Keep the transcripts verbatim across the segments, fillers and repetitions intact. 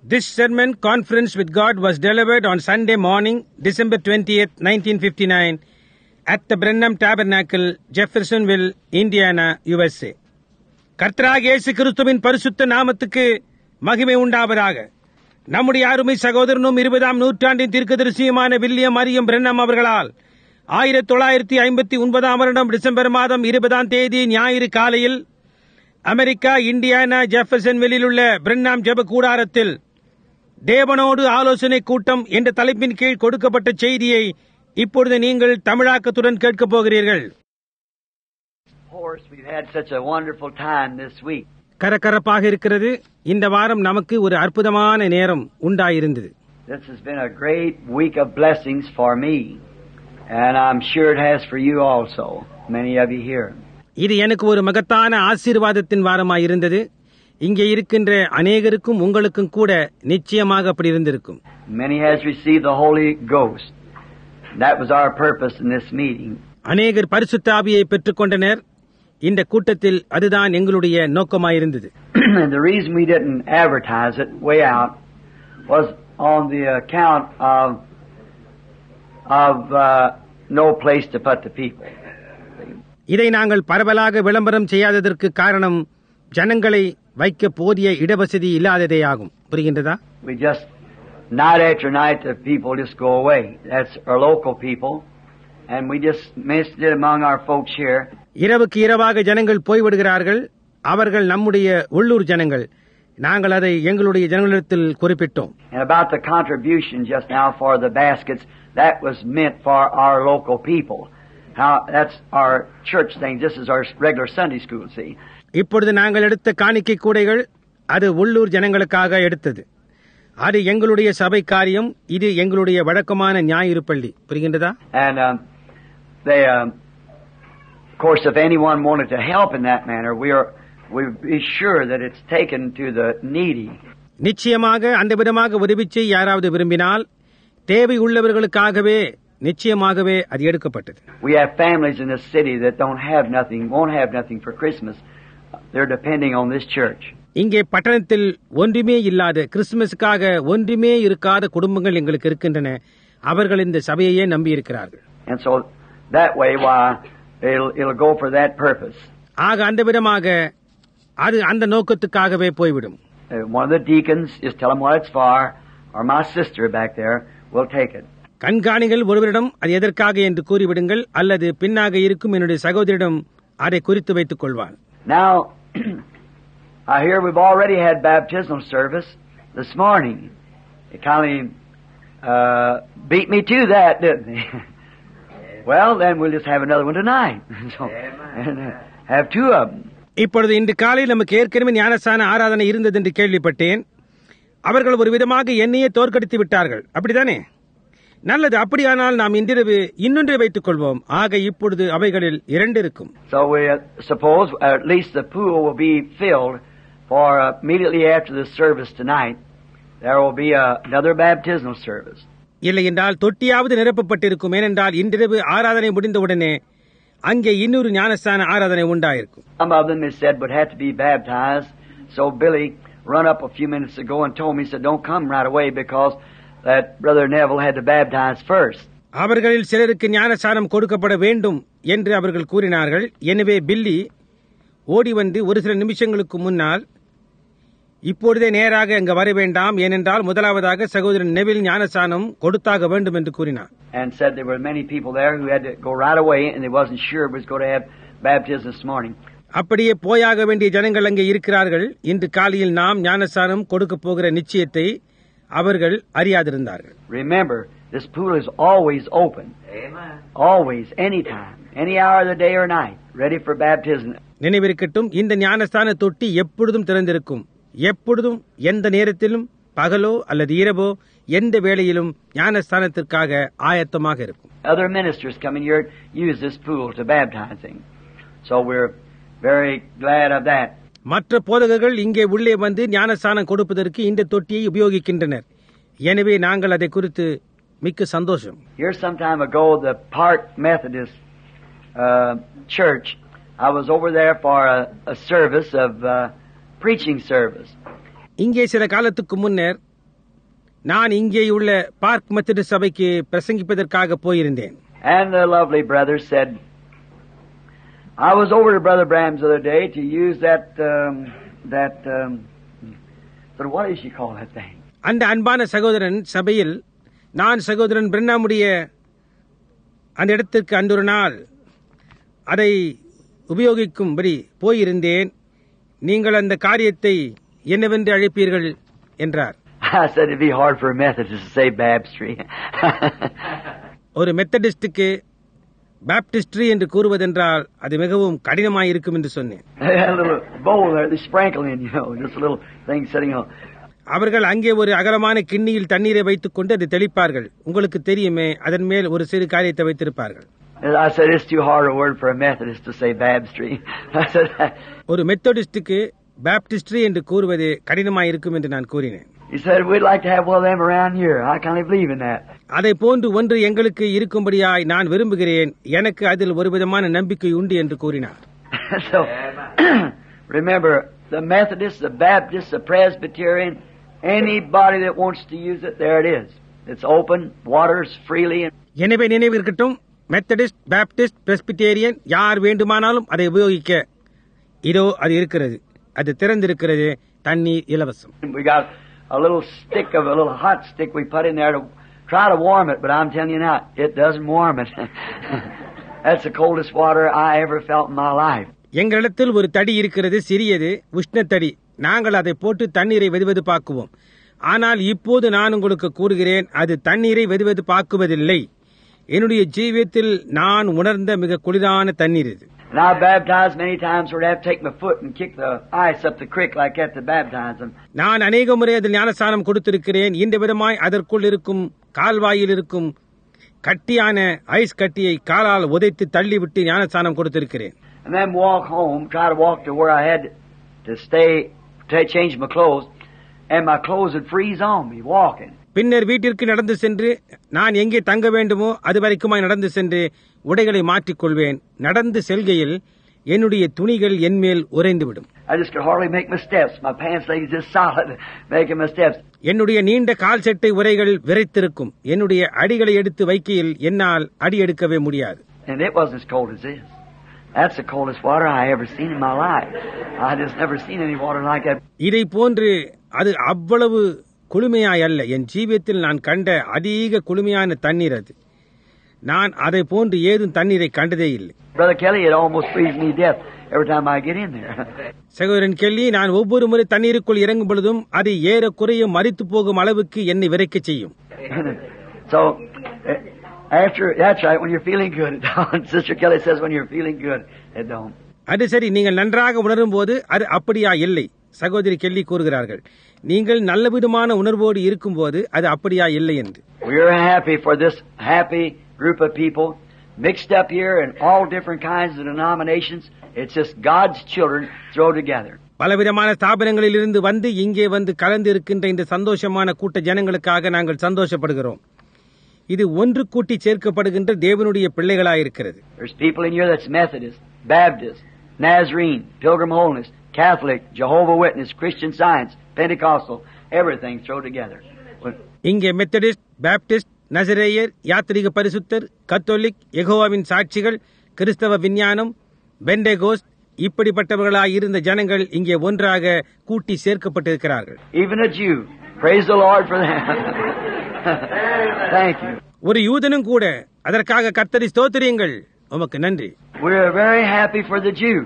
This sermon, Conference with God, was delivered on Sunday morning, December twentieth, nineteen fifty-nine, at the Brenham Tabernacle, Jeffersonville, Indiana, U S A. கர்த்தராகிய இயேசு கிறிஸ்துவின் பரிசுத்த நாமத்துக்கு மகிமை உண்டாவதாக. நம்முடைய அருமை சகோதரனும் இருபதாம் நூற்றாண்டின் தீர்க்கதரிசியுமான வில்லியம் மரியம் பிரென்னம் அவர்களால் ஆயிரத்தி தொள்ளாயிரத்தி ஐம்பத்தி ஒன்பதாம் வருடம் டிசம்பர் மாதம் இருபதாம் தேதி ஞாயிறு காலையில் அமெரிக்கா இண்டியானா ஜெஃபர்சன்வில்லில் உள்ள பிரென்னாம் ஜெப கூடாரத்தில் தேவனோடு ஆலோசனை கூட்டம் என்ற தலைப்பின் கீழ் கொடுக்கப்பட்ட செய்தியை இப்பொழுது நீங்கள் தமிழாக்கத்துடன் கேட்கப் போகிறீர்கள். கரகரப்பாக இருக்கிறது. இந்த வாரம் நமக்கு ஒரு அற்புதமான நேரம் உண்டாயிருந்தது. This has been a great week of blessings for me, and I'm sure it has for you also, many of you here. இது எனக்கு ஒரு மகத்தான ஆசீர்வாதத்தின் வாரமாய் இருந்தது. இங்கே இருக்கின்ற அநேகருக்கும் உங்களுக்கும் கூட நிச்சயமாக அப்படி இருந்திருக்கும். Many has received the Holy Ghost. That was our purpose in this meeting. அநேகர் பரிசுத்த ஆவியை பெற்றுக்கொண்டனர். இந்த கூட்டத்தில் அதுதான் எங்களுடைய நோக்கமாயிருந்தது. And the reason we didn't advertise it way out was on the account of of uh, no place to put the people. இதை நாங்கள் பரவலாக விளம்பரம் செய்யாததற்கு காரணம் ஜனங்களை வைக்க போதிய இடவசதி இல்லாததே ஆகும். புரிகின்றதா? We just night after night the people just go away. That's our local people, and we just missed it among our folks here. இரவுக்கு இரவாக ஜனங்கள் போய்விடுகிறார்கள். அவர்கள் நம்முடைய உள்ளூர் ஜனங்கள். நாங்கள் அதை எங்களுடைய ஜனங்களிடத்தில் குறிப்பிட்டோம். And about the contribution just now for the baskets, that was meant for our local people. How that's our church thing. This is our regular Sunday school, see. இப்பொழுது நாங்கள் எடுத்த காணிக்கை கூடைகள் அது உள்ளூர் ஜனங்களுக்காக எடுத்தது. அது எங்களுடைய சபை காரியம். இது எங்களுடைய வழக்கமான ஞாயிறு பள்ளி. புரிகின்றதா? And um, they um, of course if anyone wanted to help in that manner, we are we be sure that it's taken to the needy. நிச்சயமாக அந்த விதமாக உதவி செய்ய யாராவது விரும்பினால் தேவை உள்ளவர்களுக்காகவே நிச்சயமாகவே அது எடுக்கப்பட்டது. We have families in this city that don't have nothing, won't have nothing for Christmas. They're depending on this church. இங்கே பட்டணத்தில் ஒன்றுமே இல்லாத கிறிஸ்துமஸுக்காக ஒன்றுமே இருக்காத குடும்பங்கள் எங்களுக்கு இருக்கின்றன. அவர்கள் இந்த சபையையே நம்பி இருக்கிறார்கள். And so that way why it'll it'll go for that purpose. ஆக அந்த விதமாக அது அந்த நோக்கத்துக்காகவே போய்விடும். Uh, one of the deacons just tell them what it's for, or my sister back there will take it. கண்காணிகள் ஒருவரிடம் அது எதற்காக என்று கூறிவிடுங்கள், அல்லது பின்னாக இருக்கும் என்னுடைய சகோதரிடம் அதை குறித்து வைத்துக் கொள்வான். Now, I hear we've already had baptismal service this morning. It kind of uh, beat me to that, didn't they? Well, then we'll just have another one tonight. So, and, uh, have two of them. இப்பொழுது இன்று காலையில் நமக்கு ஏற்கனவே ஞானஸ்நான ஆராதனை இருந்தது என்று கேள்விப்பட்டேன். அவர்கள் ஒரு விதமாக என்னையே தோற்கடித்து விட்டார்கள். அப்படித்தானே? நல்லது. அப்படியானால் நாம் இன்றிரவு இன்னொன்றை வைத்துக் கொள்வோம். ஆக இப்பொழுது அவைகளில் இரண்டு இருக்கும். So we uh, suppose uh, at least the pool will be filled for uh, immediately after the service tonight. There will be uh, another baptismal service. இல்லை என்றால் தொட்டியாவது நிரப்பப்பட்டிருக்கும். ஏனென்றால் இன்றிரவு ஆராதனை முடிந்தவுடனே அங்கே இன்னொரு ஞானஸ்நான ஆராதனை உண்டாயிருக்கும். Some of them, he said, would have to be baptized. So Billy run up a few minutes ago and told me, he said, don't come right away because that Brother Neville had to baptize first. அவர்களில் சிலருக்கு ஞானஸ்நானம் கொடுக்கப்பட வேண்டும் என்று அவர்கள் கூறினார்கள். எனவே பில்லி ஓடி வந்து ஒரு சில நிமிஷங்களுக்கு முன்னால் இப்பொழுதே நேராக அங்கு வர வேண்டாம், ஏனென்றால் முதலாவதாக சகோதரன் நெவில் ஞானஸ்நானம் கொடுத்தாக வேண்டும் என்று கூறினார். And said there were many people there who had to go right away and they wasn't sure it was going to have baptism this morning. அப்படியே போயாக வேண்டிய ஜனங்கள் அங்கே இருக்கிறார்கள். இன்று காலையில் நாம் ஞானஸ்நானம் கொடுக்க போகிற நிச்சயத்தை அவர்கள் அறியாதிருந்தார்கள். Remember, this pool is always open. Amen. Always, anytime, any hour of the day or night, ready for baptism. நினைவிருக்கட்டும், இந்த ஞானஸ்நான தொட்டி எப்பொழுதும் திறந்திருக்கும். எப்பொழுதும், எந்த நேரத்திலும், பகலோ அல்லது இரவோ, எந்த வேளையிலும் ஞானஸ்நானத்திற்காக ஆயத்தமாக இருக்கும். Other ministers come in here use this pool to baptizing. So we're very glad of that. மற்ற போதகர்கள் இங்கே உள்ளே வந்து ஞானஸ்நானம் கொடுப்பதற்கு இந்த தொட்டியை உபயோகிக்கின்றனர். எனவே நாங்கள் அதை குறித்து மிக்க சந்தோஷம். Here some time ago, the Park Methodist uh, Church, I was over there for a, a service of uh, preaching service. இங்கே சில காலத்துக்கு முன்னர் நான் இங்கேயுள்ள பார்க் மெத்தடிஸ்ட் சபைக்கு பிரசங்கிப்பதற்காக போயிருந்தேன். And the lovely brother said, I was over to Brother Bram's the other day to use that, um, that, um, but what does she call that thing? அந்த அன்பான சகோதரன் சபையில் நான் சகோதரன் பிரண்ணாமுடைய அந்த இடத்திற்கு அன்றொரு நாள் அதை உபயோகிக்கும்படி போயிருந்தேன். நீங்கள் அந்த காரியத்தை என்னவென்று அழைப்பீர்கள் என்றார். I said it'd be hard for a Methodist to say baptistry. ஒரு மெத்தடிஸ்டுக்கு பாப்டிஸ்ட்ரி என்று கூறுவதென்றால் அது மிகவும் கடினமாயிருக்கும் என்று சொன்னேன். A little bowl there, they sprinkle in, you know, just a little thing sitting on. அவர்கள் அங்கே ஒரு அகலமான கிண்ணியில் தண்ணீரை வைத்துக் கொண்டு அதை தெளிப்பார்கள். உங்களுக்கு தெரியுமே, அதன் மேல் ஒரு சிறு காரியத்தை வைத்திருப்பார்கள். I said it's too hard a word for a Methodist to say baptistry. I said ஒரு மெத்தடிஸ்டுக்கு பாப்டிஸ்ட்ரி என்று கூறுவது கடினமாயிருக்கும் என்று நான் கூறினேன். He said we'd like to have one of them around here. I can't believe in that. அதை போன்று ஒன்று எங்களுக்கு இருக்கும்படியாய் நான் விரும்புகிறேன். எனக்கு அதில் ஒரு விதமான நம்பிக்கை உண்டு என்று கூறினார். So remember, the Methodist, the Baptist, the Presbyterian, anybody that wants to use it, there it is. It's open, waters freely. எனவே நினைவு இருக்கட்டும், மெத்தடிஸ்ட், பாப்டிஸ்ட், பிரெஸ்பிட்டேரியன் யார் வேண்டுமானாலும் அதை உபயோகிக்க இதோ அது இருக்கிறது. அது திறந்திருக்கிறது. தண்ணீர் இலவசம். We got a little stick of a little hot stick we put in there to try to warm it, but I'm telling you now, it doesn't warm it. That's the coldest water I ever felt in my life. எங்களிடத்தில் ஒரு தடி இருக்கிறது, சிறியது, உஷ்ணத்தடி. நாங்கள் அதை போட்டு தண்ணீரை வெதுவெதுப்பாக்குவோம். ஆனால் இப்போது நான் உங்களுக்கு கூறுகிறேன், அது தண்ணீரை வெதுவெதுப்பாக்குவதில்லை. என்னுடைய ஜீவியத்தில் நான் உணர்ந்த மிக குளிரான தண்ணீர் இது. And I baptized many times where I have to take my foot and kick the ice up the creek like that to baptize them. நான் அநேக முறை அதில் ஞானஸ்நானம் கொடுத்திருக்கிறேன். இந்த விதமாய் அதற்குள் இருக்கும் கால்வாயில் இருக்கும் கட்டியான ஐஸ் கட்டியை காலால் உதைத்து தள்ளிவிட்டு ஞானஸ்நானம் கொடுத்திருக்கிறேன். And then walk home, try to walk to where I had to stay, to change my clothes, and my clothes would freeze on me walking. பின்னர் வீட்டிற்கு நடந்து சென்று நான் எங்கே தங்க வேண்டுமோ அது வரைக்குமாய் நடந்து சென்று உடைகளை மாற்றிக்கொள்வேன். நடந்து செல்கையில் என்னுடைய துணிகள் என்மேல் உறைந்துவிடும். I just could hardly make my steps. My pants legs just solid making my steps. என்னுடைய நீண்ட கால் சட்டை உரைகள் விரைத்திருக்கும். என்னுடைய அடிகளை எடுத்து வைக்கையில் என்னால் அடி எடுக்கவே முடியாது. And it wasn't as cold as this. That's the coldest water I ever seen in my life. I just never seen any water like that. இதை போன்று அது அவ்வளவு குளுமையாய் அல்ல. என் ஜீவியத்தில் நான் கண்ட அதிக குளுமையான தண்ணீர் அது. நான் அதை போன்று ஏதும் தண்ணீரை கண்டதே இல்லை. Brother Kelly, it almost freezes me to death every time I get in there. சகோதரன் கெல்லி, நான் ஒவ்வொரு முறை தண்ணீருக்குள் இறங்கும் பொழுதும் அது ஏறக்குறைய மரித்து போகும் அளவுக்கு என்னை விரைக்க செய்யும். So after that's right, when you're feeling good, it don't. Sister Kelly says when you're feeling good, it don't. அது சரி, நீங்கள் நன்றாக உணரும் போது அது அப்படியா இல்லை. சகோதரி கெல்லி கூறுகிறார்கள், நீங்கள் நல்லவிதமான உணர்வோடு இருக்கும் போது அது அப்படியா இல்லை என்று. We are happy for this happy group of people mixed up here in all different kinds of denominations. It's just God's children thrown together. பலவிதமான ஸ்தாபனங்களில் இருந்து வந்து இங்கே வந்து கலந்து இருக்கின்ற இந்த சந்தோஷமான கூட்ட ஜனங்களுக்காக நாங்கள் சந்தோஷப்படுகிறோம். இது ஒன்று கூட்டி சேர்க்கப்படுகின்ற தேவனுடைய பிள்ளைகளாயிருக்கிறது. There's people in here that's Methodist, Baptist, Nazarene, Pilgrim Holiness, Catholic, Jehovah Witness, Christian Science, Pentecostal, everything thrown together. இங்கே மெத்தடிஸ்ட், பாப்டிஸ்ட், நசரேயர், யாத்ரீக பரிசுத்தர், கத்தோலிக், யெகோவாவின் சாட்சிகள், கிறிஸ்தவ விஞ்ஞானம், பெண்டேகோஸ்ட், இப்படிப்பட்டவர்களாய் இருந்த ஜனங்கள் இங்கே ஒன்றாக கூட்டி சேர்க்கப்பட்டிருக்கிறார்கள். Even a Jew. Praise the Lord for that. Thank you. ஒரு யூதனும் கூட அதற்காக கர்த்தரை ஸ்தோத்திரியுங்கள். உமக்கு நன்றி. We are very happy for the Jew.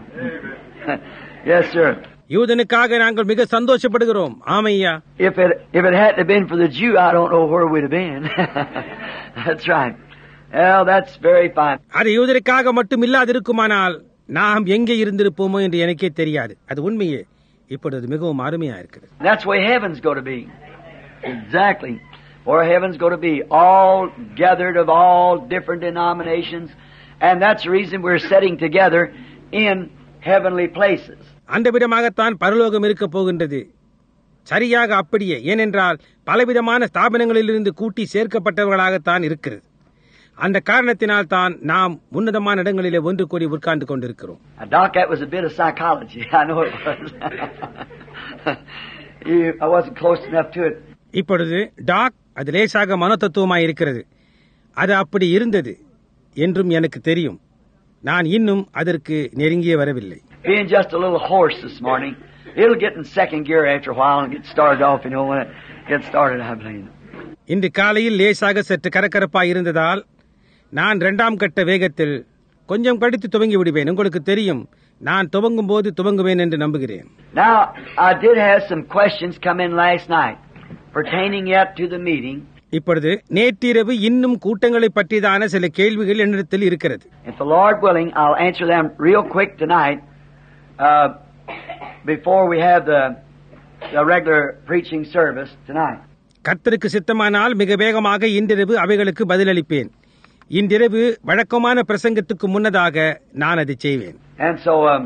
Yes, sir. யூதனுக்காக நாங்கள் மிக சந்தோஷப்படுகிறோம். ஆமையா. If it if it hadn't been for the Jew, I don't know where we'd have been. That's right. Well, that's very fine. அது யூதனுக்காக மட்டும் இல்லாதிருக்குமானால் நாம் எங்கே இருந்திருப்போமோ என்று எனக்கே தெரியாது. அது உண்மையே. இப்பொழுது மிகவும் அருமையா இருக்கிறது. That's where heaven's going to be. Exactly. Where heaven's going to be, all gathered of all different denominations, and that's the reason we're sitting together in heavenly places. அந்த விதமாகத்தான் பரலோகம் இருக்க போகின்றது. சரியாக அப்படியே. ஏனென்றால் பலவிதமான ஸ்தாபனங்களிலிருந்து கூட்டி சேர்க்கப்பட்டவர்களாகத்தான் இருக்கிறது. அந்த காரணத்தினால் தான் நாம் உன்னதமான இடங்களிலே ஒன்று கூடி உட்கார்ந்து கொண்டிருக்கிறோம். Doc, that was a bit of psychology. I know it was. you, I wasn't close enough to it. இப்பொழுது டாக் அது லேசாக மனோதத்துவமாய் இருக்கிறது. அது அப்படி இருந்தது என்றும் எனக்கு தெரியும். நான் இன்னும் அதற்கு நெருங்கியே வரவில்லை. Being just a little hoarse this morning, it'll get in second gear after a while and get started off, you know, when it gets started, I believe. இன்று காலையில் லேசாக சற்று கரகரப்பாய் இருந்ததால் நான் இரண்டாம் கட்ட வேகத்தில் கொஞ்சம் கடித்து துவங்கி விடுவேன். உங்களுக்கு தெரியும், நான் துவங்கும் போது துவங்குவேன் என்று நம்புகிறேன். Now, I did have some questions come in last night pertaining yet to the meeting. இப்பொழுது நேற்றிரவு இன்னும் கூட்டங்களை பற்றியதான சில கேள்விகள் என்னிடத்தில் இருக்கிறது. If the Lord willing, I'll answer them real quick tonight uh, before we have the, the regular preaching service tonight. கர்த்தருக்கு சித்தமானால் மிக வேகமாக இன்றிரவு அவைகளுக்கு பதிலளிப்பேன். இன்றிரவு வழக்கமான பிரசங்கத்துக்கு முன்னதாக நான் அதை செய்வேன். And so, um,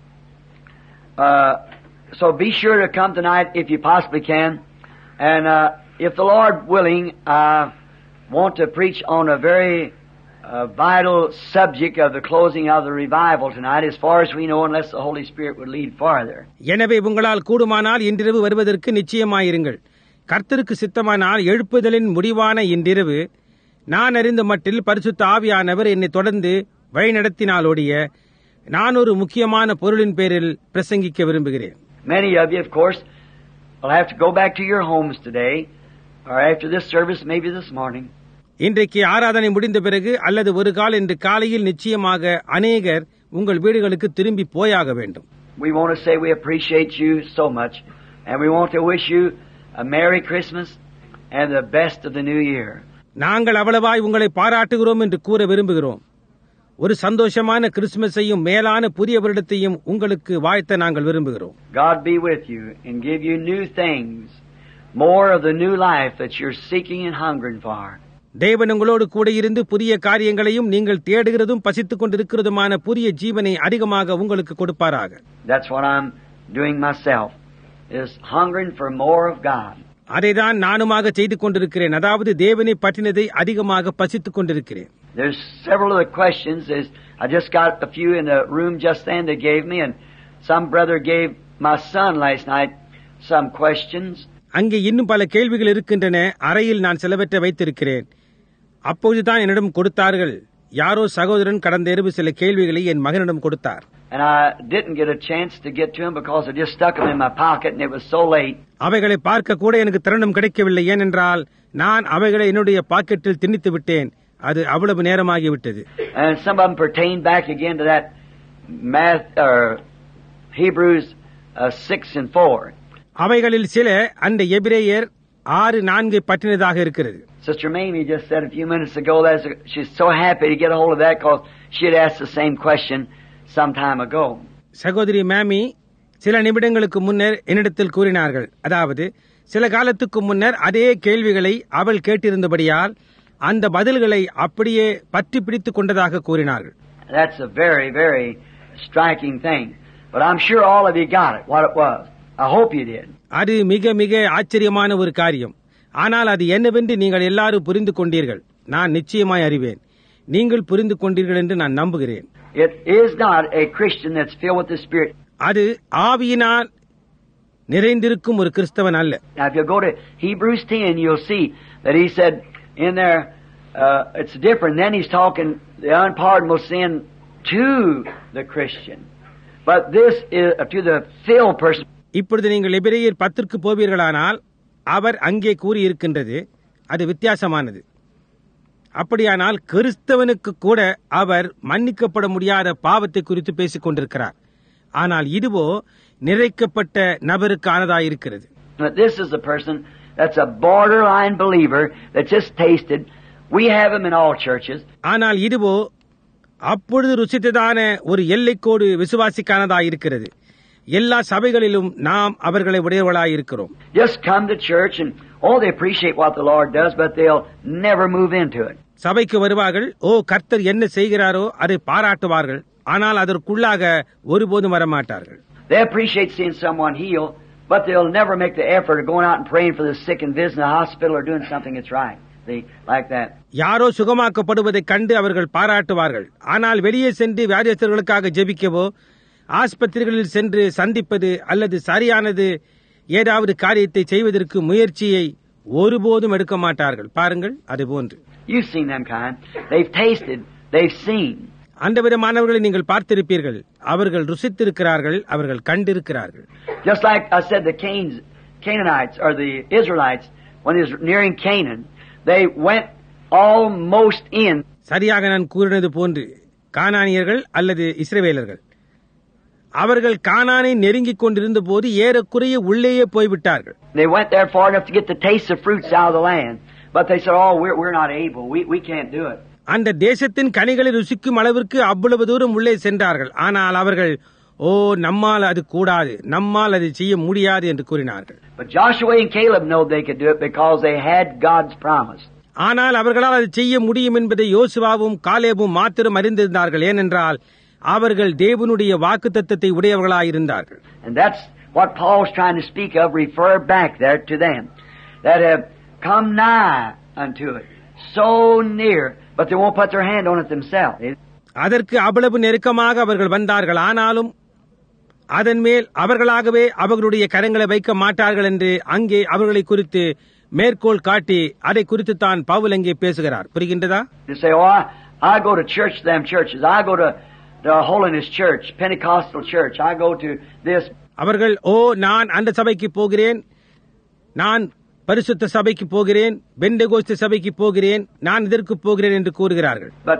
uh, so be sure to come tonight if you possibly can. And uh, if the Lord willing, I want to preach on a very uh, vital subject of the closing of the revival tonight, as far as we know, unless the Holy Spirit would lead farther. எனவே உங்களால் கூடுமானால் இன்றிரவு வருவதற்கு நிச்சயமாயிருங்கள். கர்த்தருக்கு சித்தமானால் எழுப்புதலின் முடிவான இன்றிரவு நான் அறிந்த மட்டில் பரிசுத்த ஆவியானவர் என்னை தொடர்ந்து வழிநடத்தினாலோடிய நான் ஒரு முக்கியமான பொருளின் பேரில் பிரசங்கிக்க விரும்புகிறேன். Many of you, of course, will have to go back to your homes today, or after this service, maybe this morning. இன்றைக்கு ஆராதனை முடிந்த பிறகு அல்லது ஒரு கால் இன்று காலையில் நிச்சயமாக அநேகர் உங்கள் வீடுகளுக்கு திரும்பி போயாக வேண்டும். We want to say we appreciate you so much, and we want to wish you a Merry Christmas and the best of the New Year. நாங்கள் அவ்வளவாய் உங்களை பாராட்டுகிறோம் என்று கூற விரும்புகிறோம். ஒரு சந்தோஷமான கிறிஸ்துமஸையும் மேலான புதிய வருடத்தையும் உங்களுக்கு வாழ்த்த நாங்கள் விரும்புகிறோம். God be with you and give you new things, more of the new life that you're seeking and hungering for. தேவன் உங்களோடு கூட இருந்து புதிய காரியங்களையும் நீங்கள் தேடுகிறதும் பசித்துக் கொண்டிருக்கிறதுமான புதிய ஜீவனை அதிகமாக உங்களுக்கு கொடுப்பாராக. That's what I'm doing myself, is hungering for more of God. அதைதான் நானுமாக செய்து கொண்டிருக்கிறேன். அதாவது தேவனை பற்றினதை அதிகமாக பசித்துக் கொண்டிருக்கிறேன். There's several of the questions. Is I just got a few in the room just then they gave me, and some brother gave my son last night some questions. அங்கே இன்னும் பல கேள்விகள் இருக்கின்றன. அறையில் நான் சிலவற்றை வைத்திருக்கிறேன். அப்போதுதான் என்னிடம் கொடுத்தார்கள். யாரோ சகோதரன் கடந்த இரவு சில கேள்விகளை என் மகனிடம் கொடுத்தார். And I didn't get a chance to get to them because I just stuck them in my pocket and it was so late. அவைகளை பார்க்க கூட எனக்கு தருணம் கிடைக்கவில்லை. ஏனென்றால் நான் அவைகளை என்னுடைய பாக்கெட்டில் திணித்து விட்டேன். அது அவ்வளவு நேரமாகிவிட்டது. And some of them pertain back again to that math or Hebrews uh, six and four. அவைகளில் சில அந்த எபிரேயர் ஆறு நான்கை பற்றினதாக இருக்கிறது. Sister Mamie just said a few minutes ago that she's so happy to get a hold of that because she had asked the same question some time ago. சகோதரி மேமி சில நிமிடங்களுக்கு முன்னர் என்னிடத்தில் கூறினார்கள். அதாவது சில காலத்துக்கு முன்னர் அதே கேள்விகளை அவள் கேட்டிருந்தபடியால் அந்த பதில்களை அப்படியே பற்றி பிடித்துக் கொண்டதாக கூறினார்கள். That's a very, very striking thing. But I'm sure all of you got it, what it was. I hope you did. அது மிக மிக ஆச்சரியமான ஒரு காரியம். ஆனால் அது என்னவென்று நீங்கள் எல்லாரும் புரிந்து கொண்டீர்கள். நான் நிச்சயமாய் அறிவேன். நீங்கள் புரிந்து கொண்டீர்கள் என்று நான் நம்புகிறேன். It is not a Christian that's filled with the Spirit. அது ஆவியினால் நிறைந்திருக்கும் ஒரு கிறிஸ்தவன் அல்ல. Now if you go to Hebrews ten, you'll see that he said in there, uh, it's different. Then he's talking the unpardonable sin to the Christian. But this is uh, to the filled person. இப்பொழுது நீங்கள் எபிரேயர் பத்திற்கு போவீர்களானால் அவர் அங்கே கூறியிருக்கின்றது அது வித்தியாசமானது. அப்படியானால் கிறிஸ்தவனுக்கு கூட அவர் மன்னிக்கப்பட முடியாத பாவத்தை குறித்து பேசிக் கொண்டிருக்கிறார். ஆனால் இதுவோ நிறைக்கப்பட்ட நபருக்கானதாயிருக்கிறது. This is a person that's a borderline believer that just tasted. We have him in all churches. ஆனால் இதுவோ அப்பொழுது ருசித்ததான ஒரு எல்லைக்கோடு விசுவாசிக்கானதாயிருக்கிறது. எல்லா சபைகளிலும் நாம் அவர்களை உடையவர்களாயிருக்கிறோம். Just come to church and oh they appreciate what the Lord does, but they'll never move into it. சபைக்கு வருவார்கள், ஓ கர்த்தர் என்ன செய்கிறாரோ அதை பாராட்டுவார்கள், ஆனால் அதற்குள்ளாக ஒருபோதும் வரமாட்டார்கள். They appreciate seeing someone heal, but they'll never make the effort of going out and praying for the sick and visiting the hospital or doing something that's right. They like that. யாரோ சுகமாக்கப்படுவதைக் கண்டு அவர்கள் பாராட்டுவார்கள், ஆனால் வெளியே சென்று வியாதியஸ்தர்களுக்காக ஜெபிக்கவோ ஆஸ்பத்திரிகளில் சென்று சந்திப்பது அல்லது சரியானது ஏதாவது காரியத்தை செய்வதற்கு முயற்சியை ஒருபோதும் எடுக்க மாட்டார்கள். பாருங்கள், அது போன்று. You've seen them kind. They've tasted, they've seen. அந்த விதமானவர்களை நீங்கள் பார்த்திருப்பீர்கள். அவர்கள் ருசித்திருக்கிறார்கள், அவர்கள் கண்டிருக்கிறார்கள். Just like I said, the Canes, Canaanites or the Israelites, when they was nearing Canaan, they went almost in. சரியாக நான் கூறினது போன்று கானானியர்கள் அல்லது இஸ்ரவேலர்கள் அவர்கள் கானானை நெருங்கிக் கொண்டிருந்த போது ஏறக்குறைய உள்ளேயே போய்விட்டார்கள். They went there far enough to get the taste of fruits out of the land, but they said, "Oh, we're we're not able. We we can't do it." அந்த தேசத்தின் கனிகளை ருசிக்கும் அளவிற்கு அவ்வளவு தூரம் உள்ளே சென்றார்கள். ஆனால் அவர்கள், ஓ, நம்மால் அது கூடாது, நம்மால் அது செய்ய முடியாது என்று கூறினார்கள். But Joshua and Caleb know they could do it because they had God's promise. ஆனால் அவர்களால் அது செய்ய முடியும் என்பதை யோசுவாவும் காலேபும் மாத்திரம் அறிந்திருந்தார்கள். ஏனென்றால் அவர்கள் தேவனுடைய வாக்குத்தத்தத்தை உடையவர்களாயிருந்தார்கள். And that's what Paul's trying to speak of, refer back there to them that have come nigh unto it, so near, but they won't put their hand on it themselves. அதற்கு அவ்வளவு நெருக்கமாக அவர்கள் வந்தார்கள். ஆனாலும் அதன் மேல் அவர்களாகவே அவர்களுடைய கரங்களை வைக்க மாட்டார்கள் என்று அங்கே அவர்களை குறித்து மேற்கோள் காட்டி அதை குறித்து தான் பவுல் அங்கே பேசுகிறார். புரிகின்றதா? You say, "Oh, I, I go to church, them churches. I go to the Holiness Church, Pentecostal Church. I go to this." அவர்கள், ஓ, நான் அந்த சபைக்கு போகிறேன், நான் பரிசுத்த சபைக்கு போகிறேன், பெந்தெகோஸ்து சபைக்கு போகிறேன், நான் இதற்கு போகிறேன் என்று கூறுகிறார்கள். But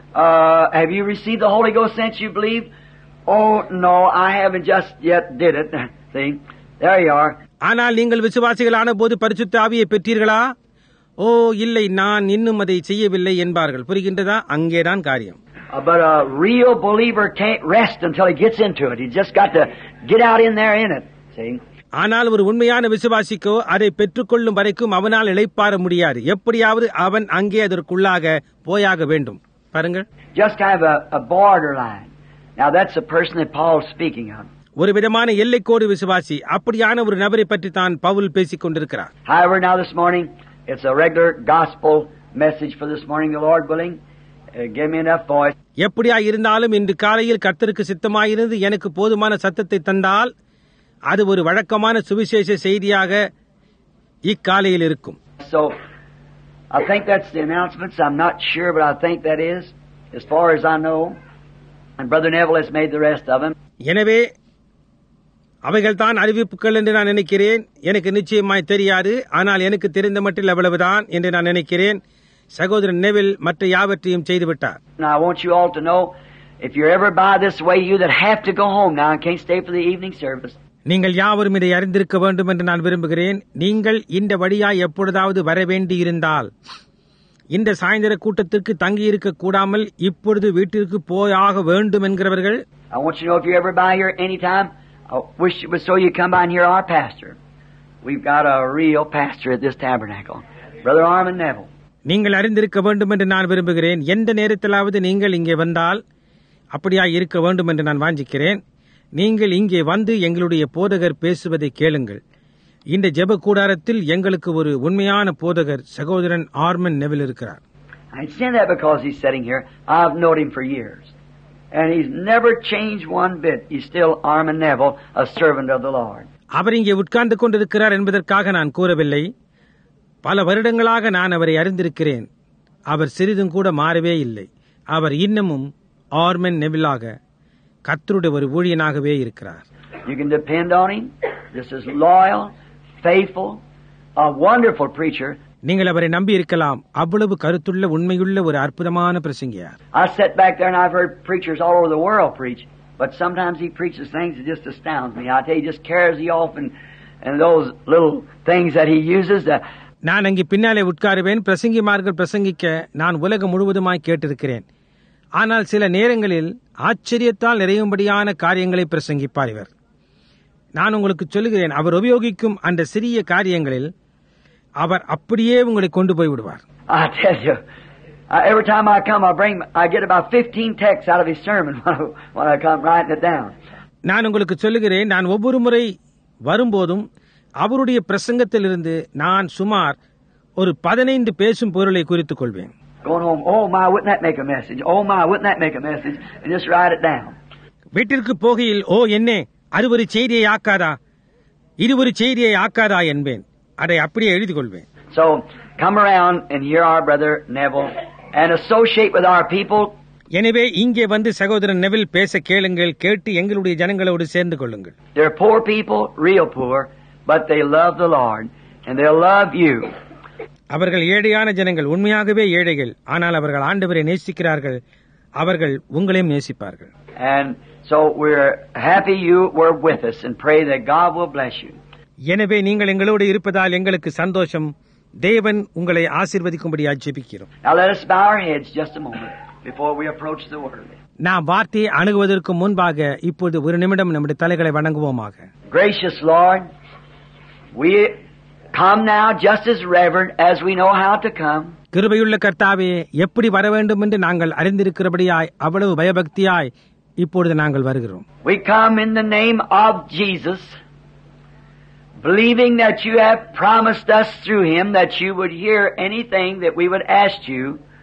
uh, have you received the Holy Ghost since you believe? Oh, no, I haven't just yet did it. See, there you are. ஆனால் நீங்கள் விசுவாசிகளான போது பரிசுத்த ஆவியை பெற்றீர்களா? ஓ, இல்லை, நான் இன்னும் அதை செய்யவில்லை என்பார்கள். புரிகின்றதா? அங்கேதான் காரியம். Uh, but a real believer can't rest until he gets into it. He just got to get out in there in it. See? ஆனால் ஒரு உண்மையான விசுவாசிக்கோ அதை பெற்றுக்கொள்ளும் வரைக்கும் அவனால் இளைப்பாற முடியாது. எப்படியாவது அவன் அங்கே அதற்குள்ளாக போயாக வேண்டும். பாருங்கள். Just kind of a, a borderline. Now that's the person that Paul's speaking of. ஒரு விதமான எல்லைக்கோடு விசுவாசி. அப்படியான ஒரு நபரை பற்றி தான் பவுல் பேசிக் கொண்டிருக்கிறார். However, now this morning, it's a regular gospel message for this morning, the Lord willing. Uh, give me enough voice. எப்படியா இருந்தாலும் இன்று காலையில் கர்த்தருக்கு சித்தமாயிருந்து எனக்கு போதுமான சத்தத்தை தந்தால் அது ஒரு வழக்கமான சுவிசேஷ செய்தியாக இக்காலையில் இருக்கும். So, I think that's the announcements. I'm not sure, but I think that is, as far as I know. And Brother Neville has made the rest of them. எனவே அவைகள் தான் அறிவிப்புகள் என்று நான் நினைக்கிறேன். எனக்கு நிச்சயமாய் தெரியாது, ஆனால் எனக்கு தெரிந்த மட்டில் அவ்வளவுதான் என்று நான் நினைக்கிறேன். சகோதரன் நெவில் மற்ற யாவற்றையும் செய்துவிட்டார். Now I want you all to know, if you're ever by this way, you that have to go home now and can't stay for the evening service. நீங்கள் யாவரும் இதை அறிந்திருக்க வேண்டும் என்று நான் விரும்புகிறேன். நீங்கள் இந்த வழியாய் எப்பொழுதாவது வர வேண்டியிருந்தால் இந்த சாயந்தர கூட்டத்திற்கு தங்கியிருக்க கூடாமல் இப்பொழுது வீட்டிற்கு போயாக வேண்டும் என்கிறவர்கள், I want you to know, if you're ever by here anytime, I wish it was so you come by and hear our pastor. We've got a real pastor at this tabernacle, Brother Armin Neville. நீங்கள் அறிந்திருக்க வேண்டும் என்று நான் விரும்புகிறேன். எந்த நேரத்திலாவது நீங்கள் இங்கே வந்தால் அப்படியா இருக்க வேண்டும் என்று நான் வாஞ்சிக்கிறேன். நீங்கள் இங்கே வந்து எங்களுடைய போதகர் பேசுவதை கேளுங்கள். இந்த ஜெப கூடாரத்தில் எங்களுக்கு ஒரு உண்மையான போதகர் சகோதரன் ஆர்மன் நெவில் இருக்கிறார். I say that because he's sitting here. I've known him for years. And he's never changed one bit. He's still Armin Neville, a servant of the Lord. அவர் இங்கே உட்கார்ந்து கொண்டிருக்கிறார் என்பதற்காக நான் கூறவில்லை. பல வருடங்களாக நான் அவரை அறிந்திருக்கிறேன். அவர் சிறிதும் கூட மாறவே இல்லை. அவர் இன்னமும் ஆர்மன் நெவிலாக கர்த்தருடைய ஒரு ஊழியனாகவே இருக்கிறார். You can depend on him. This is loyal, faithful, a wonderful preacher. நீங்கள் அவரை நம்பி இருக்கலாம். அவ்வளவு கருத்துள்ள உண்மையுள்ள ஒரு அற்புதமான பிரசங்கியார். I sat back there and I've heard preachers all over the world preach, but sometimes he preaches things that just astounds me. I tell you, just carries you off and and those little things that he uses. Uh, நான் அங்கே பின்னாலே உட்காருவேன். பிரசங்கிமார்கள் பிரசங்கிக்க நான் உலகம் முழுவதுமாய் கேட்டிருக்கிறேன். ஆனால் சில நேரங்களில் ஆச்சரியத்தால் நிறையும்படியான காரியங்களை பிரசங்கிப்பார் இவர். நான் உங்களுக்கு சொல்லுகிறேன், அவர் உபயோகிக்கும் அந்த சிறிய காரியங்களில் அவர் அப்படியே உங்களை கொண்டு போய் விடுவார். I tell you, uh, every time I come, I bring, I get about fifteen texts out of his sermon when I, when I come writing it down. நான் உங்களுக்கு சொல்லுகிறேன், நான் ஒவ்வொரு முறை வரும்போதும் அவருடைய பிரசங்கத்திலிருந்து நான் சுமார் ஒரு பதினைந்து பேசும் பொருளை குறித்துக் கொள்வேன். Going home, oh my, wouldn't that make a message? Oh my, wouldn't that make a message? And just write it down. வீட்டிற்கு போகையில், ஓ என்ன, அது ஒரு செய்தியை ஆக்காதா, இது ஒரு செய்தியை ஆக்காதா என்பேன். அதை அப்படியே எழுதி கொள்வேன். So, come around and hear our brother Neville and associate with our people. எனவே இங்கே வந்து சகோதரன் நெவில் பேச கேளுங்கள், கேட்டு எங்களுடைய ஜனங்களோடு சேர்ந்து கொள்ளுங்கள். They're poor people, real poor, but they love the Lord and they'll love you. அவர்கள் ஏழையான ஜனங்கள், உண்மையாகவே ஏழைகள், ஆனால் அவர்கள் ஆண்டவரை நேசிக்கிறார்கள், அவர்கள் உங்களையும் நேசிப்பார்கள். And so we're happy you were with us and pray that God will bless you. எனவே நீங்கள் எங்களோடு இருப்பதால் எங்களுக்கு சந்தோஷம். தேவன் உங்களை ஆசீர்வதிக்கும்படியாக ஜெபிக்கிறோம். Now let us bow our heads just a moment before we approach the word. நாம் வார்த்தையை அணுகுவதற்கு முன்பாக இப்போது ஒரு நிமிடம் நம்முடைய தலைகளை வணங்குவோமாக. Gracious Lord, we come now just as reverent as we know how to come. கிருபையுள்ள கர்த்தாவே, எப்படி வர வேண்டும் என்று நாங்கள் அறிந்திருக்கிறபடியாய் அவ்வளவு பயபக்தியாய் இப்பொழுது நாங்கள் வருகிறோம். We come in the name of Jesus, believing that you have promised us through him that you would hear anything that we would ask you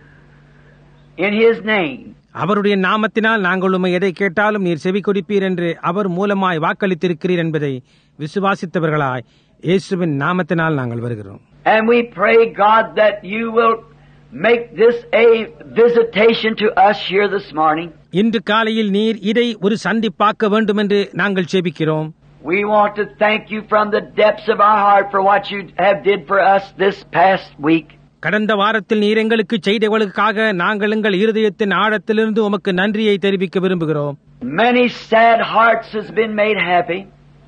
in his name. அவருடைய நாமத்தினால் நாங்கள் உம்மை எதை கேட்டாலும் நீர் செவி கொடுப்பீர் என்று அவர் மூலமாய் வாக்களித்திருக்கிறீர் என்பதை விசுவாசித்தவர்களாய் இயேசுவின் நாமத்தினால் நாங்கள் வருகிறோம். And we pray, God, that you will make this a visitation to us here this morning. இன்று காலையில் நீர் இதை ஒரு சந்திப்பாக்க வேண்டும் என்று நாங்கள் ஜெபிக்கிறோம். We want to thank you from the depths of our heart for what you have did for us this past week. கடந்த வாரத்தில் நீர் எங்களுக்கு செய்தவர்களுக்காக நாங்கள் எங்கள் இருதயத்தின் ஆழத்திலிருந்து உமக்கு நன்றியை தெரிவிக்க விரும்புகிறோம். Many sad hearts has been made happy.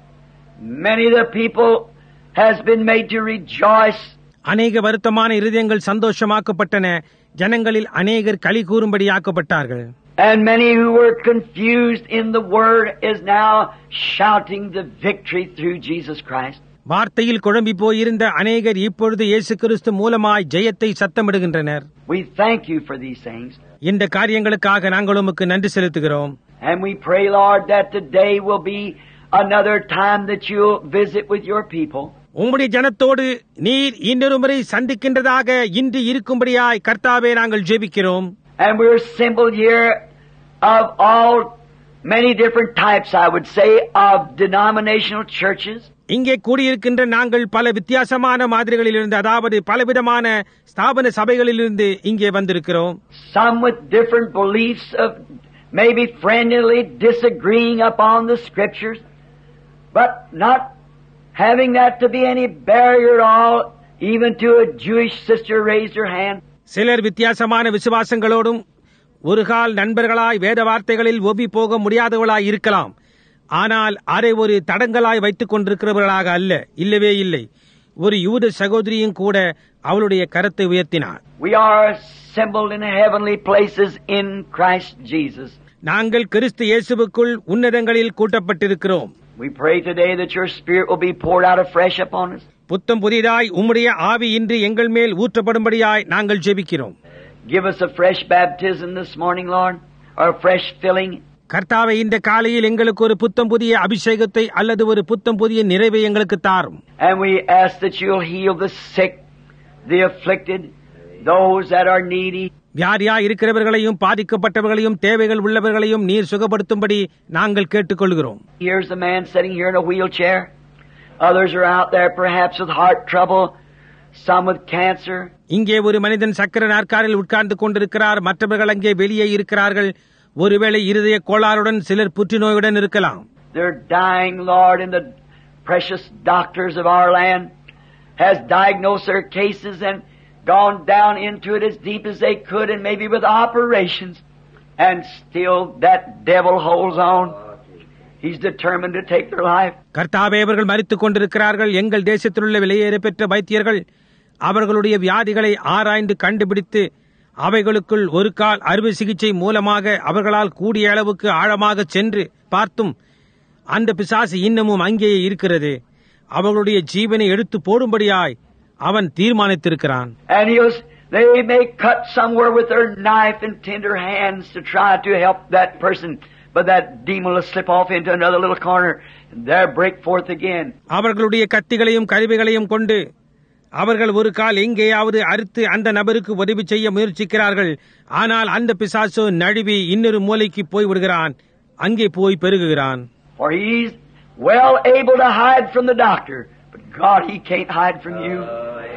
Many of the people has been made to rejoice. அநேக வருத்தமான இருதயங்கள் சந்தோஷமாக்கப்பட்டன. ஜனங்களில் அநேகர் களி கூறும்படியாக்கப்பட்டார்கள். And many who were confused in the word is now shouting the victory through Jesus Christ. வார்த்தையில் குழம்பி போயிருந்த அநேகர் இப்பொழுது இயேசு கிறிஸ்து மூலமாய் ஜெயத்தை சத்தமிடுகின்றனர். We thank you for these things. இந்த காரியங்களுக்காக நாங்கள் உமக்கு நன்றி செலுத்துகிறோம். And we pray, Lord, that today will be another time that you'll visit with your people. உம்முடைய ஜனத்தோடு நீர் இன்னொரு முறை சந்திக்கின்றதாக இன்று இருக்கும்படியாய் கர்த்தாவே நாங்கள் ஜெபிக்கிறோம். And we're assembled here of all many different types, I would say, of denominational churches. இங்கே கூடியிருக்கின்ற நாங்கள் பல வித்தியாசமான மாதிரிகளிலிருந்து, அதாவது பலவிதமான ஸ்தாபன சபைகளிலிருந்து இங்கே வந்திருக்கிறோம். Some with different beliefs of maybe friendly disagreeing upon the scriptures, but not having that to be any barrier at all. Even to a Jewish sister raised her hand. சிலர் வித்தியாசமான விசுவாசங்களோடும் ஒரு கால் நண்பர்களாய் வேத வார்த்தைகளில் ஒப்பி போக முடியாதவர்களாய் இருக்கலாம். ஆனால் அதை ஒரு தடங்களாய் வைத்துக் கொண்டிருக்கிறவர்களாக அல்ல, இல்லவே இல்லை. ஒரு யூத சகோதரியும் கூட அவளுடைய கரத்தை உயர்த்தினார். We are assembled in heavenly places in Christ Jesus. நாங்கள் கிறிஸ்து இயேசுவுக்குள் உன்னதங்களில் கூட்டப்பட்டிருக்கிறோம். We pray today that your spirit will be poured out afresh upon us. புத்தம் புதிதாய் உம்முடைய ஆவி இன்று எங்கள் மேல் ஊற்றப்படும்படியாய் நாங்கள் ஜெபிக்கிறோம். Give us a fresh baptism this morning, Lord, or a fresh filling. கர்த்தாவே, இந்த காலையில் எங்களுக்கு ஒரு புத்தம் புதிய அபிஷேகத்தை அல்லது ஒரு புத்தம் புதிய நிறைவை எங்களுக்கு தாரும். And we ask that you'll heal the sick, the afflicted, those that are needy. வியாதியா இருக்கிறவர்களையும் பாதிக்கப்பட்டவர்களையும் தேவைகள் உள்ளவர்களையும் நீர் சுகப்படுத்தும்படி நாங்கள் கேட்டுக்கொள்கிறோம். Here's a man sitting here in a wheelchair. Others are out there perhaps with heart trouble, some with cancer. இங்கே ஒரு மனிதன் சக்கர நாற்காலில் உட்கார்ந்து கொண்டிருக்கிறார். மற்றவர்கள் அங்கே வெளியே இருக்கிறார்கள். ஒருவேளை இருதய கோளாறுடன், சிலர் புற்றுநோயுடன் இருக்கலாம். They're dying, Lord, and the precious doctors of our land has diagnosed their cases and gone down into it as deep as they could, and maybe with operations, and still that devil holds on. He's determined to take their life. கர்த்தாவே, அவர்கள் மரித்துக் கொண்டிருக்கிறார்கள். எங்கள் தேசத்தில் உள்ள வெளியேற பெற்ற வைத்தியர்கள் அவர்களுடைய வியாதிகளை ஆராய்ந்து கண்டுபிடித்து அவைகளுக்குள் ஒரு கால் அறுவை சிகிச்சை மூலமாக அவர்களால் கூடிய அளவுக்கு ஆழமாக சென்று பார்த்தும் அந்த பிசாசு இன்னமும் அங்கேயே இருக்கிறது. அவர்களுடைய ஜீவனை எடுத்து போடும்படியாய் அவன் தீர்மானித்திருக்கிறான். And he'll, they may cut somewhere with their knife and tender hands to try to help that person, but that demon will slip off into another little corner and there break forth again. அவர்களுடைய கத்திகளையும் கருவிகளையும் கொண்டு அவர்கள் ஒரு கால் எங்கேயாவது அறுத்து அந்த நபருக்கு உதவி செய்ய முயற்சிக்கிறார்கள். ஆனால் அந்த பிசாசோ நழுவி இன்னொரு மூலைக்கு போய் விடுகிறான், அங்கே போய் பெருகுகிறான். For he's well able to hide from the doctor, but God, he can't hide from you.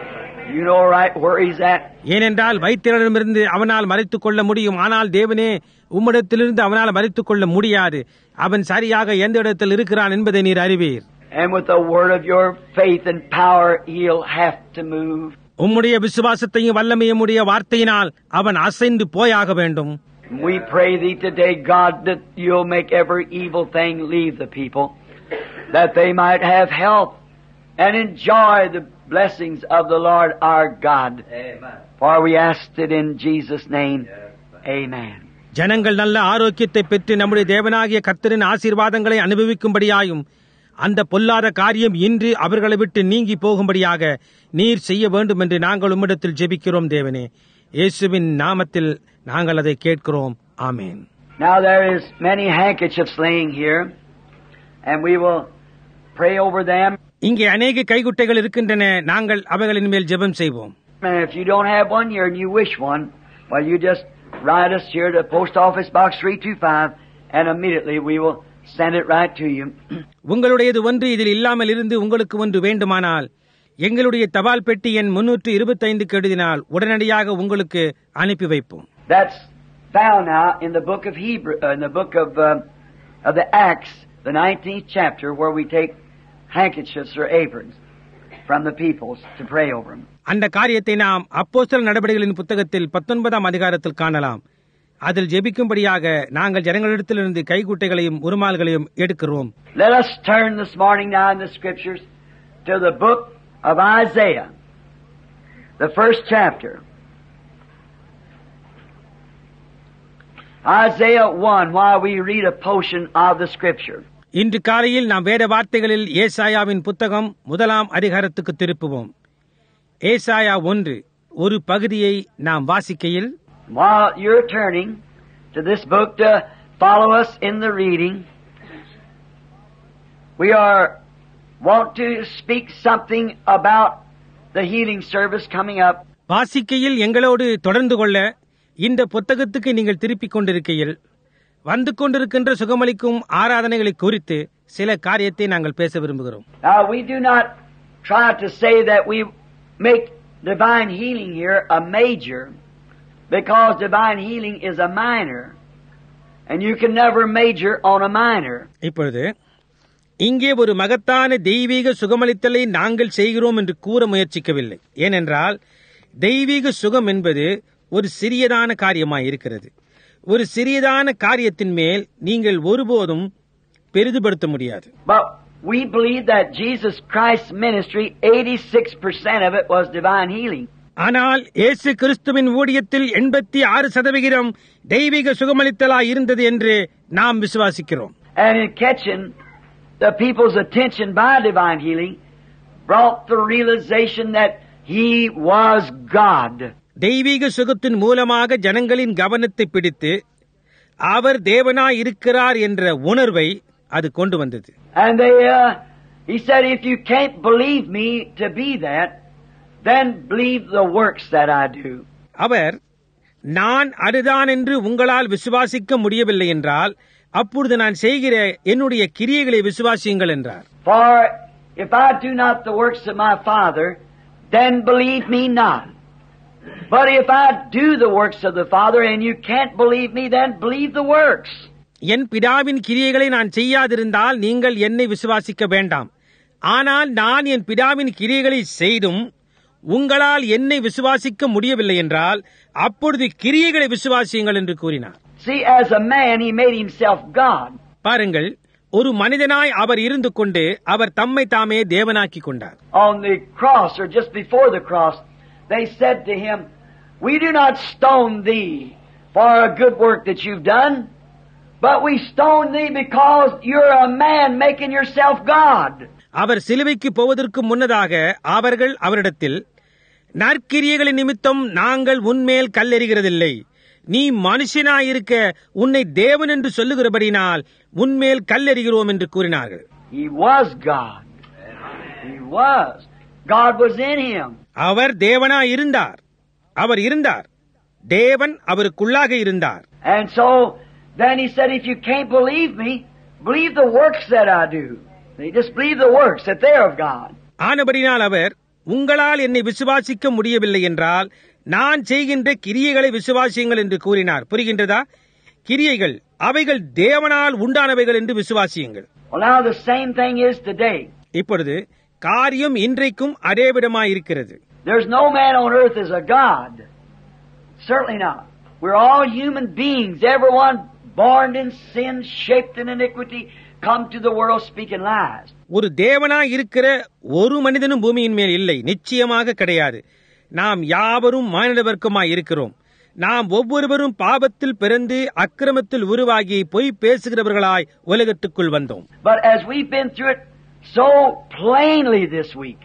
You know right where he's at? ஏனென்றால் வைத்தியரிடமிருந்து அவனால் மறைத்துக் கொள்ள முடியும். ஆனால் தேவனே உம்மிடத்திலிருந்து அவனால் மறைத்துக் கொள்ள முடியாது. அவன் சரியாக எந்த இடத்தில் இருக்கிறான் என்பதை நீர் அறிவீர். And with the word of your faith and power, he'll have to move. உம்முடைய விசுவாசத்தையும் வல்லமையும் உடைய வார்த்தையினால் அவன் அசைந்து போயாக வேண்டும். We pray thee today, God, that you'll make every evil thing leave the people, that they might have health and enjoy the blessings of the Lord our God. Amen. For we asked it in Jesus' name. Amen. ஜனங்கள் நல்ல ஆரோக்கியத்தை பெற்று நம்முடைய தேவனாகிய கர்த்தரின் ஆசீர்வாதங்களை அனுபவிக்கும்படியாயும் அந்த பொல்லாத காரியம் இன்று அவர்களை விட்டு நீங்கி போகும்படியாக நீர் செய்ய வேண்டும் என்று நாங்கள் உம்மிடத்தில் ஜெபிக்கிறோம் தேவனே. இயேசுவின் நாமத்தில் நாங்கள் அதை கேட்கிறோம். ஆமென். Now there is many handkerchiefs laying here, and we will pray over them. இங்கே அநேக கைகுட்டைகள் இருக்கின்றன. நாங்கள் அவைகளின் மேல் ஜெபம் செய்வோம். And if you don't have one here and you wish one, well, you just write us here to Post Office Box three two five, and immediately we will send it right to you. உங்களுடையது ஒன்று இதில் இல்லாமல் இருந்து உங்களுக்கு ஒன்று வேண்டுமானால் எங்களுடைய தபால் பெட்டி எண் முன்னூற்று இருபத்தி ஐந்துக்கு எழுதினால் உடனடியாக உங்களுக்கு அனுப்பி வைப்போம். That's found now in the book of Hebrew, uh, in the book of uh, of the Acts, the nineteenth chapter, where we take handkerchiefs or aprons from the peoples to pray over them. அந்த காரியத்தை நாம் அப்போஸ்தலர் நடபடிகளின் புத்தகத்தில் பத்தொன்பதாம் அதிகாரத்தில் காணலாம். அதில் ஜெபிக்கும்படியாக நாங்கள் ஜனங்களிடத்திலிருந்து கைகுட்டைகளையும் உருமால்களையும் எடுக்கிறோம். Let us turn this morning now in the scriptures to the book of Isaiah, the first chapter. Isaiah one, while we read a portion of the scripture. இன்று காலையில் நாம் வேத வார்த்தைகளில் ஏசாயாவின் புத்தகம் முதலாம் அதிகாரத்துக்கு திருப்புவோம். ஏசாயா ஒன்று ஒரு பகுதியை நாம் வாசிக்கையில், while you're turning to this book to follow us in the reading, we are want to speak something about the healing service coming up. வாசிக்கையில் எங்களோடு தொடர்ந்து கொள்ள இந்த புத்தகத்துக்கு நீங்கள் திருப்பிக் கொண்டிருக்கையில் வந்து கொண்டிருக்கின்ற சுகமளிக்கும் ஆராதனைகளை குறித்து சில காரியத்தை நாங்கள் பேச விரும்புகிறோம். Now we do not try to say that we make divine healing here a major, because divine healing is a minor, and you can never major on a minor. இப்பொழுது இங்கே ஒரு மகத்தான தெய்வீக சுகமளித்தலை நாங்கள் செய்கிறோம் என்று கூற முயற்சிக்கவில்லை. ஏனென்றால் தெய்வீக சுகம் என்பது ஒரு சிறியதான காரியமாய் இருக்கிறது. ஒரு சிறியதான காரியத்தின் மேல் நீங்கள் ஒருபோதும் பெரிதுபடுத்த முடியாது. But we believe that Jesus Christ's ministry, eighty-six percent of it was divine healing. ஆனால் இயேசு கிறிஸ்துவின் ஊழியத்தில் எண்பத்தி ஆறு சதவிகிதம் தெய்வீக சுகமளித்தலாய் இருந்தது என்று நாம் விசுவாசிக்கிறோம். And in catching the people's attention by divine healing brought the realization that He was God. தெய்வீக சுகத்தின் மூலமாக ஜனங்களின் கவனத்தை பிடித்து அவர் தேவனாய் இருக்கிறார் என்ற உணர்வை அது கொண்டு வந்தது. And they, uh, he said, if you can't believe me to be that, then believe the works that I do. அவர் நான் அதுதான் என்று உங்களால் விசுவாசிக்க முடியவில்லை என்றால் அப்பொழுது நான் செய்கிற என்னுடைய கிரியைகளை விசுவாசியுங்கள் என்றார். For if I do not the works of my Father, then believe me not. But if I do the works of the Father and you can't believe me, then believe the works. என் பிதாவின் கிரியைகளை நான் செய்யாதிருந்தால் நீங்கள் என்னை விசுவாசிக்க வேண்டாம். ஆனால் நான் என் பிதாவின் கிரியைகளை செய்தும் உங்களால் என்னை விசுவாசிக்க முடியவில்லை என்றால் அப்பொழுது கிரியைகளை விசுவாசியுங்கள் என்று கூறினார். See, as a man, he made himself God. பாருங்கள், ஒரு மனிதனாய் அவர் இருந்து கொண்டு அவர் தம்மை தாமே தேவனாக்கி கொண்டார். On the cross, or just before the cross, they said to him, we do not stone thee for a good work that you've done, but we stone thee because you're a man making yourself God. அவர் சிலுவைக்கு போவதற்கு முன்னதாக அவர்கள் அவரிடத்தில், நற்கிரியைகளின் நிமித்தம் நாங்கள் உன்மேல் கல்லெறிகிறதில்லை, நீ மனுஷனாயிருக்க உன்னை தேவன் என்று சொல்லுகிறபடினால் உன்மேல் கல்லெறிகிறோம் என்று கூறினார்கள். He was God. He was. God was in him. அவர் தேவனாய் இருந்தார். அவர் இருந்தார். தேவன் அவருக்குள்ளாக இருந்தார். And so then he said, if you can't believe me, believe the works that I do. They just believe the works that they're of God. ஆனபடினால் அவர், உங்களால் என்னை விசுவாசிக்க முடியவில்லை என்றால் நான் செய்கின்ற கிரியைகளை விசுவாசியுங்கள் என்று கூறினார். புரிகின்றதா? கிரியைகள் அவைகள் தேவனால் உண்டானவைகள் என்று விசுவாசியுங்கள். Well, now the same thing is today. இப்பொழுது காரியம் இன்றைக்கும் அதே விதமாயிருக்கிறது. There's no man on earth is a God. Certainly not. We're all human beings. Everyone born in sin, shaped in iniquity, come to the world speaking lies. ஒரு தேவனாய் இருக்கிற ஒரு மனிதனும் பூமியின் மேல் இல்லை, நிச்சயமாக கிடையாது. நாம் யாவரும் மானிட வர்க்கமாய் இருக்கிறோம். நாம் ஒவ்வொருவரும் பாவத்தில் பிறந்து அக்கிரமத்தில் உருவாகி பொய் பேசுகிறவர்களாய் உலகத்துக்குள் வந்தோம். But as we've been through it so plainly this week,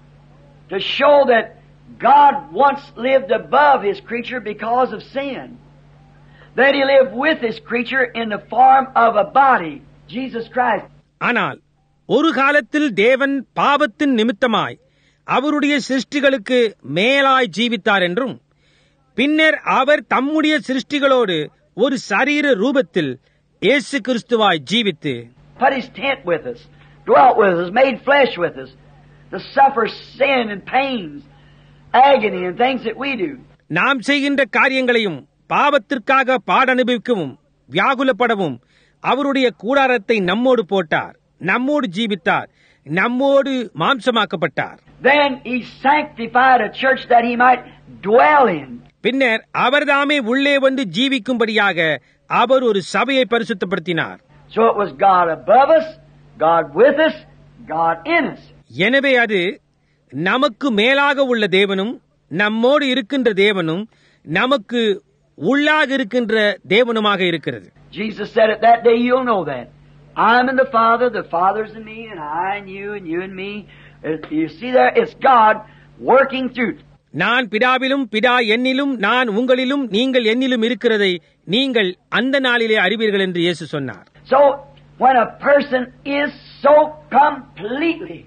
to show that God once lived above His creature because of sin, that He lived with His creature in the form of a body, Jesus Christ. ஆனால் ஒரு காலத்தில் தேவன் பாவத்தின் நிமித்தமாய் அவருடைய சிருஷ்டிகளுக்கு மேலாய் ஜீவித்தார் என்றும், பின்னர் அவர் தம்முடைய சிருஷ்டிகளோடு ஒரு சரீர ரூபத்தில் இயேசு கிறிஸ்துவாய் ஜீவித்து put His tent with us, dwelt with us, made flesh with us, to suffer sin and pains, agony and things that we do. நாம் செய்கின்ற காரியங்களையும் பாவத்திற்காக பாட அனுபவிக்கவும் வியாகுலப்படவும் அவருடைய கூடாரத்தை நம்மோடு போட்டார், நம்மோடு ஜீவித்தார், நம்மோடு மாம்சமாக்கப்பட்டார். Then He sanctified a church that He might dwell in. பின்னர் அவர்தாமே உள்ளே வந்து ஜீவிக்கும்படியாக அவர் ஒரு சபையை பரிசுத்தப்படுத்தினார். So it was God above us, God with us, God in us. எனவே அது நமக்கு மேலாக உள்ள தேவனும் நம்மோடு இருக்கின்ற தேவனும் நமக்கு உள்ளாக இருக்கின்ற தேவனுமாக இருக்கிறது. Jesus said it that day, you'll know that. I'm in the Father, the Father's in me, and I in you, and you in me. You see there, it's God working through. நான் பிதாவிலும் பிதா என்னிலும் நான் உங்களிலும் நீங்கள் என்னிலும் இருக்கிறதை நீங்கள் அந்த நாளிலே அறிவீர்கள் என்று இயேசு சொன்னார். So when a person is so completely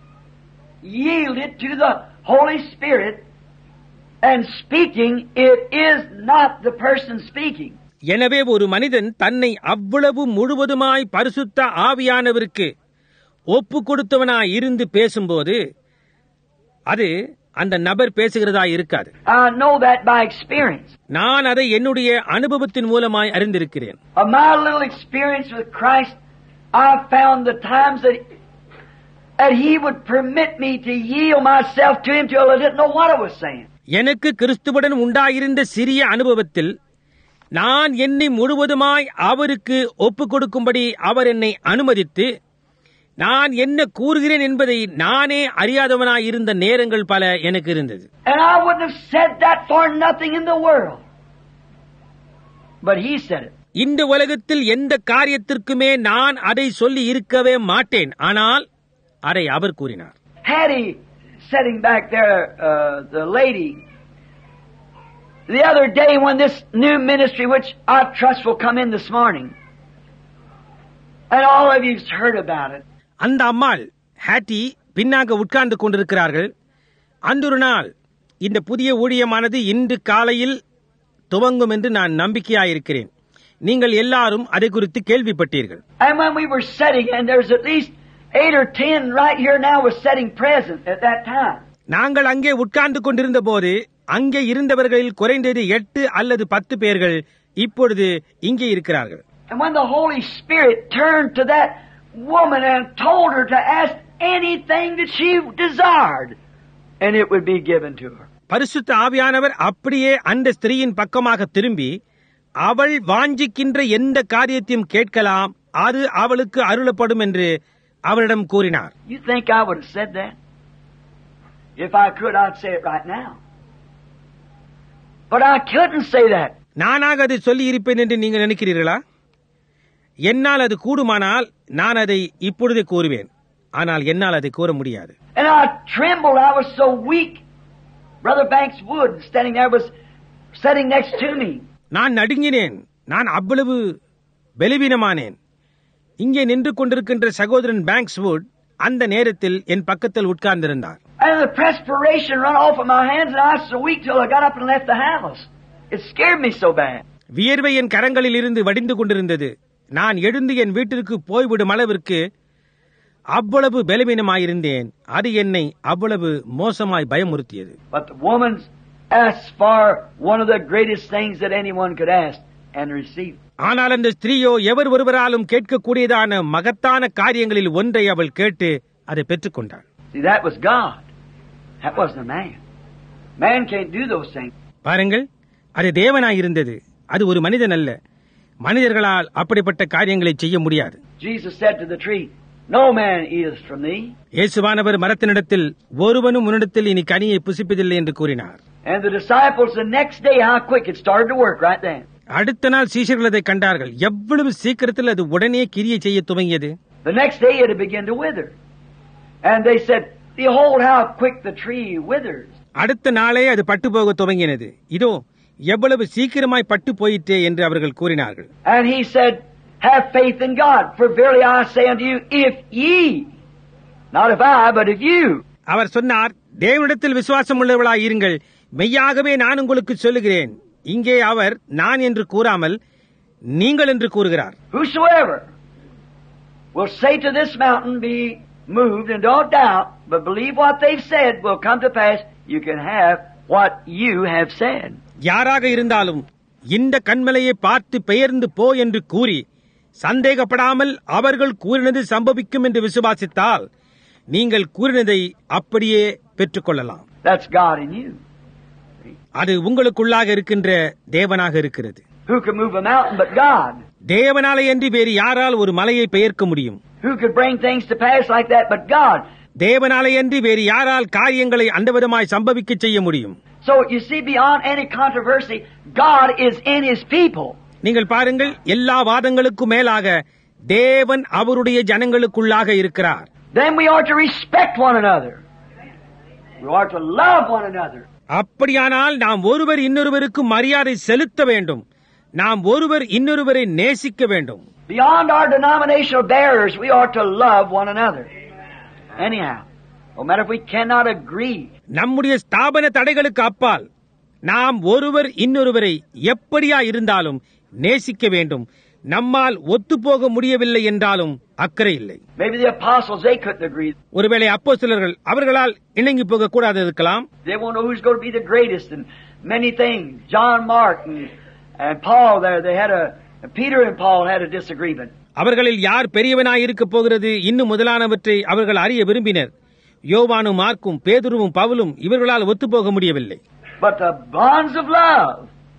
yielded to the Holy Spirit and speaking, it is not the person speaking. எனவே ஒரு மனிதன் தன்னை அவ்வளவு முழுவதுமாய் பரிசுத்த ஆவியானவருக்கு ஒப்பு கொடுத்தவனாய் இருந்து பேசும்போது அது அந்த நபர் பேசுகிறதா இருக்காது. I know that by experience. நான் அதை என்னுடைய அனுபவத்தின் மூலமாய் அறிந்திருக்கிறேன். Of my little experience with Christ, I found the times that that He would permit me to yield myself to Him till I didn't know what I was saying. எனக்கு கிறிஸ்துவுடன் உண்டாயிருந்த சிறிய அனுபவத்தில் நான் என்னை முழுவதுமாய் அவருக்கு ஒப்பு கொடுக்கும்படி அவர் என்னை அனுமதித்து நான் என்ன கூறுகிறேன் என்பதை நானே அறியாதவனாய் இருந்த நேரங்கள் பல எனக்கு இருந்தது. And I wouldn't have said that for nothing in the world. But He said it. இந்த உலகத்தில் எந்த காரியத்திற்குமே நான் அதை சொல்லி இருக்கவே மாட்டேன், ஆனால் அதை அவர் கூறினார். Had He sitting back there, uh, the lady, the other day when this new ministry, which I trust will come in this morning, and all of you've heard about it. அந்த அம்மாள் ஹேட்டி பின்னாக உட்கார்ந்து கொண்டிருக்கிறார்கள். அன்றொரு நாள் இந்த புதிய ஊழியமானது இன்று காலையில் துவங்கும் என்று நான் நம்பிக்கையாயிருக்கிறேன். நீங்கள் எல்லாரும் அதை குறித்து கேள்விப்பட்டீர்கள். And when we were sitting, and there's at least eight or ten right here now was sitting present at that time. நாங்கள் அங்கே உட்கார்ந்து கொண்டிருந்த போது அங்கே இருந்தவர்களில் குறைந்தது எட்டு அல்லது பத்து பேர்கள் இப்பொழுது இங்கே இருக்கிறார்கள். And when the Holy Spirit turned to that woman and told her to ask anything that she desired, and it would be given to her. பரிசுத்த ஆவியானவர் அப்படியே அந்த ஸ்திரீயின் பக்கமாக திரும்பி அவள் வாஞ்சிக்கின்ற எந்த காரியத்தையும் கேட்கலாம், அது அவளுக்கு அருளப்படும் என்று அவளிடம் கூறினார். You think I would have said that? If I could, I'd say it right now. But I couldn't say that. நானாக அதை சொல்லி இருப்பேன் என்று நீங்கள் நினைக்கிறீர்களா? என்னால் அது கூடுமானால் நான் அதை இப்பொழுதே கூறுவேன், ஆனால் என்னால் அதை கூற முடியாது. And I trembled. I was so weak. Brother Banks Wood standing there was sitting next to me. நான் நடுங்கினேன், நான் அவ்வளவு பலவீனமானேன். இங்கே நின்று கொண்டிருக்கின்ற சகோதரன் பேங்க்ஸ் வுட் அந்த நேரத்தில் என் பக்கத்தில் உட்கார்ந்திருந்தார். And the perspiration run off of my hands, and I was so weak till I got up and left the house. It scared me so bad. வியர்வை என் கரங்களில் இருந்து வடிந்து கொண்டிருந்தது. நான் எழுந்து என் வீட்டிற்கு போய்விடும் அளவிற்கு அவ்வளவு பலவீனமாயிருந்தேன். அது என்னை அவ்வளவு மோசமாய் பயமுறுத்தியது. But the woman's asked for one of the greatest things that anyone could ask and receive. ஆனால் அந்த ஸ்திரீயோ எவர் ஒருவராலும் கேட்கக்கூடியதான மகத்தான காரியங்களில் ஒன்றை அவள் கேட்டு அதை பெற்றுக்கொண்டாள். See, that was God. That wasn't a man. Man can't do those things. பாருங்கள், அது தேவனாயிருந்தது, அது ஒரு மனிதன் அல்ல. மனிதர்களால் அப்படிப்பட்ட காரியங்களை செய்ய முடியாது. Jesus said to the tree, "No man eateth from thee." இயேசுவானவர் மரத்தினிடத்தில் ஒருவனும் உன்னிடத்தில் இனி கனியை புசிப்பதில்லை என்று கூறினார். And the disciples the next day, how quick it started to work right then. அடுத்த நாள் சீஷர்கள் அதை கண்டார்கள். எவ்வளவு சீக்கிரத்தில் அது உடனே கிரியை செய்ய துவங்கியது. The next day it had begun to wither. And they said, "Behold how quick the tree withers." அடுத்த நாளே அது பட்டு போக துவங்கினது. இதோ எவ்வளவு சீக்கிரமாய் பட்டு போயிற்றே என்று அவர்கள் கூறினார்கள். And he said, "Have faith in God, for verily I say unto you, if ye, not if I, but if you." அவர் சொன்னார், தேவனிடத்தில் விசுவாசம் உள்ளவர்களாய் இருங்கள், மெய்யாகவே நான் உங்களுக்கு சொல்லுகிறேன். இங்கே அவர் நான் என்று கூறாமல் நீங்கள் என்று கூறுகிறார். Whosoever will say to this mountain, be moved, and don't doubt, but believe what they've said will come to pass, you can have what you have said. யாராக இருந்தாலும் இந்த கன்மலையை பார்த்து பெயர்ந்து போ என்று கூறி சந்தேகப்படாமல் அவர்கள் கூறினது சம்பவிக்கும் என்று விசுவாசித்தால் நீங்கள் கூறினதை அப்படியே பெற்றுக்கொள்ளலாம். That's God in you. அது உங்களுக்குள்ளாக இருக்கின்ற தேவனாக இருக்கிறது. Who can move a mountain but God? தேவனாலே அன்றி வேறு யாரால் ஒரு மலையை பெயர்க்க முடியும்? Who could bring things to pass like that but God? தேவனாலே அன்றி வேறு யாரால் காரியங்களை அந்த விதமாய் சம்பவிக்க செய்ய முடியும்? So you see, beyond any controversy, God is in His people. நீங்கள் பாருங்கள், எல்லா வாதங்களுக்கும் மேலாக தேவன் அவருடைய ஜனங்களுக்குள்ளாக இருக்கிறார். Then we are to respect one another. We are to love one another. அப்படியானால் நாம் ஒருவர் இன்னொருவருக்கு மரியாதை செலுத்த வேண்டும். நாம் ஒருவர் இன்னொருவரை நேசிக்க வேண்டும். Beyond our denominational barriers, we are to love one another. Anyhow, no matter if we cannot agree. நம்முடைய ஸ்தாபன தடைகளுக்கு அப்பால் நாம் ஒருவர் இன்னொருவரை எப்படியா இருந்தாலும் நேசிக்க வேண்டும். நம்மால் ஒத்துப்போக முடியவில்லை என்றாலும் அக்கறை இல்லை. Maybe the apostles, they couldn't agree. ஒருவேளை அப்போஸ்தலர்கள் அவர்களால் இணங்கி போக கூடாது இருக்கலாம். They won't know who's going to be the greatest in many things. John Mark and, and Paul there, they had a, Peter and Paul had a disagreement. அவர்களில் யார் பெரியவனாய் இருக்க போகிறது இன்னும் முதலானவற்றை அவர்கள் அறிய விரும்பினர். யோவானும் மார்க்கும் பேதுருவும் பவுலும் இவர்களால் ஒத்துப்போக முடியவில்லை. But the bonds of love,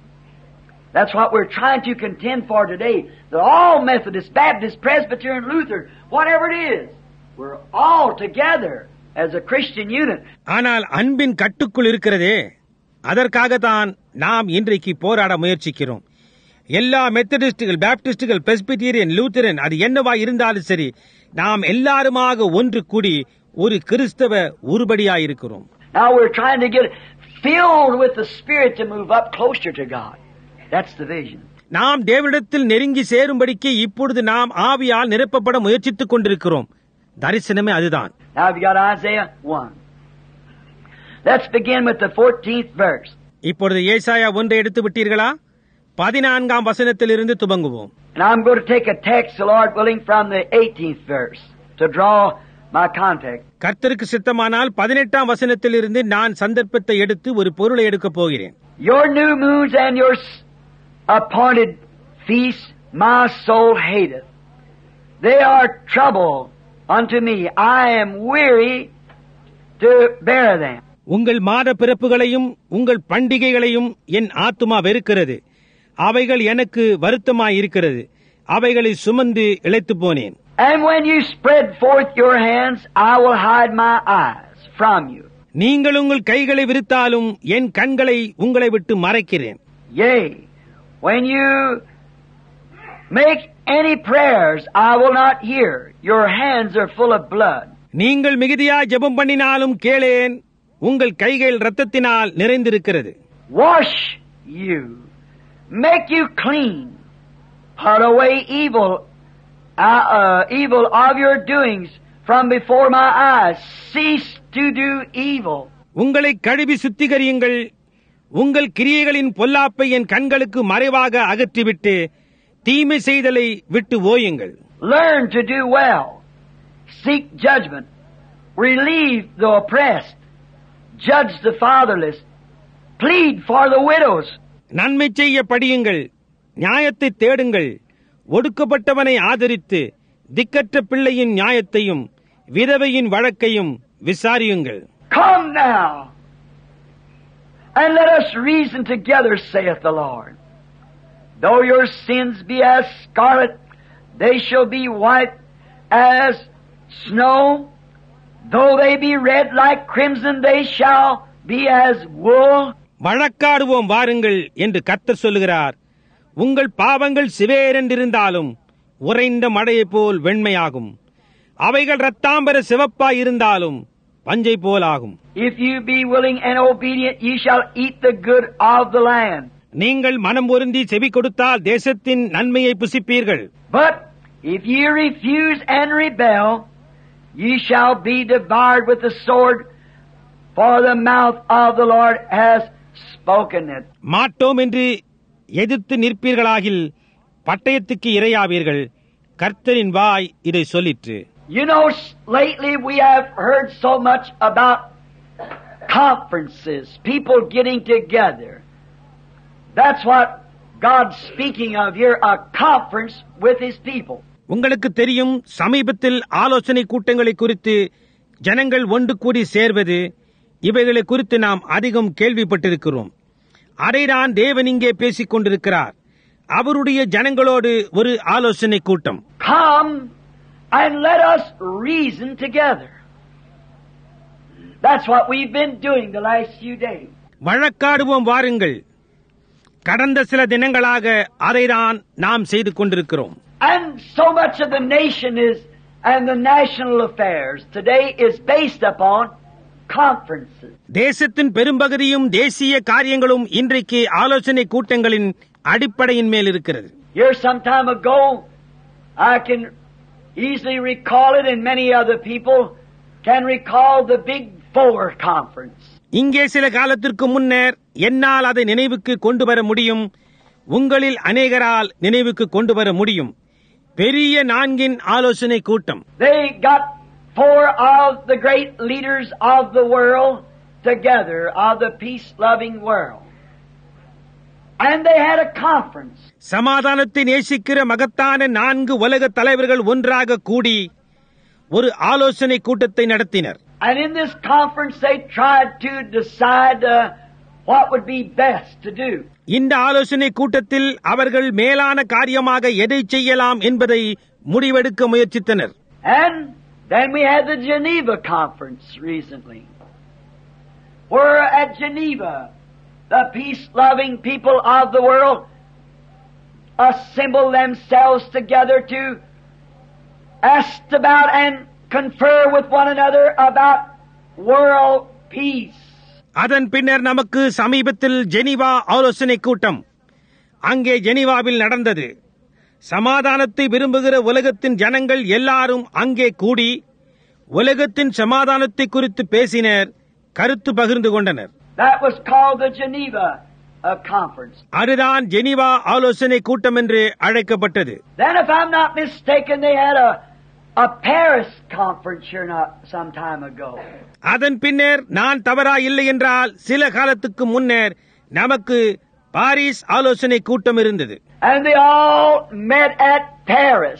that's what we're trying to contend for today. That all Methodist, Baptist, Presbyterian, Lutheran, whatever it is, we're all together as a Christian unit. ஆனால் அன்பின் கட்டுக்குள் இருக்கிறதே, அதற்காகத்தான் நாம் இன்றைக்கு போராட முயற்சிக்கிறோம். எல்லா மெத்தடிஸ்டுகள், பாப்டிஸ்டுகள், பெஸ்பிட்டீரியன், லூத்தரன், அது என்னவா இருந்தாலும் சரி, நாம் எல்லாருமாக ஒன்று கூடி ஒரு கிறிஸ்தவ உருபடியாயிருக்கிறோம். Now we're trying to get filled with the Spirit to move up closer to God. That's the vision. நாம் தேவனிடத்தில் நெருங்கி சேரும்படிக்கு இப்பொழுது நாம் ஆவியால் நிரப்பப்பட முயற்சித்துக் கொண்டிருக்கிறோம். தரிசனமே அதுதான். Now have you got Isaiah one? Let's begin with the fourteenth verse. இப்பொழுது ஏசாயா ஒன்றை எடுத்து விட்டீர்களா? பதினான்காம் வசனத்திலிருந்து துவங்குவோம். And I'm going to take a text, the Lord willing, from the eighteenth verse to draw my context. கர்த்தருக்கு சித்தமானால் பதினெட்டாம் வசனத்திலிருந்து நான் சந்தர்ப்பத்தை எடுத்து ஒரு பொருளை எடுக்கப் போகிறேன். Your new moons and your appointed feasts my soul hateth. They are trouble unto me. I am weary to bear them. உங்கள் மாத பிறப்புகளையும் உங்கள் பண்டிகைகளையும் என் ஆத்துமா வெறுக்கிறது. அவைகள் எனக்கு வருத்தமாயிருக்கிறது. அவைகளை சுமந்து இளைத்து போனேன். And when you spread forth your hands, I will hide my eyes from you. நீங்கள் உங்கள் கைகளை விரித்தாலும் என் கண்களை உங்களை விட்டு மறைக்கிறேன். Yea, when you make any prayers, I will not hear. Your hands are full of blood. நீங்கள் மிகுதியாய் ஜெபம் பண்ணினாலும் கேளேன். உங்கள் கைகள் இரத்தத்தினால் நிறைந்திருக்கிறது. Wash you, make you clean, put away evil, uh, uh, evil of your doings from before my eyes. Cease to do evil. உங்களை கழுவி சுத்திகரியுங்கள். உங்கள் கிரியைகளின் பொல்லாப்பை என் கண்களுக்கு மறைவாக அகற்றிவிட்டு தீமை செய்தலை விட்டு ஓயுங்கள். Learn to do well. seek judgment, relieve the oppressed, judge the fatherless, plead for the widows. நன்மை செய்ய படியுங்கள், நியாயத்தை தேடுங்கள், ஒடுக்கப்பட்டவனை ஆதரித்து திக்கற்ற பிள்ளையின் நியாயத்தையும் விதவையின் வழக்கையும் விசாரியுங்கள். Come now, and let us reason together, saith the Lord. Though your sins be as scarlet, they shall be white as snow. Though they be red like crimson, they shall be as wool. வழக்காடுவோம் வாருங்கள் என்று கர்த்தர் சொல்லுகிறார். உங்கள் பாவங்கள் சிவேரென்றிருந்தாலும் உறைந்த மழையை போல் வெண்மையாகும். அவைகள் இரத்தாம்பர சிவப்பாய் இருந்தாலும் பஞ்சை போலாகும். If you be willing and obedient, ye shall eat the good of the land. நீங்கள் மனம் பொருந்தி செவி கொடுத்தால் தேசத்தின் நன்மையை புசிப்பீர்கள். But if ye refuse and rebel, ye shall be devoured with the sword, for the mouth of the Lord has spoken it. மாட்டோம் என்று எதிர்த்து நிற்பீர்களாகில் பட்டயத்துக்கு இரையாவீர்கள். கர்த்தரின் வாய் இதை சொல்லிற்று. You know, lately we have heard so much about conferences, people getting together. That's what God's speaking of here, a conference with His people. உங்களுக்கு தெரியும், சமீபத்தில் ஆலோசனை கூட்டங்களை குறித்து ஜனங்கள் ஒன்று கூடி சேர்வது, இவைகளை குறித்து நாம் அதிகம் கேள்விப்பட்டிருக்கிறோம். அதைதான் தேவன் இங்கே பேசிக் கொண்டிருக்கிறார். அவருடைய ஜனங்களோடு ஒரு ஆலோசனை கூட்டம். Come and let us reason together. That's what we've been doing the last few days. வழக்காடுவோம் வாருங்கள். கடந்த சில தினங்களாக அதைதான் நாம் செய்து கொண்டிருக்கிறோம். And so much of the nation is, and the national affairs today is based upon conferences. தேசத்தின் பெரும்பகுதியும் தேசிய காரியங்களும் இன்றைக்கு ஆலோசனை கூட்டங்களின் அடிப்படையின் மேல் இருக்கிறது. Here some time ago, I can easily recall it, and many other people can recall the Big Four conference. இங்கே சில காலத்திற்கு முன்னர் என்னால் அதை நினைவுக்கு கொண்டு வர முடியும். உங்களில் அநேகரால் நினைவுக்கு கொண்டு வர முடியும். பெரிய நான்கின் ஆலோசனை கூட்டம். They got four of the great leaders of the world together, of the peace-loving world. And they had a conference. சமாதானத்தை நேசிக்கிற மகத்தான நான்கு உலக தலைவர்கள் ஒன்றாக கூடி ஒரு ஆலோசனை கூட்டத்தை நடத்தினர். And in this conference they tried to decide uh, what would be best to do. இந்த ஆலோசனை கூட்டத்தில் அவர்கள் மேலான காரியமாக எதை செய்யலாம் என்பதை முடிவெடுக்க முயற்சித்தனர். And then we had the Geneva conference recently, where at Geneva the peace-loving people of the world assemble themselves together to ask about and confer with one another about world peace. அதன் பின்னர் நமக்கு சமீபத்தில் Geneva ஆலோசனை கூட்டம் அங்கே ஜெனீவாவில் நடந்தது. சமாதானத்தை விரும்புகிற உலகத்தின் ஜனங்கள் எல்லாரும் அங்கே கூடி உலகத்தின் சமாதானத்தை குறித்து பேசினர், கருத்து பகிர்ந்து கொண்டனர். That was called the Geneva uh, conference. அதுதான் ஜெனீவா ஆலோசனை கூட்டம் என்று அழைக்கப்பட்டது. Then if I'm not mistaken, they had a a Paris conference here not some time ago. அதன் பின்னர் நான் தவறா இல்லை என்றால் சில காலத்துக்கு முன்னர் நமக்கு பாரிஸ் ஆலோசனை கூட்டம் இருந்தது. And they all met at Paris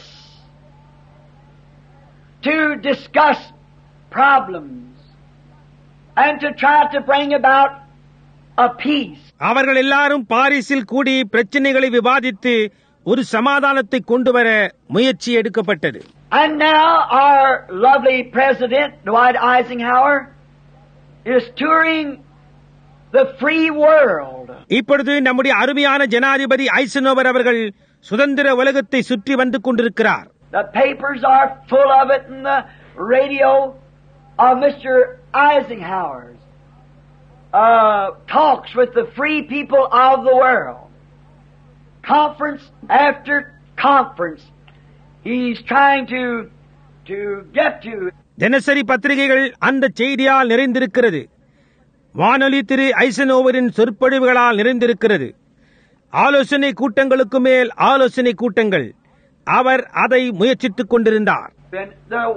to discuss problems and to try to bring about a peace. அவர்கள் எல்லாரும் பாரிஸில் கூடி பிரச்சனைகளை விவாதித்து ஒரு சமாதானத்தை கொண்டு வர முயற்சி எடுக்கப்பட்டது. And now our lovely President Dwight Eisenhower is touring the free world. இப்பொழுது நம்முடைய அருமையான ஜனாதிபதி ஐசனோவர் அவர்கள் சுதந்திர உலகத்தை சுற்றி வந்து கொண்டிருக்கிறார். The papers are full of it, and the radio of Mister Eisenhower's uh, talks with the free people of the world. Conference after conference, he's trying to to get to. தினசரி பத்திரிகைகள் அந்த செய்தியால் நிறைந்திருக்கிறது. வானொலி திரு ஐசனோவரின் சொற்பொழிவுகளால் நிறைந்திருக்கிறது. ஆலோசனை கூட்டங்களுக்கு மேல் ஆலோசனை கூட்டங்கள். அவர் அதை முயற்சித்துக் கொண்டிருந்தார். The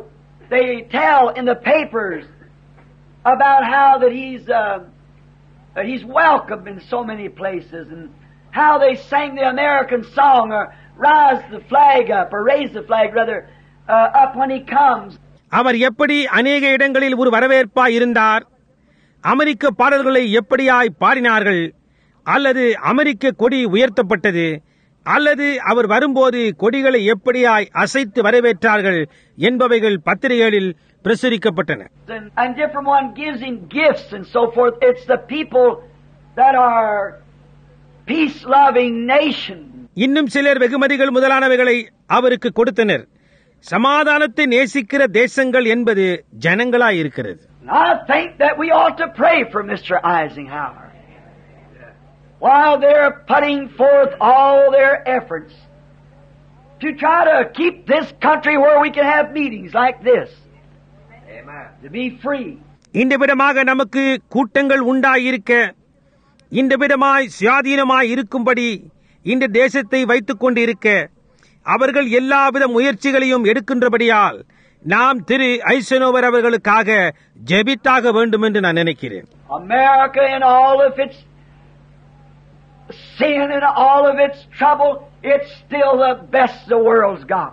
they tell in the papers about how that he's uh, that he's welcome in so many places, and how they sang the American song, or rise the flag up, or raise the flag rather uh, up when he comes. அவர் எப்படி அநேக இடங்களில் ஒரு வரவேற்பாய் இருந்தார், அமெரிக்க பாடல்களை எப்படியாய் பாடினார்கள், அல்லது அமெரிக்க கொடி உயர்த்தப்பட்டது, அல்லது அவர் வரும்போது கொடிகளை எப்படியாய் அசைத்து வரவேற்றார்கள் என்பவைகள் பத்திரிகைகளில் பிரசுரிக்கப்பட்டன. And, and different one gives him gifts and so forth. It's the people that are peace-loving nation. இன்னும் சிலர் வெகுமதிகள் முதலானவைகளை அவருக்கு கொடுத்தனர். சமாதானத்தை நேசிக்கிற தேசங்கள் என்பது ஜனங்களாய் இருக்கிறது. I think that we ought to pray for Mister Eisenhower while they're putting forth all their efforts to try to keep this country where we can have meetings like this. Amen. To be free. இந்த விதமாக நமக்கு கூட்டங்கள் உண்டாயிருக்க, இந்த விதமாய் சுயாதீனமாய் இருக்கும்படி இந்த தேசத்தை வைத்துக் கொண்டிருக்க அவர்கள் எல்லாவித முயற்சிகளையும் எடுக்கின்றபடியால் நாம் திரு ஐசனோவர் அவர்களுக்காக ஜெபித்தாக வேண்டும் என்று நான் நினைக்கிறேன். America in all of its sin and all of its trouble, it's still the best the world's got.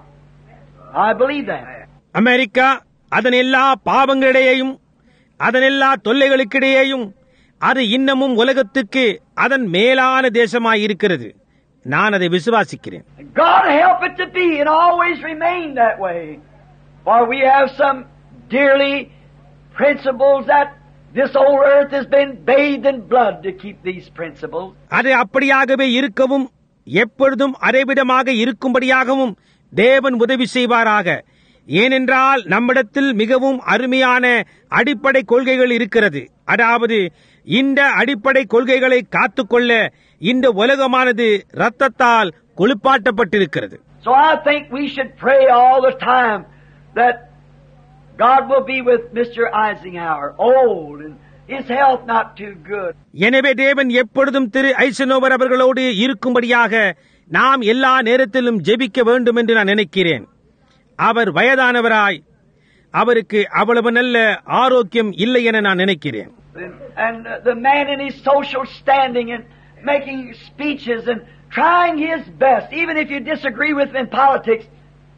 I believe that. America அதன் எல்லா பாவங்களிடையேயும் அதன் எல்லா தொல்லைகளுக்கிடையேயும் அது இன்னமும் உலகத்துக்கு அதன் மேலான தேசமாய் இருக்கிறது. நான் அதை விசுவாசிக்கிறேன். God help it to be and always remain that way. For we have some dearly principles that this old earth has been bathed in blood to keep these principles. அது அப்படியாகவே இருக்கவும் எப்பொழுதும் அரைவிடமாக இருக்கும்படியாகவும் தேவன் உதவி செய்வாராக. ஏனென்றால் நம்மிடத்தில் மிகவும் அருமையான அடிப்படை கொள்கைகள் இருக்கிறது. அதாவது இந்த அடிப்படை கொள்கைகளை காத்துக்கொள்ள இந்த உலகமானது இரத்தத்தால் கொழுப்பாட்டப்பட்டிருக்கிறது. So I think we should pray all the time that God will be with Mister Eisenhower, old and his health not too good. எனவே தேவன் எப்பொழுதும் திரு ஐசனோவர் அவர்களோடு இருக்கும்படியாக நாம் எல்லா நேரத்திலும் ஜெபிக்க வேண்டும் என்று நான் நினைக்கிறேன். அவர் வயதானவராய், அவருக்கு அவ்வளவு நல்ல ஆரோக்கியம் இல்லை என நான் நினைக்கிறேன். And the man in his social standing and making speeches and trying his best, even if you disagree with him in politics,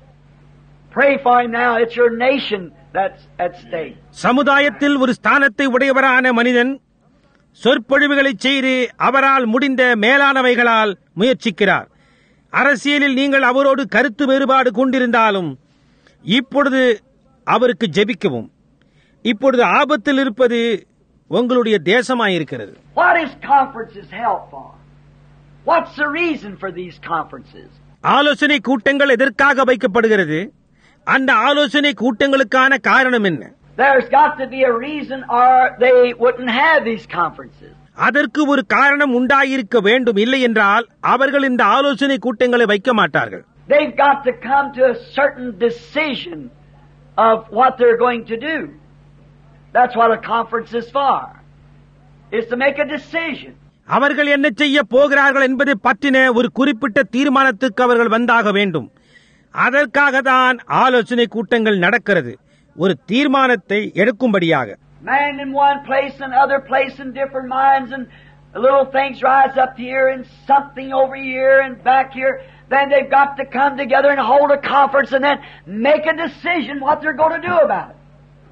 pray for him now. It's your nation that's at stake. சமுதாயத்தில் ஒரு ஸ்தானத்தை உடையவரான மனிதன் சொற்பொழிவுகளை செய்து அவரால் முடிந்த மேலானவைகளால் முயற்சிக்கிறார். அரசியலில் நீங்கள் அவரோடு கருத்து வேறுபாடு கொண்டிருந்தாலும் இப்பொழுது அவருக்கு ஜெபிக்கவும். இப்பொழுது ஆபத்தில் இருப்பது உங்களுடைய தேசமாயிருக்கிறது. What is conferences held for? What's the reason for these conferences? ஆலோசனை கூட்டங்கள் எதற்காக வைக்கப்படுகிறது? அந்த ஆலோசனை கூட்டங்களுக்கான காரணம் என்ன? There's got to be a reason or they wouldn't have these conferences. அதற்கு ஒரு காரணம் உண்டாயிருக்க வேண்டும். இல்லை என்றால் அவர்கள் இந்த ஆலோசனை கூட்டங்களை வைக்க மாட்டார்கள். They've got to come to a certain decision of what they're going to do. That's what a conference is for. It's to make a decision. அவர்கள் என்ன செய்ய போகிறார்கள் என்பதை பற்றின ஒரு குறிப்பிட்ட தீர்மானத்துக்கு அவர்கள் வந்தாக வேண்டும். அதற்காக தான் ஆலோசனை கூட்டங்கள் நடக்கிறது, ஒரு தீர்மானத்தை எடுக்கும்படியாக. Man in one place and other place in different minds and little things rise up here and something over here and back here. Then they've got to come together and hold a conference and then make a decision what they're going to do about it.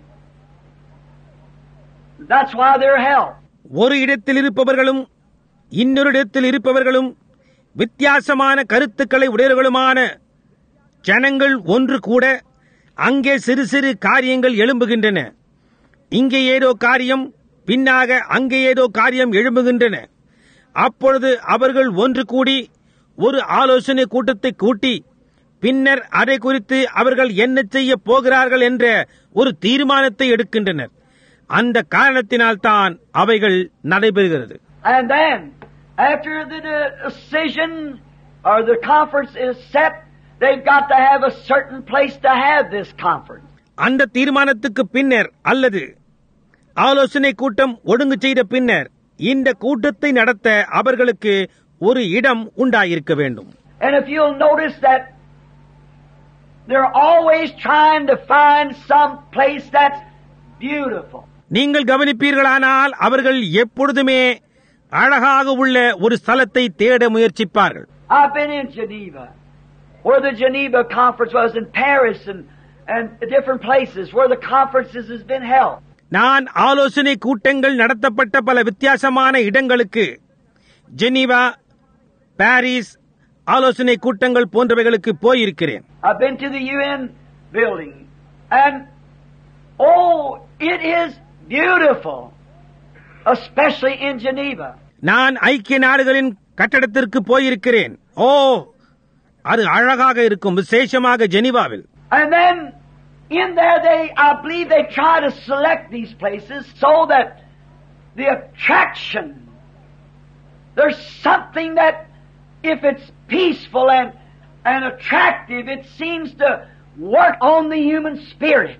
That's why they're held. ஒரு இடத்தில் இருப்பவர்களும் இன்னொரு இடத்தில் இருப்பவர்களும் வித்தியாசமான கருத்துக்களை உடையவர்களுமான ஜனங்கள் ஒன்று கூட அங்கே சிறு சிறு காரியங்கள் எழும்புகின்றன. இங்கே ஏதோ காரியம், பின்னாக அங்கே ஏதோ காரியம் எழும்புகின்றன. அப்பொழுது அவர்கள் ஒன்று கூடி ஒரு ஆலோசனை கூட்டத்தை கூட்டி பின்னர் அதை குறித்து அவர்கள் என்ன செய்ய போகிறார்கள் என்ற ஒரு தீர்மானத்தை எடுக்கின்றனர். அந்த காரணத்தினால் தான் அவைகள் நடைபெறுகிறது. And then after the decision or the conference is set, they've got to have a certain place to have this conference. அந்த தீர்மானத்துக்கு பின்னர் அல்லது ஆலோசனை கூட்டம் ஒழுங்கு செய்த பின்னர் இந்த கூட்டத்தை நடத்த அவர்களுக்கு ஒரு இடம் உண்டாயிருக்க வேண்டும். And if you'll notice that They're always trying to find some place that's beautiful. நீங்கள் கவனிப்பீர்களானால் அவர்கள் எப்பொழுதுமே அழகாக உள்ள ஒரு ஸ்தலத்தை தேட முயற்சிப்பார்கள். I've been in Geneva, where the Geneva conference was, in Paris and and different places where the conferences has been held. நான் ஆலோசனை கூட்டங்கள் நடத்தப்பட்ட பல வித்தியாசமான இடங்களுக்கு, ஜெனீவா, பாரிஸ் ஆலோசனை கூட்டங்கள் போன்றவைகளுக்கு போயிருக்கிறேன். I've been to the U N building, and oh, it is beautiful, especially in Geneva. நான் ஐக்கிய நாடுகளின் கட்டடத்திற்கு போயிருக்கிறேன். ஓ, அது அழகாக இருக்கும், விசேஷமாக ஜெனீவாவில். And then in there they, I believe they try to select these places so that the attraction, there's something that if it's peaceful and, and attractive, it seems to work on the human spirit.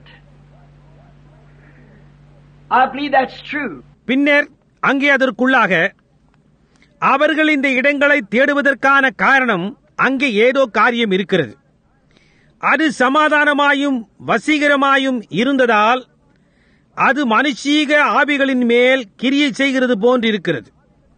I believe that's true. பின்னர் அங்கே அதற்குள்ளாக அவர்கள் இந்த இடங்களை தேடுவதற்கான காரணம், அங்கே ஏதோ காரியம் இருக்கிறது. அது சமாதானமாயும் வசீகரமாயும் இருந்ததால் அது மனுஷீக ஆவிகளின் மேல் கிரியை செய்கிறது போன்று இருக்கிறது.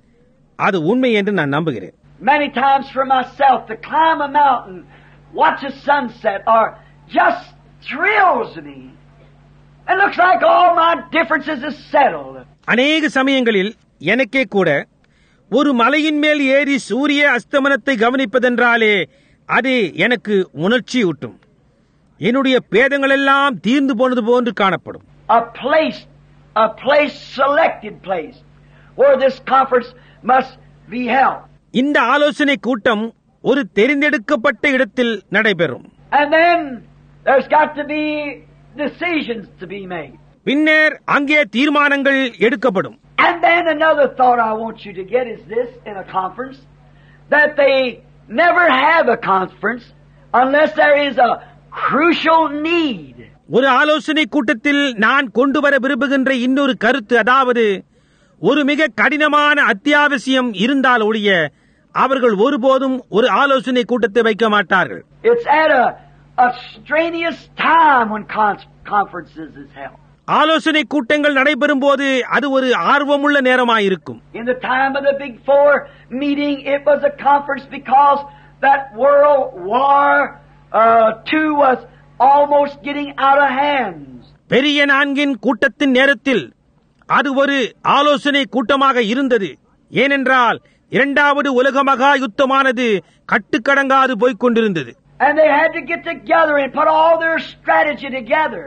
அது உண்மை என்று நான் நம்புகிறேன். Many times for myself to climb a mountain, watch a sunset, or just thrills me. It looks like all my differences is settled. அநேக சமயங்களில் எனக்கே கூட ஒரு மலையின் மேல் ஏறி சூரிய அஸ்தமனத்தை கவனிப்பதென்றாலே அது எனக்கு உணர்ச்சியூட்டும். என்னுடைய பேதங்கள் எல்லாம் தீர்ந்து போனது போன்று காணப்படும். A place, a place, selected place, where this conference must be held. இந்த ஆலோசனை கூட்டம் ஒரு தெரிந்தெடுக்கப்பட்ட இடத்தில் நடைபெறும். And then there's got to be decisions to be made. பின்னர் அங்கே தீர்மானங்கள் எடுக்கப்படும். And then another thought I want you to get is this in a conference, that they never have a conference unless there is a crucial need. ஒரு ஆலோசனை கூட்டத்தில் நான் கொண்டு வர விரும்புகின்ற இன்னொரு கருத்து, அதாவது ஒரு மிக கடினமான அத்தியாவசியம் இருந்தால் ஒழிய அவர்கள் ஒருபோதும் ஒரு ஆலோசனை கூட்டத்தை வைக்க மாட்டார்கள். It's at a, a strenuous time when con- conferences is held. ஆலோசனை கூட்டங்கள் நடைபெறும் போது அது ஒரு ஆர்வமுள்ள நேரமாயிருக்கும். In the time of the Big Four meeting, it was a conference because that World War uh, Two was almost getting out of hands. பெரிய நான்கின் கூட்டத்தின் நேரத்தில் அது ஒரு ஆலோசனை கூட்டமாக இருந்தது. ஏனென்றால் இரண்டாவது உலக மகா யுத்தமானது கட்டுக்கடங்காது போய்க் கொண்டிருந்தது. And they had to get together and put all their strategy together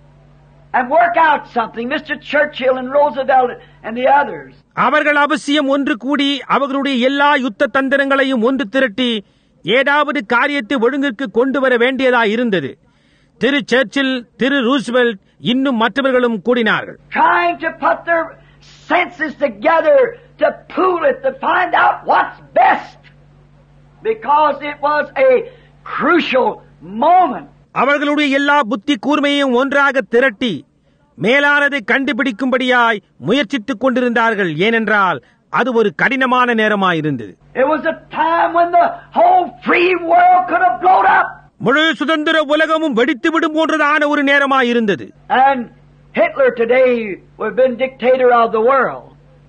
and work out something. Mister Churchill and Roosevelt and the others. அவர்கள் அவசியம் ஒன்று கூடி அவர்களுடைய எல்லா யுத்த தந்திரங்களையும் ஒன்று திரட்டி ஏதாவது காரியத்தை ஒழுங்கிற்கு கொண்டு வர வேண்டியதாய் இருந்தது. திரு சர்ச்சில், திரு ரூஸ்வெல்ட், இன்னும் மற்றவர்களும் கூடினார்கள். Trying to put their senses together to pool it, to find out what's best, because it was a crucial moment. அவர்களுடைய எல்லா புத்தி கூர்மையும் ஒன்றாக திரட்டி மேலானதை கண்டுபிடிக்கும்படியாய் முயற்சித்துக் கொண்டிருந்தார்கள். ஏனென்றால் அது ஒரு கடினமான நேரமாயிருந்தது. It was a time when the whole free world could have blown up. முழு சுதந்திர உலகமும் வெடித்து விடும் போன்றதான ஒரு நேரமாயிருந்தது. And Hitler today would have been dictator of the world.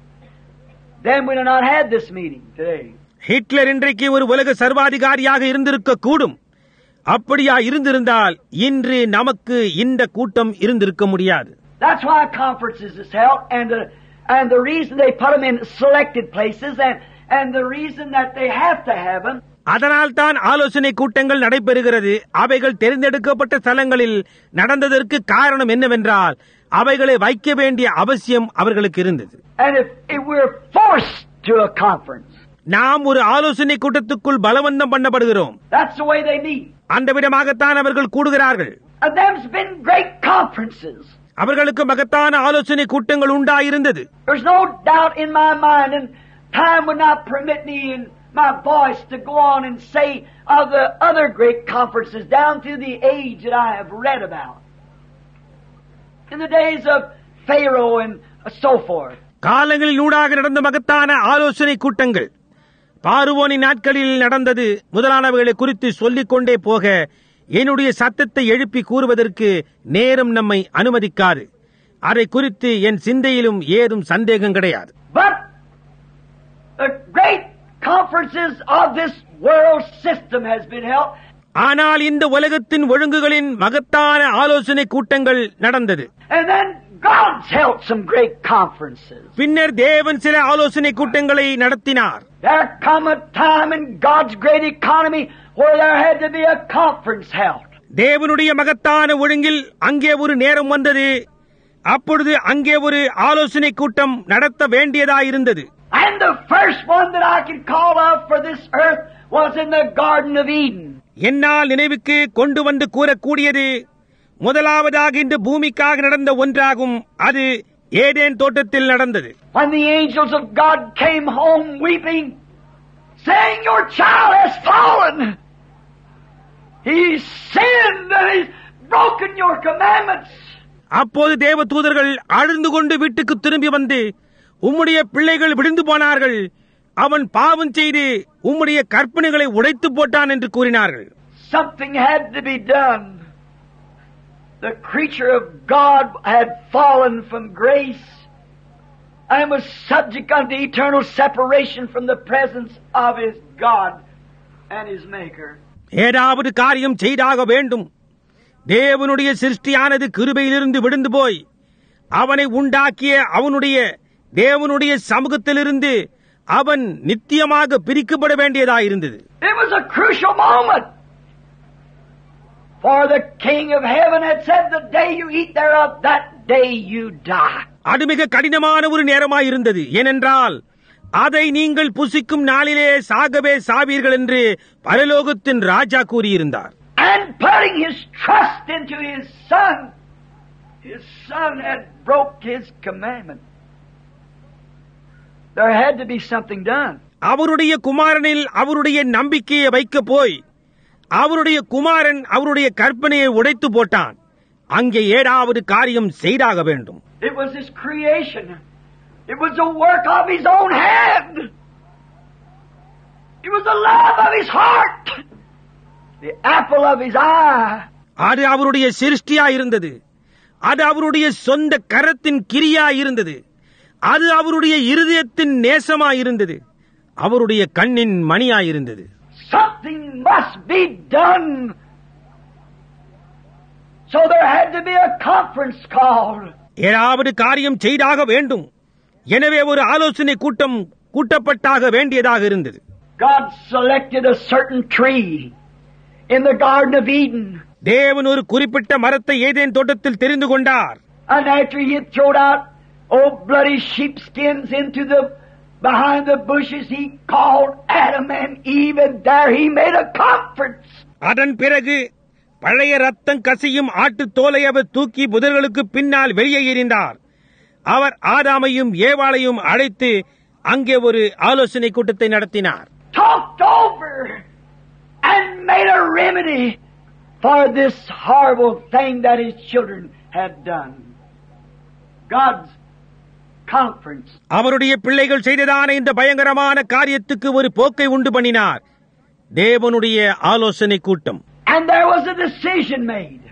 Then we would not had this meeting today. Hitler இன்றைக்கு ஒரு உலக சர்வாதிகாரியாக இருந்திருக்க கூடும். அப்படியா இருந்திருந்தால் இன்று நமக்கு இந்த கூட்டம் இருந்திருக்க முடியாது. That's why conferences is held, and the, and the reason they put them in selected places, and and the reason that they have to have them. அதனால் தான் ஆலோசனை கூட்டங்கள் நடைபெறுகிறது. அவைகள் தேர்ந்தெடுக்கப்பட்ட ஸ்தலங்களில் நடந்ததற்கு காரணம் என்னவென்றால் அவைகளை வைக்க வேண்டிய அவசியம் அவர்களுக்கு இருந்தது. And if, if we're forced to a conference, நாம் ஒரு ஆலோசனை கூட்டத்துக்குள் பலவந்தம் பண்ணப்படுகிறோம். that's the way they meet. அந்த விதமாகத்தான் அவர்கள் கூடுகிறார்கள். And there's been great conferences. அவர்களுக்கு மகத்தான ஆலோசனை கூட்டங்கள் உண்டாயிருந்தது. There's no doubt in my mind, and time would not permit me in my voice to go on and say of the other great conferences down through the age that I have read about. In the days of Pharaoh and so forth. காலங்களில் ஊடாக நடந்த மகத்தான ஆலோசனை கூட்டங்கள், பார்வோனின் நாட்களில் நடந்தது முதலானவைகளை குறித்து சொல்லிக் கொண்டே போக என்னுடைய சத்தத்தை எழுப்பி கூறுவதற்கு நேரம் நம்மை அனுமதிக்காது. அதை குறித்து என் சிந்தையிலும் ஏதும் சந்தேகம் கிடையாது. But the great conferences of this world system has been held. ஆனால் இந்த உலகத்தின் ஒழுங்குகளின் மகத்தான ஆலோசனை கூட்டங்கள் நடந்தது. And then God's held some great conferences. பின்னர் தேவன் சில ஆலோசனை கூட்டங்களை நடத்தினார். There come a time in God's great economy where there had to be a conference held. தேவனுடைய மகத்தான ஒழுங்கில் அங்கே ஒரு நேரம் வந்தது. அப்பொழுது அங்கே ஒரு ஆலோசனை கூட்டம் நடத்த வேண்டியதாயிருந்தது. And the first one that I can call out for this earth was in the Garden of Eden. என்னால் நினைவுக்கு கொண்டு வந்து கூறக்கூடியது முதலாவதாக இந்த பூமிக்காக நடந்த ஒன்றாகும். அது ஏதேன் தோட்டத்தில் நடந்தது. When the angels of God came home weeping, saying, "Your child has fallen. He's sinned and he's broken your commandments." அப்போது தேவ தூதர்கள் அழுந்து கொண்டு வீட்டுக்கு திரும்பி வந்து, உம்முடைய பிள்ளைகள் விழுந்து போனார்கள், அவன் பாவம் செய்து உம்முடைய கற்பனைகளை உடைத்து போட்டான் என்று கூறினார்கள். Something had to be done. The creature of God had fallen from grace and was subject unto eternal separation from the presence of his God and his Maker. ஏதாவது காரியம் செய்தாக வேண்டும். தேவனுடைய சிருஷ்டியானது கிருபையிலிருந்து விழுந்து போய் அவனை உண்டாக்கிய அவனுடைய தேவனுடைய சமூகத்திலிருந்து அவன் நித்தியமாக பிரிக்கப்பட வேண்டியதாயிருந்தது. It was a crucial moment. For the King of Heaven had said, "The day you eat thereof, that day you die." அது மிக கடினமான ஒரு நேரமாயிருந்தது. ஏனென்றால் அதை நீங்கள் புசிக்கும் நாளிலே சாகவே சாவீர்கள் என்று பரலோகத்தின் ராஜா கூறியிருந்தார். And putting his trust into his son, his son had broke his commandment. There had to be something done. அவருடைய குமாரனில் அவருடைய நம்பிக்கையை வைக்க போய் அவருடைய குமாரன் அவருடைய கற்பனையை உடைத்து போட்டான். அங்கே ஏதாவது காரியம் செய்தாக வேண்டும். It was his creation. It was the work of his own hand. It was the love of his heart. The apple of his eye. அது அவருடைய சிருஷ்டியா இருந்தது. அது அவருடைய சொந்த கரத்தின் கிரியா இருந்தது. அது அவருடைய இருதயத்தின் நேசமா இருந்தது. அவருடைய கண்ணின் மணியா இருந்தது. Something must be done. So there had to be a conference called. ஏதாவது காரியம் செய்தாக வேண்டும். எனவே ஒரு ஆலோசனை கூட்டம் கூட்டப்பட்டாக வேண்டியதாக இருந்தது. God selected a certain tree in the Garden of Eden. தேவன் ஒரு குறிப்பிட்ட மரத்தை ஏதேன் தோட்டத்தில் தெரிந்து கொண்டார். And after he had thrown out old bloody sheepskins into the behind the bushes, he called Adam and Eve, and there he made a conference. அதன் பிறகு பழைய ரத்தம் கசியும் ஆட்டு தோலை அவர் தூக்கி புதர்களுக்கு பின்னால் வெளியே எறிந்தார். அவர் ஆதாமையும் ஏவாளையும் அழைத்து அங்கே ஒரு ஆலோசனை கூட்டத்தை நடத்தினார். Talked over and made a remedy for this horrible thing that his children had done. God's conference. அவருடைய பிள்ளைகள் செய்ததான இந்த பயங்கரமான காரியத்துக்கு ஒரு போக்கை உண்டு பண்ணினார். தேவனுடைய ஆலோசனை கூட்டம். And there was a decision made.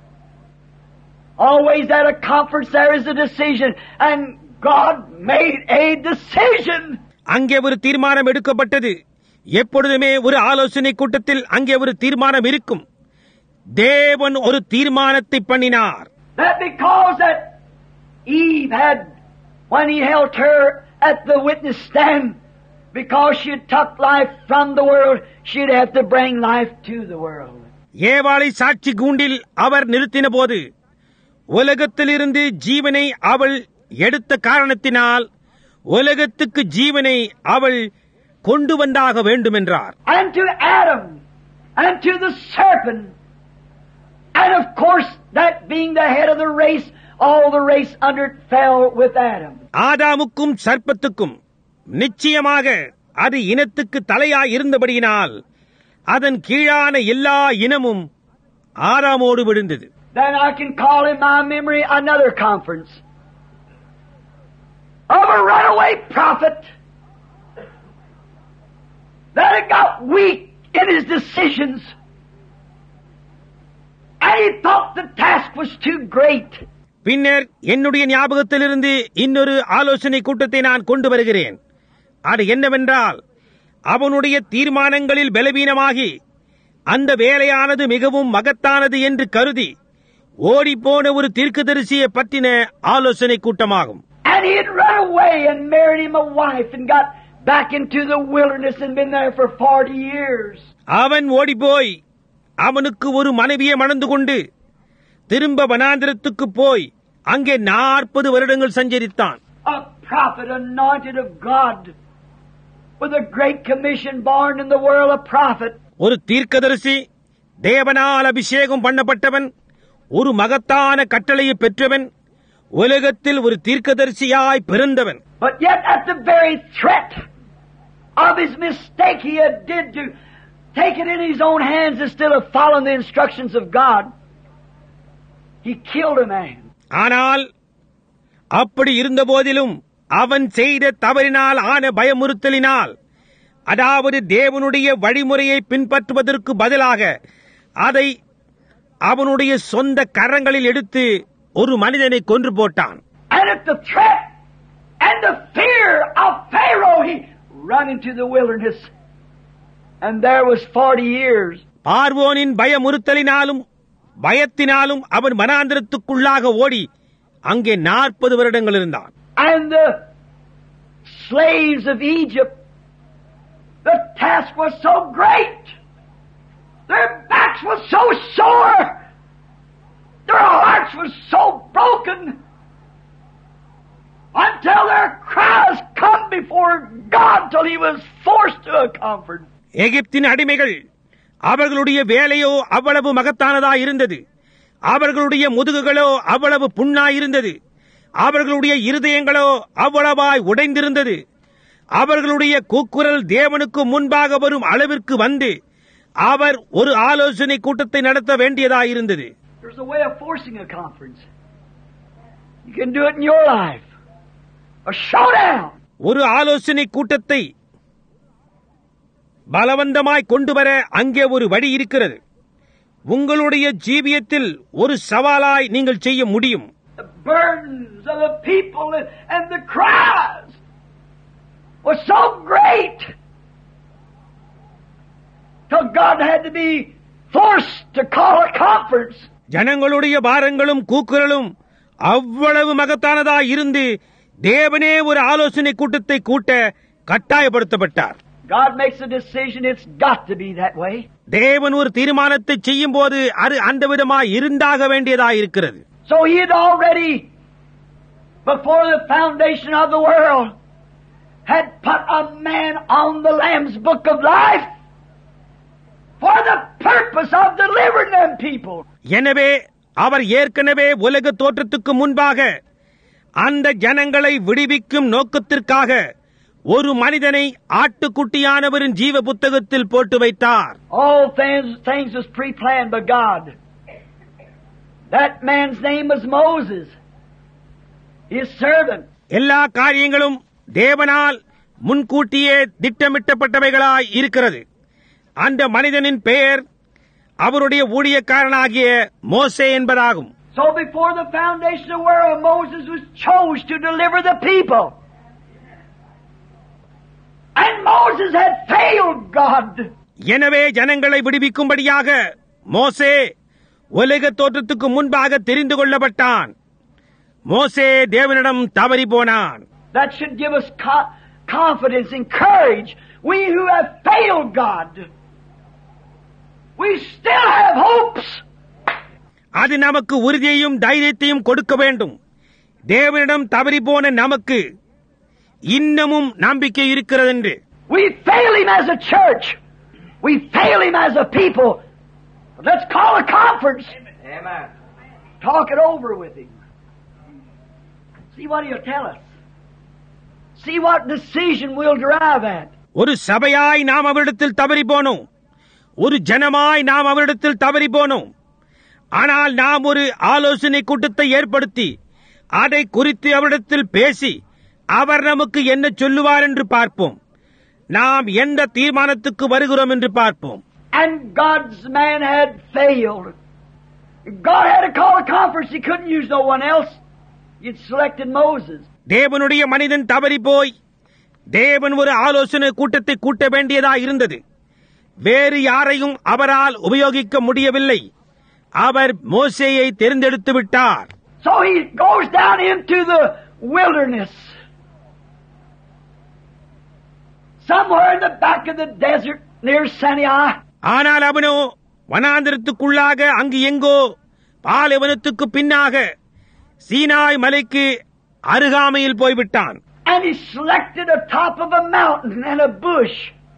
Always at a conference there is a decision, and God made a decision. அங்கே ஒரு தீர்மானம் எடுக்கப்பட்டது. எப்பொழுதுமே ஒரு ஆலோசனை கூட்டத்தில் அங்கே ஒரு தீர்மானம் இருக்கும். தேவன் ஒரு தீர்மானத்தை பண்ணினார். That because that Eve had, when he held her at the witness stand, because she had took life from the world, she'd have to bring life to the world. ஏவாளை சாட்சி கூண்டில் அவர் நிறுத்தின போது உலகத்திலிருந்து ஜீவனை அவள் எடுத்த காரணத்தினால் உலகத்துக்கு ஜீவனை அவள் கொண்டு வந்தாக வேண்டும் என்றார். And to Adam and to the serpent, and of course that being the head of the race, all the race under it fell with Adam. ஆதாமுக்கும் சர்ப்பத்துக்கும் நிச்சயமாக அது இனத்துக்கு தலையாய் இருந்தபடியினால் அதன் கீழான எல்லா இனமும் ஆதாமோடு விழுந்தது. Then I can call in my memory another conference of a runaway prophet that had got weak in his decisions. And he thought the task was too great. பின்னர் என்னுடைய ஞாபகத்திலிருந்து இன்னொரு ஆலோசனை கூட்டத்தை நான் கொண்டு வருகிறேன். அது என்னவென்றால், அவனுடைய தீர்மானங்களில் பலவீனமாகி அந்த வேலையானது மிகவும் மகத்தானது என்று கருதி ஓடிப்போன ஒரு தீர்க்கதரிசியை பற்றின ஆலோசனை கூட்டமாகும். And he had run away and married him a wife and got back into the wilderness and been there for forty years. அவன் ஓடிப்போய் அவனுக்கு ஒரு மனைவியை மணந்து கொண்டு திரும்ப வனாந்திரத்துக்கு போய் அங்கே நாற்பது வருடங்கள் சஞ்சரித்தான். A prophet anointed of God with a great commission, born in the world a prophet. ஒரு தீர்க்கதரிசி, தேவனால் அபிஷேகம் பண்ணப்பட்டவன், ஒரு மகத்தான கட்டளையை பெற்றவன், உலகத்தில் ஒரு தீர்க்கதரிசியாய் பிறந்தவன். But yet at the very threat of his mistake he had did to take it in his own hands instead of following the instructions of God, he killed a man. ஆனால் அப்படி இருந்த போதிலும் அவன் செய்த தவறினால் ஆன பயமுறுத்தலினால், அதாவது தேவனுடைய வழிமுறையை பின்பற்றுவதற்கு பதிலாக அதை அவனுடைய சொந்த கரங்களில் எடுத்து ஒரு மனிதனை கொன்று போட்டான். And at the threat and the fear of Pharaoh he ran into the wilderness, and there was forty years. பார்வோனின் பயமுறுத்தலினாலும் பயத்தினாலும் அவன் வனாந்திரத்துக்குள்ளாக ஓடி அங்கே நாற்பது வருடங்கள் இருந்தான். And the slaves of Egypt, the task was so great, their backs were so sore, their hearts were so broken, until their cries come before God till he was forced to a comfort. எகிப்தின் அடிமைகள், அவர்களுடைய வேலையோ அவ்வளவு மகத்தானதாய் இருந்தது, அவர்களுடைய முதுகுகளோ அவ்வளவு புண்ணாயிருந்தது, அவர்களுடைய இருதயங்களோ அவ்வளவாய் உடைந்திருந்தது. அவர்களுடைய கூக்குரல் தேவனுக்கு முன்பாக வரும் அளவிற்கு வந்து அவர் ஒரு ஆலோசனை கூட்டத்தை நடத்த வேண்டியதாயிருந்தது. There's a way of forcing a conference. You can do it in your life. A showdown. ஒரு ஆலோசனை கூட்டத்தை பலவந்தமாய் கொண்டு வர அங்கே ஒரு வழி இருக்கிறது. உங்களுடைய ஜீவியத்தில் ஒரு சவாலாய் நீங்கள் செய்ய முடியும். The burdens of the people and the cries were so great till God had to be forced to call a conference. ஜனங்களுடைய பாரங்களும் கூக்குரலும் அவ்வளவு மகத்தானதாய் இருந்து தேவனே ஒரு ஆலோசனை கூட்டத்தை கூட்ட கட்டாயப்படுத்தப்பட்டார். God makes a decision, it's got to be that way. தேவன் ஒரு தீர்மானத்தை செய்யும் போது அது அந்த விதமாய் இருந்தாக வேண்டியதாய் இருக்கிறது. So he had already, before the foundation of the world, had put a man on the Lamb's book of life for the purpose of delivering them people. எனவே அவர் ஏற்கனவே உலக தோற்றத்துக்கு முன்பாக அந்த ஜனங்களை விடுவிக்கும் நோக்கத்திற்காக ஒரு மனிதனை ஆட்டுக்குட்டியானவரின் ஜீவ புத்தகத்தில் போட்டு வைத்தார். All things, things was pre-planned by God. That man's name was Moses, his servant. எல்லா காரியங்களும் தேவனால் முன்கூட்டியே திட்டமிட்டப்பட்டவைகளாய் இருக்கிறது. அந்த மனிதனின் பெயர் அவருடைய ஊழியக்காரனாகிய மோசே என்பதாகும். So before the foundation of the world, Moses was chose to deliver the people. And Moses had failed God. எனவே ஜனங்களை விடுவிக்கும்படியாக மோசே உலக தோற்றத்துக்கு முன்பாக தெரிந்து கொள்ளப்பட்டான். மோசே தேவனிடம் தவறி போனான். That should give us co- confidence and courage. We who have failed God, we still have hopes. அது நமக்கு உறுதியையும் தைரியத்தையும் கொடுக்க வேண்டும். தேவனிடம் தவறி போன நமக்கு இன்னமும் நம்பிக்கை இருக்கிறது என்று. We fail him as a church. We fail him as a people. But let's call a conference. Amen. Talk it over with him. See what he'll tell us. See what decision we'll derive at. ஒரு சபையாய் நாம் அவரிடத்தில் தவறி போனோம். ஒரு ஜனமாய் நாம் அவரிடத்தில் தவறி போனோம். ஆனால் நாம் ஒரு ஆலோசனை கூட்டத்தை ஏற்படுத்தி அதை குறித்து அவரிடத்தில் பேசி அவர் நமக்கு என்ன சொல்லுவார் என்று பார்ப்போம். நாம் எந்த தீர்மானத்துக்கு வருகிறோம் என்று பார்ப்போம். And God's man had failed. God had to call a conference. He couldn't use no one else. He'd selected Moses. தேவனுடைய மனிதன் தவறி போய் தேவன் ஒரு ஆலோசனை கூட்டத்தை கூட்ட வேண்டியதா இருந்தது. வேறு யாரையும் அவரால் உபயோகிக்க முடியவில்லை. அவர் மோசேயை தேர்ந்தெடுத்து விட்டார். So he goes down into the wilderness. Somewhere in the back of the desert near Sinai. ஆனால் அவனோ வனாந்திரத்துக்குள்ளாக அங்கு எங்கோ பாலைவனத்துக்கு பின்னாக சீனாய் மலைக்கு அருகாமையில் போய்விட்டான். And he selected a top of a mountain and a bush.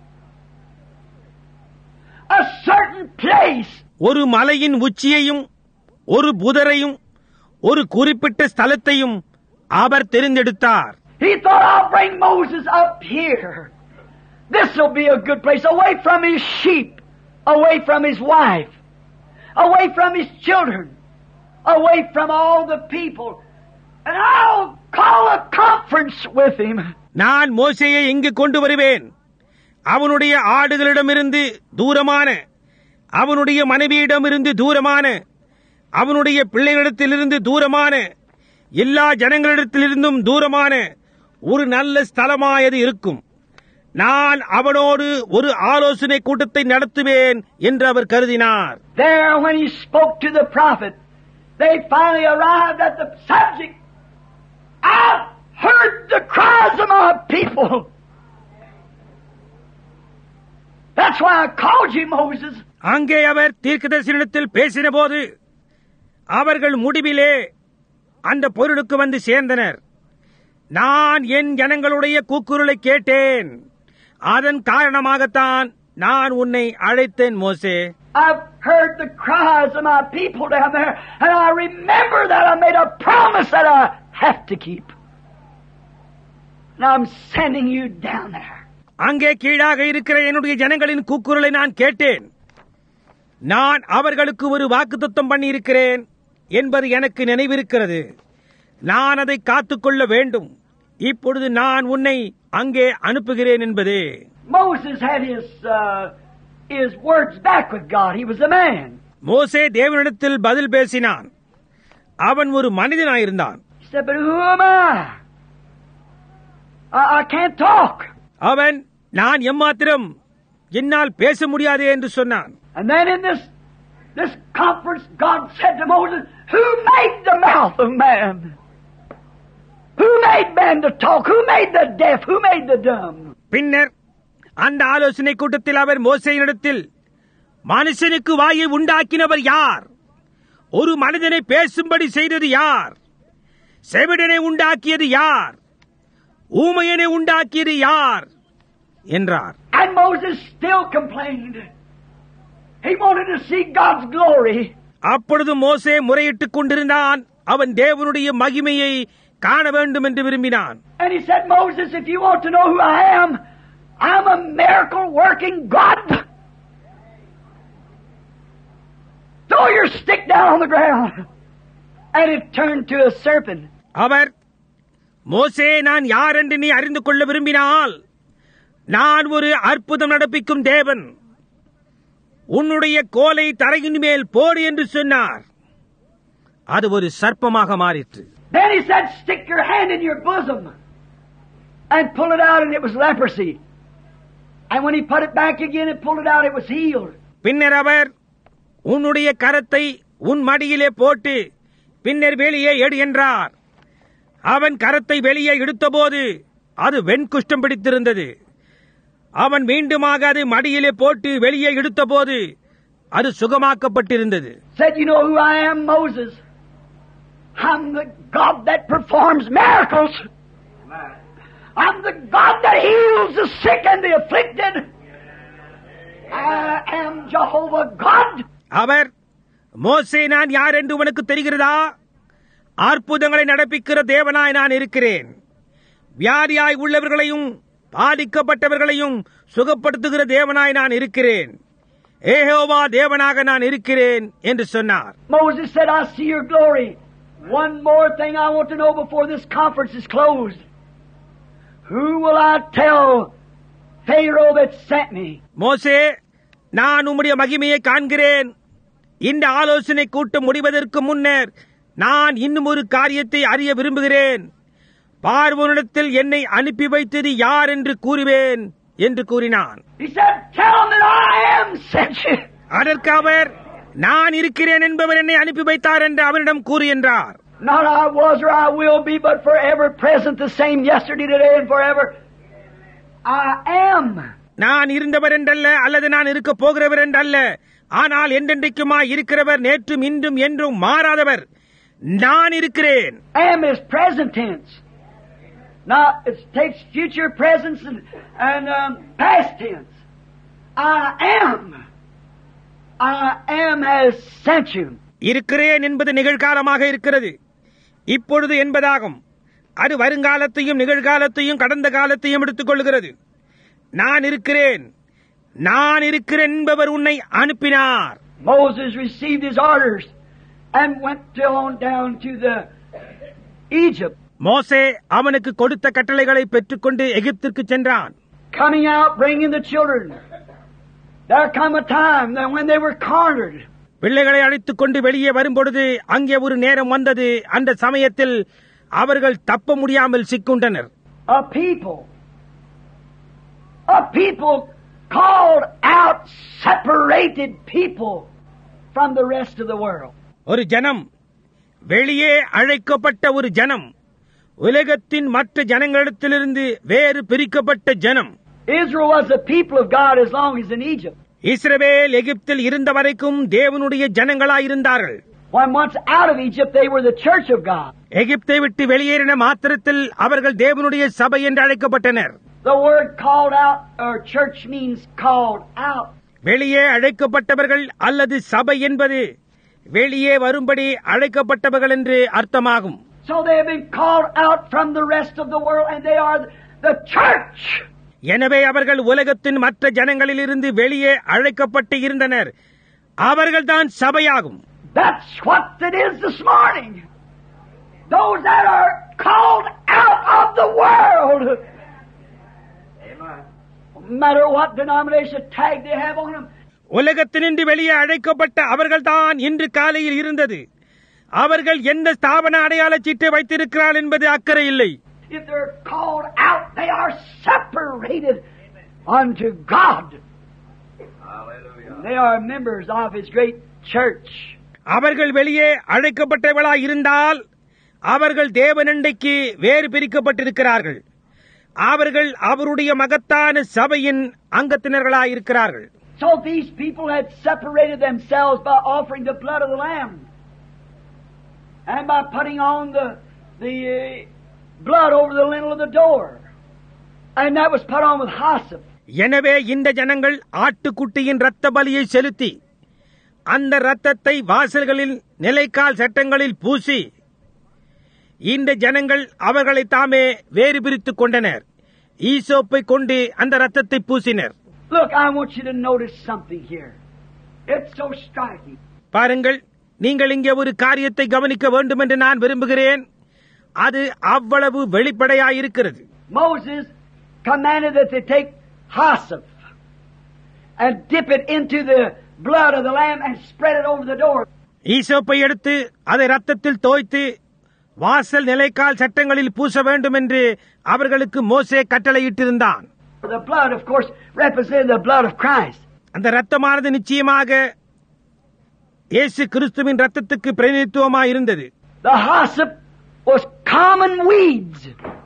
A certain place. ஒரு மலையின் உச்சியையும் ஒரு புதரையும் ஒரு குறிப்பிட்ட ஸ்தலத்தையும் அவர் தெரிந்தெடுத்தார். He thought, I'll bring Moses up here. This will be a good place, away from his sheep, away from his wife, away from his children, away from all the people. And I'll call a conference with him. நான் மோசேயை இங்கு கொண்டு வருவேன். அவனுடைய ஆடுகளிடமிருந்து தூரமான, அவனுடைய மனைவியிடமிருந்து தூரமான, அவனுடைய பிள்ளைகளிடத்திலிருந்து தூரமான, எல்லா ஜனங்களிடத்திலிருந்தும் தூரமான ஒரு நல்ல ஸ்தலமாயது இருக்கும். நான் அவனோடு ஒரு ஆலோசனை கூட்டத்தை நடத்துவேன் என்று அவர் கருதினார். There, when he spoke to the prophet, they finally arrived at the subject. I've heard the cries of my people. That's why I called you, Moses. அங்கே அவர் தீர்க்கதரிசனத்தில் பேசின போது அவர்கள் முடிவிலே அந்த பொருளுக்கு வந்து சேர்ந்தனர். நான் என் ஜனங்களுடைய கூக்குரலை கேட்டேன். அதன் காரணமாகத்தான் நான் உன்னை அழைத்தேன் மோசே. I've heard the cries of my people down there, and I remember that I made a promise that I have to keep. And I'm sending you down there. அங்கே கீழாக இருக்கிற என்னுடைய ஜனங்களின் கூக்குரலை நான் கேட்டேன். நான் அவர்களுக்கு ஒரு வாக்குத்தத்தம் பண்ணி இருக்கிறேன் என்பது எனக்கு நினைவிருக்கிறது. நான் அதை காத்துக்கொள்ள வேண்டும். இப்பொழுது நான் உன்னை அங்கே அனுப்புகிறேன் என்பதே. Moses had his uh, his words back with God. He was a man. மோசே தேவனிடத்தில் பதில் பேசினான். அவன் ஒரு மனிதனாயிருந்தான். He said, but who am I? I, I can't talk. அவன் நான் எம்மாத்திரம், என்னால் பேச முடியாதே என்று சொன்னான். And then in this this conference, God said to Moses, who made the mouth of man? Who made man to talk? Who made the deaf? Who made the dumb? பின்னர் அந்த ஆலோசனை கூட்டத்தில் அவர் மோசேயினிடத்தில், மனுஷனுக்கு வாயை உண்டாக்கினவர் யார்? ஒரு மனிதனை பேசும்படி செய்தது யார்? செவிடனை உண்டாக்கியது யார்? ஊமையனை உண்டாக்கியது யார் என்றார். And Moses still complained. He wanted to see God's glory. அப்பொழுது மோசே முறையிட்டுக் கொண்டிருந்தான். அவன் தேவனுடைய மகிமையை காண வேண்டும் என்று விரும்பினான். And he said, Moses, if you want to know who I am, I'm a miracle working God. Throw your stick down on the ground. And it turned to a serpent. அவர், மோசே, நான் யார் என்று நீ அறிந்து கொள்ள விரும்பினால், நான் ஒரு அற்புதம் நடப்பிக்கும் தேவன். உன்னுடைய கோலை தரையின் மேல் போடு என்று சொன்னார். அது ஒரு சர்ப்பமாக மாறிற்று. Then he said, stick your hand in your bosom and pull it out, and it was leprosy. And when he put it back again and pulled it out, it was healed. பின்னர் அவர், உன்னுடைய கரத்தை உன் மடியிலே போட்டு பின்னர் வெளியே எடு என்றார். அவன் கரத்தை வெளியே எடுத்தபோது அது வெண்குஷ்டம் பிடித்திருந்தது. அவன் மீண்டுமாக அதை மடியிலே போட்டு வெளியே எடுத்தபோது அது சுகமாக்கப்பட்டிருந்தது. Said, you know who I am, Moses? I'm the God that performs miracles. I'm the God that heals the sick and the afflicted. I am Jehovah God. அவர், மோசே, நான் யார் என்று உனக்கு தெரிகிறதா? அற்புதங்களை நடப்பிக்கிற தேவனாய் நான் இருக்கிறேன். வியாதியாய் உள்ளவர்களையும் பாதிக்கப்பட்டவர்களையும் சுகப்படுத்துகிற தேவனாய் நான் இருக்கிறேன். யெகோவா தேவனாக நான் இருக்கிறேன் என்று சொன்னார். Moses said, I see your glory. One more thing I want to know before this conference is closed. Who will I tell Pharaoh that sent me? மோசே, நான் உம்முடைய மகிமையை காண்கிறேன். இந்த ஆலோசனை கூட்டம் முடிவதற்கு முன்னர் நான் இன்னும் ஒரு காரியத்தை அறிய விரும்புகிறேன். பார்வோனிடத்தில் என்னை அனுப்பி வைத்தது யார் என்று கூறுவேன் என்று கூறினான். He said, "Tell them that I am sent you." அதற்கு அவர், நான் இருக்கிறேன் என்பவர் என்னை அனுப்பி வைத்தார் என்று அவரிடம் கூறு என்றார். Not I was or I will be, but forever present, the same yesterday, today, and forever. I am. நான் இருந்தவர் என்றல்ல, அல்லது நான் இருக்க போகிறவர் என்றல்ல, ஆனால் என்றென்றைக்குமாய் இருக்கிறவர், நேற்றும் இன்றும் என்றும் மாறாதவர். நான் இருக்கிறேன். Am is present tense. Now it takes future presence and, and um, past tense. I am. I am has sent you. இருக்கிறேன் என்பது நிகழ்காலமாக இருக்கிறது. இப்பொழுது என்பதாகும். அது வருங்காலத்தையும் நிகழ்காலத்தையும் கடந்த காலத்தையும் எடுத்துக் கொள்கிறது. நான் இருக்கிறேன், நான் இருக்கிறேன் என்பவர் உன்னை அனுப்பினார். Moses received his orders and went on down to the Egypt. மோசே அவனுக்கு கொடுத்த கட்டளைகளை பெற்றுக்கொண்டு எகிப்திற்கு சென்றான். Coming out, bringing the children. There come a time that when they were cornered. பிள்ளைகளை அழைத்துக் கொண்டு வெளியே வரும்பொழுது அங்கே ஒரு நேரம் வந்தது. அந்த சமயத்தில் அவர்கள் தப்ப முடியாமல் சிக்குண்டனர். A people, a people called out, separated people from the rest of the world. ஒரு ஜனம், வெளியே அழைக்கப்பட்ட ஒரு ஜனம், உலகத்தின் மற்ற ஜனங்களிடத்திலிருந்து வேறு பிரிக்கப்பட்ட ஜனம். Israel was the people of God as long as in Egypt. இஸ்ரவேல் எகிப்தில் இருந்த வரைக்கும் தேவனுடைய ஜனங்களாயிருந்தார்கள். When once out of Egypt, they were the church of God. எகிப்தை விட்டு வெளியேறின மாத்திரத்தில் அவர்கள் தேவனுடைய சபை என்று அழைக்கப்பட்டனர். The word called out or church means called out. வெளியே அழைக்கப்பட்டவர்கள் அல்லது சபை என்பது வெளியே வரும்படி அழைக்கப்பட்டவர்கள் என்று அர்த்தமாகும். So they have been called out from the rest of the world and they are the church. எனவே அவர்கள் உலகத்தின் மற்ற ஜனங்களிலிருந்து வெளியே அழைக்கப்பட்டு இருந்தனர். அவர்கள்தான் சபையாகும். That's what it is this morning. Those that are called out of the world. Amen. No matter what denomination tag they have on them. உலகத்தினின்று வெளியே அழைக்கப்பட்ட அவர்கள்தான் இன்று காலையில் இருந்தது. அவர்கள் எந்த ஸ்தாபன அடையாள சீட்டை வைத்திருக்கிறார் என்பது அக்கறை இல்லை. If they're called out, they are separated unto God. Hallelujah. They are members of His great church. அவர்கள் வெளியே அழைக்கப்பட்டவர்களாய் இருந்தால் அவர்கள் தேவனண்டைக்கு வேறு பிரிக்கப்பட்டிருக்கிறார்கள். அவர்கள் அவருடைய மகத்தான சபையின் அங்கத்தினர்களாய் இருக்கிறார்கள். So these people had separated themselves by offering the blood of the Lamb and by putting on the the uh, blood over the lintel of the door, and that was put on with hyssop. எனவே இந்த ஜனங்கள் ஆட்டுக்குட்டியின் இரத்த பலியை செலுத்தி அந்த இரத்தத்தை வாசல்களில் நிலைக்கால் சட்டங்களில் பூசி இந்த ஜனங்கள் அவர்களை தாமே வேறு பிரித்துக் கொண்டனர். ஈசோப்பை கொண்டு அந்த இரத்தத்தை பூசினர். Look, I want you to notice something here. It's so striking. பாருங்கள், நீங்கள் இங்கே ஒரு காரியத்தை கவனிக்க வேண்டும் என்று நான் விரும்புகிறேன். அது அவ்வளவு வெளிப்படையாயிருக்கிறது. Moses commanded that they take hyssop and dip it into the blood of the lamb and spread it over the door. ஈசோப்பை எடுத்து அதை இரத்தத்தில் தோய்த்து வாசல் நிலைக்கால் சட்டங்களில் பூச வேண்டும் என்று அவர்களுக்கு மோசே கட்டளையிட்டிருந்தான். The blood, of course, represented the blood of Christ. அந்த இரத்தமானது நிச்சயமாக இயேசு கிறிஸ்துவின் இரத்தத்துக்கு பிரதிநிதித்துவமாய் இருந்தது. The hyssop was common weeds.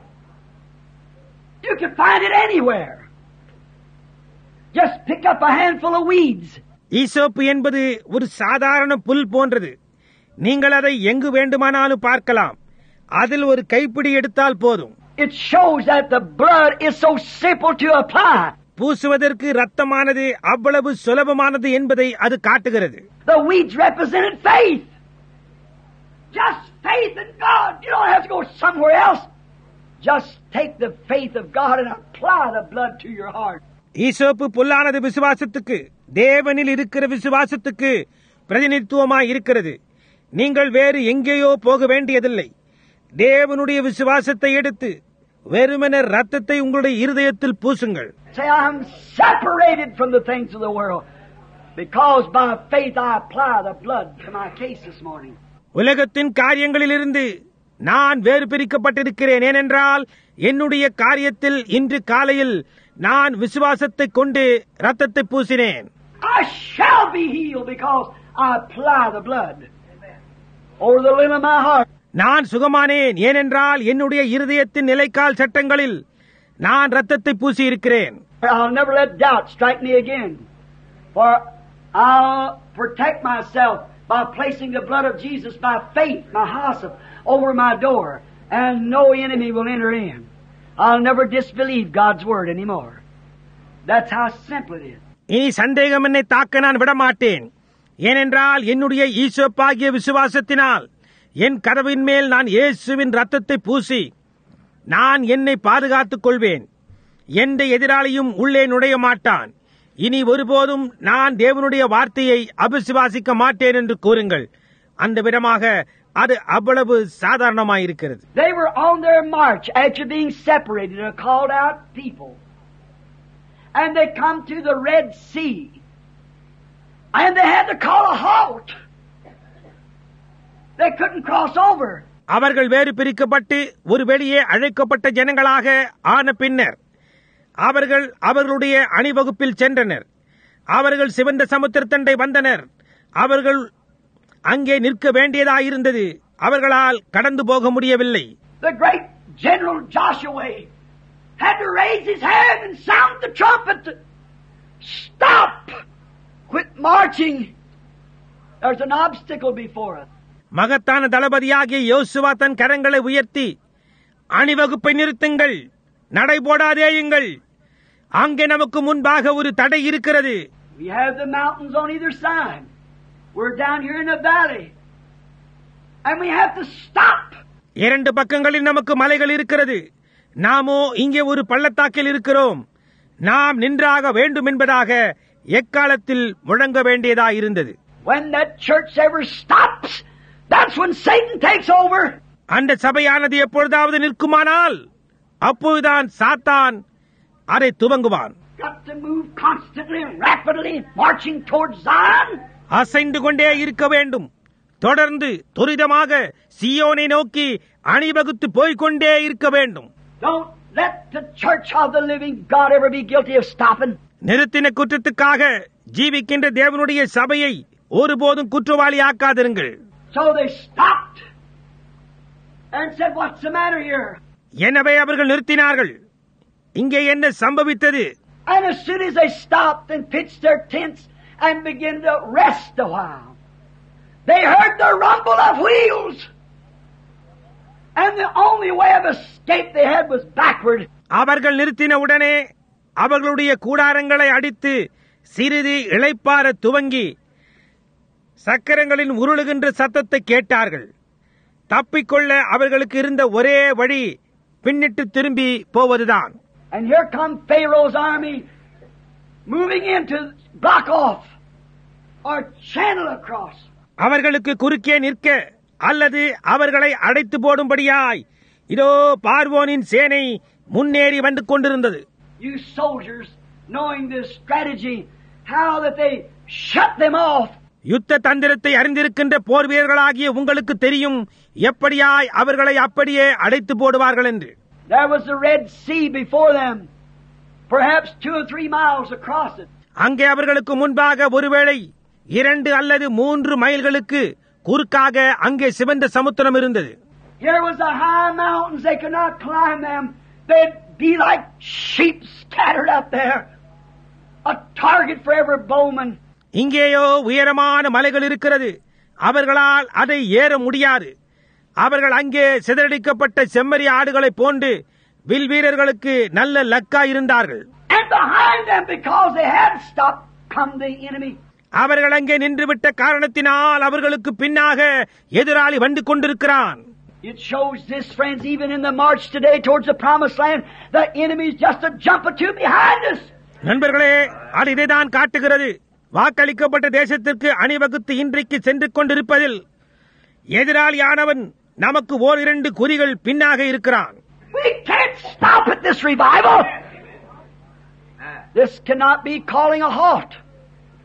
You could find it anywhere. Just pick up a handful of weeds. ஈசோப்பு என்பது ஒரு சாதாரண புல் போன்றது. நீங்கள் அதை எங்கு வேண்டுமானாலும் பார்க்கலாம். அதில் ஒரு கைப்பிடி எடுத்தால் போதும். It shows that the blood is so simple to apply. பூசுவதற்கு இரத்தமானது அவ்வளவு சுலபமானது என்பதை அது காட்டுகிறது. The weeds represented faith. Just faith in God. You don't have to go somewhere else. Just take the faith of God and apply the blood to your heart. ஈசோப்பு புல்லானது விசுவாசத்துக்கு, தேவனில் இருக்கிற விசுவாசத்துக்கு பிரதிநிதித்துவமாய் இருக்கிறது. நீங்கள் வேறு எங்கேயோ போக வேண்டியதில்லை. தேவனுடைய விசுவாசத்தை எடுத்து வெறுமன ரத்தத்தை உங்களுடைய இருதயத்தில் பூசுங்கள். Say, I'm separated from the things of the world. Because by faith I apply the blood to my case this morning. உலகத்தின் காரியங்களிலிருந்து நான் வேறு பிரிக்கப்பட்டிருக்கிறேன். ஏனென்றால் என்னுடைய காரியத்தில் இன்று காலையில் நான் விசுவாசத்தை கொண்டு ரத்தத்தை பூசினேன். I shall be healed because I apply the blood over the limb of my heart. நான் சுகமானேன். ஏனென்றால் என்னுடைய இருதயத்தின் நிலைக்கால் சட்டங்களில் நான் ரத்தத்தை பூசி இருக்கிறேன். I'll never let doubt strike me again. For I'll protect myself by placing the blood of Jesus by faith, my house, over my door, and no enemy will enter in. I'll never disbelieve God's word anymore. That's how simple it is. இனி சந்தேகம் என்னை தாக்க நான் விடமாட்டேன். ஏனென்றால் என்னுடைய ஈசோப்பாகிய விசுவாசத்தினால் என் கதவின் மேல் நான் இயேசுவின் ரத்தத்தை பூசி நான் என்னை பாதுகாத்துக் கொள்வேன். எந்த எதிராளியும் உள்ளே நுழைய மாட்டான். இனி ஒருபோதும் நான் தேவனுடைய வார்த்தையை அவிசுவாசிக்க மாட்டேன் என்று கூறுங்கள். அந்த விதமாக அது அவ்வளவு சாதாரணமாயிருக்கிறது. They were on their march after being separated, a called out people. And they come to the Red Sea. And they had to call a halt. They couldn't cross over. அவர்கள் வேறு பிரிக்கப்பட்டு ஒரு வெளியே அழைக்கப்பட்ட ஜனங்களாக ஆன பின்னர் அவர்கள் அவர்களுடைய அணிவகுப்பில் சென்றனர். அவர்கள் சிவந்த சமுத்திரத்தண்டை வந்தனர். அவர்கள் அங்கே நிற்க வேண்டியதாயிருந்தது. அவர்களால் கடந்து போக முடியவில்லை. The great General Joshua had to raise his hand and sound the trumpet. Stop! Quit marching. There's an obstacle before us. மகத்தான தளபதியாகிய யோசுவா தன் கரங்களை உயர்த்தி அணிவகுப்பை நிறுத்துங்கள், நடைபோடாதேயுங்கள், அங்கே நமக்கு முன்பாக ஒரு தடை இருக்கிறது. We have the mountains on either side. We're down here in the valley. And we have to stop. இரண்டு பக்கங்களில் நமக்கு மலைகள் இருக்கிறது. நாமோ இங்கே ஒரு பள்ளத்தாக்கில் இருக்கிறோம். நாம் நின்றாக வேண்டும் என்பதாக எக்காலத்தில் முழங்க வேண்டியதாயிருந்தது. When that church ever stops, that's when Satan takes over. அந்த சபையானது எப்பொழுதாவது நிற்குமானால் அப்போதுதான் சாத்தான் அதை துவங்குவான். Got to move constantly and rapidly, marching towards Zion. அசைந்து கொண்டே இருக்க வேண்டும். தொடர்ந்து துரிதமாக சியோனை நோக்கி அணிவகுத்து போய்கொண்டே இருக்க வேண்டும். Don't let the church of the living God ever be guilty of stopping. நிறுத்தின குற்றத்துக்காக ஜீவிக்கின்ற தேவனுடைய சபையை ஒருபோதும் குற்றவாளி ஆக்காதிருங்கள். So they stopped and said, "What's the matter here?" எனவே அவர்கள் நிறுத்தினார்கள். இங்கே என்ன சம்பவித்தது? And as soon as they stopped and pitched their tents and began to rest a while, they heard the rumble of wheels. And the only way of escape they had was backward. அவர்கள் நிறுத்தின உடனே அவர்களுடைய கூடாரங்களை அடித்து சிறிது இளைப்பாற துவங்கி சக்கரங்களின் உருளுகின்ற சத்தத்தை கேட்டார்கள். தப்பிக்கொள்ள அவர்களுக்கு இருந்த ஒரே வழி பின்னிட்டு திரும்பி போவதுதான். And here come Pharaoh's army moving in to block off or channel across. அவர்களுக்கு குறுக்கே நிற்க அல்லது அவர்களை அடைத்து போடும்படியாய் இதோ பார்வோனின் சேனை முன்னேறி வந்து கொண்டிருந்தது. You soldiers, knowing this strategy, how that they shut them off. யுத்த தந்திரத்தை அறிந்திருக்கின்ற போர் வீரர்களாகிய உங்களுக்கு தெரியும் எப்படியாய் அவர்களை அப்படியே அடைத்து போடுவார்கள் என்று. There was the Red Sea before them, perhaps two or three miles across it. அங்கே அவர்களுக்கு முன்பாக ஒருவேளை இரண்டு அல்லது மூன்று மைல்களுக்கு குறுக்காக அங்கே சிவந்த சமுத்திரம் இருந்தது. Here was the high mountains, they could not climb them. They'd be like sheep scattered up there, a target for every bowman. இங்கேயோ உயரமான மலைகள் இருக்கிறது. அவர்களால் அதை ஏற முடியாது. அவர்கள் அங்கே சிதறடிக்கப்பட்ட செம்மறி ஆடுகளை போன்று வில் வீரர்களுக்கு நல்ல லக்கா இருந்தார்கள். And behind them, because they had stopped, come the enemy. அவர்கள் அங்கே நின்றுவிட்ட காரணத்தினால் அவர்களுக்கு பின்னாக எதிராளி வந்து கொண்டிருக்கிறான். It shows this, friends, even in the march today towards the promised land, the enemy is just a jump or two behind us. நண்பர்களே, அது இதைதான் காட்டுகிறது. வாக்களிக்கப்பட்ட தேசத்திற்கு அணிவகுத்து இன்றைக்கு சென்று கொண்டிருப்பதில் எதிராளியானவன் நமக்கு ஓர் இரண்டு குறிகள் பின்னாக இருக்கிறான். We can't stop at this revival. This cannot be calling a halt.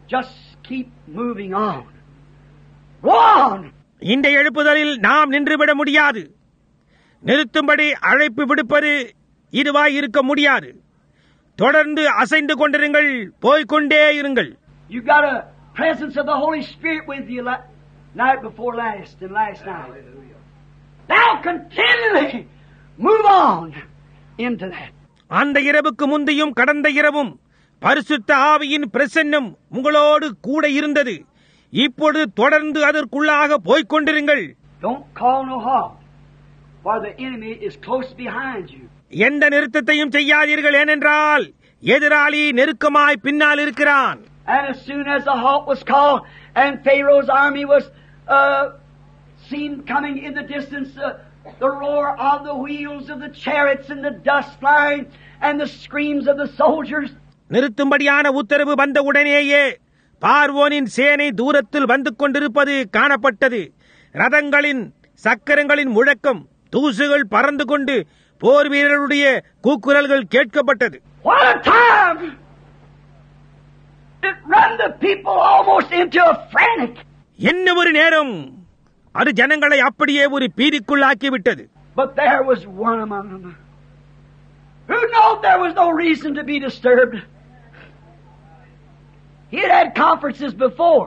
just keep moving on. Go on. இந்த எழுப்புதலில் நாம் நின்றுவிட முடியாது. நிறுத்தும்படி அழைப்பு விடுப்பது இதுவாய் இருக்க முடியாது. தொடர்ந்து அசைந்து கொண்டிருங்கள், போய்கொண்டே இருங்கள். You got a presence of the Holy Spirit with you la- night before last and last night. Now continually move on into that. அந்த இரவுக்கு முந்தையும் கடந்த இரவும் பரிசுத்த ஆவியின் பிரசன்னம் உங்களோடு கூட இருந்தது. இப்பொழுது தொடர்ந்து அதற்குள்ளாக போய்கொண்டிருங்கள். Don't call no halt, for the enemy is close behind you. எந்த நிறுத்தத்தையும் செய்யாதீர்கள், ஏனென்றால் எதிராளி நெருக்கமாய் பின்னால் இருக்கிறான். And as soon as the halt was called and Pharaoh's army was uh, seen coming in the distance, uh, the roar of the wheels of the chariots and the dust flying and the screams of the soldiers. நிறுத்தும்படியான உத்தரவு வந்த உடனேயே பார்வோனின் சேனை தூரத்தில் வந்து கொண்டிருப்பது காணப்பட்டது. ரதங்களின் சக்கரங்களின் முழக்கம், தூசுகள் பறந்து கொண்டு போர் வீரர்களுடைய கூக்குரல்கள் கேட்கப்பட்டது. What a time! It ran the people almost into a frantic. என்ன ஒரு நேரம்! அது ஜனங்களை அப்படியே ஒரு பீதிக்குள்ளாக்கிவிட்டது. But there was one among them who knew there was no reason to be disturbed. He had had conferences before.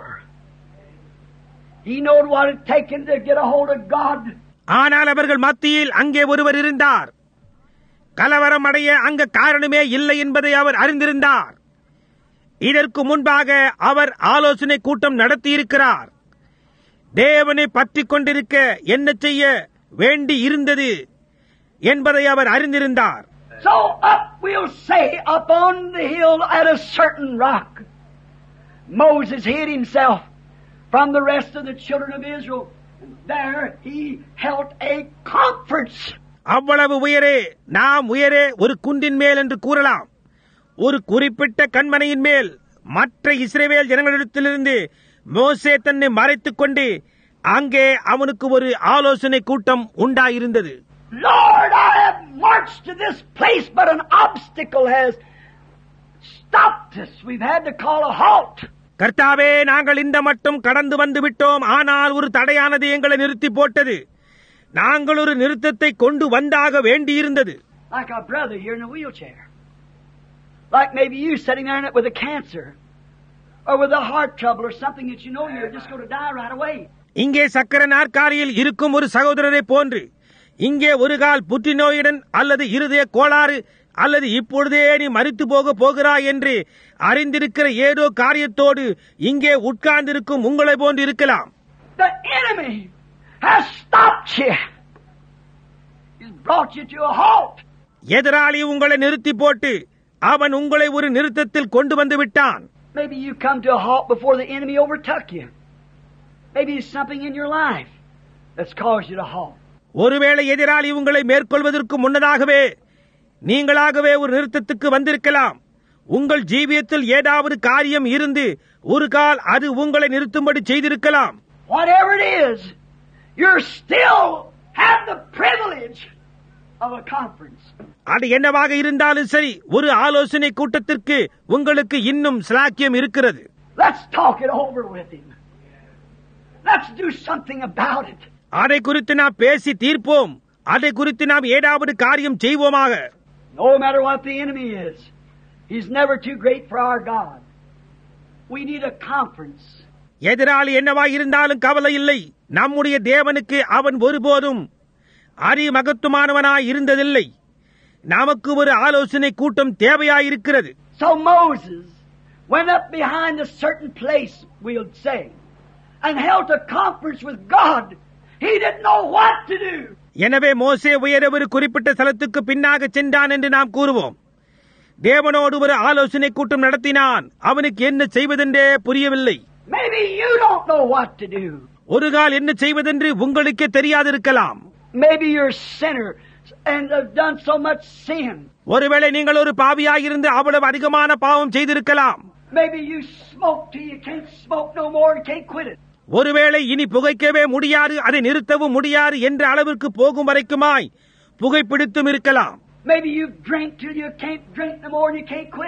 He knew what it had taken to get a hold of God. ஆனால் அவர்கள் மத்தியில் அங்கே ஒருவர் இருந்தார். கலவரம் அடைய அங்கு காரணமே இல்லை என்பதை அவர் அறிந்திருந்தார். இதற்கு முன்பாக அவர் ஆலோசனை கூட்டம் நடத்தியிருக்கிறார். தேவனை பற்றிக் கொண்டிருக்க என்ன செய்ய வேண்டி இருந்தது என்பதை அவர் அறிந்திருந்தார். So up we'll say upon the hill at a certain rock, Moses hid himself from the rest of the children of Israel. And there he held a conference. அவ்வளவு உயரே நாம் உயரே ஒரு குன்றின் மேல் என்று கூறலாம். ஒரு குறிப்பிட்ட கண்மனையின் மேல் மற்ற இஸ்ரவேல் ஜனங்களிடத்திலிருந்து மோசே தன்னை மறைத்துக் கொண்டு அங்கே அவனுக்கு ஒரு ஆலோசனை கூட்டம் உண்டாயிருந்தது. Lord, I have marched to this place, but an obstacle has stopped us. We've had to call a halt. கர்த்தாவே, நாங்கள் இந்த மட்டும் கடந்து வந்து விட்டோம், ஆனால் ஒரு தடையானது எங்களை நிறுத்தி போட்டது. நாங்கள் ஒரு நிறுத்தத்தை கொண்டு வந்தாக வேண்டியிருந்தது. Like our brother here in a wheelchair. Like maybe you sitting there in it with a cancer or with a heart trouble or something that you know you're just going to die right away. இங்கே சக்கர நாற்காலியில் இருக்கும் ஒரு சகோதரரை போன்று, இங்கே ஒரு கால் புற்றுநோயுடன் அல்லது இருதய கோளாறு அல்லது இப்பொழுதே நீ மரித்து போக போகிறாய் என்று அறிந்திருக்கிற ஏதோ காரியத்தோடு இங்கே உட்கார்ந்திருக்கும் உங்களை போன்று இருக்கலாம். The enemy has stopped you. He's brought you to a halt. எதிராளி உங்களை நிறுத்தி போட்டு அவன் உங்களை ஒரு நிறுத்தத்தில் கொண்டு வந்து விட்டான். Maybe you come to a halt before the enemy overtook you. Maybe it's something in your life that's caused you to halt. ஒருவேளை எதிராளி உங்களை மேற்கொள்வதற்கு முன்னதாகவே நீங்களாகவே ஒரு நிறுத்தத்துக்கு வந்திருக்கலாம். உங்கள் ஜீவியத்தில் ஏதாவது காரியம் இருந்து ஒரு கால் அது உங்களை நிறுத்தும்படி செய்திருக்கலாம். Whatever it is, you still have the privilege of a conference. அது என்னவாக இருந்தாலும் சரி, ஒரு ஆலோசனை கூட்டத்திற்கு உங்களுக்கு இன்னும் ஸ்லாக்கியம் இருக்கிறது. Let's talk it over with him. Let's do something about it. அதை குறித்து நாம் பேசி தீர்ப்போம். அதை குறித்து நாம் ஏதாவது காரியம் செய்வோமாக. No matter what the enemy is, he's never too great for our God. We need a conference. எதிராளி என்னவாக இருந்தாலும் கவலை இல்லை. நம்முடைய தேவனுக்கு அவன் ஒருபோதும் அரிமகத்துவமானவனாய் இருந்ததில்லை. நமக்கு ஒரு ஆலோசனை கூட்டம் தேவையாயிருக்கிறது. So Moses went up behind a certain place, we'll say, and held a conference with God. He didn't know what to do. எனவே மோசே உயர ஒரு குறிப்பிட்ட ஸ்தலத்துக்கு பின்னாக சென்றான் என்று நாம் கூறுவோம். தேவனோடு ஒரு ஆலோசனை கூட்டம் நடத்தினான். அவனுக்கு என்ன செய்வதென்றே புரியவில்லை. Maybe you don't know what to do. ஒரு கால் என்ன செய்வதென்று உங்களுக்கே தெரியாதிருக்கலாம். Maybe you're a sinner and have done so much sin. ஒருவேளை நீங்கள் ஒரு பாவியாயிருந்து அவ்வளவு அதிகமான பாவம் செய்திருக்கலாம். Maybe you smoke till you can't smoke no more and can't quit it. ஒருவேளை இனி புகைக்கவே முடியாது, அதை நிறுத்தவும் முடியாது என்ற அளவிற்கு போகும் வரைக்குமாய் புகைப்பிடித்தும் இருக்கலாம். Maybe you've drank till you can't drink no more and you can't quit it.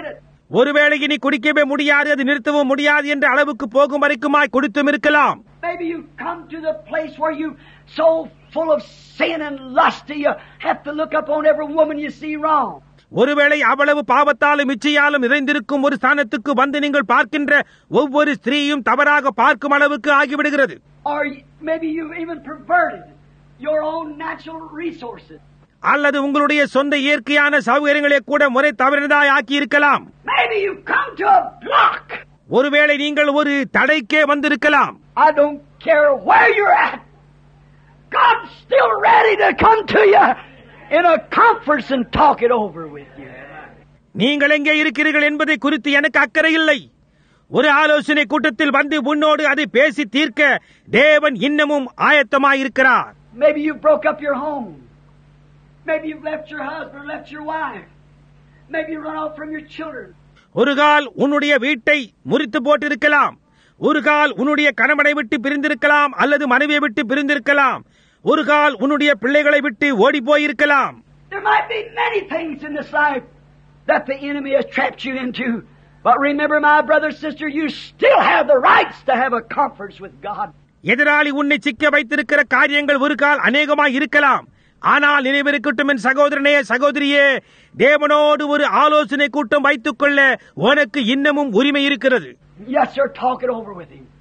ஒருவேளை இனி குடிக்கவே முடியாது, அது நிறுத்தவும் முடியாது என்ற அளவுக்கு போகும் வரைக்குமாய் குடித்தும் இருக்கலாம். Maybe you come to the place where you so full of sin and lust you have to look upon every woman you see wrong. ஒருவேளை அவ்வளவு பாவத்தாலும் இச்சையாலும் நிறைந்திருக்கும் ஒரு ஸ்தானத்துக்கு வந்து நீங்கள் பார்க்கின்ற ஒவ்வொரு ஸ்திரீயும் தவறாக பார்க்கும் அளவுக்கு ஆகிவிடுகிறது. Or maybe you've even perverted your own natural resources. அல்லது உங்களுடைய சொந்த இயற்கையான சௌகரியங்களை கூட முறை தவறினதாய் ஆக்கி இருக்கலாம். Maybe you've come to a block. ஒருவேளை நீங்கள் ஒரு தடைக்கே வந்திருக்கலாம். I don't care where you're at. God's still ready to come to you in a conference and talk it over with you. நீங்கள் எங்கே இருக்கிறீர்கள் என்பதை குறித்து எனக்கு அக்கறை இல்லை. ஒரு ஆலோசனை கூட்டத்தில் வந்து உன்னோடு அதை பேசி தீர்க்க தேவன் இன்னமும் ஆயத்தமாயிருக்கிறார். Maybe you broke up your home. Maybe you've left your husband, left your wife. Maybe you run off from your children. ஒரு கால் உன்னுடைய வீட்டை முறித்து போட்டிருக்கலாம். ஒரு கால் உன்னுடைய கணவனை விட்டு பிரிந்திருக்கலாம், அல்லது மனைவியை விட்டு பிரிந்திருக்கலாம். ஒரு கால் உன்னுடைய பிள்ளைகளை விட்டு ஓடி போயிருக்கலாம். There might be many things in this life that the enemy has trapped you into. But remember, my brother, sister, you still have the rights to have a conference with God. எதிராளி உன்னை சிக்க வைத்திருக்கிற காரியங்கள் ஒரு கால் அநேகமாய் இருக்கலாம். ஆனால் நினைவிருக்கட்டும் என் சகோதரனே, சகோதரியே, தேவனோடு ஒரு ஆலோசனை கூட்டம் வைத்துக் கொள்ள உனக்கு இன்னமும் உரிமை இருக்கிறது. Yes, sir, talk it over with him.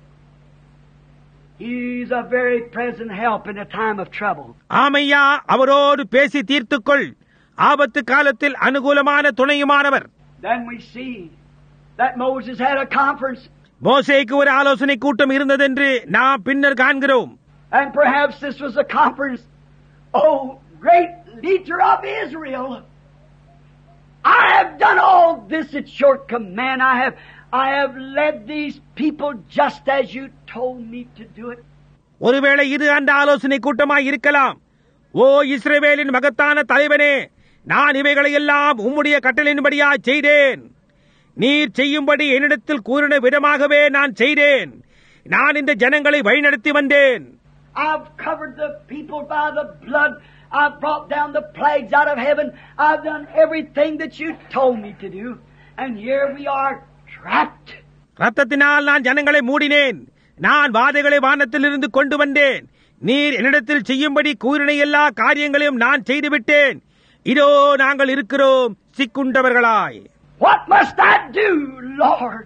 He's a very present help in a time of trouble. ஆமையா, அவரோடு பேசி தீர்த்துக்கொள். ஆபத்து காலத்தில் அனுகூலமான துணையுமானவர். Then we see that Moses had a conference. மோசேக்கு ஒரு ஆலோசனை கூட்டம் இருந்ததென்று நாம் பின்னர் காண்கிறோம். And perhaps this was a conference. Oh, great leader of Israel, I have done all this at your command. I have I have led these people just as you told me to do it. ஒருவேளை இது அந்த ஆலோசனை கூட்டமாய் இருக்கலாம். ஓ இஸ்ரவேலின் மகத்தான தலைவனே, நான் இவைகளை எல்லாம் உம்முடைய கட்டளையின்படியா செய்தேன். நீர் செய்யும்படி என்னிடத்தில் கூறின விதமாகவே நான் செய்தேன். நான் இந்த ஜனங்களை வழிநடத்தி வந்தேன். I've covered the people by the blood. I've brought down the plagues out of heaven. I've done everything that you told me to do. And here we are trapped. ரத்தத்தினால் நான் ஜனங்களை மூடினேன். நான் வாதைகளை வானத்திலிருந்து கொண்டு வந்தேன். நீர் என்னிடத்தில் செய்யும்படி கூறின எல்லா காரியங்களையும் நான் செய்துவிட்டேன். இதோ நாங்கள் இருக்கிறோம் சிக்குண்டவர்களாய். What must I do, Lord?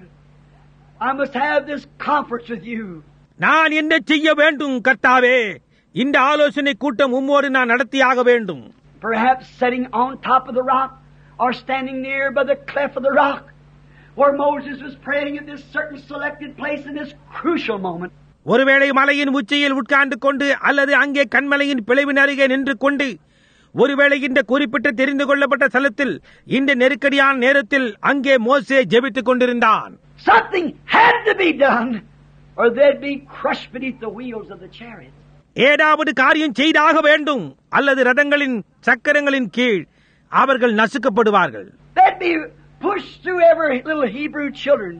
I must have this conference with you. நான் என்ன செய்ய வேண்டும் கர்த்தாவே? இந்த ஆலோசனை கூட்டம் உம்மோடு நான் நடத்தியாக வேண்டும். Perhaps sitting on top of the rock or standing near by the cleft of the rock where Moses was praying at this certain selected place in this crucial moment. ஒருவேளை மலையின் உச்சியில் உட்கார்ந்து கொண்டு அல்லது அங்கே கண்மலையின் பிளவின் அருகே நின்று கொண்டு ஒருவேளை இந்த குறிப்பிட்ட தெரிந்து கொள்ளப்பட்ட ஸ்தலத்தில் இந்த நெருக்கடியான நேரத்தில் அங்கே மோசே ஜெபித்துக் கொண்டிருந்தான். Something had to be done or they'd be crushed beneath the wheels of the chariots. ஏதாவது காரியம் செய்தாக வேண்டும், அல்லது ரதங்களின் சக்கரங்களின் கீழ் அவர்கள் நசுக்கப்படுவார்கள். They'd be pushed through every little Hebrew children.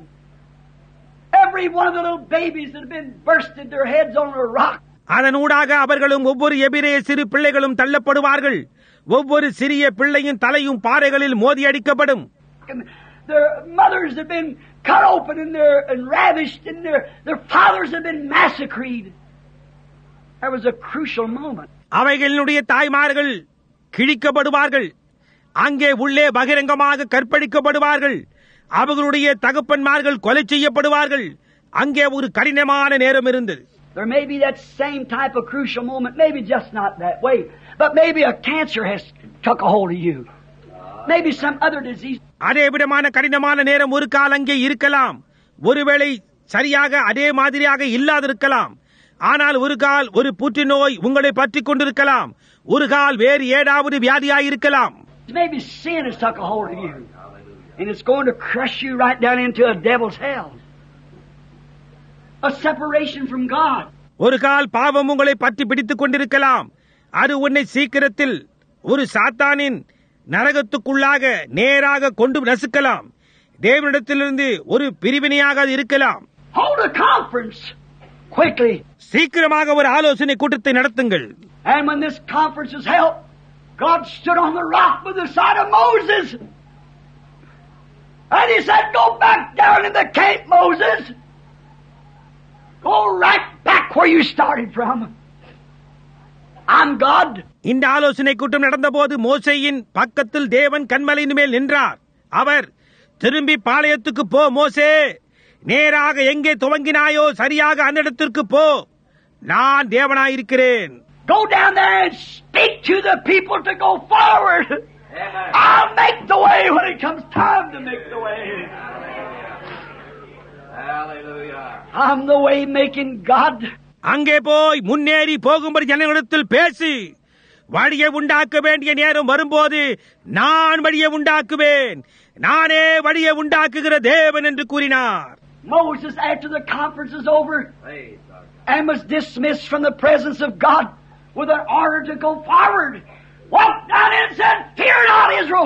Every one of the little babies that had been bursted their heads on a rock. அதனூடாக அவர்களும் ஒவ்வொரு எபிரேய சிறு பிள்ளைகளும் தள்ளப்படுவார்கள். ஒவ்வொரு சிறிய பிள்ளையின் தலையும் பாறைகளில் மோதி அடிக்கப்படும். Their mothers have been cut open and they're and ravished and their their fathers have been massacred. That was a crucial moment. அவைகளினுடைய தாய்மார்கள் கிழிக்கப்படுவார்கள். அங்கே உள்ளே பகிரங்கமாக கற்பழிக்கப்படுவார்கள். அவர்களுடைய தகப்பன்மார்கள் கொலை செய்யப்படுவார்கள். அங்கே ஒரு கடினமான நேரம் இருந்தது. There may be that same type of crucial moment, maybe just not that way, but maybe a cancer has took a hold of you. Maybe some other disease. அதே விதமான கடினமான நேரம் ஒரு கால் அங்கே இருக்கலாம். ஒருவேளை சரியாக அதே மாதிரியாக இல்லாதிருக்கலாம். ஆனால் ஒரு கால் ஒரு புற்றுநோய் உங்களை பற்றிக் கொண்டிருக்கலாம். ஒரு கால் வேறு ஏதாவது வியாதியாயிருக்கலாம். Maybe sin has took a hold of you, and it's going to crush you right down into a devil's hell. A separation from God. ஒரு கால் பாவம் உங்களை பற்றி பிடித்துக் கொண்டிருக்கலாம். அது உன்னை சீக்கிரத்தில் ஒரு சாத்தானின் நரகத்துக்குள்ளாக நேராக கொண்டு நசுக்கலாம். தேவனிடத்திலிருந்து ஒரு பிரிவினையாக அது இருக்கலாம். Hold a conference quickly. சீக்கிரமாக ஒரு ஆலோசனை கூட்டத்தை நடத்துங்கள். And when this conference was held, God stood on the rock by the side of Moses. And he said, go back down in the cave, Moses. Go right back where you started from. I'm God. இந்த ஆலோசனை கூட்டம் நடந்தபோது மோசேயின் பக்கத்தில் தேவன் கன்மலையின் மேல் நின்றார். அவர் திரும்பி பாளையத்துக்கு போ மோசே, நேராக எங்கே துவங்கினாயோ சரியாக அந்த இடத்திற்கு போ, நான் தேவனாயிருக்கிறேன். Go down there and speak to the people to go forward. Amen. I'll make the way when it comes time to make the way. Hallelujah. I'm the way making God. அங்கே போய் முன்னேறி போகும்படி ஜனங்களிடத்தில் பேசி, வழியை உண்டாக்க வேண்டிய நேரம் வரும்போது நான் வழியை உண்டாக்குவேன், நானே வழியை உண்டாக்குகிற தேவன் என்று கூறினார். Moses, after the conference is over and was dismissed from the presence of God with an order to go forward, walked down and said, "Fear not, Israel.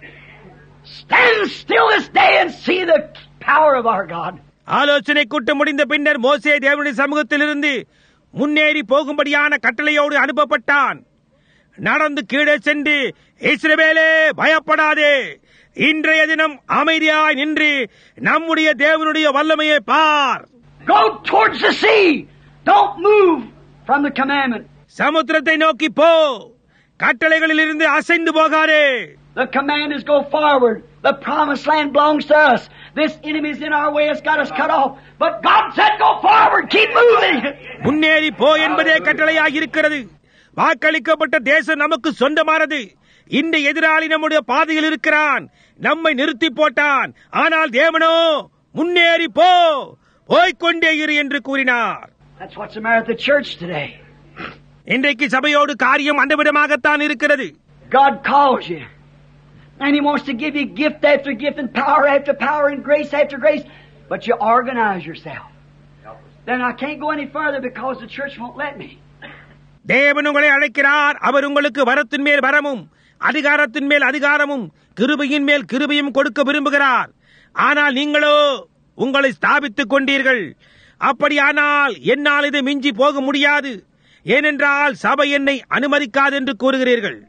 Stand still this day and see the power of our God." ஆலோசனை கூட்டம் முடிந்த பின்னர் மோசே தேவனுடைய சமூகத்திலிருந்து முன்னேறி போகும்படியான கட்டளையோடு அனுப்பப்பட்டான். நடந்து கீழே சென்று, இஸ்ரவேலே பயப்படாதே, இன்றைய தினம் அமைதியாய் நின்று நம்முடைய தேவனுடைய வல்லமையை பார். Go towards the sea. Don't move from the commandment. சமுத்திரத்தை நோக்கி போ, கட்டளைகளில் இருந்து அசைந்து போகாதே. The command is go forward. The promised land belongs to us. This enemy is in our way, has got us cut off. But God said go forward, keep moving. முன்னேறி போ என்பதே கட்டளையாக இருக்கிறது. வாக்களிக்கப்பட்ட தேசம் நமக்கு சொந்தமானது. இந்த எதிராளி நம்முடைய பாதையில் இருக்கிறான், நம்மை நிறுத்தி போட்டான். ஆனால் தேவனோ முன்னேறி போ, போய்கொண்டே இரு என்று கூறினார். That's what's the matter with the church today. இன்றைக்கு சபையோடு காரியம் அந்த விதமாகத்தான் இருக்கிறது. God calls you. And He wants to give you gift after gift and power after power and grace after grace. But you organize yourself. Then I can't go any further because the church won't let me. தேவன் உங்களை அழைக்கிறார். அவர் உங்களுக்கு வரத்தின் மேல் வரமும் அதிகாரத்தின் மேல் அதிகாரமும் கிருபையின் மேல் கிருபையும் கொடுக்க விரும்புகிறார். ஆனால் நீங்களோ உங்களை ஸ்தாபித்துக் கொண்டீர்கள். அப்படியானால் என்னால் இது மிஞ்சி போக முடியாது, ஏனென்றால் சபை என்னை அனுமதிக்காது என்று கூறுகிறீர்கள்.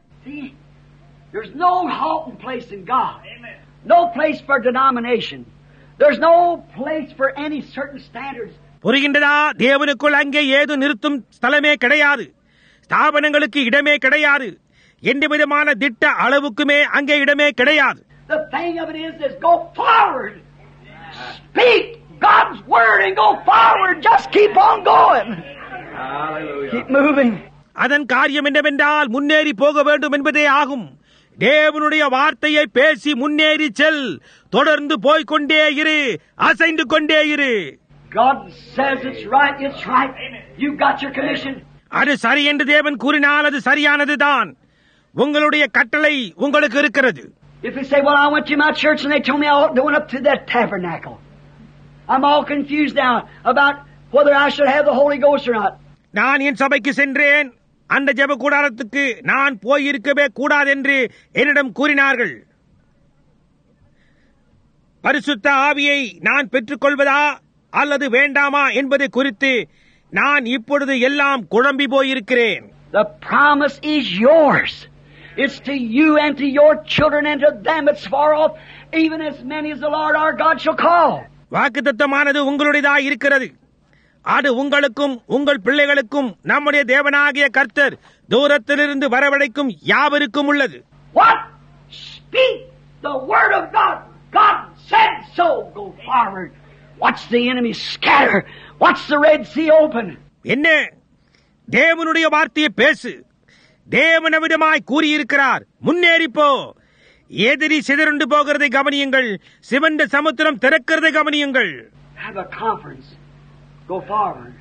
There's no halting place in God. Amen. No place for denomination. There's no place for any certain standards. புரிகின்றதா? தேவனுக்குள் அங்கே ஏது நிறுத்தும் ஸ்தலமே கிடையாது, ஸ்தாபனங்களுக்கு இடமே கிடையாது, எந்த விதமான திட்ட அளவுக்குமே அங்கே இடமே கிடையாது. The thing of it is, is go forward. Speak God's word and go forward. Just keep on going. Hallelujah. Keep moving. அதன் காரியம் என்னவென்றால் முன்னேறி போக வேண்டும் என்பதே ஆகும். தேவனுடைய வார்த்தையை பேசி முன்னேறி செல், தொடர்ந்து போய்கொண்டே இரு, அசைந்து கொண்டே இரு. God says it's right, it's right. You got your commission. அது சரி என்று தேவன் கூறினால் அது சரியானதுதான். உங்களுடைய கட்டளை உங்களுக்கு இருக்கிறது. If you say, well, I went to my church and they told me I ought to go up to that tabernacle. I'm all confused now about whether I should have the Holy Ghost or not. நான் என் சபைக்கு சென்றேன், அந்த ஜெப கூடாரத்துக்கு நான் போயிருக்கவே கூடாது என்று என்னிடம் கூறினார்கள். பரிசுத்த ஆவியை நான் பெற்றுக்கொள்வதா அல்லது வேண்டாமா என்பது குறித்து நான் இப்பொழுது எல்லாம் குழம்பி போயிருக்கிறேன். The promise is yours. It's to you and to your children and to them it's far off, even as many as the Lord our God shall call. வாக்குத்தத்தமானது உங்களுடையதாய் இருக்கிறது. அது உங்களுக்கும் உங்கள் பிள்ளைகளுக்கும் நம்முடைய தேவனாகிய கர்த்தர் தூரத்திலிருந்து வரவழைக்கும் யாவருக்கும் உள்ளது. What? Speak the word of God. God said so. Go forward. Watch the enemy scatter. Watch the Red Sea open. என்ன? தேவனுடைய வார்த்தையை பேசு. தேவன் அவ்விதமாய் கூறியிருக்கிறார், முன்னேறிப்போ, எதிரி சிதறுண்டு போகிறதை கவனியுங்கள், சிவந்த சமுத்திரம் திறக்கிறதை கவனியுங்கள். Have a conference. Go forward.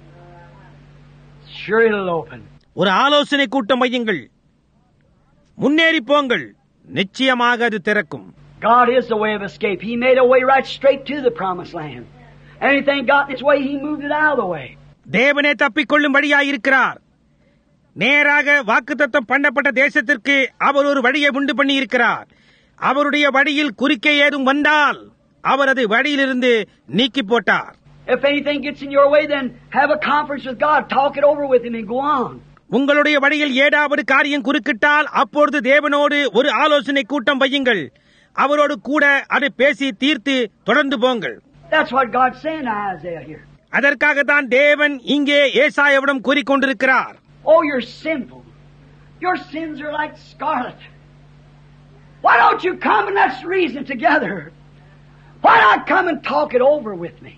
Sure it'll open. ஒரு ஆலோசனை கூட்டம் வையுங்கள், முன்னேறி போங்கள், நிச்சயமாக அது திறக்கும். God is the way of escape. He made a way right straight to the promised land. Anything got in its way, He moved it out of the way. தேவனே தப்பிக்கொள்ளும் வழியாய் இருக்கிறார். நேராக வாக்குத்தத்தம் பண்ணப்பட்ட தேசத்திற்கு அவர் ஒரு வழியை உண்டு பண்ணி இருக்கிறார். அவருடைய வழியில் குறுக்கே ஏதும் வந்தால் அவர் அதை வழியிலிருந்து நீக்கி போட்டார். If anything gets in your way, then have a conference with God. Talk it over with Him and go on. உங்களுடைய வழியில் ஏதாவது காரியம் குறுக்கிட்டால் அப்பொழுது தேவனோடு ஒரு ஆலோசனை கூட்டம் வையுங்கள். அவரோடு கூட அதை பேசி தீர்த்து தொடர்ந்து போங்கள். That's what God's saying to Isaiah here. அதற்காகத்தான் தேவன் இங்கே ஏசாயாவிடம் கூறிக்கொண்டிருக்கிறார். Oh, you're sinful. Your sins are like scarlet. Why don't you come and let's reason together? Why not come and talk it over with me?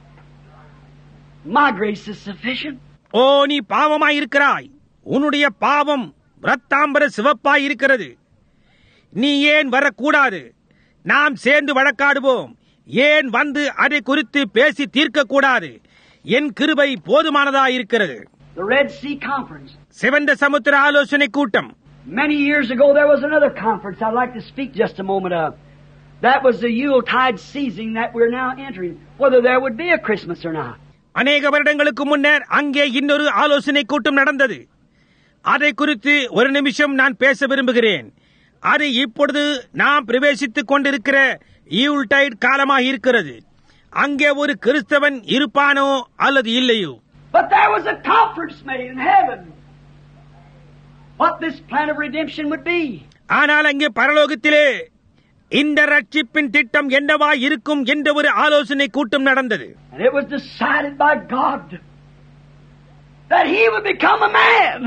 My grace is sufficient. ஓ, நீ பாவமாயிருக்கிறாய். உன்னுடைய பாவம் இரத்தாம்பர சிவப்பாய் இருக்கிறது. நீ ஏன் வரக்கூடாது? நாம் சேர்ந்து வழக்காடுவோம். ஏன் வந்து அதை குறித்து பேசி தீர்க்க கூடாது? என் கிருபை போதுமானதாயிருக்கிறது. The Red Sea Conference. சிவந்த சமுத்திர ஆலோசனை கூட்டம். Many years ago there was another conference I'd like to speak just a moment of. That was the Yuletide season that we're now entering, whether there would be a Christmas or not. அநேக வருடங்களுக்கு முன்னர் அங்கே இன்னொரு ஆலோசனை கூட்டம் நடந்தது. அதை குறித்து ஒரு நிமிஷம் நான் பேச விரும்புகிறேன். அது இப்பொழுது நாம் பிரவேசித்துக் கொண்டிருக்கிற யூல்டைட் காலமாக இருக்கிறது. அங்கே ஒரு கிறிஸ்தவன் இருப்பானோ அல்லது இல்லையோ. But there was a conference made in heaven. What this plan of redemption would be. ஆனால் அங்கே பரலோகத்திலே இந்த ரட்சிப்பின் திட்டம் என்னவா இருக்கும் என்ற ஒரு ஆலோசனை கூட்டம் நடந்தது. And it was decided by God that he would become a man.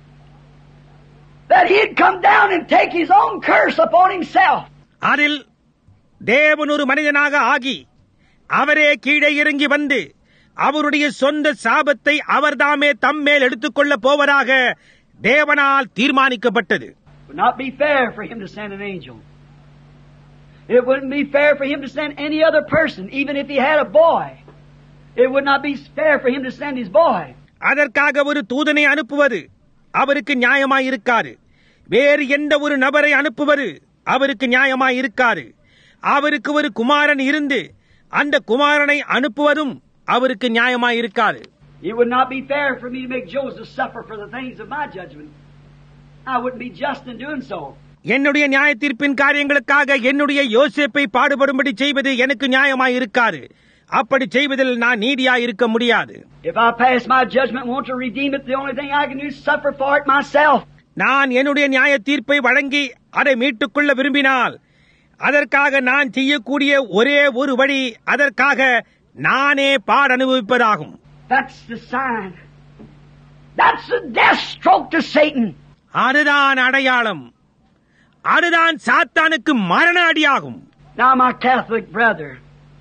That he'd come down and take his own curse upon himself. அதில் தேவன் ஒரு மனிதனாக ஆகி அவரே கீழே இறங்கி வந்து அவருடைய சொந்த சாபத்தை அவர்தாமே தம்மேல் எடுத்துக்கொள்ள போவதாக தேவனால் தீர்மானிக்கப்பட்டது. It would not be fair for him to send an angel. It wouldn't be fair for him to send any other person, even if he had a boy. It would not be fair for him to send his boy. அதற்காக ஒரு தூதனை அனுப்புவது அவருக்கு நியாயமாய் இருக்காது. வேறு எந்த ஒரு நபரை அனுப்புவது அவருக்கு நியாயமாய் இருக்காது. அவருக்கு ஒரு குமாரன் இருந்து அந்த குமாரனை அனுப்புவதும் அவருக்கு நியாயமாய் இருக்காது. It would not be fair for me to make Joseph suffer for the things of my judgment. I wouldn't be just in doing so. என்னுடைய நியாய தீர்ப்பின் காரியங்களுக்காக என்னுடைய யோசேப்பை பாடுபடும்படி செய்வது எனக்கு நியாயமாய் இருக்காது. அப்படி செய்வதில் நான் நீதியாய் இருக்க முடியாது. If I pass my judgment and want to redeem it, the only thing I can do is suffer for it myself. நான் என்னுடைய நியாய தீர்ப்பை வழங்கி அதை மீட்டுக்கொள்ள விரும்பினால் அதற்காக நான் செய்யக்கூடிய ஒரே ஒரு வழி அதற்காக நானே பாட அனுபவிப்பதாகும். That's the sign. That's the death stroke to Satan. அதுதான் அடையாளம். அதுதான் சாத்தானுக்கு மரண அடியாகும். Now my Catholic brother,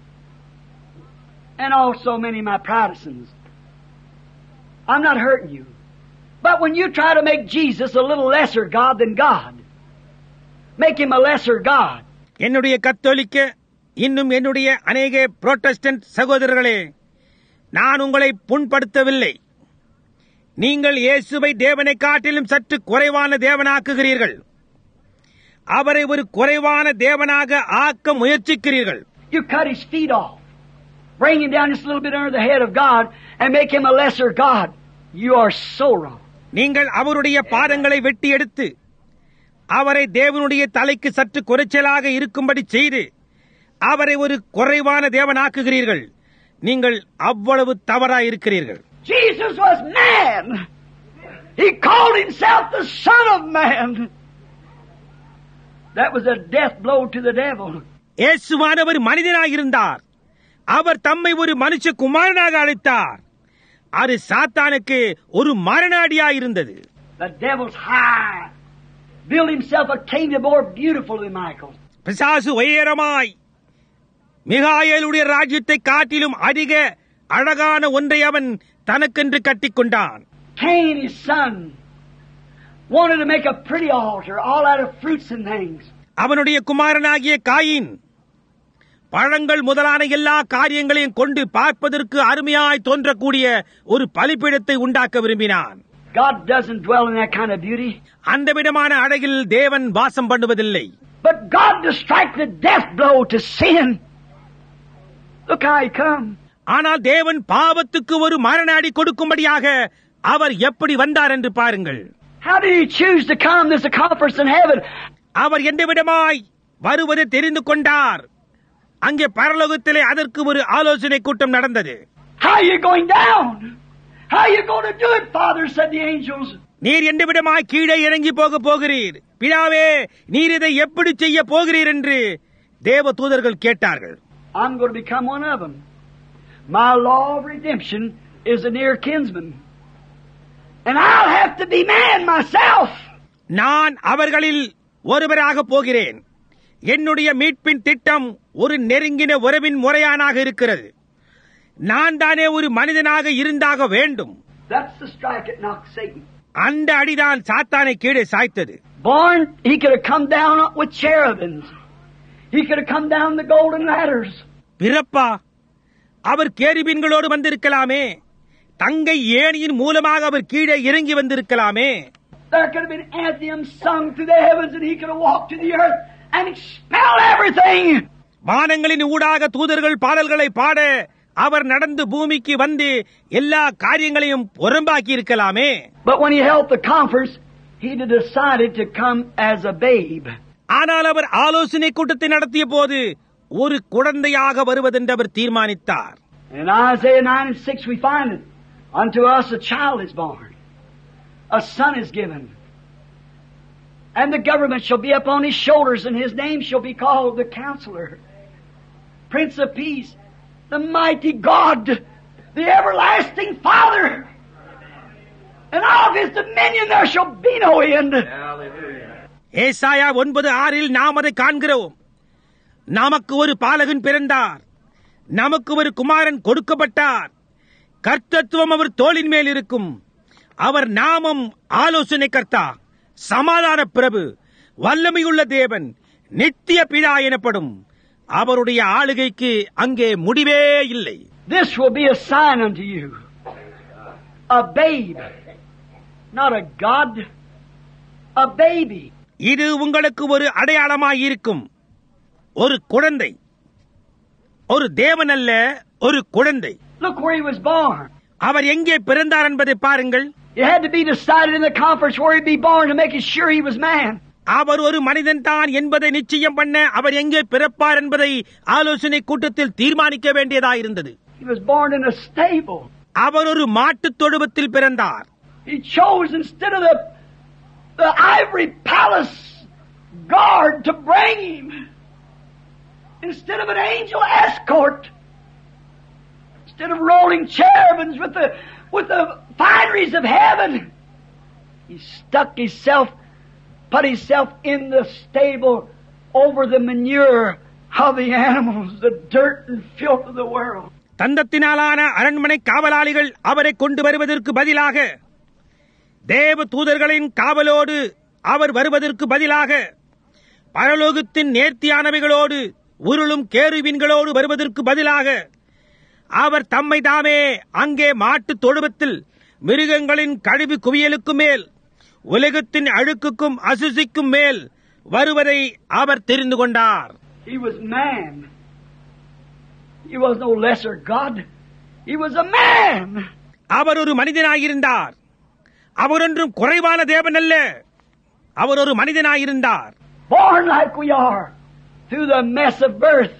and also many of my Protestants, I'm not hurting you. But when you try to make Jesus a little lesser God than God, make him a lesser God. என்னுடைய கத்தோலிக்க இன்னும் என்னுடைய அநேக Protestant சகோதரர்களே, நான் உங்களை புண்படுத்தவில்லை. நீங்கள் இயேசுவை தேவனை காட்டிலும் சற்று குறைவான தேவனாக்குகிறீர்கள். அவரை ஒரு குறைவான தேவனாக ஆக்க முயற்சிக்கிறீர்கள். You cut his feet off, bring him down just a little bit under the head of God, and make him a lesser God. You are so wrong. நீங்கள் அவருடைய பாதங்களை வெட்டி எடுத்து அவரை தேவனுடைய தலைக்கு சற்று குறைச்சலாக இருக்கும்படி செய்து அவரை ஒரு குறைவான தேவனாக்குகிறீர்கள். நீங்கள் அவ்வளவு தவறாயிருக்கிறீர்கள். Jesus was man. He called himself the Son of Man. That was a death blow to the devil. இயேசுவானவர் மனிதனாக இருந்தார். அவர் தம்மை ஒரு மனுஷ குமாரனாக அழைத்தார். அது சாத்தானுக்கு ஒரு மரண அடியாக இருந்தது. The devil's high, built himself a kingdom more beautiful than Michael. பிசாசு உயரமாய் மிகாயேலுடைய ராஜ்யத்தை காட்டிலும் அதிக அழகான ஒன்றை அவன் தனக்கென்று கட்டிக்கொண்டான். Cain, his son, wanted to make a pretty altar all out of fruits and things. அவனுடைய குமாரனாகிய காயின் பழங்கள் முதலான எல்லா காரியங்களையும் கொண்டு பார்ப்பதற்கு அருமையாய் தோன்றக்கூடிய ஒரு பலிபீடத்தை உண்டாக்க விரும்பினான். God doesn't dwell in that kind of beauty. அந்த விதமான அழகில் தேவன் வாசம் பண்ணுவதில்லை. But God to strike the death blow to sin. Look how he come. ஆனால் தேவன் பாவத்துக்கு ஒரு மரண அடி கொடுக்கும்படியாக அவர் எப்படி வந்தார் என்று பாருங்கள். How did he choose to come? There's a conference in heaven. அவர் எந்த விதமாய் வருவது தெரிந்து கொண்டார். அங்கே பரலோகத்திலே அதற்கு ஒரு ஆலோசனை கூட்டம் நடந்தது. How are you going down? How are you going to do it, Father? Said the angels. நீர் எந்த விடமாய் கீழே இறங்கி போக போகிறீர்? பிதாவே, நீர் இதை எப்படி செய்ய போகிறீர் என்று தேவ தூதர்கள் கேட்டார்கள். I'm going to become one of them. My law of redemption is a near kinsman. And I'll have to be man myself. நான் அவர்களில் ஒருவராக போகிறேன். என்னுடைய மீட்பின் திட்டம் ஒரு நெருங்கின உறவின் முறையானாக இருக்கிறது. நான் தானே ஒரு மனிதனாக இருந்தாக வேண்டும். That's the strike that knocked Satan. அந்த அடிதான் சாத்தானை கீழே சாய்த்தது. Born, he could have come down with cherubims. He could have come down the golden ladders. பிறப்பா, அவர் கேருபீன்களோடு வந்திருக்கலாமே. தங்கை ஏணியின் மூலமாக அவர் கீழே இறங்கி வந்திருக்கலாமே. There could have been anthems sung to the heavens and he could have walked to the earth and expelled everything. வானங்களின் ஊடாக தூதர்கள் பாடல்களை பாட அவர் நடந்து பூமிக்கு வந்து எல்லா காரியங்களையும் புறம்பாக்கி இருக்கலாமே. But when he held the conference, he decided to come as a babe. ஆனால் அவர் ஆலோசனை கூட்டத்தை நடத்திய போது ஒரு குழந்தையாக வருவதென்று அவர் தீர்மானித்தார். In Isaiah nine and six we find it. Unto us a child is born. A son is given. And the government shall be upon his shoulders, and his name shall be called the Counselor, Prince of Peace, the Mighty God, the Everlasting Father. And of his dominion there shall be no end. ஏசாயா ஒன்பது ஆறில் நாம் அதை காண்கிறோம். நமக்கு ஒரு பாலகன் பிறந்தார், நமக்கு ஒரு குமாரன் கொடுக்கப்பட்டார், கர்த்தத்துவம் அவர் தோளின் மேல் இருக்கும், அவர் நாமம் ஆலோசனை கர்த்தா, சமாதான பிரபு, வல்லமையுள்ள தேவன், நித்திய பிதா எனப்படும். அவருடைய ஆளுகைக்கு அங்கே முடிவே இல்லை. This will be a sign unto you. A babe. Not a God. A baby. இது உங்களுக்கு ஒரு அடையாளமாய் இருக்கும். ஒரு குழந்தை. ஒரு தேவன் அல்ல, ஒரு குழந்தை. Look where he was born. அவர் எங்கே பிறந்தார் என்பதை பாருங்கள். It had to be decided in the conference where he'd be born to make sure he was man. அவர் ஒரு மனிதன் தான் என்பதை நிச்சயம் பண்ண அவர் எங்கே பிறப்பார் என்பதை ஆலோசனை கூட்டத்தில் தீர்மானிக்க வேண்டியதாயிருந்தது. He was born in a stable. அவர் ஒரு மாட்டுத் தொழுவத்தில் பிறந்தார். He chose instead of the the ivory palace guard to bring him, instead of an angel escort, instead of rolling cherubims with the with the fineries of heaven, he stuck himself, put himself in the stable over the manure of the animals, the dirt and filth of the world. தந்தத்தினாலான அரண்மனை காவலாளிகள் அவரை கொண்டு வருவதற்கு பதிலாக, தேவ தூதர்களின் காவலோடு அவர் வருவதற்கு பதிலாக, பரலோகத்தின் நேர்த்தியானவைகளோடு உருளும் கேருபீன்களோடு வருவதற்கு பதிலாக, அவர் தம்மை தாமே அங்கே மாட்டு தொழுவத்தில் மிருகங்களின் கழிவு குவியலுக்கு மேல், உலகத்தின் அழுக்குக்கும் அசுசிக்கும் மேல் வருவதை அவர் தெரிந்து கொண்டார். He was man. He was no lesser God. He was a man. அவர் ஒரு மனிதனாயிருந்தார். அவர் ஒன்றும் குறைவான தேவன் அல்ல. அவர் ஒரு மனிதனாயிருந்தார். Born like we are, through the mess of birth.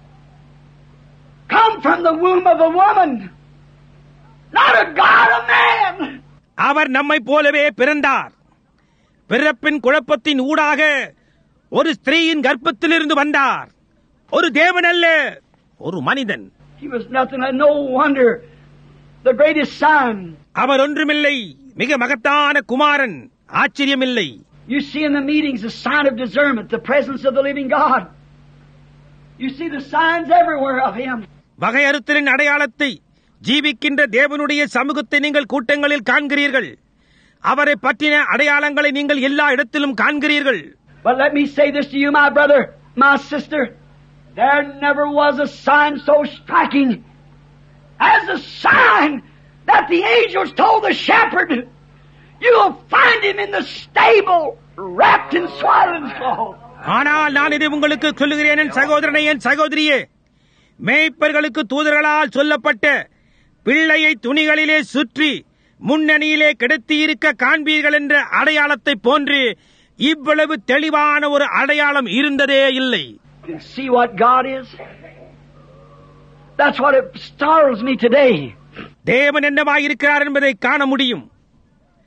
Come from the womb of a woman. Not a God, a man. அவர் நம்மை போலவே பிறந்தார். பிறப்பின் குழப்பத்தின் ஊடாக ஒரு ஸ்திரீயின் கர்ப்பத்திலிருந்து வந்தார். ஒரு தேவன் அல்ல, ஒரு மனிதன். He was nothing, no wonder, the greatest son. அவர் ஒன்றுமில்லை, மிக மகத்தான குமாரன், ஆச்சரியமில்லை. You see in the meetings the sign of discernment, the presence of the living God. You see the signs everywhere of him. வகையறுத்தலின் அடையாளத்தை, ஜீவிக்கின்ற தேவனுடைய சமூகத்தை நீங்கள் கூட்டங்களில் காண்கிறீர்கள். அவரை பற்றின அடையாளங்களை நீங்கள் எல்லா இடத்திலும் காண்கிறீர்கள். But let me say this to you, my brother, my sister. There never was a sign so striking as the sign that the angels told the shepherd, you'll find him in the stable, wrapped in swaddling cloth. ஆனால் நான் இதை உங்களுக்கு சொல்லுகிறேன், என் சகோதரனை, என் சகோதரியே. மேய்ப்பர்களுக்கு தூதர்களால் சொல்லப்பட்ட பிள்ளையை துணிகளிலே சுற்றி முன்னணியிலே கிடத்தியிருக்க காண்பீர்கள் என்ற அடையாளத்தை போன்று இவ்வளவு தெளிவான ஒரு அடையாளம் இருந்ததே இல்லை. You see what God is? That's what it startles me today. தேவன் என்னவாயிருக்கிறார் என்பதை காண முடியும்.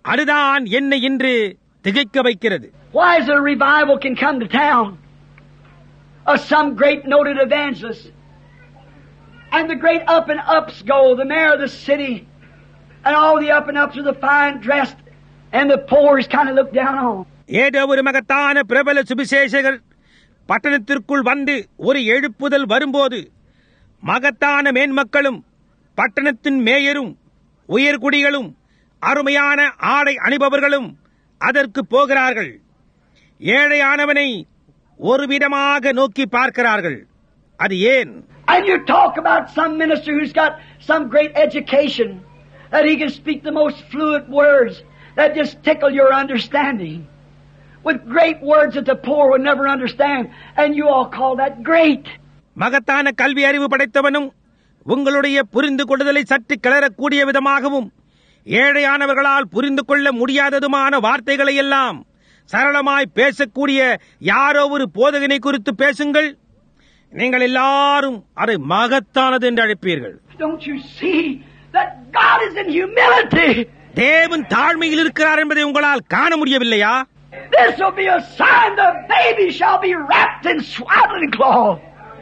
அதுதான் என்னை இன்று திகைக்க வைக்கிறது. Why is a revival can come to town of some great noted evangelist, and the great up and ups go, the mayor of the city, and all the up and ups are the fine dressed, and the poor is kind of looked down on. ஏதோ ஒரு மகத்தான பிரபல சுவிசேஷகர் பட்டணத்திற்குள் வந்து ஒரு எழுப்புதல் வரும்போது மகத்தான மேன்மக்களும் பட்டணத்தின் மேயரும் உயர்குடிகளும் அருமையான ஆடை அணிபவர்களும் அதற்கு போகிறார்கள். ஏழையானவனை ஒருவிதமாக நோக்கி பார்க்கிறார்கள். அது ஏன்? And you talk about some minister who's got some great education, that he can speak the most fluent words that just tickle your understanding, with great words that the poor would never understand, and you all call that great. மகத்தான கல்வி அறிவு படைத்தவனும் உங்களுடைய புரிந்து கொள்ளுதலை சற்று கிளறக்கூடிய விதமாகவும் ஏழையானவர்களால் புரிந்து கொள்ள முடியாததுமான வார்த்தைகளை எல்லாம் சரளமாய் பேசக்கூடிய யாரோ ஒரு போதகனை குறித்து பேசுங்கள், நீங்கள் எல்லாரும் அதை மகத்தானது என்று அழைப்பீர்கள். Don't you see that God is in humility? தேவன் தாழ்மையில் இருக்கிறார் என்பதை உங்களால் காண முடியவில்லையா? This will be a sign, the baby shall be wrapped in swaddling cloth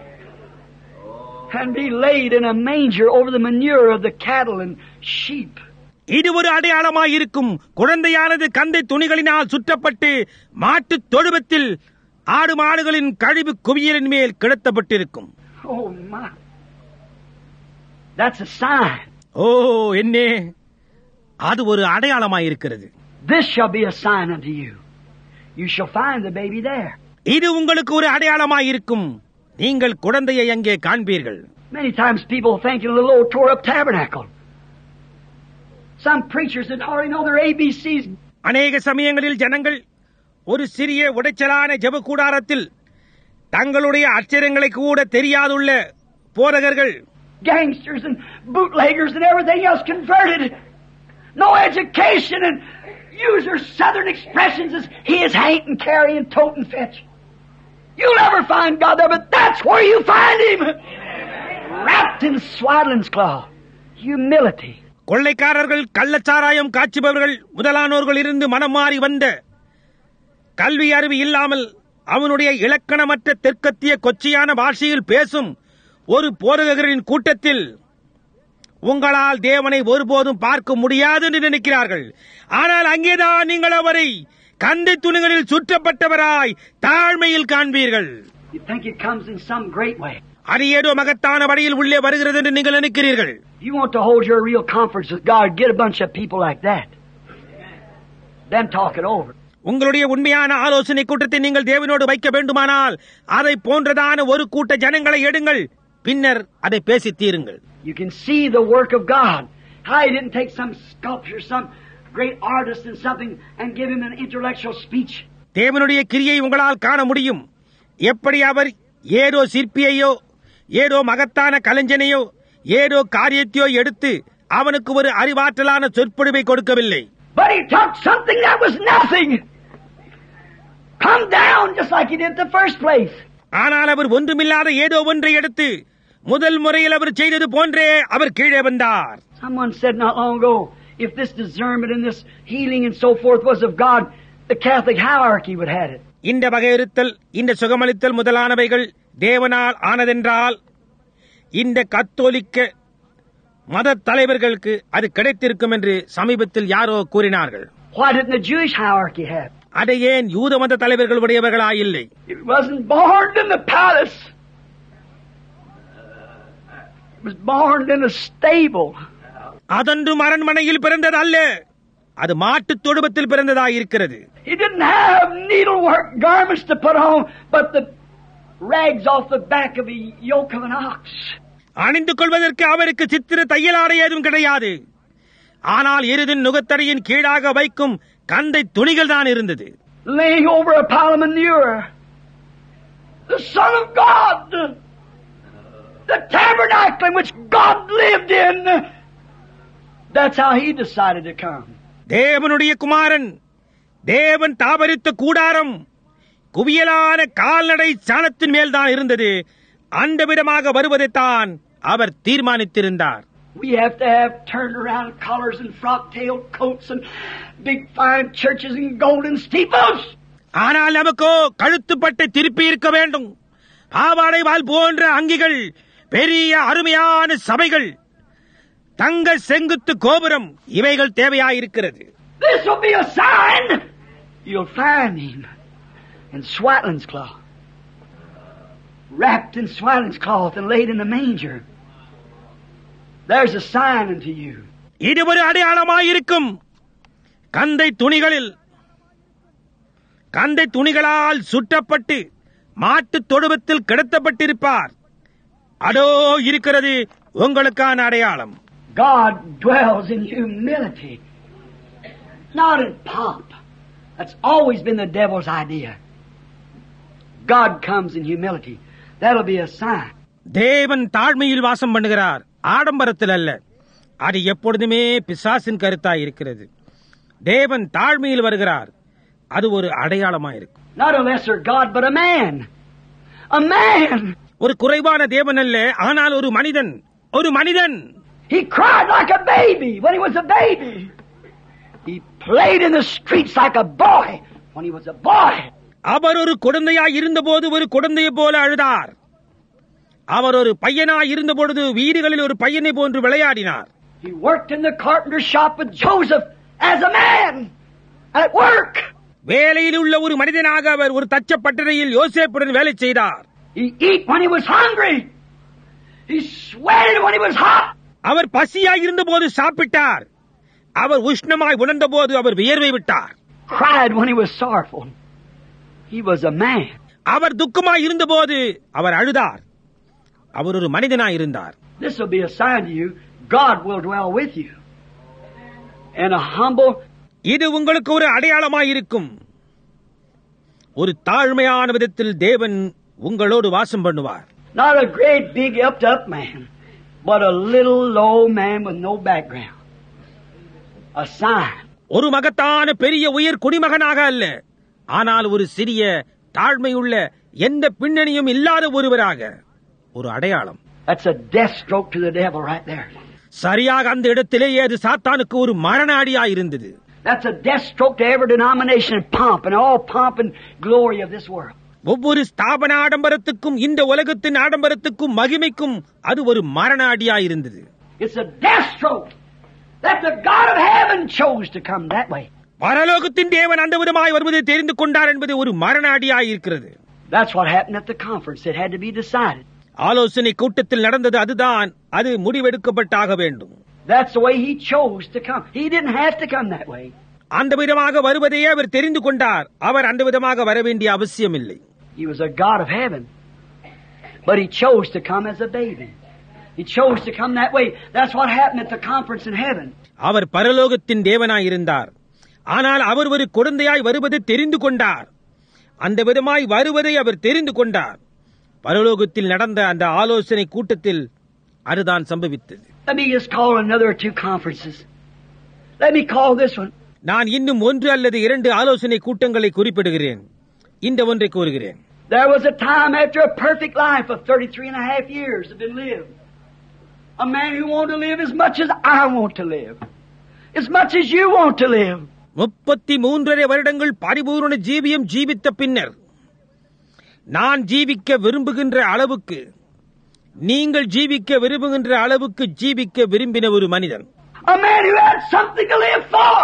and be laid in a manger over the manure of the cattle and sheep. இது ஒரு அடையாளமாய் இருக்கும். குழந்தையானது கந்தை துணிகளினால் சுற்றப்பட்டு மாட்டு தொழுவத்தில் ஆடு மாடுகளின் கழிவு குவியலின் மேல் கிடத்தப்பட்டிருக்கும். Oh my! That's a sign. ஓ என்னே, அது ஒரு அடையாளமாய் இருக்கிறது. This shall be a sign unto you. You shall find the baby there. இது உங்களுக்கு ஒரு அடையாளமாய் இருக்கும். நீங்கள் குழந்தையை அங்கே காண்பீர்கள். Many times people think in a little old tore up tabernacle. Some preachers that already know their A B Cs. அநேக சமயங்களில் ஜனங்கள் ஒரு சிறிய உடைச்சலான ஜெப கூடாரத்தில் தங்களுடைய அச்சரங்களை கூட தெரியாதுள்ள போதகர்கள், gangsters and bootleggers and everything else converted. No education and use their southern expressions as his, haint and carry and tote and fetch. You'll never find God there, but that's where you find Him. Wrapped in swaddling cloth. Humility. கொள்ளைக்காரர்கள், கள்ளச்சாராயம் காய்ச்சுபவர்கள் முதலானோர்கள் இருந்து மனம் மாறி வந்த கல்வி அறிவு இல்லாமல் அவனுடைய இலக்கணமற்ற தெற்கத்திய கொச்சியான பாஷையில் பேசும் ஒரு போதகரின் கூட்டத்தில் உங்களால் தேவனை ஒருபோதும் பார்க்க முடியாது என்று நினைக்கிறார்கள். ஆனால் அங்கேதான் நீங்கள் அவரை கந்தை துணிகளில் சுற்றப்பட்டவராய் தாழ்மையில் காண்பீர்கள். You think it comes in some great way. அது ஏதோ மகத்தான வழியில் உள்ளே வருகிறது என்று நீங்கள் நினைக்கிறீர்கள். You want to hold your real conference with God, get a bunch of people like that. Then talk it over. உங்களுடைய உண்மையான ஆலோசனை கூட்டத்தை நீங்கள் தேவனோடு வைக்க வேண்டுமானால் அதை போன்றதான ஒரு கூட்ட ஜனங்களை எடுங்கள், பின்னர் அதை பேசி தீருங்கள். You can see the work of God. How He didn't take some sculptor, some great artist and something and give him an intellectual speech. தேவனுடைய கிரியை உங்களால் காண முடியும். எப்படி அவர் ஏதோ சிற்பியையோ ஏதோ மகத்தான கலைஞனையோ ஏதோ காரியத்தையோ எடுத்து அவனுக்கு ஒரு அறிவாற்றலான சொற்பொழிவை கொடுக்கவில்லை. But He took something that was nothing. Come down just like He did the first place. ஆனால் அவர் ஒன்றுமில்லாத ஏதோ ஒன்றை எடுத்து முதல் முறையில் அவர் செய்தது போன்றே அவர் கீழே வந்தார். Someone said not long ago, if this discernment and this healing and so forth was of God, the Catholic hierarchy would have it. இந்த வகையிருத்தல், இந்த சுகமளித்தல் முதலானவைகள் தேவனால் ஆனதென்றால் இந்த கத்தோலிக்க மத தலைவர்களுக்கு அது கிடைத்திருக்கும் என்று சமீபத்தில் யாரோ கூறினார்கள். Why didn't the Jewish hierarchy have it? அதை ஏன் யூத மத தலைவர்கள் உடையவர்களாயில்லை? It wasn't born in the palace. It was born in a stable. அதொன்றும் அரண்மனையில் பிறந்தது அல்ல, அது மாட்டுத் தொழுவத்தில் பிறந்ததாயிருக்கிறது. He didn't have needlework garments to put on, but the rags off the back of a yoke of an ox. அணிந்து கொள்வதற்கு அவருக்கு சித்திர தையலாடை ஏதும் கிடையாது. ஆனால் எருதின் நுகத்தடியின் கீழாக வைக்கும் கந்தை துணிகள் தான் இருந்தது. Laying over a pile of manure. The Son of God. The tabernacle in which God lived in. That's how He decided to come. தேவனுடைய குமாரன், தேவன் தாபரித்த கூடாரம் குவியலான கால்நடை சாணத்தின் மேல் தான் இருந்தது. அந்த விதமாக வருவதைத்தான் அவர் தீர்மானித்திருந்தார். We have to have turned around collars and frock-tailed coats and big fine churches and golden steeples. ஆனால் நமக்கோ கழுத்துப்பட்டை திருப்பி இருக்க வேண்டும், பாவாடை வால் போன்ற அங்கிகள், பெரிய அருமையான சபைகள், தங்க செங்குத்து கோபுரம், இவைகள் தேவையாயிருக்கிறது. This will be a sign. You'll find him in swaddling's cloth, wrapped in swaddling's cloth and laid in a manger. There's a sign unto you. இது ஒரு அடையாளமாயிருக்கும். கந்தை துணிகளில், கந்தை துணிகளால் சுட்டப்பட்டு மாட்டு தொழுவத்தில் கிடத்தப்பட்டிருப்பார். அதோ இருக்கிறது உங்களுக்கான அடையாளம். God dwells in humility, not in pomp. That's always been the devil's idea. God comes in humility. That'll be a sign. தேவன் தாழ்மையில் வாசம் பண்ணுகிறார், ஆடம்பரத்தில் அல்ல. அது எப்பொழுதுமே பிசாசின் கருத்தாய் இருக்கிறது. தேவன் தாழ்மையில் வருகிறார், அது ஒரு அடையாளமாயிருக்கும். Not a lesser God, but a man. A man. ஒரு குறைவான தேவன் அல்ல, ஆனால் ஒரு மனிதன். ஒரு மனிதன். He cried like a baby when he was a baby. He played in the streets like a boy when he was a boy. அவர் ஒரு குழந்தையாய் இருந்தபோது ஒரு குழந்தையை போல அழுதார். அவர் ஒரு பையனாய் இருந்த பொழுது வீடுகளில் ஒரு பையனை போன்று விளையாடினார். He worked in the carpenter shop with Joseph as a man at work. வேலையில் உள்ள ஒரு மனிதனாக அவர் ஒரு தச்ச பட்டறையில் யோசேப்புடன் வேலை செய்தார். He ate when he was hungry. He sweated when he was hot. அவர் பசியாய் இருந்தபோது சாப்பிட்டார். அவர் உஷ்ணமாய் உணர்ந்த போது அவர் வியர்வை விட்டார். Cried when he was sorrowful. He was a man. அவர் துக்கமாய் இருந்தபோது அவர் அழுதார். அவர் ஒரு மனிதனாய் இருந்தார். This will be a sign to you. God will dwell with you. In a humble. இது உங்களுக்கு ஒரு அடையாளமாய் இருக்கும். ஒரு தாழ்மையான விதத்தில் தேவன் உங்களோடு வாசம் பண்ணுவார். Not a great big upped up man, but a little low man with no background. A sign. ஒரு மகத்தான பெரிய உயர் குடிமகனாக அல்ல, ஆனால் ஒரு சிறிய தாழ்மையுள்ள எந்த பின்னணியும் இல்லாத ஒருவராக, ஒரு அடையாளம். That's a death stroke to the devil right there. சரியாக அந்த இடத்திலேயே அது சாத்தானுக்கு ஒரு மரண அடியாய் இருந்தது. That's a death stroke to every denomination and pomp and all pomp and glory of this world. ஒவ்வொரு ஸ்தாபன ஆடம்பரத்துக்கும் இந்த உலகத்தின் ஆடம்பரத்துக்கும் மகிமைக்கும் அது ஒரு மரண அடியாய் இருந்தது. It's a death stroke that the God of heaven chose to come that way. பரலோகத்தின் தேவன் அந்த விதமாய் வருவதை தெரிந்து கொண்டார் என்பது ஒரு மரண அடியாய் இருக்கிறது. That's what happened at the conference. It had to be decided. ஆலோசனை கூட்டத்தில் நடந்தது அதுதான். அது முடிவெடுக்கப்பட்டாக வேண்டும். That's the way he chose to come. He didn't have to come that way. அந்த விதமாக வருவதையே அவர் தெரிந்து கொண்டார். அவர் அந்த விதமாக வர வேண்டிய அவசியம் இல்லை. He was a God of heaven, but he chose to come as a baby. He chose to come that way. That's what happened at the conference in heaven. அவர் பரலோகத்தின் தேவனாய் இருந்தார், ஆனால் அவர் ஒரு குழந்தையாய் வருவதை தெரிந்து கொண்டார். அந்த விதமாய் வருவதை அவர் தெரிந்து கொண்டார். பரலோகத்தில் நடந்த அந்த ஆலோசனை கூட்டத்தில் அதுதான் சம்பவித்தது. Let me just call another two conferences. Let me call this one. நான் இன்னும் ஒன்று அல்லது இரண்டு ஆலோசனை கூட்டங்களை குறிப்பிடுகிறேன். இந்த ஒன்றை கூறுகிறேன். There was a time after a perfect life of thirty-three and a half years had been lived. A man who wanted to live as much as I want to live. As much as you want to live. முப்பத்தி மூன்றரை வருடங்கள் பரிபூர்ண ஜீவியம் ஜீவித்த பின்னர் நான் ஜீவிக்க விரும்புகின்ற அளவுக்கு, நீங்கள் ஜீவிக்க விரும்புகின்ற அளவுக்கு ஜீவிக்க விரும்பின ஒரு மனிதன். A man who had something to live for.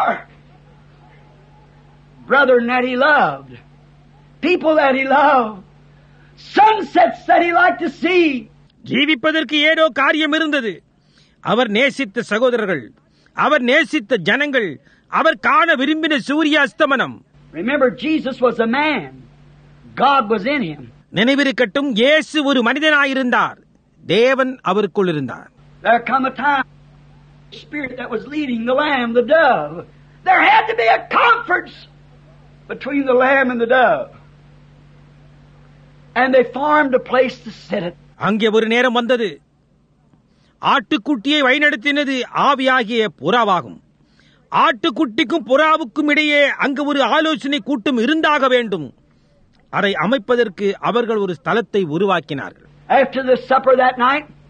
Brethren that he loved. People that he loved. Sunsets that he liked to see. ஜீவிப்பதற்கு ஏதோ காரியம் இருந்தது. அவர் நேசித்த சகோதரர்கள், அவர் நேசித்த ஜனங்கள், அவர் காண விரும்பின சூரிய அஸ்தமனம். Remember, Jesus was a man. God was in him. நினைவிருக்கட்டும், இயேசு ஒரு மனிதனாயிருந்தார், தேவன் அவருக்குள் இருந்தார். There come a time, the spirit that was leading the lamb, the dove. There had to be a conference between the lamb and the dove. And they formed a place to sit it. அங்கே ஒரு நேரம் வந்தது. ஆட்டுக்குட்டியை வழிநடத்தினது ஆவியாகிய புறாவாகும். ஆட்டுக்குட்டிக்கும் புறாவுக்கும் இடையே அங்கு ஒரு ஆலோசனை கூட்டம் இருந்தாக வேண்டும். அதை அமைப்பதற்கு அவர்கள் ஒரு ஸ்தலத்தை உருவாக்கினார்கள். After the supper that night,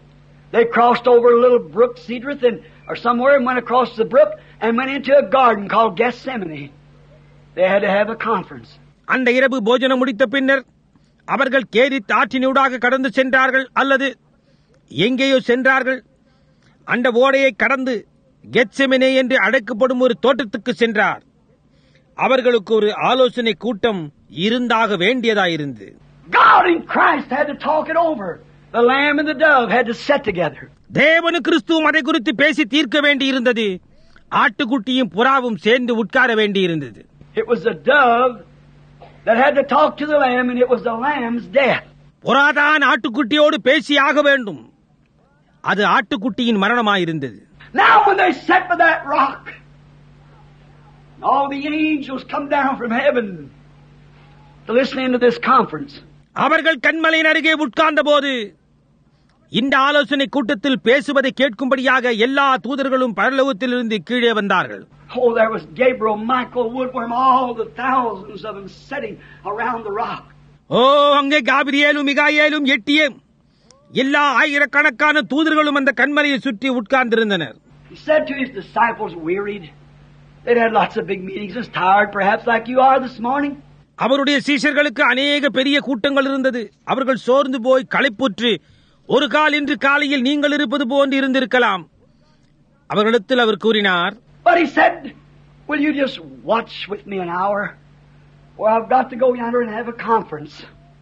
They crossed over a little brook, Cedrith, and, or somewhere, and went across the brook and went into a garden called Gethsemane. They had to have a conference. அந்த இரவு போஜனம் முடித்த பின்னர் அவர்கள் Cherith ஆற்றினூடாக கடந்து சென்றார்கள் அல்லது எங்கேயோ சென்றார்கள். அந்த ஓடையை கடந்து கெத்செமனே என்று அழைக்கப்படும் ஒரு தோட்டத்துக்கு சென்றார். அவர்களுக்கு ஒரு ஆலோசனை கூட்டம் இருந்தாக வேண்டியதாயிருந்து. God and Christ had to talk it over. The lamb and the dove had to sit together. தேவனு கிறிஸ்துவும் அதை குறித்து பேசி தீர்க்க வேண்டியிருந்தது. ஆட்டுக்குட்டியும் புறாவும் சேர்ந்து உட்கார வேண்டியிருந்தது. It was the dove that had to talk to the lamb, and it was the lamb's death. புறாதான் ஆட்டுக்குட்டியோடு பேசியாக வேண்டும். அது ஆட்டுக்குட்டியின் மரணமாயிருந்தது. Now when they sat by that rock, all the angels come down from heaven to listen into this conference. அவர்கள் கன்மலையின் அருகே உட்கார்ந்த போது இந்த ஆலோசனை கூட்டத்தில் பேசுவதை கேட்கும்படியாக எல்லா தூதர்களும் பரலோகத்திலிருந்து கீழே வந்தார்கள். Oh, there was Gabriel, Michael, Woodworm, all the thousands of them sitting around the rock. ஓ, அங்கே காபிரியேலும் மிகாயேலும் எட்டியும் எல்லா ஆயிரக்கணக்கான தூதர்களும் அந்த கன்மலையை சுற்றி உட்கார்ந்திருந்தனர். He said to his disciples, wearied, they'd had lots of big meetings, was tired perhaps like you are this morning. அவருடைய சீஷர்களுக்கு அநேக பெரிய கூட்டங்கள் இருந்தது. அவர்கள் சோர்ந்து போய் களைப்புற்று ஒரு கால் இன்று காலையில் நீங்கள் இருப்பது போன்று இருந்திருக்கலாம். அவர்களிடத்தில் அவர் கூறினார், But he said, will you just watch with me an hour? Or I've got to go yonder and have a conference.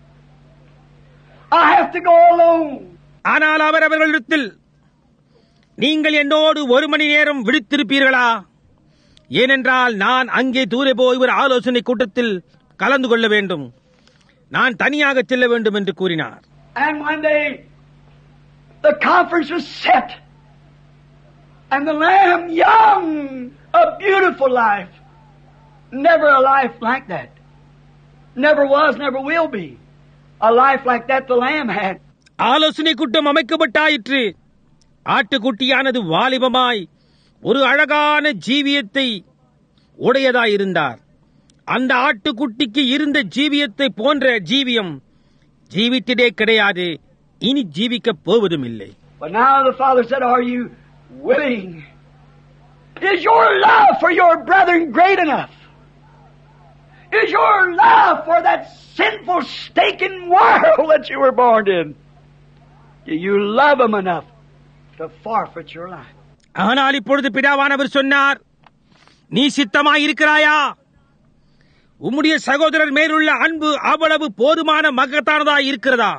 I have to go alone. ஆனால் அவர் அவர்களிடத்தில், நீங்கள் என்னோடு ஒரு மணி நேரம் விழித்திருப்பீர்களா? ஏனென்றால் நான் அங்கே தூரே போய் ஒரு ஆலோசனை கூட்டத்தில் கலந்து கொள்ள வேண்டும். நான் தனியாக செல்ல வேண்டும் என்று கூறினார். And when they, the conference was set, and the lamb young, a beautiful life, never a life like that, never was, never will be, a life like that the lamb had. ஆலோசனை கூட்டம் அமைக்கப்பட்டாயிற்று. ஆட்டுக்குட்டியானது வாலிபமாய் ஒரு அழகான ஜீவியத்தை உடையதாயிருந்தார். அந்த ஆட்டுக்குட்டிக்கு இருந்த ஜீவியத்தை போன்ற ஜீவியம் ஜீவித்ததே கிடையாது, இனி ஜீவிக்கப் போவதும் இல்லை. But now the Father said, are you willing? Is your love for your brethren great enough? Is your love for that sinful, stinking world that you were born in? Do you love them enough to forfeit your life? ஆனால் இப்பொழுது பிதாவானவர் சொன்னார், நீ சித்தமாய் இருக்கிறாயா? உம்முடைய சகோதரர் மேலுள்ள அன்பு அவ்வளவு போதுமான மகத்தானதாய் இருக்கிறதா?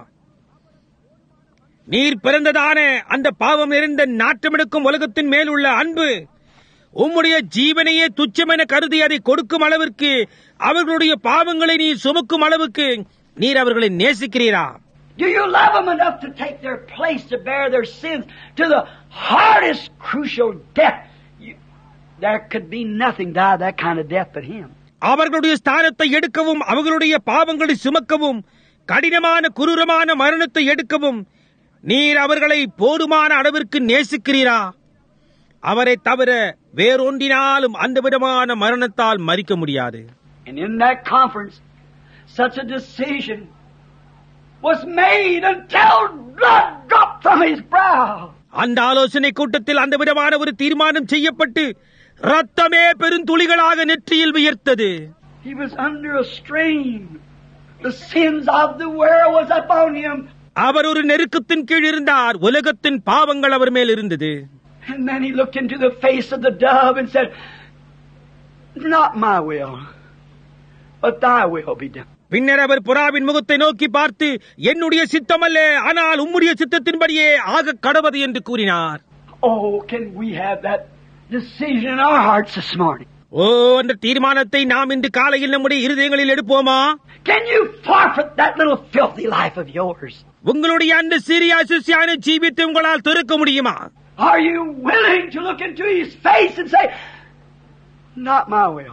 நீர் பிறந்ததான அந்த பாவம் நிறைந்த நாட்டமெடுக்கும் உலகத்தின் மேலுள்ள அன்பு உம்முடைய ஜீவனையே துச்சமென கருதி அதை கொடுக்கும் அளவிற்கு, அவர்களுடைய பாவங்களை நீர் சுமக்கும் அளவுக்கு நீர் அவர்களை நேசிக்கிறீரா? Do you love them enough to take their place, to bear their sins to the hardest, crucial death? You, there could be nothing die that kind of death but Him. அவர்களுடைய ஸ்தானத்தை எடுக்கவும் அவர்களுடைய பாவங்களை சுமக்கவும் கடினமான குரூரமான மரணத்தை எடுக்கவும் நீர் அவர்களை போதுமான அளவிற்கு நேசிக்கிறீரா? அவரை தவிர வேறொன்றினாலும் அந்த விதமான மரணத்தால் மரிக்க முடியாது. And in that conference, such a decision was made until blood dropped from his brow. அந்த ஆலோசனை கூட்டத்தில் அந்த விதமான ஒரு தீர்மானம் செய்யப்பட்டு ரத்தமே பெருந்துளிகளாக நெற்றியில் வியர்த்தது. He was under a strain. The sins of the world was upon him. அவர் ஒரு நெருக்கத்தின் கீழ் இருந்தார். உலகத்தின் பாவங்கள் அவர் மேல் இருந்தது. And then he looked into the face of the dove and said, not my will, but thy will be done. பின்னர் அவர் புறாவின் முகத்தை நோக்கி பார்த்து, என்னுடைய சித்தமல்ல, ஆனால் உம்முடைய சித்தத்தின்படியே ஆக கடவது என்று கூறினார். Oh, can we have that decision in our hearts this morning? ஓ, அந்த தீர்மானத்தை நாம் இன்று காலையில் நம்முடைய இருதயங்களில் எடுப்போமா? Can you forfeit that little filthy life of yours? உங்களுடைய அந்த சிறிய அசுசியான ஜீவித்தை உங்களால் துறக்க முடியுமா? Are you willing to look into his face and say, not my will.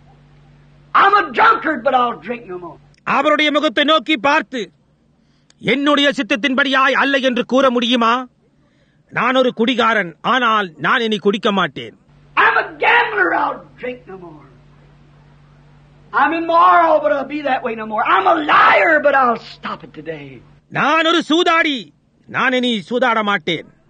I'm a drunkard, but I'll drink no more. அவருடைய முகத்தை நோக்கி பார்த்து, என்னுடைய சித்தத்தின்படியாய் அல்ல என்று கூற முடியுமா? நான் ஒரு குடிகாரன், ஆனால் நான் இனி குடிக்க மாட்டேன். I'm a gambler, I'll drink no more. I'm immoral, but I'll be that way no more. I'm a liar, but I'll stop it today. நான் ஒரு சூதாடி, நான் இனி சூதாட மாட்டேன்.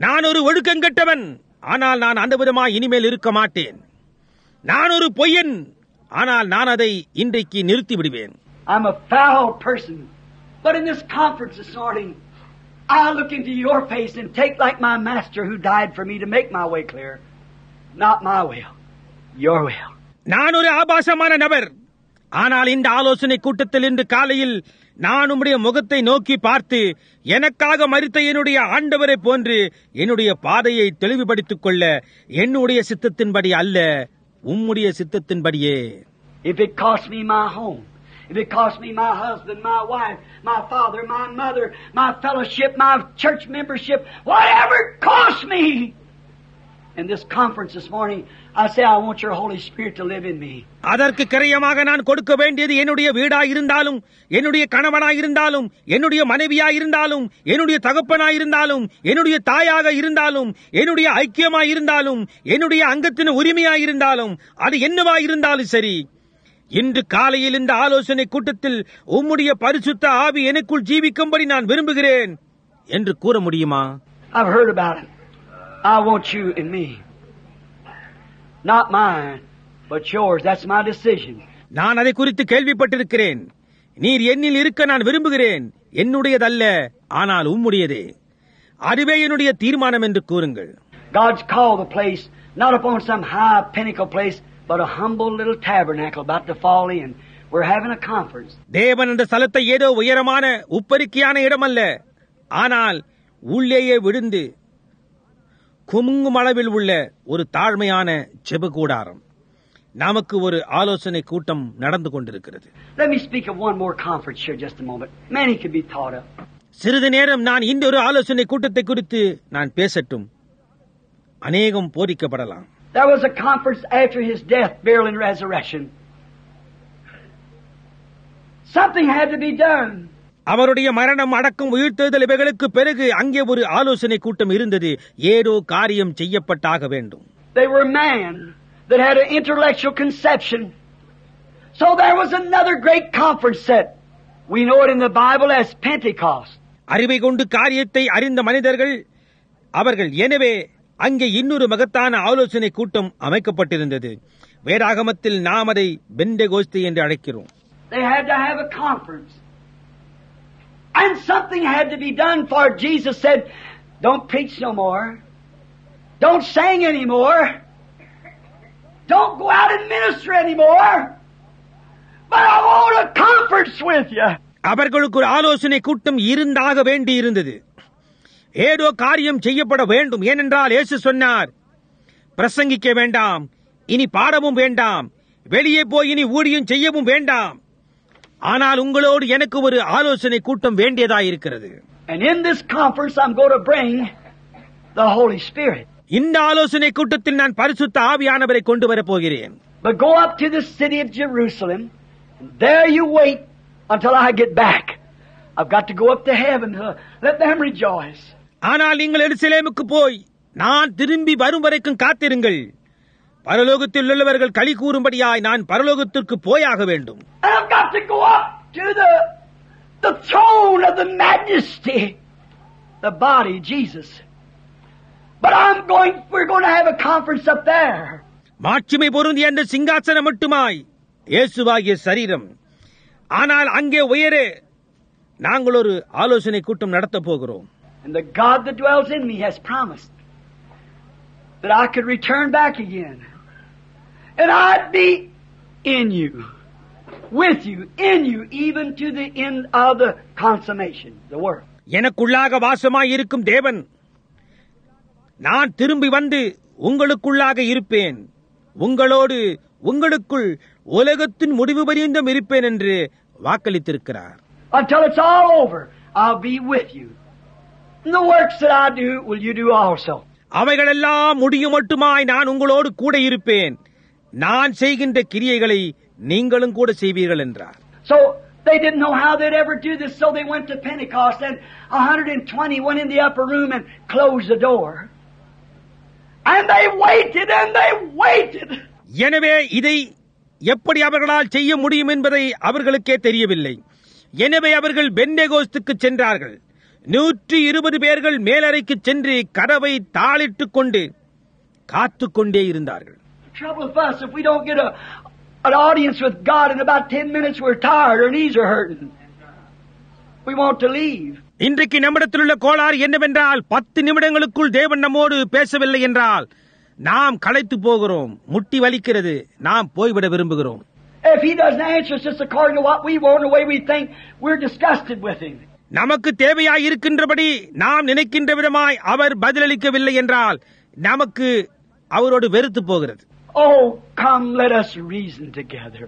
நான் ஒரு ஒழுக்கங்கெட்டவன், ஆனால் நான் அந்த விதமாய் இனிமேல் இருக்க மாட்டேன். நான் ஒரு பொய்யன், ஆனால் நான் அதை இன்றைக்கு நிறுத்தி விடுவேன். I'm a foul person. But in this conference this morning, I'll look into your face and take like my master who died for me to make my way clear. Not my will, your will. நான் ஒரு ஆபாசமான நபர், ஆனால் இந்த ஆலோசனை கூட்டத்தில் இன்று காலையில் நான் உம்முடைய முகத்தை நோக்கி பார்த்து எனக்காக மரித்த என்னுடைய ஆண்டவரை போன்று என்னுடைய பாதையை தெளிவுபடுத்திக் கொள்ள என்னுடைய சித்தத்தின்படி அல்ல, உம்முடைய சித்தத்தின்படியே. If it costs me my home, if it costs me my husband, my wife, my father, my mother, my fellowship, my church membership, whatever it costs me. In this conference this morning, I say I want your Holy Spirit to live in me. அதற்கு கிரயமாக நான் கொடுக்க வேண்டியது என்னுடைய வீடாய் இருந்தாலும், என்னுடைய கணவனாய் இருந்தாலும், என்னுடைய மனைவியாய் இருந்தாலும், என்னுடைய தகப்பனாய் இருந்தாலும், என்னுடைய தாயாக இருந்தாலும், என்னுடைய ஐக்கியமாய் இருந்தாலும், என்னுடைய அங்கத்தின் உரிமையாய் இருந்தாலும், அது என்னவாய் இருந்தாலும் சரி, இன்று காலையில் இந்த ஆலோசனை கூட்டத்தில் உம்முடைய பரிசுத்த ஆவி எனக்குள் ஜீவிக்கும்படி நான் விரும்புகிறேன் என்று கூற முடியுமா? I've heard about it. I want you in me. Not mine, but yours. That's my decision. நான் அதை குறித்து கேள்விப்பட்டிருக்கிறேன். நீர் என்னில் இருக்க நான் விரும்புகிறேன். என்னுடையதல்ல, ஆனால் உம்முடையதே. அதுவே என்னுடைய தீர்மானம் என்று கூறுங்கள். God's called the place not upon some high pinnacle place, but a humble little tabernacle about to fall in. We're having a conference. தேவன் அந்த ஸ்தலத்தை ஏதோ உயரமான உப்பரிக்கையான இடமல்ல, ஆனால் உள்ளேயே விழுந்து குமுங்கும் அளவில் உள்ள ஒரு தாழ்மையான ஜெபக்கூடாரம். நமக்கு ஒரு ஆலோசனை கூட்டம் நடந்து கொண்டிருக்கிறது. Let me speak of one more conference here just a moment. Many could be thought of. சிறிது நேரம் நான் இந்த ஒரு ஆலோசனை கூட்டத்தை குறித்து நான் பேசட்டும். அநேகம் போதிக்கப்படலாம். There was a conference after his death, burial, and resurrection. Something had to be done. அவருடைய மரணம், அடக்கம், உயிர்த்தெழுதல் இவைகளுக்கு பிறகு அங்கே ஒரு ஆலோசனை கூட்டம் இருந்தது. ஏதோ காரியம் செய்யப்பட்டாக வேண்டும். They were man that had an intellectual conception. So there was another great conference set. We know it in the Bible as Pentecost. அறிவை கொண்டு காரியத்தை அறிந்த மனிதர்கள் அவர்கள். எனவே அங்கே இன்னொரு மகத்தான ஆலோசனை கூட்டம் அமைக்கப்பட்டிருந்தது. வேதாகமத்தில் நாம் அதை பெந்தெகோஸ்தே என்று அழைக்கிறோம். They had to have a conference. And something had to be done, for Jesus said, don't preach no more. Don't sing anymore. Don't go out and minister anymore. But I want a conference with you. அவர்களுக்கு ஒரு ஆலோசனை கூட்டம் இருந்தாக வேண்டி இருந்தது. ஏதோ காரியம் செய்யப்பட வேண்டும். ஏனென்றால் இயேசு சொன்னார், பிரசங்கிக்க வேண்டாம், இனி பாடவும் வேண்டாம், வெளியே போய் இனி ஊழியம் செய்யவும் வேண்டாம், ஆனால் உங்களோடு எனக்கு ஒரு ஆலோசனை கூட்டம் வேண்டியதாயிருக்கிறது. And in this conference I'm going to bring the Holy Spirit. இந்த ஆலோசனை கூட்டத்தில் நான் பரிசுத்த ஆவியானவரை கொண்டு வரப் போகிறேன். But go up to the city of Jerusalem, and there you wait until I get back. I've got to go up to heaven to let them rejoice. ஆனால் நீங்கள் எருசலேமுக்கு போய் நான் திரும்பி வரும் வரைக்கும் காத்திருங்கள். பரலோகத்தில் உள்ளவர்கள் களி கூறும்படியாய் நான் பரலோகத்திற்கு போயாக வேண்டும். And I've got to go up to the the throne of the majesty, the body, Jesus. But I'm going, we're going to have a conference up there. மாட்சிமை பொருந்திய அந்த சிங்காசனம் மட்டுமாய் இயேசுவாகிய சரீரம். ஆனால் அங்கே உயரே நாங்கள் ஒரு ஆலோசனை கூட்டம் நடத்த போகிறோம். And the God that dwells in me has promised that I could return back again. And I'd be in you, with you, in you, even to the end of the consummation, the work. எனக்குள்ளாக வாசமாய் இருக்கும் தேவன், நான் திரும்பி வந்து உங்களுக்குள்ளாக இருப்பேன், உங்களோடு உங்களுக்குள் உலகத்தின் முடிவு பரியந்தம் இருப்பேன் என்று வாக்களித்திருக்கிறார். Until it's all over, I'll be with you. And the works that I do, will you do also? அவைகளெல்லாம் முடியும் மட்டுமாய் நான் உங்களோடு கூட இருப்பேன், நான் செய்கின்ற கிரியைகளை நீங்களும் கூட செய்வீர்கள் என்றார். So they didn't know how they'd ever do this, so they went to Pentecost, and one hundred twenty went in the upper room and closed the door. And they waited and they waited. எனவே இதை எப்படி அவர்களால் செய்ய முடியும் என்பதை அவர்களுக்கே தெரியவில்லை. எனவே அவர்கள் பெந்தெகோஸ்துக்கு சென்றார்கள். நூற்றி இருபது பேர்கள் மேலறைக்கு சென்று கதவை தாளிட்டுக் கொண்டு காத்துக் கொண்டே இருந்தார்கள். The trouble with us, if we don't get a, an audience with God in about ten minutes, we're tired, our knees are hurting. We want to leave. இன்றைக்கு நம்மிடத்தில் உள்ள கோளாறு என்னவென்றால், பத்து நிமிடங்களுக்குள் தேவன் நம்மோடு பேசவில்லை என்றால் நாம் களைத்து போகிறோம், முட்டி வலிக்கிறது, நாம் போய்விட விரும்புகிறோம். If He doesn't answer us just according to what we want, the way we think, we're disgusted with Him. நமக்கு தேவையாய் இருக்கின்றபடி நாம் நினைக்கின்ற விதமாய் அவர் பதிலளிக்கவில்லை என்றால் நமக்கு அவரோடு வெறுத்து போகிறது. Oh, come, let us reason together.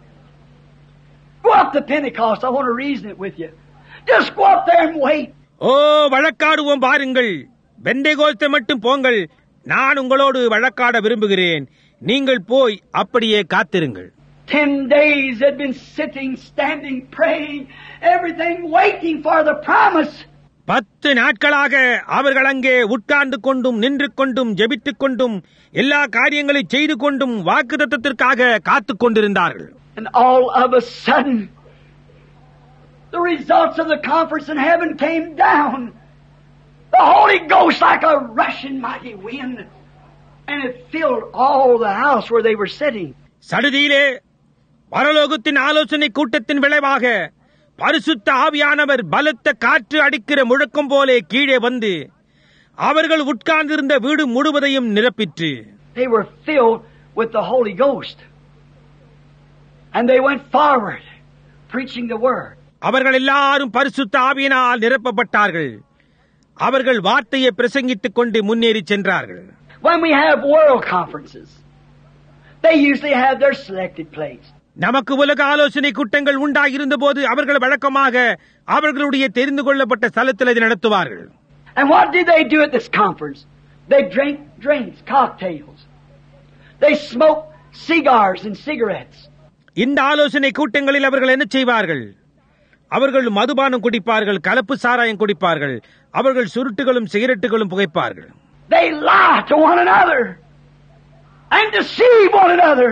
Go up to Pentecost. I want to reason it with you. Just go up there and wait. ஓ, வழக்காடுவோம் பாருங்கள். பெந்தேகோஸ்தே மட்டும் போங்கள், நான் உங்களோடு வழக்காட விரும்புகிறேன். நீங்கள் போய் அப்படியே காத்திருங்கள். Ten days had been sitting, standing, praying, everything waiting for the promise. பத்து நாட்களாக அவர்கள் அங்கே உட்கார்ந்து கொண்டும் நின்று கொண்டும் ஜெபித்துக் கொண்டும் எல்லா காரியங்களை செய்து கொண்டும் வாக்குத்தத்தத்திற்காக காத்துக் கொண்டிருந்தார்கள். And all of a sudden, the results of the conference in heaven came down. The Holy Ghost like a rushing mighty wind, and it filled all the house where they were sitting. சடுதியிலே பரலோகத்தின் ஆலோசனை கூட்டத்தின் விளைவாக பரிசுத்த ஆவியானவர் பலத்த காற்று அடிக்கிற முழக்கம் போலே கீழே வந்து அவர்கள் உட்கார்ந்திருந்த வீடு முழுவதையும் நிரப்பிற்று. They were filled with the Holy Ghost, and they went forward preaching the word. அவர்கள் எல்லாரும் பரிசுத்த ஆவியினால் நிரப்பப்பட்டார்கள். அவர்கள் வார்த்தையை பிரசங்கித்துக் கொண்டு முன்னேறி சென்றார்கள். When we have world conferences, they usually have their selected place. நமக்கு உலக ஆலோசனை கூட்டங்கள் உண்டாயிருந்த போது அவர்கள் வழக்கமாக அவர்களுடைய தெரிந்து கொள்ளப்பட்ட ஸ்தலத்தில் இதை நடத்துவார்கள். And what did they do at this conference? They drink drinks, cocktails. They smoke cigars and cigarettes. இந்த ஆலோசனை கூட்டங்களில் அவர்கள் என்ன செய்வார்கள்? அவர்கள் மதுபானம் குடிப்பார்கள், கலப்பு சாராயம் குடிப்பார்கள், அவர்கள் சுருட்டுகளும் சிகரெட்டுகளும் புகைப்பார்கள். They lie to one another and deceive one another.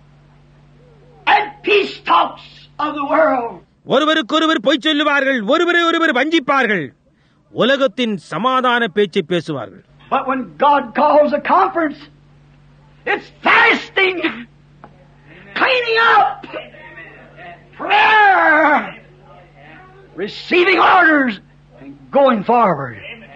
And peace talks of the world. ஒருவருக்கொருவர் பொய் சொல்லுவார்கள், ஒருவரை ஒருவர் வஞ்சிப்பார்கள், உலகத்தின் சமாதான பேச்சை பேசுவார்கள். But when God calls a conference, it's fasting, cleaning up, prayer, receiving orders, and going forward.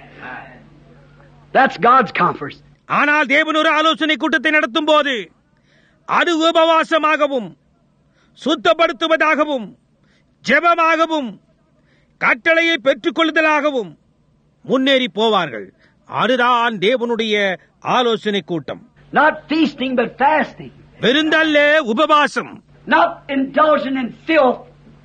That's God's conference. ஆனால் தேவன் ஒரு ஆலோசனை கூட்டத்தை நடத்தும் போது அது உபவாசமாகவும் சுத்தப்படுத்துவதாகவும் ஜெபமாகவும் கட்டளையை பெற்றுக் கொள்ளுதலாகவும் முன்னேறி போவார்கள். அதுதான் தேவனுடைய ஆலோசனை கூட்டம். Not feasting but fasting. விருந்தல்ல, உபவாசம். Not indulging in filth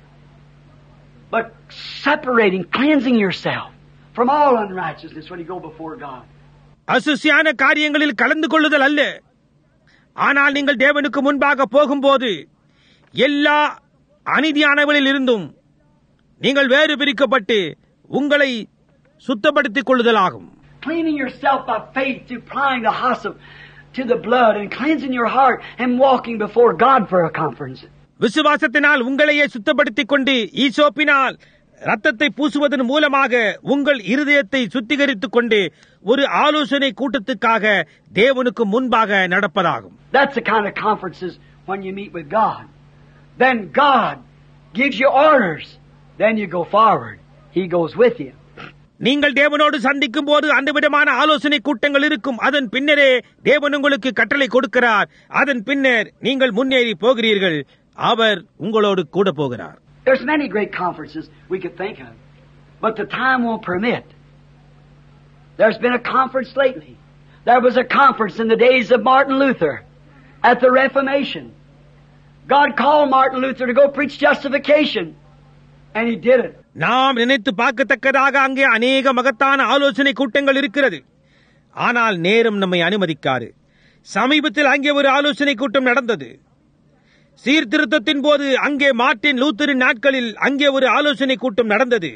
but separating, cleansing yourself from all unrighteousness when you go before God. அசுசியான காரியங்களில் கலந்து கொள்ளுதல் அல்ல, ஆனால் நீங்கள் தேவனுக்கு முன்பாக போகும்போது எல்லா அநீதியானவளில் இருந்தும் நீங்கள் வேறு பிரிக்கப்பட்டு உங்களை சுத்தப்படுத்திக் கொள்ளுதலாகும். Cleaning yourself by faith through applying the hyssop to the blood and cleansing your heart and walking before God for a conference. விசுவாசத்தினால் உங்களையே சுத்தப்படுத்திக் கொண்டு ஈசோப்பினால் ரத்தத்தை பூசுவதன் மூலமாக உங்கள் இருதயத்தை சுத்திகரித்துக் கொண்டு ஒரு ஆலோசனை கூட்டத்துக்காக தேவனுக்கு முன்பாக நடப்பதாகும். That's the kind of conferences when you meet with God. Then God gives you orders. Then you go forward. He goes with you. நீங்கள் தேவனோடு சந்திக்கும் போது அந்த விதமான ஆலோசனை கூட்டங்கள் இருக்கும். அதன் பின்னரே தேவன் உங்களுக்கு கட்டளை கொடுக்கிறார். அதன் பின்னர் நீங்கள் முன்னேறி போகிறீர்கள். அவர் உங்களோடு கூட போகிறார். There's many great conferences we could think of, but the time won't permit. There's been a conference lately. There was a conference in the days of Martin Luther at the Reformation. God called Martin Luther to go preach justification, and he did it. நாம் நினைத்து பார்க்கத்தக்கதாக அங்கே அநேக மகத்தான ஆலோசனை கூட்டங்கள் இருக்கிறது. ஆனால் நேரம் நம்மை அனுமதிக்காது. சமீபத்தில் அங்கே ஒரு ஆலோசனை கூட்டம் நடந்தது. சீர்திருத்தத்தின் போது அங்கே மார்ட்டின் லூத்தரின் நாட்களில் அங்கே ஒரு ஆலோசனை கூட்டம் நடந்தது.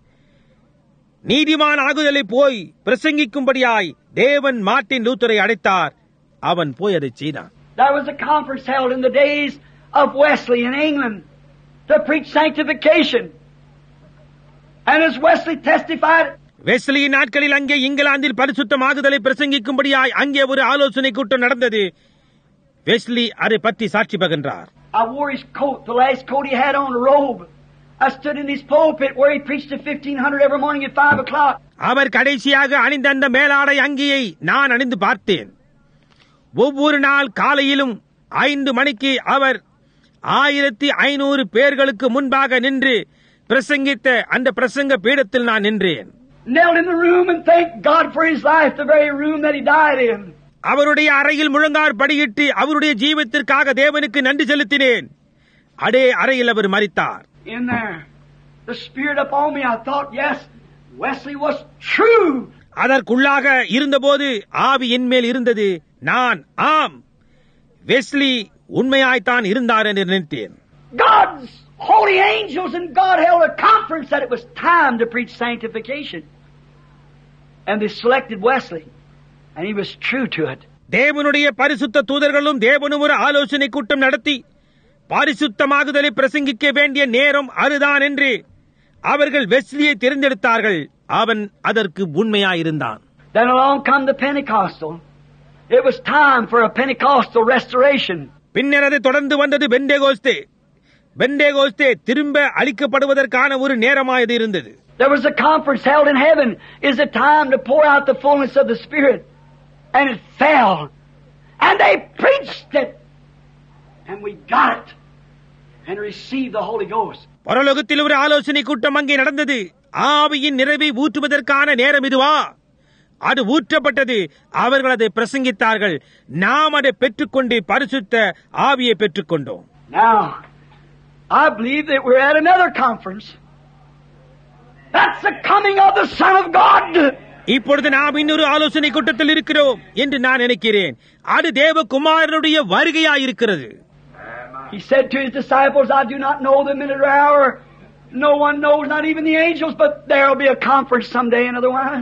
நீதிமான் ஆகுதலை போய் பிரசங்கிக்கும்படியாய் தேவன் மார்ட்டின் லூத்தரை அழைத்தார். அவன் போய் அதை செய்தான். There was a conference held in the days of Wesley in England to preach sanctification. And as Wesley testified, வெஸ்லியின் நாட்களில் அங்கே இங்கிலாந்தில் பரிசுத்தமாகுதலை பிரசங்கிக்கும்படியாய் அங்கே ஒரு ஆலோசனை கூட்டம் நடந்தது. வெஸ்லி அதை பற்றி சாட்சி பகிர்ந்தார். I wore his coat, the last coat he had on, a robe. I stood in his pulpit where he preached to fifteen hundred every morning at five o'clock. அவர் கடைசியாக அணிந்த அந்த மேலாடை அங்கியை நான் அணிந்து பார்த்தேன். ஒவ்வொரு நாள் காலையிலும் ஐந்து மணிக்கு அவர் ஆயிரத்தி ஐநூறு பேர்களுக்கு முன்பாக நின்று பிரசங்கித்த அந்த பிரசங்க பீடத்தில் நான் நின்றேன். Knelt in the room and thanked God for his life, the very room that he died in. அவருடைய அறையில் முழங்கார் படியிட்டு அவருடைய ஜீவத்திற்காக தேவனுக்கு நன்றி செலுத்தினேன். அதே அறையில் அவர் மரித்தார். In there, the Spirit upon me, I thought, yes, Wesley was true. அதற்குள்ளாக இருந்தபோது ஆவி என்மேல் இருந்தது. நான் ஆம், வெஸ்லி உண்மையாய்த்தான் இருந்தார் என்று நினைத்தேன். God's holy angels and God held a conference that it was time to preach sanctification. And they selected Wesley. And he was true to it. தேவனுடைய பரிசுத்த தூதர்களும் தேவனும் ஒரு ஆலோசனை கூட்டம் நடத்தி பரிசுத்தமாகுதலை பிரசங்கிக்க வேண்டிய நேரம் அதுதான் என்று அவர்கள் வெஸ்லியை தேர்ந்தெடுத்தார்கள். அவன் அதற்கு உண்மையாயிருந்தான். Then along come the Pentecostal. It was time for a Pentecostal restoration. பின்னர் அது தொடர்ந்து வந்தது பெந்தேகோஸ்தே. பெந்தேகோஸ்தே திரும்ப அளிக்கப்படுவதற்கான ஒரு நேரமாயது இருந்தது. There was a conference held in heaven. Is a time to pour out the fullness of the Spirit. And it fell. And they preached it. And we got it. And received the Holy Ghost. பரலோகத்தில் ஒரு ஆலோசனை கூட்டம் அங்கே நடந்தது. ஆவியின் நிறைவை ஊற்றுவதற்கான நேரம் இதுவா? அது ஊற்றப்பட்டது. அவர்கள் அதை பிரசங்கித்தார்கள். நாம் அதை பெற்றுக்கொண்டு பரிசுத்த ஆவியை பெற்றுக்கொண்டோம். Now, I believe that we're at another conference. That's the coming of the Son of God. இப்பொழுது நாம் இன்னொரு ஆலோசனை கூட்டத்தில் இருக்கிறோம் என்று நான் நினைக்கிறேன். அது தேவகுமாரனுடைய வருகையாயிருக்கிறது. He said to his disciples, I do not know the minute or hour. No one knows, not even the angels, but there will be a conference someday and otherwise.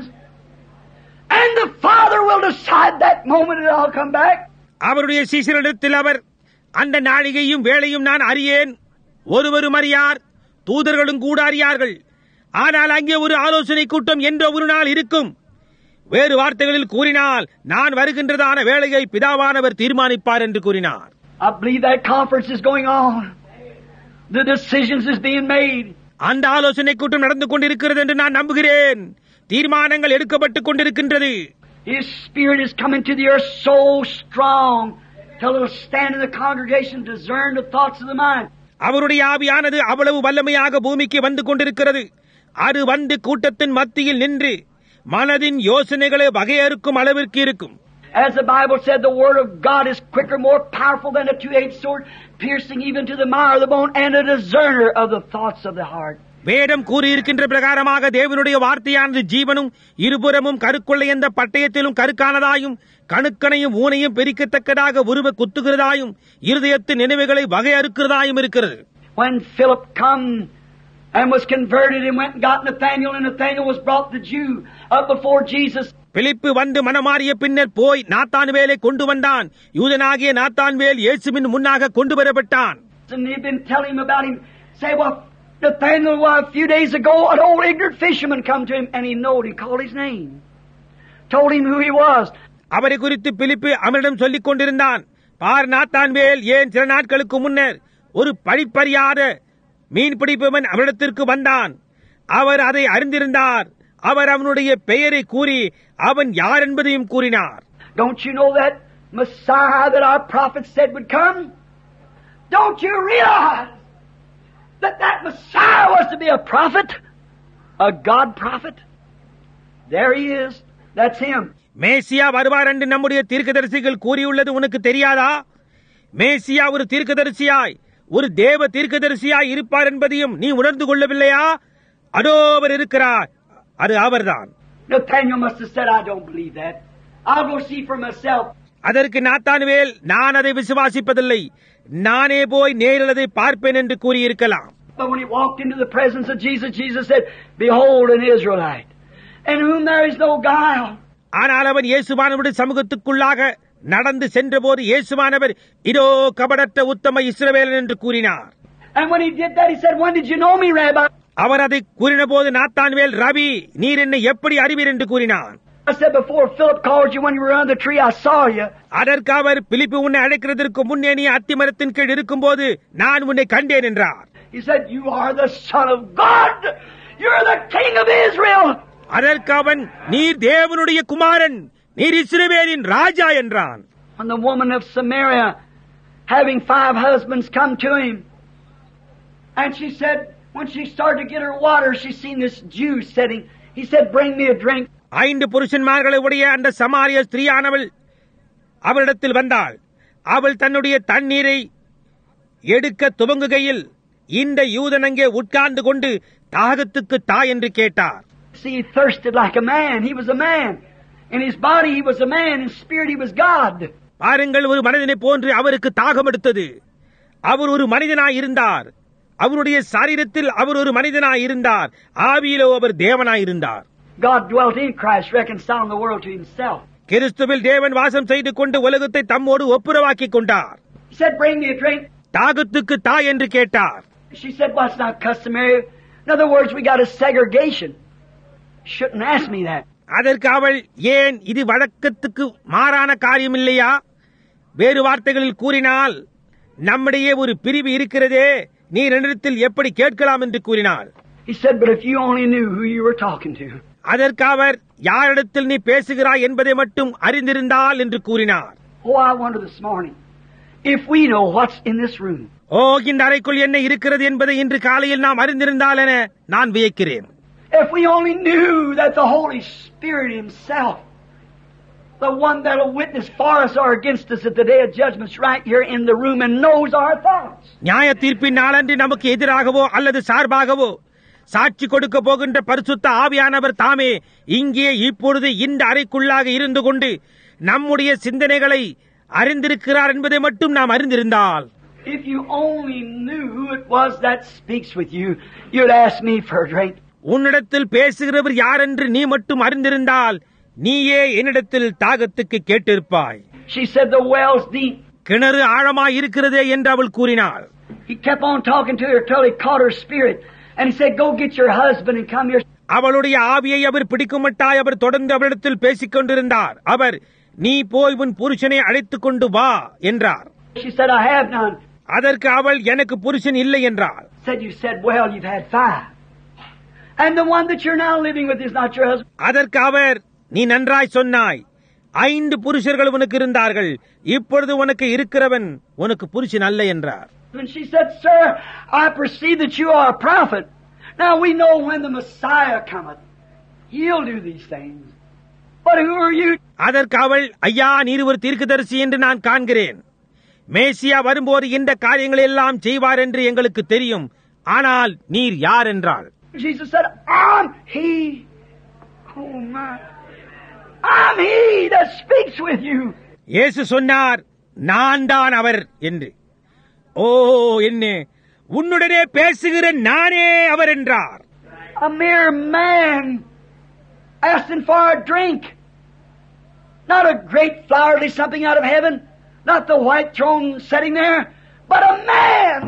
And the Father will decide that moment and I'll come back. அவருடைய சீஷரிடத்தில் அவர், அந்த நாழிகையும் வேளையும் நான் அறியேன், ஒருவரும் அறியார், தூதர்களும் கூட அறியார்கள். ஆனால் அங்கே ஒரு ஆலோசனை கூட்டம் என்ற ஒரு நாள் இருக்கும். வேறு வார்த்தைகளில் கூறினால், நான் வருகின்றதான வேளையை பிதாவானவர் தீர்மானிப்பார் என்று கூறினார். I believe that conference is going on. The decisions is being made. அந்த ஆலோசனை கூட்டம் நடந்து கொண்டிருக்கிறது என்று நான் நம்புகிறேன். தீர்மானங்கள் எடுக்கப்பட்டுக் கொண்டிருக்கின்றது. His Spirit is coming to the earth so strong till it will stand in the congregation, discern the thoughts of the mind. அவருடைய ஆவியானது அவ்வளவு வல்லமையாக பூமிக்கு வந்து கொண்டிருக்கிறது. அது வந்து கூட்டத்தின் மத்தியில் நின்று மனதின் யோசனைகளை வகையறுக்கும் அளவிற்கு இருக்கும். As the Bible said, the Word of God is quicker, more powerful than a two-edged sword, piercing even to the marrow of the bone, and a discerner of the thoughts of the heart. வேதம் கூறியிருக்கின்ற பிரகாரமாக தேவனுடைய வார்த்தையானது ஜீவனும் இருபுறமும் கருக்குள்ள எந்த பட்டயத்திலும் கருக்கானதாயும் கணுக்கனையும் ஊனையும் பிரிக்கத்தக்கதாக உருவ குத்துகிறதாயும் இருதயத்து நினைவுகளை வகையறுக்கிறதாயும் இருக்கிறது. When Philip come and was converted and went and got Nathanael, and Nathanael was brought the Jew up before Jesus. பிலிப்பு வந்து மனமாறிய பின்னர் போய் நாத்தான்வேலை கொண்டு வந்தான். யூதனாகிய நாத்தான்வேல் இயேசுவின் முன்னாக கொண்டு வரப்பட்டான். And they've been telling him about him. Say, well, Nathanael, well, a few days ago, an old ignorant fisherman come to him, and he knowed, he called his name, told him who he was. அவரை குறித்து பிலிப்பு அவனிடம் சொல்லிக் கொண்டிருந்தான். பார், நாத்தான்வேல் ஏன் சில நாட்களுக்கு முன்னர் ஒரு படிப்பறியாத மீன் பிடிப்பவன் அவனிடத்திற்கு வந்தான். அவர் அதை அறிந்திருந்தார். அவர் அவனுடைய பெயரை கூறி அவன் யார் என்பதையும் கூறினார். Don't you know that Messiah that our prophets said would come? Don't you realize that that Messiah was to be a prophet? A God prophet? There he is. That's him. மேசியா வருவார் என்று நம்முடைய தீர்க்கதரிசிகள் கூறியுள்ளது உனக்கு தெரியாதா? மேசியா ஒரு தீர்க்கதரிசியாய், ஒரு தேவ தீர்க்கதரிசியாய் இருப்பார் என்பதையும் நீ உணர்ந்து கொள்ளவில்லையா? அதோ அவர் இருக்கிறார், அது அவர்தான். Nathanael must have said, I don't believe that. I'll go see for myself. அதற்கு நாத்தான்வேல், நான் அதை விசுவாசிப்பதில்லை, நானே போய் நேரில் அதை பார்ப்பேன் என்று கூறியிருக்கலாம். But when he walked into the presence of Jesus, Jesus said, Behold an Israelite, in whom there is no guile. ஆனால் அவன் இயேசுவானவருடைய சமூகத்துக்குள்ளாக நடந்து சென்றபோது இயேசுவானவர், இதோ கபடற்ற உத்தம இஸ்ரவேலன் என்று கூறினார். And when he did that, he said, When did you know me, Rabbi? அவர் அதை கூறின போது நாத்தான்வேல், ரவி, நீர் என்னை எப்படி அறிவீர் என்று கூறினான். I said, before Philip called you when you were under the tree, I saw you. அதற்கு அவர், பிலிப்பு உன்னை அழைக்கிறதற்கு முன்னே நீ அத்திமரத்தின் கீழ் இருக்கும் போது நான் உன்னை கண்டேன் என்றார். He said, you are the Son of God. You're the King of Israel. அதற்கு அவன், நீர் தேவனுடைய குமாரன், நீர் இஸ்ரவேலின் ராஜா என்றான். When the woman of Samaria, having five husbands, come to him, and she said, when she started to get her water, she seen this Jew sitting. He said, bring me a drink. ஐந்து புருஷன்மார்களை உடைய அந்த சமாரிய ஸ்திரீயானவள் அவளிடத்தில் வந்தாள். அவள் தன்னுடைய தண்ணீரை எடுக்க துவங்குகையில் இந்த யூதன் அங்கே உட்கார்ந்து கொண்டு தாகத்துக்கு தா என்று கேட்டார். See, he thirsted like a man. He was a man. In his body he was a man. In spirit he was God. பாருங்கள், ஒரு மனிதனை போன்று அவருக்கு தாகம் எடுத்தது. அவர் ஒரு மனிதனாய் இருந்தார். அவருடைய சரீரத்தில் அவர் ஒரு மனிதனாய் இருந்தார். ஆவியிலோ அவர் தேவனாய் இருந்தார். God dwelt in Christ, reconciling the world to himself. கிறிஸ்துவில் தேவன் வாசம் செய்து கொண்டு உலகத்தை தம்மோடு ஒப்புரவாக்கிக் கொண்டார். He said, bring me a drink. தாகத்துக்கு தா என்று கேட்டார். She said, well, it's not customary. In other words, we got a segregation. You shouldn't ask me that. அதற்கு அவள், ஏன் இது வழக்கத்துக்கு மாறான காரியம் இல்லையா? வேறு வார்த்தைகளில் கூறினால், நம்முடைய ஒரு பிரிவு இருக்கிறதே, நீ என்னிடத்தில் எப்படி கேட்கலாம் என்று கூறினாள். He said, but if you only knew who you were talking to. அதற்கு அவர், யாரிடத்தில் நீ பேசுகிறாய் என்பதை மட்டும் அறிந்திருந்தால் என்று கூறினார். Oh, I wonder this morning, if we know what's in this room. ஓ, இந்த அறைக்குள் என்ன இருக்கிறது என்பதை இன்று காலையில் நாம் அறிந்திருந்தால் என நான் வியக்கிறேன். If we only knew that the Holy Spirit himself, the one that will witness for us or against us at the day of judgment, is right here in the room and knows our thoughts. நியாய தீர்ப்பின் நாளன்று நமக்கு எதிராகவோ அல்லது சார்பாகவோ சாட்சி கொடுக்க போகின்ற பரிசுத்த ஆவியானவர் தாமே இங்கே இப்பொழுது இந்த அறைக்குள்ளாக இருந்து கொண்டு நம்முடைய சிந்தனைகளை அறிந்திருக்கிறார் என்பதை மட்டும் நாம் அறிந்திருந்தால். If you only knew who it was that speaks with you, you'd ask me for a drink. உன்னிடத்தில் பேசுகிறவர் யார் என்று நீ மட்டும் அறிந்திருந்தால் நீயே என்னிடத்தில் தாகத்துக்கு கேட்டிருப்பாய். She said the well's deep. கிணறு ஆழமாய் இருக்கிறதே என்று அவள் கூறினாள். He kept on talking to her till he caught her spirit. And he said, go get your husband and come here. அவளுடைய ஆவியை அவர் பிடிக்குமட்டாய் அவர் தொடர்ந்து அவளிடத்தில் பேசிக் கொண்டிருந்தார். அவர், நீ போய் உன் புருஷனை அழைத்துக் கொண்டு வா என்றார். She said, I have none. அதற்கு அவள், எனக்கு புருஷன் இல்லை என்றாள். Said, you said, well, you've had five. And the one that you're now living with is not your husband. அதற்கு அவர், நீ நன்றாய் சொன்னாய், ஐந்து புருஷர்கள் உனக்கு இருந்தார்கள், இப்பொழுது உனக்கு இருக்கிறவன் உனக்கு புருஷன் அல்ல என்றார். And she said, sir, I perceive that you are a prophet. Now we know when the Messiah cometh, he'll do these things. But who are you? அதற்கு அவள், ஐயா, நீர் ஒரு தீர்க்கதரிசி என்று நான் காண்கிறேன். மேசியா வரும்போது இந்த காரியங்களை எல்லாம் செய்வார் என்று எங்களுக்கு தெரியும். ஆனால் நீர் யார் என்றாள். Jesus said, I'm he. Oh my. I'm he that speaks with you. இயேசு சொன்னார், நான் தான் அவர் என்று. ஓ, என்ன, உன்னுடனே பேசுகிற நானே அவர் என்றார். A mere man asking for a drink. Not a great flowery something out of heaven. Not the white throne sitting there. But a man.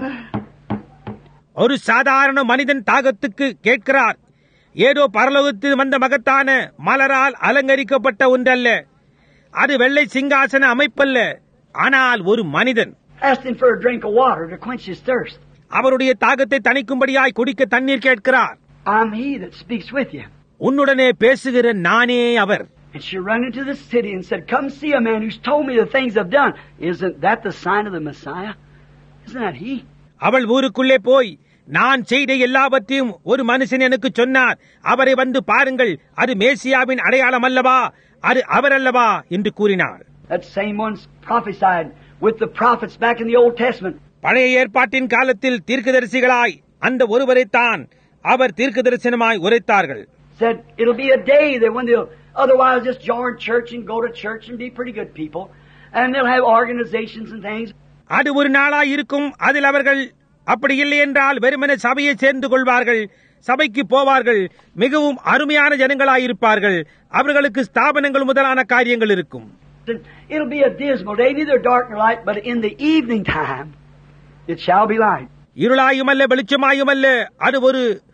ஒரு சாதாரண மனிதன் தாகத்துக்கு கேட்கிறார். ஏதோ பரலோகத்தில் வந்த மகத்தான மலரால் அலங்கரிக்கப்பட்ட ஒன்றல்ல. அது வெள்ளை சிங்காசன அமைப்பல்ல. ஆனால் ஒரு மனிதன் Asking for a drink of water to quench his thirst. அவருடைய தாகத்தை தணிக்கும்படியாய் குடிக்க தண்ணீர் கேட்கிறார். I'm he that speaks with you. உன்னுடனே பேசுகிற நானே அவர். And she ran into the city and said, come see a man who's told me the things I've done. Isn't that the sign of the Messiah? Isn't that he? அவள் ஊருக்குள்ளே போய், நான் செய்த எல்லாவற்றையும் ஒரு மனுஷன் எனக்கு சொன்னார், அவரை வந்து பாருங்கள், அது மேசியாவின் அடையாளம் அல்லவா, அது அவர் அல்லவா என்று கூறினார். That same one's prophesied with the prophets back in the Old Testament. பழைய ஏற்பாட்டின் காலத்தில் தீர்க்கதரிசிகளாய் அந்த ஒருவரைத்தான் அவர் தீர்க்கதரிசனமாய் உரைத்தார்கள். Said it'll be a day that when they'll otherwise just join church and go to church and be pretty good people, and they'll have organizations and things. அது ஒரு நாளாய் இருக்கும், அதில் அவர்கள் அப்படி இல்லை என்றால் வெறுமனே சபையை சேர்ந்து கொள்வார்கள், சபைக்கு போவார்கள், மிகவும் அருமையான ஜனங்களாயிருப்பார்கள், அவர்களுக்கு ஸ்தாபனங்கள் முதலான காரியங்கள் இருக்கும். It'll be a dismal day, neither dark nor light, but in the evening time it shall be light. இருளாயுமல்ல வெளிச்சமாயுமல்ல, அது ஒரு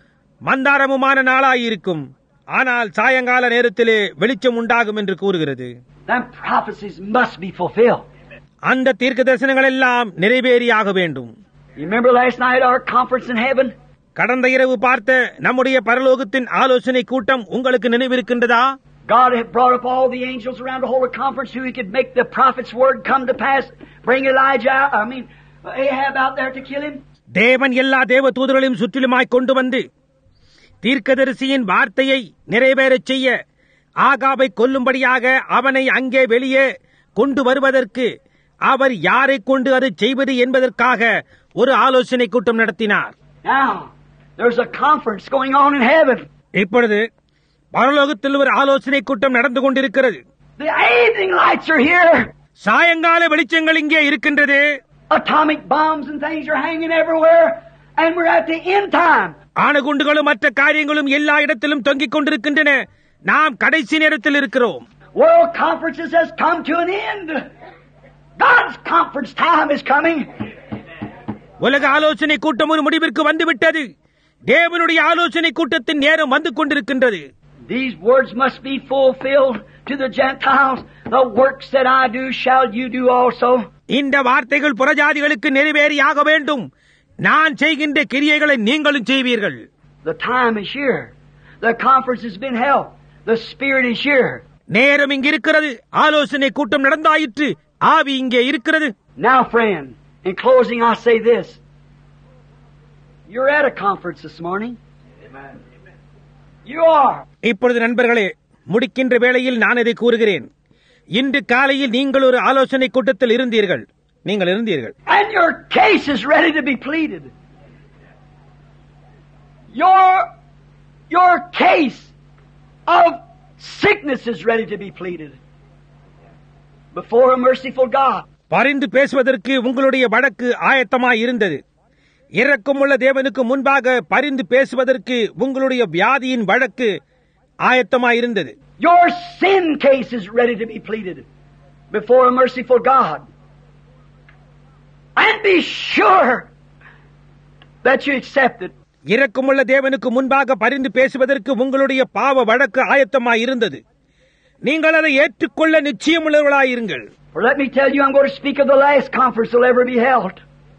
மந்தாரமுமான நாளாயிருக்கும், ஆனால் சாயங்கால நேரத்திலே வெளிச்சம் உண்டாகும் என்று கூறுகிறது. Them prophecies must be fulfilled. அந்த தீர்க்க தரிசனங்கள் எல்லாம் நிறைவேறியாக வேண்டும். You remember last night our conference in heaven? கடந்த இரவு பார்த்த நம்முடைய பரலோகத்தின் ஆலோசனை கூட்டம் உங்களுக்கு நினைவிருக்கின்றதா? God had brought up all the angels around to hold a conference so he could make the prophet's word come to pass, bring Elijah, I mean, Ahab out there to kill him. தேவன் எல்லா தேவ தூதர்களையும் சுற்றிலுமாய் கொண்டு வந்து தீர்க்கதரிசியின் வார்த்தையை நிறைவேறச் செய்ய, ஆகாபை கொல்லும்படியாக அவனை அங்கே வெளியே கொண்டு வருவதற்கு அவர் யாரை கொண்டு அதை செய்வது என்பதற்காக ஒரு ஆலோசனை கூட்டம் நடத்தினார். Now, there's a conference going on in heaven. இப்பொழுது பரலோகத்தில் ஒரு ஆலோசனை கூட்டம் நடந்து கொண்டிருக்கிறது. The evening lights are here. சாயங்கால வெளிச்சங்கள் இங்கே இருக்கின்றது. Atomic bombs and things are hanging everywhere, and we're at the end time. ஆணுகுண்டுகளும் மற்ற காரியங்களும் எல்லா இடத்திலும் தொங்கிக் கொண்டிருக்கின்றன. நாம் கடைசி நேரத்தில் இருக்கிறோம். World conferences has come to an end. God's conference time is coming. உலக ஆலோசனை கூட்டம் ஒரு முடிவிற்கு வந்துவிட்டது. தேவனுடைய ஆலோசனை கூட்டத்தின் நேரம் வந்து கொண்டிருக்கின்றது. These words must be fulfilled to the Gentiles. The works that I do shall you do also. இந்த வார்த்தைகள் புறஜாதிகளுக்கு நிறைவேறியாக வேண்டும். நான் செய்கின்ற கிரியைகளை நீங்களும் செய்வீர்கள். The time is here. The conference has been held. The Spirit is here. நேரம் இங்கு இருக்கிறது. ஆலோசனை கூட்டம் நடந்தாயிற்று. ஆவி இங்கே இருக்கிறது. Now, friend, in closing, I say this. You're at a conference this morning. Amen. You are. இப்பொழுது நண்பர்களே, முடிக்கின்ற வேளையில் நான் இதை கூறுகிறேன். இன்று காலையில் நீங்கள் ஒரு ஆலோசனை கூட்டத்தில் இருந்தீர்கள். நீங்கள் இருந்தீர்கள். And your case is ready to be pleaded. Your, your case of sickness is ready to be pleaded before a merciful God. பரிந்து பேசுவதற்கு உங்களுடைய வழக்கு ஆயத்தமாய் இருந்தது. இரக்கமுள்ள தேவனுக்கு முன்பாக பரிந்து பேசுவதற்கு உங்களுடைய வியாதியின் வழக்கு ஆயத்தமாய் இருந்தது. Your sin case is ready to be pleaded before a merciful God. And be sure that you accept it. இரக்கமுள்ள தேவனுக்கு முன்பாக பரிந்து பேசுவதற்கு உங்களுடைய பாவ வழக்கு ஆயத்தமாய் இருந்தது. நீங்கள் அதை ஏற்றுக்கொள்ள நிச்சயமுள்ளவர்களாயிருங்கள். For let me tell you, I'm going to speak of the last conference that will ever be held.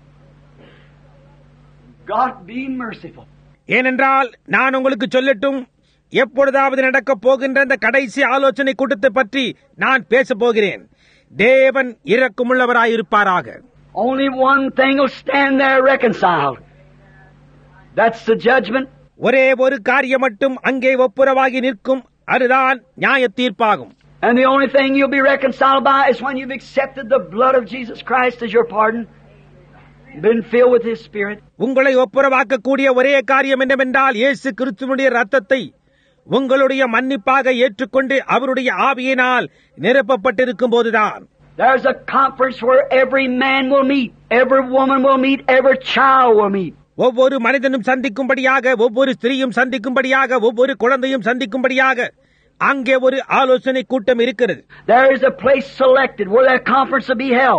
God being merciful. ஏனென்றால் நான் உங்களுக்கு சொல்லட்டும், எப்பொழுதாவது நடக்கப் போகின்ற இந்த கடைசி ஆலோசனை கூட்டத்தை பற்றி நான் பேசப் போகிறேன். தேவன் இரக்கமுள்ளவராயிருப்பாராக. Only one thing will stand there reconciled. That's the judgment. ஒரே ஒரு காரியம் மட்டும் அங்கே ஒப்புரவாகி நிற்கும். அதுதான் நியாய தீர்ப்பாகும். And the only thing you'll be reconciled by is when you've accepted the blood of Jesus Christ as your pardon, been filled with His Spirit. உங்களை ஒப்புரவாக்கக்கூடிய ஒரே காரியம் என்னவென்றால் இயேசு கிறிஸ்துவினுடைய ரத்தத்தை உங்களுடைய மன்னிப்பாக ஏற்றுக்கொண்டு அவருடைய ஆவியினால் நிரப்பப்பட்டிருக்கும் போதுதான். There's a conference where every man will meet, every woman will meet, every child will meet. ஒவ்வொரு மனிதனும் சந்திக்கும்படியாக, ஒவ்வொரு ஸ்திரீயும் சந்திக்கும்படியாக, ஒவ்வொரு குழந்தையும் சந்திக்கும்படியாக அங்கே ஒரு ஆலோசனை கூட்டம் இருக்கிறது. There is a place selected where that conference will be held.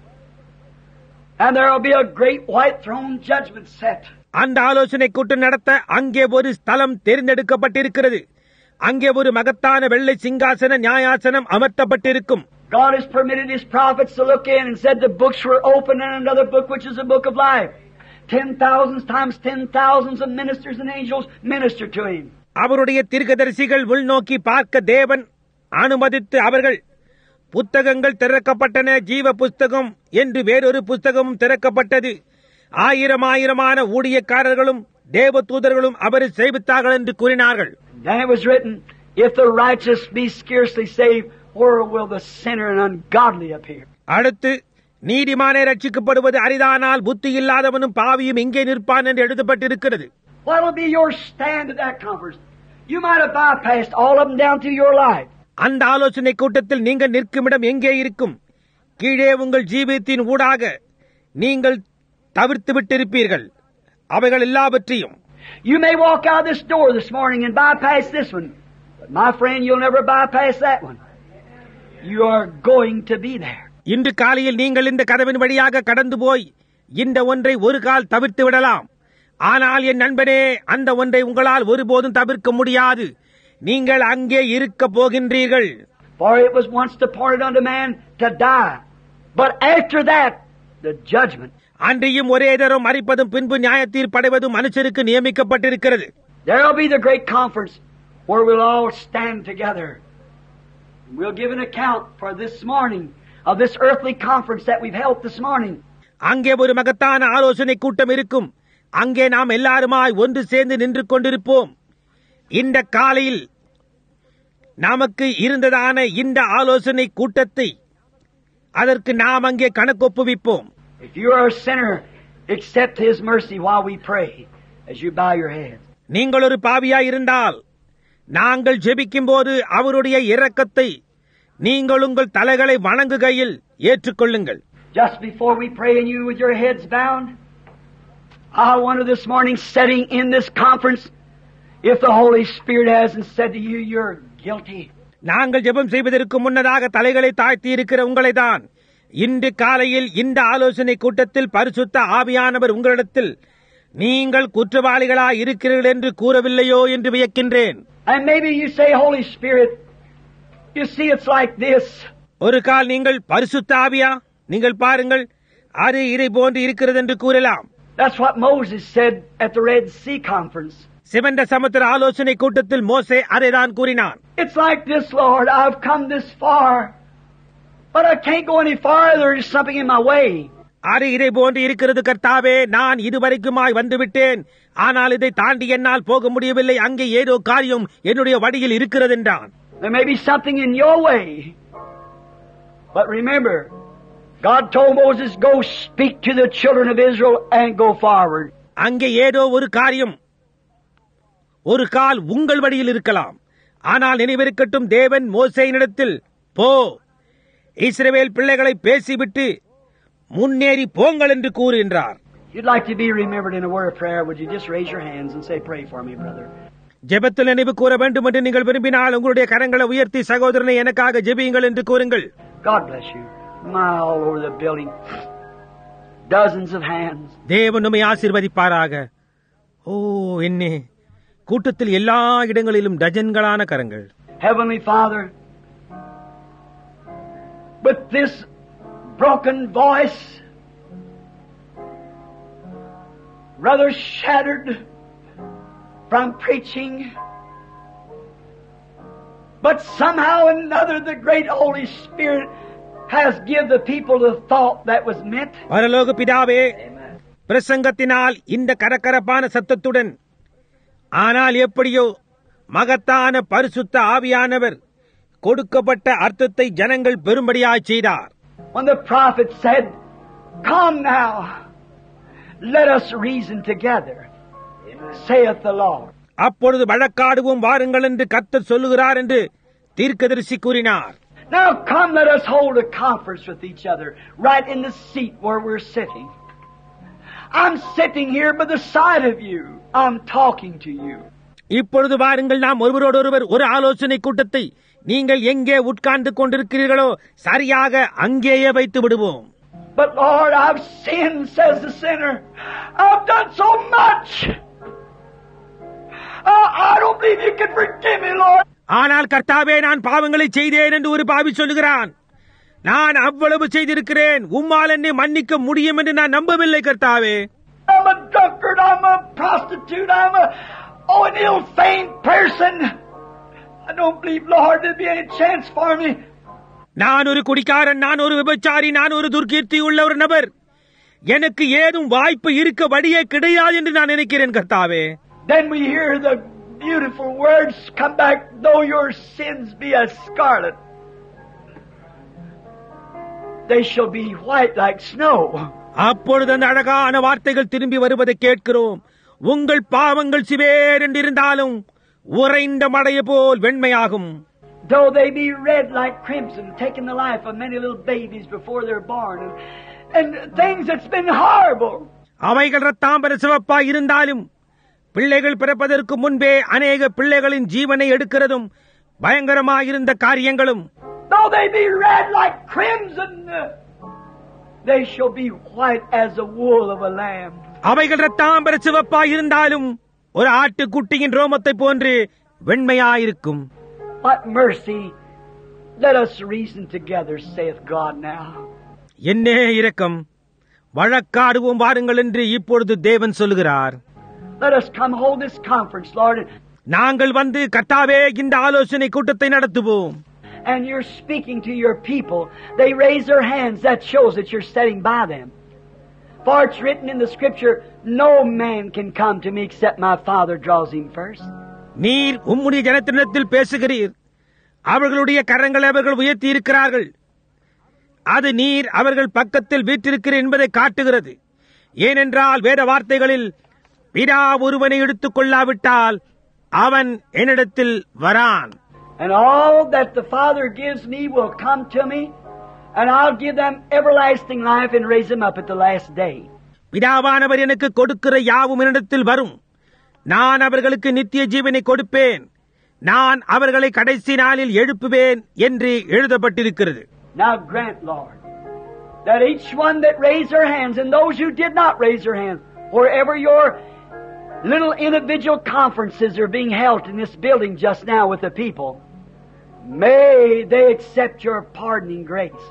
And there will be a great white throne judgment set. அந்த ஆலோசனை கூட்டம் நடத்த அங்கே ஒரு ஸ்தலம் தேர்ந்தெடுக்கப்பட்டிருக்கிறது. அங்கே ஒரு மகத்தான வெள்ளை சிங்காசன நியாயாசனம் அமர்த்தப்பட்டிருக்கும். God has permitted His prophets to look in and said the books were open and another book which is the book of life. Ten thousands times ten thousands of ministers and angels minister to Him. அவருடைய தீர்க்கதரிசிகள் உள்நோக்கி பார்க்க தேவன் அனுமதித்து அவர்கள் புத்தகங்கள் திறக்கப்பட்டன. ஜீவ புஸ்தகம் என்று வேறொரு புஸ்தகமும் திறக்கப்பட்டது. ஆயிரம் ஆயிரமான ஊழியக்காரர்களும் தேவ தூதர்களும் அவரை சேவித்தார்கள் என்று கூறினார்கள். Then it was written, if the righteous be scarcely saved, where will the sinner and ungodly appear? அடுத்து நீதிமானே ரட்சிக்கப்படுவது அரிதானால் புத்தி இல்லாதவனும் பாவியும் எங்கே நிற்பான் என்று எழுதப்பட்டிருக்கிறது. What will be your stand at that conference? You might have bypassed all of them down through your life. அந்த ஆலோசனை கூட்டத்தில் நீங்கள் நிற்கும் இடம் எங்கே இருக்கும்? கீழே உங்கள் ஜீவியத்தின் ஊடாக நீங்கள் தவிர்த்து விட்டிருப்பீர்கள் அவைகள் எல்லாவற்றையும். You may walk out this door this morning and bypass this one. But my friend, you'll never bypass that one. You are going to be there. இன்று காலையில் நீங்கள் இந்த கதவின் வழியாக கடந்து போய் இந்த ஒன்றை ஒரு கால் தவிர்த்து விடலாம். ஆனால் என் நண்பனே, அந்த ஒன்றை உங்களால் ஒருபோதும் தவிர்க்க முடியாது. நீங்கள் அங்கே இருக்க போகின்றீர்கள். For it was once appointed unto man to die, but after that the judgment. அன்றியும் ஒரே தரம் மரிப்பதும் பின்பு நியாயத்தீர்ப்படைவதும் மனுஷருக்கு நியமிக்கப்பட்டிருக்கிறது. There will be the great conference where we'll all stand together. We'll give an account for this morning of this earthly conference that we've held this morning. அங்கே ஒரு மகத்தான ஆலோசனை கூட்டம் இருக்கும். அங்கே நாம் எல்லாருமாய் ஒன்று சேர்ந்து நின்று கொண்டிருப்போம். இந்த காலையில் நமக்கு இருந்ததான இந்த ஆலோசனை கூட்டத்தை அதற்கு நாம் அங்கே கணக்கொப்புவிப்போம். If you are a sinner, accept His mercy while we pray as you bow your heads. நீங்கள் ஒரு பாவியாய் இருந்தால் நாங்கள் ஜெபிக்கும் போது அவருடைய இரக்கத்தை நீங்கள் உங்கள் தலைகளை வணங்குகையில் ஏற்றுக்கொள்ளுங்கள். Just before we pray and you with your heads bowed, I wonder this morning, sitting in this conference, if the Holy Spirit hasn't said to you, you're guilty. நாங்கள் ஜெபம் செய்வதற்கு முன்னதாக தலைகளை தாழ்த்தி இருக்கிற உங்களை தான் இன்று காலையில் இந்த ஆலோசனை கூட்டத்தில் பரிசுத்த ஆவியானவர் உங்களிடத்தில் நீங்கள் குற்றவாளிகளாய் இருக்கிறீர்கள் என்று கூறவில்லையோ என்று வியக்கின்றேன். And maybe you say, Holy Spirit, you see it's like this. ஒரு கால் நீங்கள் பரிசுத்த ஆவியா, நீங்கள் பாருங்கள், அது இதை போன்று இருக்கிறது என்று கூறலாம். That's what Moses said at the Red Sea conference. சிவந்த சமுத்திர ஆலோசனை கூட்டத்தில் மோசே அதைதான் கூறினான். It's like this, Lord, I've come this far, but I can't go any farther. There's something in my way. அது இதை போன்று இருக்கிறது கர்த்தாவே, நான் இதுவரைக்குமாய் வந்துவிட்டேன், ஆனால் இதை தாண்டி என்னால் போக முடியவில்லை, அங்கே ஏதோ காரியம் என்னுடைய வழியில் இருக்கிறது என்றான். There may be something in your way, but remember, God told Moses, go speak to the children of Israel and go forward. அங்கே ஏதோ ஒரு காரியம் ஒரு கால் உங்கள் வழியில் இருக்கலாம், ஆனால் நினைவிருக்கட்டும், தேவன் மோசேயினிடத்தில் போ, இஸ்ரவேல் பிள்ளைகளை பேசிவிட்டு முன்னேறி போங்கள் என்று கூறுகின்றார். You'd like to be remembered in a word of prayer, would you just raise your hands and say, pray for me, brother? ஜெபத்தில் நினைவு கூற வேண்டும் என்று நீங்கள் விரும்பினால் உங்களுடைய கரங்களை உயர்த்தி, சகோதரனை எனக்காக ஜெபியுங்கள் என்று கூறுங்கள். God bless you. My, all over the building, dozens of hands. தேவன் நம்மை ஆசீர்வதிப்பாராக. ஓ என்னே, கூட்டத்தில் எல்லா இடங்களிலும் டஜன்களான கரங்கள். Heavenly Father, with this broken voice, rather shattered from preaching, but somehow or another the great Holy Spirit has given the people the thought that was meant. பரலோக பிதாவே, பிரசங்கத்தினால் இந்த கரகரப்பான சத்தத்துடன், ஆனால் எப்படியோ மகத்தான பரிசுத்த ஆவியானவர் கொடுக்கப்பட்ட அர்த்தத்தை ஜனங்கள் பெரும்படியாய் செய்தார். When the prophet said, come now, let us reason together, saith the Lord. அப்பொழுது வழக்காடுவோம் வாருங்கள் என்று கர்த்தர் சொல்லுகிறார் என்று தீர்க்கதரிசி கூறினார். Now come, let us hold a conference with each other, right in the seat where we're sitting. I'm sitting here by the side of you. I'm talking to you. இப்பொழுது வாருங்கள், நாம் ஒருவரோடொருவர் ஒரு ஆலோசனை கூட்டத்தை நீங்கள் எங்கே உட்கார்ந்து கொண்டிருக்கிறீர்களோ சரியாக அங்கேயே வைத்து விடுவோம். But Lord, I've sinned, says the sinner. I've done so much. Oh, I don't believe you can forgive me, Lord. ஆனால் கர்த்தாவே, நான் பாவங்களை செய்தேன் என்று ஒரு பாவி சொல்லுகிறான். நான் அவ்வளவு செய்திருக்கிறேன், உம்மால் என்னை மன்னிக்க முடியும் என்று நான் நம்பவில்லை கர்த்தாவே. I'm a drunkard, I'm a prostitute, I'm a oh, an ill-famed person. I don't believe, Lord, there'll be any chance for me. நான் ஒரு குடிகாரன், நான் ஒரு விபச்சாரி, நான் ஒரு துர்க்கீர்த்தி உள்ள ஒரு நபர், எனக்கு ஏதும் வாய்ப்பு இருக்க வழியே கிடையாது என்று நான் நினைக்கிறேன் கர்த்தாவே. Then we hear the beautiful words come back, though your sins be as scarlet, they shall be white like snow. அப்பொழுது அந்த அழகான வார்த்தைகள் திரும்பி வருவதை கேட்கிறோம். உங்கள் பாவங்கள் சிவேர் என்றிருந்தாலும் உறைந்த மடைய போல் வெண்மையாகும். Though they be red like crimson, taking the life of many little babies before they're born, and, and things that's been horrible. அவைகள் ரத்தாம்பர சிவப்பாய் இருந்தாலும் பிள்ளைகள் பிறப்பதற்கு முன்பே அநேக பிள்ளைகளின் ஜீவனை எடுக்கிறதும் பயங்கரமாயிருந்த காரியங்களும். Though they be red like crimson, they shall be white as the wool of a lamb. அவைகள் இரத்தாம்பர சிவப்பாய் இருந்தாலும் ஒரு ஆட்டுக்குட்டியின் ரோமத்தை போன்று வெண்மையாயிருக்கும். What mercy! Let us reason together, saith God now. என்னே இரக்கம், வழக்காடுவோம் வாருங்கள் என்று இப்பொழுது தேவன் சொல்லுகிறார். Let us come hold this conference, Lord. நாங்கள் வந்து கர்த்தாவே இந்த ஆலோசனை கூட்டத்தை நடத்துவோம். And you're speaking to your people. They raise their hands. That shows that you're sitting by them. For it's written in the scripture, no man can come to me except my Father draws him first. நீர் உம்முடைய ஜனத்தினிடத்தில் பேசுகிறீர். அவர்களுடைய கரங்களை அவர்கள் உயர்த்தி இருக்கிறார்கள். அது நீர் அவர்கள் பக்கத்தில் வீற்றிருக்கிறீர் என்பதை காட்டுகிறது. ஏனென்றால் வேத வார்த்தைகளில் பிதா ஒருவனை எடுத்துக் கொள்ளாவிட்டால் அவன் என்னிடத்தில் வரான். And all that the Father gives me will come to me, and I'll give them everlasting life and raise them up at the last day. பிதாவானவர் எனக்கு கொடுக்கிற யாவும் என்னிடத்தில் வரும். நான் அவர்களுக்கு நித்திய ஜீவனை கொடுப்பேன். நான் அவர்களை கடைசி நாளில் எழுப்புவேன் என்று எழுதப்பட்டிருக்கிறது. Now grant, Lord, that each one that raised their hands and those who did not raise their hands, wherever your little individual conferences are being held in this building just now with the people, may they accept your pardoning grace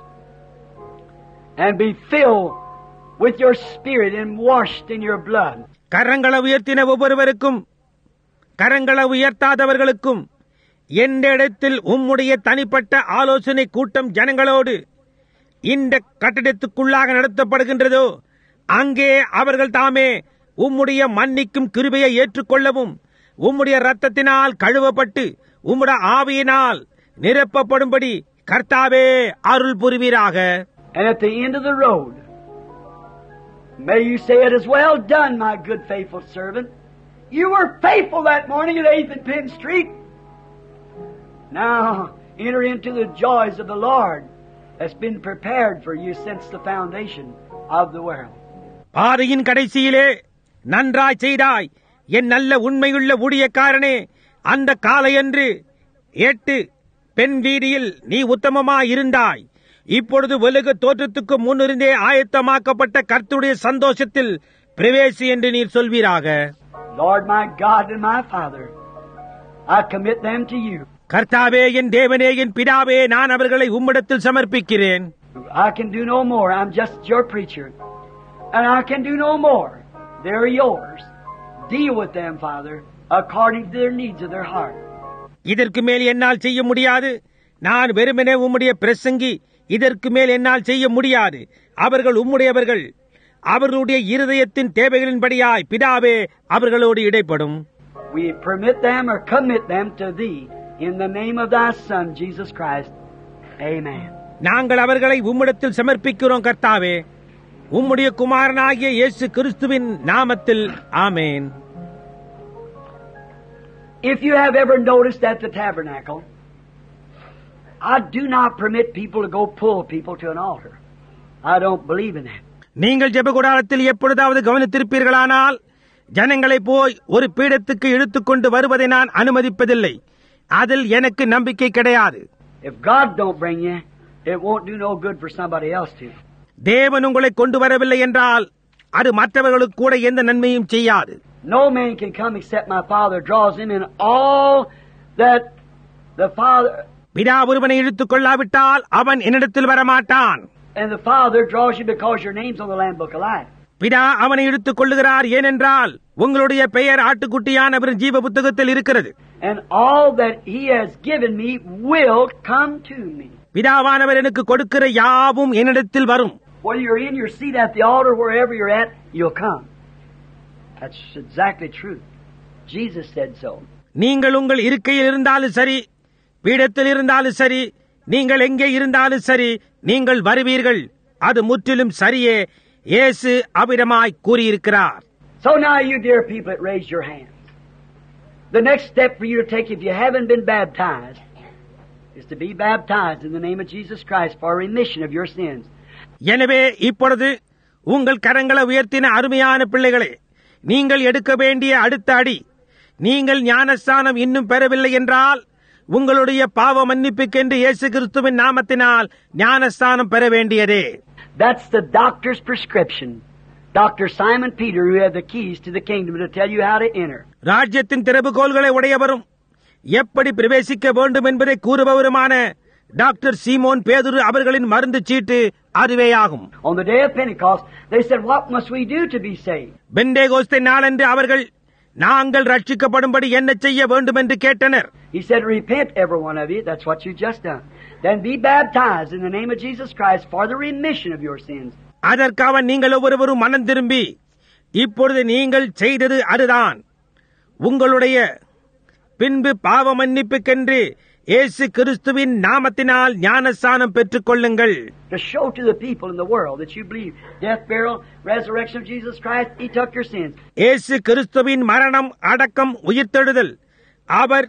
and be filled with your Spirit and washed in your blood. கரங்களை உயர்த்தின ஒவ்வொருவருக்கும் கரங்களை உயர்த்தாதவர்களுக்கும் எந்த இடத்தில் உம்முடைய தனிப்பட்ட ஆலோசனை கூட்டம் ஜனங்களோடு இந்த கட்டிடத்துக்குள்ளாக நடத்தப்படுகின்றதோ அங்கே அவர்கள் தாமே உம்முடைய மன்னிக்கும் கிருபையை ஏற்றுக்கொள்ளவும் உம்முடைய இரத்தத்தினால் கழுவப்பட்டு உம்முடைய ஆவியினால் நிரப்பப்படும்படி கர்த்தாவே அருள் புரிவீராக. And at the end of the road, may you say it as well done, my good faithful servant. You were faithful that morning at eighth and Penn Street. Now enter into the joys of the Lord that's been prepared for you since the foundation of the world. பாதையின் கடைசியிலே நன்றாய் செய்தாய் என் நல்ல உண்மையுள்ள ஊழியக்காரனே. அந்த காலையன்று எட்டு பெண் வீதியில் நீ உத்தமமாய் இருந்தாய். இப்பொழுது உலக தோற்றத்துக்கு முன்னிருந்தே ஆயத்தமாக்கப்பட்ட கர்த்தருடைய சந்தோஷத்தில் பிரவேசி என்று நீர் சொல்வீராக. Lord my God and my Father, I commit them to you. கர்த்தாவே, என் தேவனே, என் பிதாவே, நான் அவர்களை உம்மிடத்தில் சமர்ப்பிக்கிறேன். I can do no more. I'm just your preacher. And I can do no more. They're yours. Deal with them, Father, according to their needs of their heart. இதற்கு மேல் என்னால் செய்ய முடியாது. நான் வெறுமனே உம்முடைய பிரசங்கி. இதற்கு மேல் என்னால் செய்ய முடியாது. அவர்கள் உம்முடையவர்கள். அவர்களுடைய இருதயத்தின் தேவைகளின்படியாய் பிதாவே அவர்களோடு இடைப்படும். We permit them or commit them to thee in the name of thy Son Jesus Christ. Amen. நாங்கள் அவர்களை உம்மிடத்தில் சமர்ப்பிக்கிறோம் கர்த்தாவே, உம்முடைய குமாரனாகிய இயேசு கிறிஸ்துவின் நாமத்தில். ஆமென். If you have ever noticed at the tabernacle, I do not permit people to go pull people to an altar. I don't believe in that. நீங்கள் ஜெபக்கூடாரத்தில் எப்பொழுதாவது கவனித்திருப்பீர்களானால் ஜனங்களை போய் ஒரு பீடத்துக்கு இழுத்துக்கொண்டு வருவதை நான் அனுமதிப்பதில்லை. அதில் எனக்கு நம்பிக்கை கிடையாது. If God don't bring you, it won't do no good for somebody else to. தேவன் உங்களை கொண்டு வரவில்லை என்றால் அது மற்றவர்களுக்கு கூட எந்த நன்மையும் செய்யாது. No man can come except my Father draws him in all that the Father. பிதா ஒருவனை இழுத்துக் கொள்ளாவிட்டால் அவன் என்னிடத்தில் வரமாட்டான். And the Father draws you because your name's on the Lamb Book of Life. பிதா அவனை இழுத்துக் கொள்ளுகிறார் ஏனென்றால் உங்களுடைய பெயர் ஆட்டுக்குட்டியானவரின் ஜீவ புத்தகத்தில் இருக்கிறது. And all that He has given me will come to me. பிதாவானவர் எனக்கு கொடுக்கிற யாவும் என்னிடத்தில் வரும். Whether you're in your seat at the altar, wherever you're at, you'll come. That's exactly true. Jesus said so. நீங்கள் உங்கள் இருக்கையில் இருந்தாலும் சரி, பீடத்தில் இருந்தாலும் சரி, நீங்கள் எங்கே இருந்தாலும் சரி, நீங்கள் வருவீர்கள். அது முற்றிலும் சரியே. இயேசு அவ்விதமாய் கூறியிருக்கிறார். So now you dear people that raise your hands, the next step for you to take if you haven't been baptized is to be baptized in the name of Jesus Christ for remission of your sins. எனவே இப்பொழுது உங்கள் கரங்களை உயர்த்தின அருமையான பிள்ளைகளே, நீங்கள் எடுக்க வேண்டிய அடுத்த அடி, நீங்கள் ஞானஸ்நானம் இன்னும் பெறவில்லை என்றால் உங்களுடைய பாவ மன்னிப்புக்கென்று இயேசு கிறிஸ்துவின் நாமத்தினால் ஞானஸ்நானம் பெற வேண்டியதே. That's the doctor's prescription Doctor Simon Peter, who had the keys to the kingdom to tell you how to enter. ராஜ்யத்தின் திறவுகோல்களை உடையவரும் எப்படி பிரவேசிக்க வேண்டும் என்பதை கூறுபவருமான டாக்டர் சீமோன் பேதுரு அவர்களின் மருந்து சீட்டு அதுவேயாகும். On the day of Pentecost, they said, "What must we do to be saved?" Pentecost நாளன்று அவர்கள் நாங்கள் ரட்சிக்கப்படும்படி என்ன செய்ய வேண்டும் என்று கேட்டனர். He said, "Repent, every one of you." That's what you just done. Then be baptized in the name of Jesus Christ for the remission of your sins. அதற்காக நீங்கள் ஒவ்வொருவரும் மனம் திரும்பி இப்பொழுது நீங்கள் செய்தது அதுதான். உங்களுடைய பின்பு பாவ மன்னிப்புக்கென்று இயேசு கிறிஸ்துவின் நாமத்தினால் ஞானஸ்நானம் பெற்றுக் கொள்ளுங்கள். To show to the people in the world that you believe death, burial, resurrection of Jesus Christ, He took your sins. இயேசு கிறிஸ்துவின் மரணம், அடக்கம், உயிர்த்தெழுதல், அவர்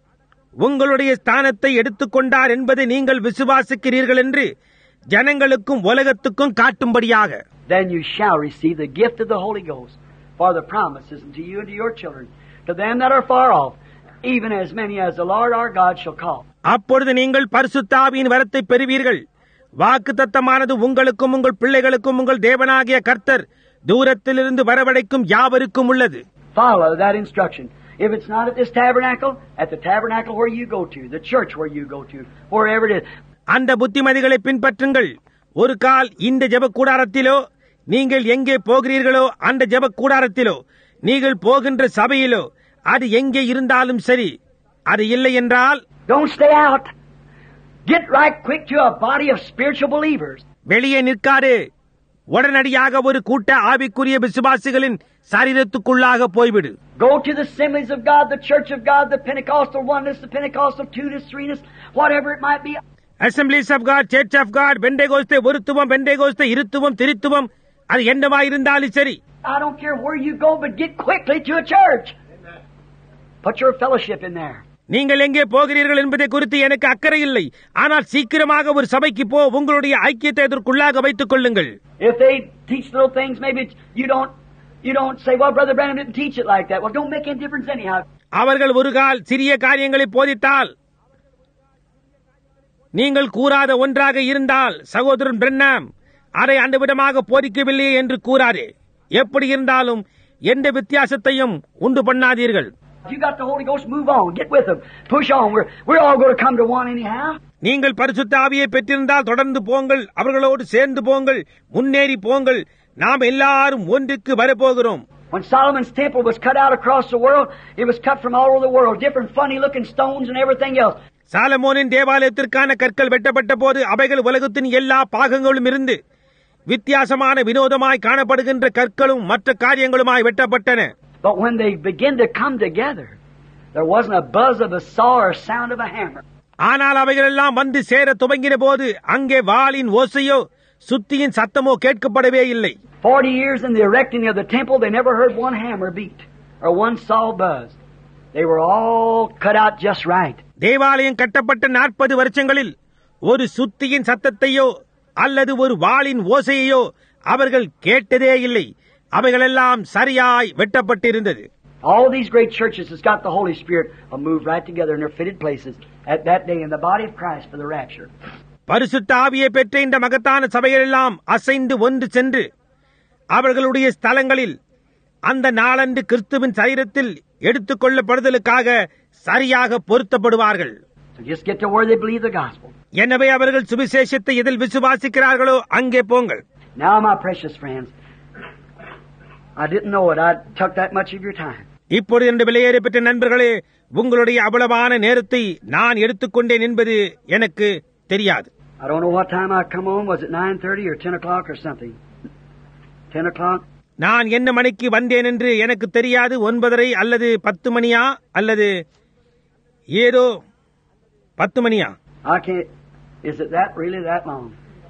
உங்களுடைய ஸ்தானத்தை எடுத்துக்கொண்டார் என்பதை நீங்கள் விசுவாசிக்கிறீர்கள் என்று ஜனங்களுக்கும் உலகத்துக்கும் காட்டும்படியாக. Then you shall receive the gift of the Holy Ghost, for the promises unto you and to your children, to them that are far off, even as many as the Lord our God shall call. அப்பொழுது நீங்கள் பரிசுத்த ஆவியின் வரத்தை பெறுவீர்கள். வாக்குத்தத்தமானது உங்களுக்கும் உங்கள் பிள்ளைகளுக்கும் உங்கள் தேவனாகிய கர்த்தர் தூரத்திலிருந்து வரவழைக்கும் யாவருக்கும் உள்ளது. Follow that instruction. If it's not at this tabernacle, at the tabernacle where you go to, the church where you go to, wherever it is. அந்த புத்திமதிகளை பின்பற்றுங்கள். ஒரு கால் இந்த ஜெப கூடாரத்திலோ, நீங்கள் எங்கே போகிறீர்களோ அந்த ஜெப கூடாரத்திலோ, நீங்கள் போகின்ற சபையிலோ, அது எங்கே இருந்தாலும் சரி. அது இல்லை என்றால் don't stay out. Get right quick to a body of spiritual believers. வெளியே நிற்காதே. உடனடியாக ஒரு கூட்ட ஆவிக்குரிய விசுவாசிகளின் சரீரத்துக்குள்ளாக போய்விடு. Go to the assemblies of God, the church of God, the Pentecostal oneness, the Pentecostal two-ness, three-ness, whatever it might be. Assemblies of God, Church of God, Pentecost ஒருத்துவம், Pentecost இருத்துவம், திருத்துவம், அது என்னவா இருந்தாலும் சரி. I don't care where you go, but get quickly to a church. Put your fellowship in there. நீங்கள் எங்கே போகிறீர்கள் என்பதை குறித்து எனக்கு அக்கறை இல்லை. ஆனால் சீக்கிரமாக ஒரு சபைக்கு போ, உங்களுடைய ஐக்கியத்தை அதற்குள்ளாக வைத்துக் கொள்ளுங்கள். If they teach little things, maybe you don't you don't say, "Well, Brother Branham didn't teach it like that." Well, don't make any difference anyhow. அவர்கள் ஒரு கால் சிறிய காரியங்களை போதித்தால், நீங்கள் கூறாத ஒன்றாக இருந்தால், சகோதரன் பிரண்ணாம் அதை அந்த விதமாக போதிக்கவில்லையே என்று கூறாதே. எப்படி இருந்தாலும் எந்த வித்தியாசத்தையும் உண்டு பண்ணாதீர்கள். You got the Holy Ghost, move on, get with them, push on. We're we're all going to come to one anyhow. நீங்கள் பரிசுத்த ஆவியை பெற்றிருந்தால் தொடர்ந்து போங்கள், அவர்களோடு சேர்ந்து போங்கள், முன்னேறி போங்கள். நாம் எல்லாரும் ஒன்றுக்கு வரப்போகிறோம். When Solomon's temple was cut out across the world, it was cut from all over the world, different funny looking stones and everything else. சாலமோனின் தேவாலயத்திற்கான கற்கள் வெட்டப்பட்ட போது அவைகள் உலகத்தின் எல்லா பாகங்களும் இருந்து வித்தியாசமான வினோதமாய் காணப்படுகின்ற கற்களும் மற்ற காரியங்களுமாய் வெட்டப்பட்டன. But when they begin to come together, there wasn't a buzz of a saw or sound of a hammer. ஆனால் அவைகள் எல்லாம் வந்து சேர துவங்கின போது அங்கே வாளின் ஓசையோ சுத்தியின் சத்தமோ கேட்கப்படவே இல்லை. Forty years in the erecting of the temple, they never heard one hammer beat or one saw buzz. They were all cut out just right. தேவாலயம் கட்டப்பட்ட நாற்பது வருஷங்களில் ஒரு சுத்தியின் சத்தத்தையோ அல்லது ஒரு வாளின் ஓசையையோ அவர்கள் கேட்டதே இல்லை. அவைகளெல்லாம் சரியாய் வெட்டப்பட்டிருந்தது. All these great churches has got the Holy Spirit will move right together in their fitted places at that day in the body of Christ for the rapture. பரிசுத்த ஆவியை பெற்ற இந்த மகத்தான சபைகளெல்லாம் அசைந்து ஒன்று சென்று அவர்களுடைய ஸ்தலங்களில் அந்த நாளன்று கிறிஸ்துவின் சரீரத்தில் எடுத்துக் கொள்ளப்படுதலுக்காக சரியாக பொருத்தப்படுவார்கள். So just get to where they believe the gospel. எனவே அவர்கள் சுவிசேஷத்தை எதில் விசுவாசிக்கிறார்களோ அங்கே போங்கள். Now my precious friends, I didn't know it. I took that much of your time. இப்பொழுது இந்த விலையேற பெற்ற நண்பர்களே, உங்களுடைய அவ்வளவான நேரத்தை நான் எடுத்துக்கொண்டேன் என்பது எனக்கு தெரியாது. I don't know what time I come on. Was it nine thirty or ten o'clock or something? ten o'clock? நான் என்ன மணிக்கு வந்தேன் என்று எனக்கு தெரியாது. ஒன்பதரை அல்லது பத்து மணியா அல்லது ஏதோ பத்து மணியா? I can't. Is it that really that long?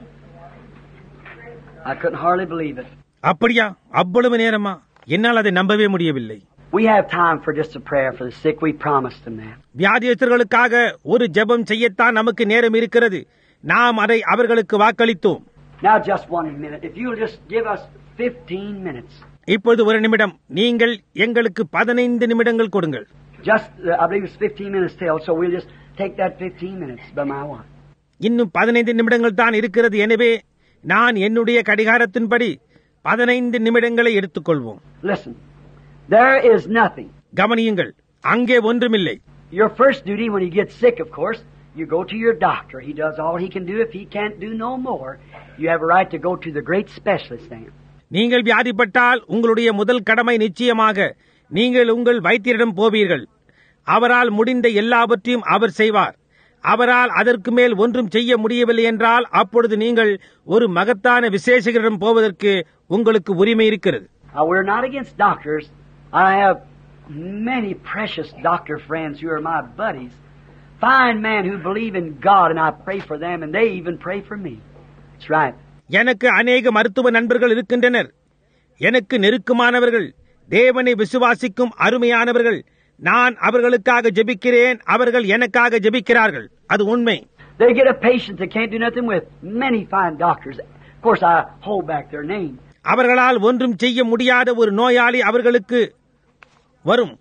I couldn't hardly believe it. அப்படியா? அவ்வளவு நேரமா? என்னால் அதை நம்பவே முடியவில்லை. We have time for just a prayer for the sick. We promised them that. வியாதியஸ்தர்களுக்காக ஒரு ஜெபம் செய்யத்தான் நமக்கு நேரம் இருக்கிறது. நாம் அதை அவர்களுக்கு வாக்களித்தோம். Now just one minute. If you'll just give us fifteen minutes. இப்பொழுது ஒரு நிமிடம். நீங்கள் எங்களுக்கு பதினைந்து நிமிடங்கள் கொடுங்கள். Just, uh, I believe it's fifteen minutes till, so we'll just take that fifteen minutes by my watch. இன்னும் பதினைந்து நிமிடங்கள் தான் இருக்கிறது. எனவே நான் என்னுடைய கடிகாரத்தின்படி பதினைந்து நிமிடங்களை எடுத்துக்கொள்வோம். Listen, there is nothing. கவனியுங்கள், அங்கே ஒன்றுமில்லை. Your first duty when you get sick, of course, you go to your doctor. He does all he can do. If he can't do no more, you have a right to go to the great specialist then. நீங்கள் வியாதிப்பட்டால் உங்களுடைய முதல் கடமை நிச்சயமாக நீங்கள் உங்கள் வைத்தியரிடம் போவீர்கள். அவரால் முடிந்த எல்லாவற்றையும் அவர் செய்வார். அவரால் அதற்கு மேல் ஒன்றும் செய்ய முடியவில்லை என்றால் அப்பொழுது நீங்கள் ஒரு மகத்தான விசேஷகரிடம் போவதற்கு உங்களுக்கு உரிமை இருக்கிறது. Now, we're not against doctors. I have many precious doctor friends who are my buddies. Fine men who believe in God, and I pray for them, and they even pray for me. That's right. எனக்கு அநேக மருத்துவ நண்பர்கள் இருக்கின்றனர். எனக்கு நெருக்கமானவர்கள், தேவனை விசுவாசிக்கும் அருமையானவர்கள். நான் அவர்களுக்காக ஜெபிக்கிறேன், அவர்கள் எனக்காக ஜெபிக்கிறார்கள். அது உண்மை. They get a patient they can't do nothing with. Many fine doctors. Of course, I hold back their name. அவர்களால் ஒன்றும் செய்ய முடியாத ஒரு நோயாளி அவர்களுக்கு வரும்.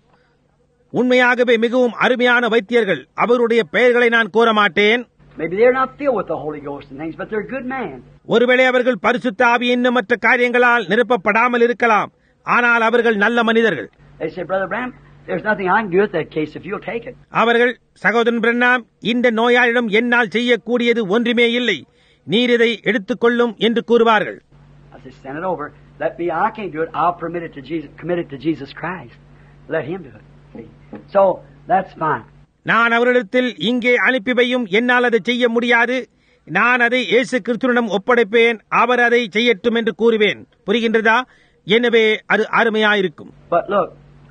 உண்மையாகவே மிகவும் அருமையான வைத்தியர்கள். அவருடைய பெயர்களை நான் கூற மாட்டேன். Maybe they're not filled with the Holy Ghost and things, but they're good men. ஒருவேளை அவர்கள் பரிசுத்த ஆவி இன்னும் மற்ற காரியங்களால் நிரப்பப்படாமல் இருக்கலாம், ஆனால் அவர்கள் நல்ல மனிதர்கள். They say, Brother Branham, there's nothing I can do with that case if you'll take it. அவர்கள், சகோதரன் பிரண்ணாம், இந்த நோயாளிடம் என்னால் செய்யக்கூடியது ஒன்றுமே இல்லை, நீர் இதை எடுத்துக்கொள்ளும் என்று கூறுவார்கள். I say, send it over. Let me. I can't do it. I'll permit it to Jesus. Commit it to Jesus Christ. Let Him do it. See? So that's fine. நான் அவரிடத்தில் இங்கே அனுப்பி வையும், என்னால் அதை செய்ய முடியாது, நான் அதை இயேசு கிறிஸ்துவிடம் ஒப்படைப்பேன், அவர் அதை செய்யட்டும் என்று கூறுவேன். புரிகின்றதா? எனவே அது அருமையாயிருக்கும். But look,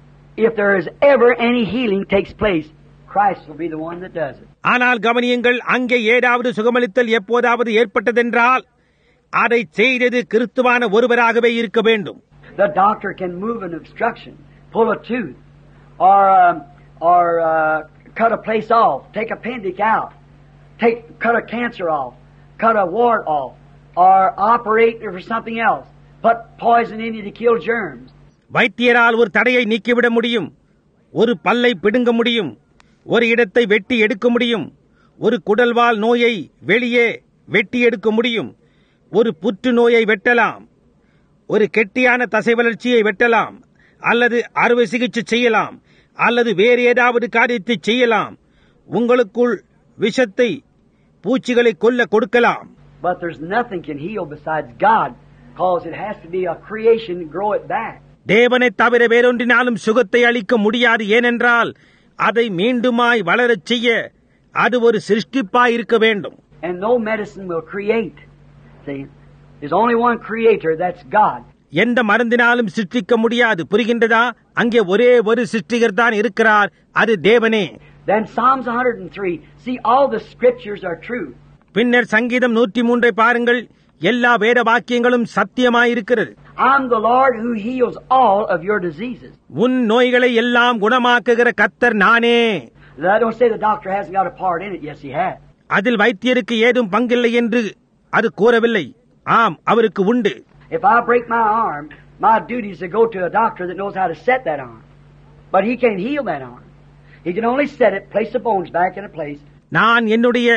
if there is ever any healing takes place, Christ will be the one that does it. ஆனால் கவனியுங்கள், அங்கே ஏதாவது சுகமளித்தல் எப்போதாவது ஏற்பட்டதென்றால் அதை செய்தது கிறிஸ்துவான ஒருவராகவே இருக்க வேண்டும். The doctor can move an obstruction, pull a tooth, or um, or uh, cut a place off, take appendix out, take cut a cancer off, cut a wart off, or operate for something else, put poison in you to kill germs. வைத்தியரால் ஒரு தடையை நீக்கிவிட முடியும், ஒரு பல்லை பிடுங்க முடியும், ஒரு இடத்தை வெட்டி எடுக்க முடியும், ஒரு குடல்வால் நோயை வெளியே வெட்டி எடுக்க முடியும், ஒரு புற்று நோயை வெட்டலாம், ஒரு கெட்டியான தசை வளர்ச்சியை வெட்டலாம், அல்லது அறுவை சிகிச்சை செய்யலாம், அல்லது வேறு ஏதாவது காரியத்தை செய்யலாம். உங்களுக்குள் விஷத்தை, பூச்சிகளை கொல்ல கொடுக்கலாம். But there's nothing can heal besides God, because it has to be a creation to grow it back. தேவனை தவிர வேறொன்றினாலும் சுகத்தை அளிக்க முடியாது. ஏனென்றால் அதை மீண்டுமாய் வளரச் செய்ய அது ஒரு சிருஷ்டிப்பாய் இருக்க வேண்டும். And no medicine will create. See, there's only one creator, that's God. எந்த மருந்தினாலும் சிருஷ்டிக்க முடியாது. புரிகின்றதா? அங்கே ஒரே ஒரு சிருஷ்டிகர் தான் இருக்கிறார், அது தேவனே. Then Psalms one hundred three, see, all the scriptures are true. பின்னர் சங்கீதம் நூற்றி மூன்றை பாருங்கள், எல்லா வேத வாக்கியங்களும் சத்தியமாயிருக்கிறது. I'm the Lord who heals all of your diseases. உன் நோய்களை எல்லாம் குணமாக்குகிற கர்த்தர் நானே. I don't say the doctor hasn't got a part in it. Yes, he has. அதில் வைத்தியருக்கு ஏதும் பங்கில்லை என்று அது கூறவில்லை. ஆம், அவருக்கு உண்டு. If I break my arm, my duty is to go to a doctor that knows how to set that arm. But he can't heal that arm. He can only set it, place the bones back in a place. நான் என்னுடைய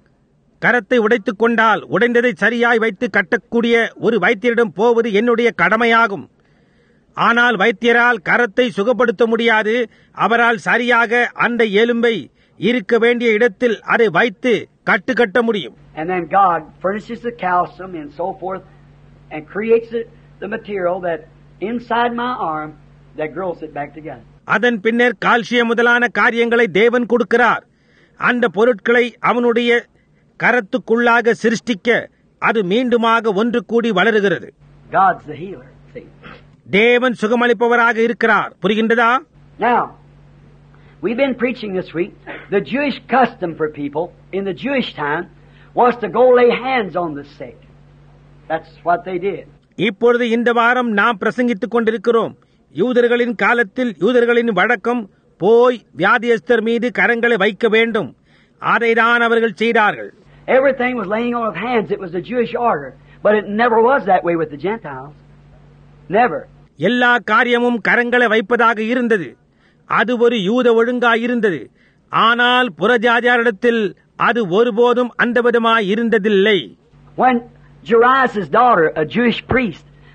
கரத்தை உடைத்துக் கொண்டால் உடைந்ததை சரியாய் வைத்து கட்டக்கூடிய ஒரு வைத்தியரிடம் போவது என்னுடைய கடமையாகும். ஆனால் வைத்தியரால் கரத்தை சுகப்படுத்த முடியாது. அவரால் சரியாக அந்த எலும்பை இருக்க வேண்டிய இடத்தில் அதை வைத்து கட்டு கட்ட முடியும். And then God furnishes the calcium and so forth and creates the, the material that inside my arm that grows it back together. அதன் பின்னர் கால்சியம் முதலான காரியங்களை தேவன் கொடுக்கிறார். அந்த பொருட்களை அவனுடைய கரத்துக்குள்ளாக சிருஷ்டிக்க அது மீண்டுமாக ஒன்று கூடி வளருகிறது. God's the healer. See? தேவன் சுகமளிப்பவராக இருக்கிறார். புரிகின்றதா? Now, we've been preaching this week. The Jewish custom for people in the Jewish time was to go lay hands on the sick. That's what they did. இப்பொழுது இந்த வாரம் நாம் பிரசங்கித்துக் கொண்டிருக்கிறோம். யூதர்களின் காலத்தில் யூதர்களின் வழக்கம் போய் வியாதியஸ்தர் மீது கரங்களை வைக்க வேண்டும். அதைதான் அவர்கள் செய்தார்கள். Everything was laying on of hands. It was the Jewish order. But it never was that way with the Gentiles. Never. எல்லா காரியமும் கரங்களை வைப்பதாக இருந்தது. அது ஒரு யூத ஒழுங்காய் இருந்தது. ஆனால் புறஜாதியாரிடத்தில் அது ஒருபோதும் அந்த விதமாய் இருந்ததில்லை. When Jairus' daughter, a Jewish priest,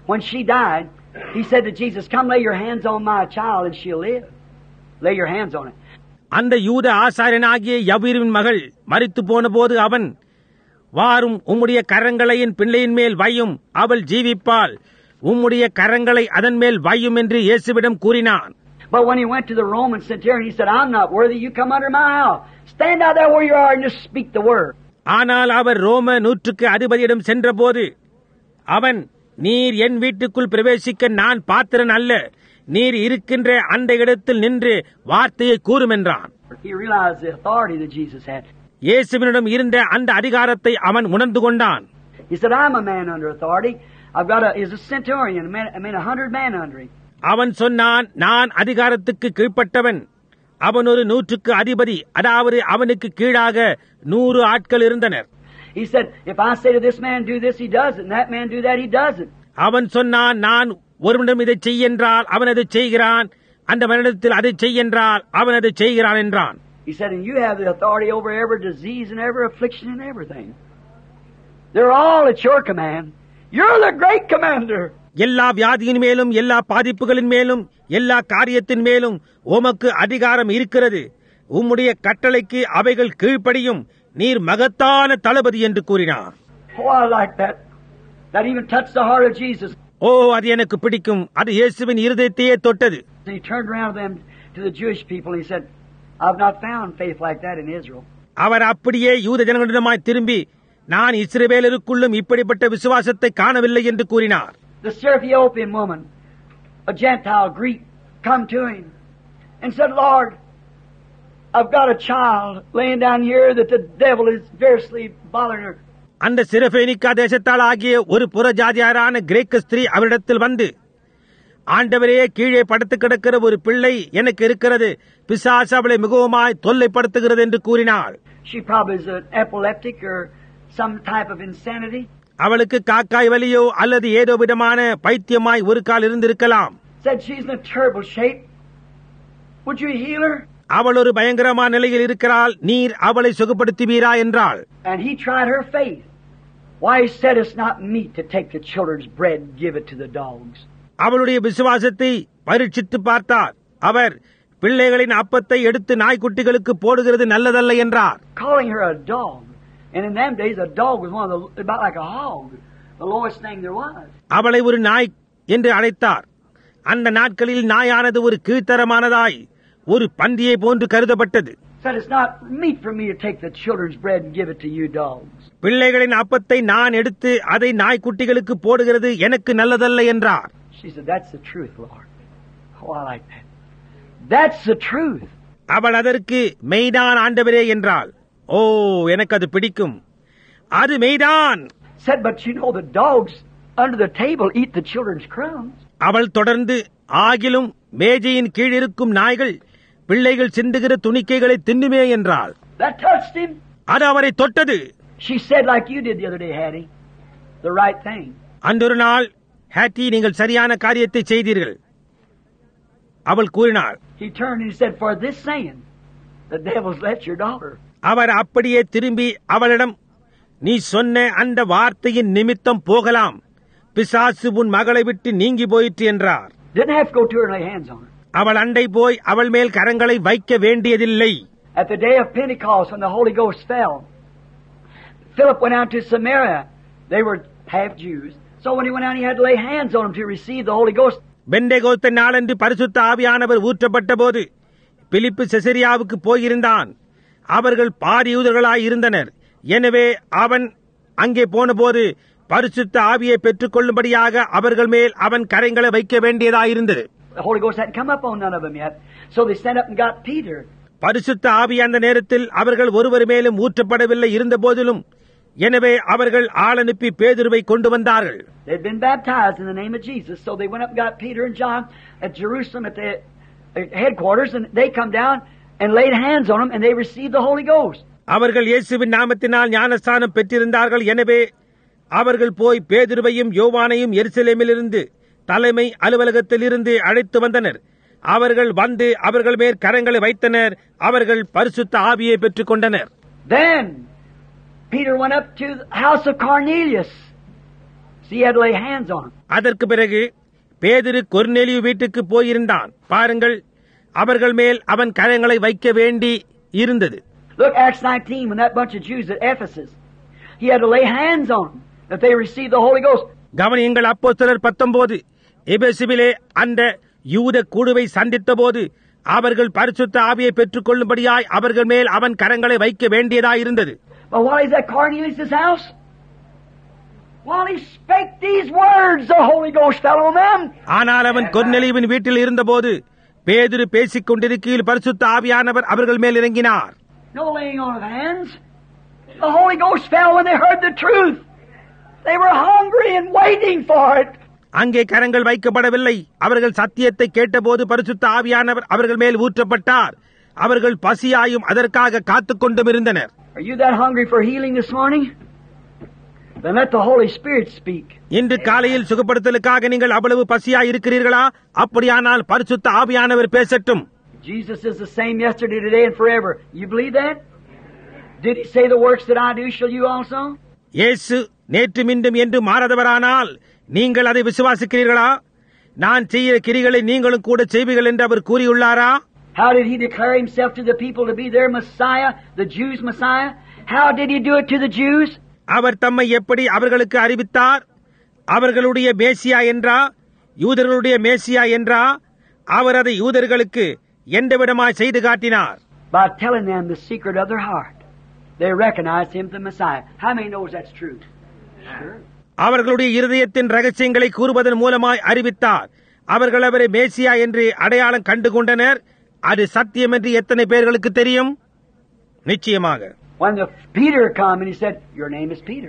when she died, he said to Jesus, "Come lay your hands on my child and she'll live. Lay your hands on it." அந்த யூத ஆசாரியனாகிய யவீரின் மகள் மரித்து போன போது அவன், வாரும் உம்முடைய கரங்களை என் பிள்ளையின் மேல் வையும், அவள் ஜீவிப்பாள், உம்முடைய கரங்களை அதன் மேல் வையும் என்று இயேசுவிடம் கூறினான். But when he went to the Roman centurion, he said, "I'm not worthy. You come under my house. Stand out there where you are and just speak the word." ஆனால் அவர் ரோம நூற்றுக்கு அதிபதியிடம் சென்றபோது அவன், நீர் என் வீட்டுக்குள் பிரவேசிக்க நான் பாத்திரன் அல்ல, நீர் இருக்கின்ற அந்த இடத்தில் நின்று வார்த்தையை கூறும் என்றான். He realized the authority that Jesus had. இயேசுவினிடம் இருந்த அந்த அதிகாரத்தை அவன் உணர்ந்து கொண்டான். He said, "I'm a man under authority. I've got a, is a centurion, a man, I mean a hundred men under him." அவன் சொன்னான், நான் அதிகாரத்துக்கு கீழ்ப்பட்டவன், அவன் ஒரு நூற்றுக்கு அதிபதி, அதாவது அவனுக்கு கீழாக நூறு ஆட்கள் இருந்தனர். He said, "If I say to this man, do this, he does it, and that man do that, he does it." அவன் சொன்னான், நான் ஒருவனிடம் இதை செய் என்றால் அவன் அதை செய்கிறான், அந்த மனிதத்தில் அதை செய் என்றால் அவன் அதை செய்கிறான் என்றான். He said, "And you have the authority over every disease and every affliction and everything. They're all at your command. You're the great commander." எல்லா வியாதியின் மேலும், எல்லா பாதிப்புகளின் மேலும், எல்லா காரியத்தின் மேலும் உமக்கு அதிகாரம் இருக்கிறது. உம்முடைய கட்டளைக்கு அவைகள் கீழ்ப்படியும். நீர் மகத்தான தளபதி என்று கூறினார். Oh, I like that. That even touched the heart of Jesus. ஓ, அது எனக்கு பிடிக்கும். அது இயேசுவின் இருதயத்தையே தொட்டது. He turned around to them, to the Jewish people, and he said, "I've not found faith like that in Israel." அவர் அப்படியே யூத ஜனங்களிடமாய் திரும்பி, நான் இஸ்ரவேலருக்குள்ளும் இப்படிப்பட்ட விசுவாசத்தை காணவில்லை என்று கூறினார். The Ethiopian woman, a Gentile Greek, come to him and said, "Lord, I've got a child laying down here that the devil is fiercely bothering her." அந்த சிரபேனிக்கா தேசத்தால் ஆகிய ஒரு புறஜாதியாரான கிரேக்க ஸ்திரீ அவரிடத்தில் வந்து, ஆண்டவரே, கீழே படுத்து கிடக்கிற ஒரு பிள்ளை எனக்கு இருக்கிறது, பிசாசு அவளை மிகவுமாய் தொல்லைப்படுத்துகிறது என்று கூறினாள். She probably is an epileptic or some type of insanity. அவளுக்கு காக்காய் வலியோ அல்லது ஏதோ விதமான பைத்தியமாய் ஒரு கால் இருந்திருக்கலாம். Said she's in a terrible shape. Would you heal her? அவள் ஒரு பயங்கரமான நிலையில் இருக்கிறாள், நீர் அவளை சுகப்படுத்துவீரா என்றாள். And he tried her faith. Why, he said, "It's not meet to take the children's bread and give it to the dogs." அவளுடைய விசுவாசத்தை பரீட்சித்து பார்த்தார். அவர், பிள்ளைகளின் அப்பத்தை எடுத்து நாய்க்குட்டிகளுக்கு போடுகிறது நல்லதல்ல என்றார். Calling her a dog. And in them days, a dog was one of the, about like a hog, the lowest thing there was. அவளை ஒரு நாய் என்று அழைத்தார். அந்த நாட்களில் நாயானது ஒரு கீழ்த்தரமானதாய் ஒரு பன்றியை போன்று கருதப்பட்டது. Said, "It's not meet for me to take the children's bread and give it to you dogs." பிள்ளைகளின் அப்பத்தை நான் எடுத்து அதை நாய்க்குட்டிகளுக்கு போடுகிறது எனக்கு நல்லதல்ல என்றார். She said, "That's the truth, Lord." Oh, I like that. That's the truth. அவள் அதற்கு, மெய்தான் ஆண்டவரே என்றாள். ஓ, எனக்கு அது பிடிக்கும், அது மெய்தான். Said, "But you know the dogs under the table eat the children's crumbs." அவள் தொடர்ந்து, ஆகிலும் மேஜையின் கீழ் இருக்கும் நாய்கள் பிள்ளைகள் சிந்துகிற துணிக்கைகளை தின்னுமே என்றாள். That touched him. அது அவரை தொட்டது. She said, like you did the other day, Hattie, the right thing. அன்றொரு நாள், ஹேட்டி, நீங்கள் சரியான காரியத்தை செய்தீர்கள், அவள் கூறினாள். He turned and he said, "For this saying, the devil's let your daughter." அவர் அப்படியே திரும்பி அவளிடம், நீ சொன்ன அந்த வார்த்தையின் நிமித்தம் போகலாம், பிசாசு உன் மகளை விட்டு நீங்கி போயிற்று என்றார். Didn't have to go to her and lay hands on her. அவள் அண்டை போய் அவள் மேல் கரங்களை வைக்க வேண்டியதில்லை. At the day of Pentecost, when the Holy Ghost fell, Philip went out to Samaria. They were half Jews. So when he went out, he had to lay hands on them to receive the Holy Ghost. Pentecost நாளன்று பரிசுத்த ஆவியானவர் ஊற்றப்பட்ட போது பிலிப்பு செசரியாவுக்கு போயிருந்தான். அவர்கள் பாதி யூதர்களாய் இருந்தனர். எனவே அவன் அங்கே போனபோது பரிசுத்த ஆவியை பெற்றுக் கொள்ளும்படியாக அவர்கள் மேல் அவன் கரங்களை வைக்க வேண்டியதாயிருந்தது. The Holy Ghost hadn't come up on none of them yet. So they sent up and got Peter. பரிசுத்த ஆவி அந்த நேரத்தில் அவர்கள் ஒருவர் மேலும் ஊற்றப்படவில்லை இருந்த போதிலும், எனவே அவர்கள் ஆள் அனுப்பி பேதுருவை கொண்டு வந்தார்கள். They'd been baptized in the name of Jesus. So they went up and got Peter and John at Jerusalem at the headquarters, and they come down and laid hands on them and they received the Holy Ghost. அவர்கள் இயேசுவின் நாமத்தினால் ஞானஸ்தானம் பெற்றிருந்தார்கள். எனவே அவர்கள் போய் பேதுருவையும் யோவானையும் எருசலேமிலிருந்து தலைமை அலுவலகத்தில் இருந்து அழைத்து வந்தனர். அவர்கள் வந்து அவர்கள் மேல் கரங்களை வைத்தனர். அவர்கள் பரிசுத்த ஆவியை பெற்றுக் கொண்டனர். Then Peter went up to the house of Cornelius So he had to lay hands on him. அதற்கு பிறகு பேதுரு கொர்நேலியு வீட்டுக்கு போயிருந்தான். பாருங்கள், அவர்கள் மேல் அவன் கரங்களை வைக்க வேண்டி இருந்தது. Look, Acts nineteen, when that bunch of Jews at Ephesus, he had to lay hands on them that they received the Holy Ghost. கவனியுங்கள், அப்போஸ்தலர் பத்தொன்பது எபேசுவிலே அந்த யூத குழுவை சந்தித்த போது அவர்கள் பரிசுத்த ஆவியை பெற்றுக் கொள்ளும்படியாய் அவர்கள் மேல் அவன் கரங்களை வைக்க வேண்டியதாய் இருந்தது. But while he's at Cornelius' house, while he spake these words, the Holy Ghost fell on them. ஆனால் அவன் கொர்நேலியுவின் வீட்டில் இருந்தபோது பேதுரு பேசிக் கொண்டிருக்கையில் பரிசுத்த ஆவியானவர் அவர்கள் மேல் இறங்கினார். No laying on of hands. The Holy Ghost fell when they heard the truth. They were hungry and waiting for it. அங்கே கரங்கள் வைக்கப்படவில்லை. அவர்கள் சத்தியத்தை கேட்டபோது பரிசுத்த ஆவியானவர் அவர்கள் மேல் ஊற்றப்பட்டார். அவர்கள் பசியாயும் அதற்காக காத்துக் கொண்டும் இருந்தனர். Are you that hungry for healing this morning? Then let the Holy Spirit speak. இன்று காலையில் சுகப்படுத்தலுக்காக நீங்கள் அவ்வளவு பசியாய் இருக்கிறீர்களா? அப்படியானால் பரிசுத்த ஆவியானவர் பேசட்டும். Jesus is the same yesterday, today, and forever. You believe that? Did he say the works that I do shall you also? இயேசு நேற்று மீண்டும் என்று மாறாதவரானால் நீங்கள் அதை விசுவாசிக்கிறீர்களா? நான் செய்கிற கிரிகளை நீங்களும் கூட செய்வீர்கள் என்று அவர் கூறியுள்ளாரா? How did he declare himself to the people to be their Messiah, the Jews' Messiah? How did he do it to the Jews? அவர் தம்மை எப்படி அவர்களுக்கு அறிவித்தார்? அவர்களுடைய மேசியா என்றா, யூதர்களுடைய மேசியா என்றா? அவர் அதை யூதர்களுக்கு எந்த விதமாய் செய்து காட்டினார்? By telling them the secret of their heart. They recognized him the Messiah. How many knows that's true? Sure. அவர்களுடைய இருதயத்தின் ரகசியங்களை கூறுவதன் மூலமாய் அறிவித்தார். அவர்கள் அவரை மேசியா என்று அடையாளம் கண்டுகொண்டனர். அது சத்தியம் என்று எத்தனை பேர்களுக்கு தெரியும்? நிச்சயமாக. When the Peter come and he said, "Your name is Peter,"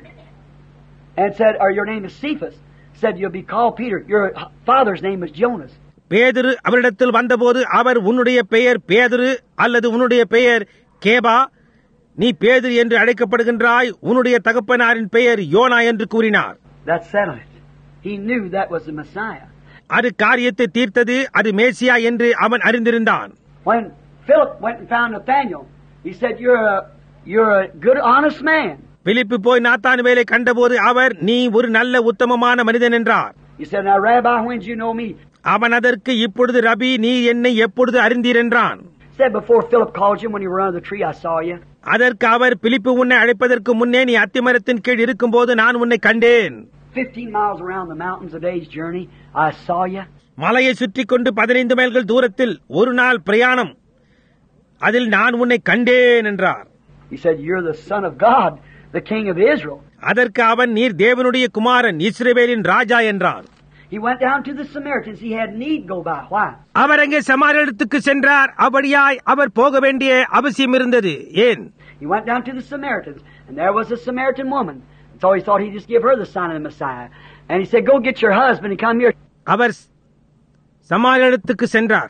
and said, "Or your name is Cephas," said, "You'll be called Peter. Your father's name is Jonas." பேதுரு அவரிடத்தில் வந்தபோது அவர், உன்னுடைய பெயர் பேதுரு அல்லது உன்னுடைய பெயர் கேபா, நீ பேதுரு என்று அழைக்கப்படுகின்றாய், உன்னுடைய தகப்பனாரின் பெயர் யோனா என்று கூறினார். That settled it. He knew that was the Messiah. அது காரியத்தை தீர்த்தது. அது மேசியா என்று அவன் அறிந்திருந்தான். When Philip went and found Nathanael, he said, "You're a you're a good, honest man." பிலிப்பு போய் நாத்தானுவேலை கண்டபோது அவர், நீ ஒரு நல்ல உத்தமமான மனிதன் என்றார். He said, "Now, Rabbi, when did you know me?" அவன் அதற்கு, இப்பொழுது ரபி, நீ என்னை எப்பொழுது அறிந்தீர் என்றான். Said, "Before Philip called you, when you were under the tree, I saw you." அதற்கு அவர், பிலிப்பு உன்னை அழைப்பதற்கு முன்னே நீ அத்திமரத்தின் கீழ் இருக்கும்போது நான் உன்னை கண்டேன். Fifteen miles around the mountains a day's journey, I saw you. மலையை சுற்றி கொண்டு பதினைந்து மைல்கள் தூரத்தில் ஒரு நாள் பிரயாணம், அதில் நான் உன்னை கண்டேன் என்றார். He said, "You're the Son of God, the King of Israel." அதற்கு அவன், நீர் தேவனுடைய குமாரன், இஸ்ரவேலின் ராஜா என்றான். He went down to the Samaritans. He had need go by. Why? அவர் அங்கே சமாரியத்துக்கு சென்றார். அப்படியாய் அவர் போக வேண்டிய அவசியம் இருந்தது. ஏன்? He went down to the Samaritans, and there was a Samaritan woman. So he thought he'd just give her the sign of the Messiah. And he said, "Go get your husband and come here." அவர் சமாரியத்துக்கு சென்றார்.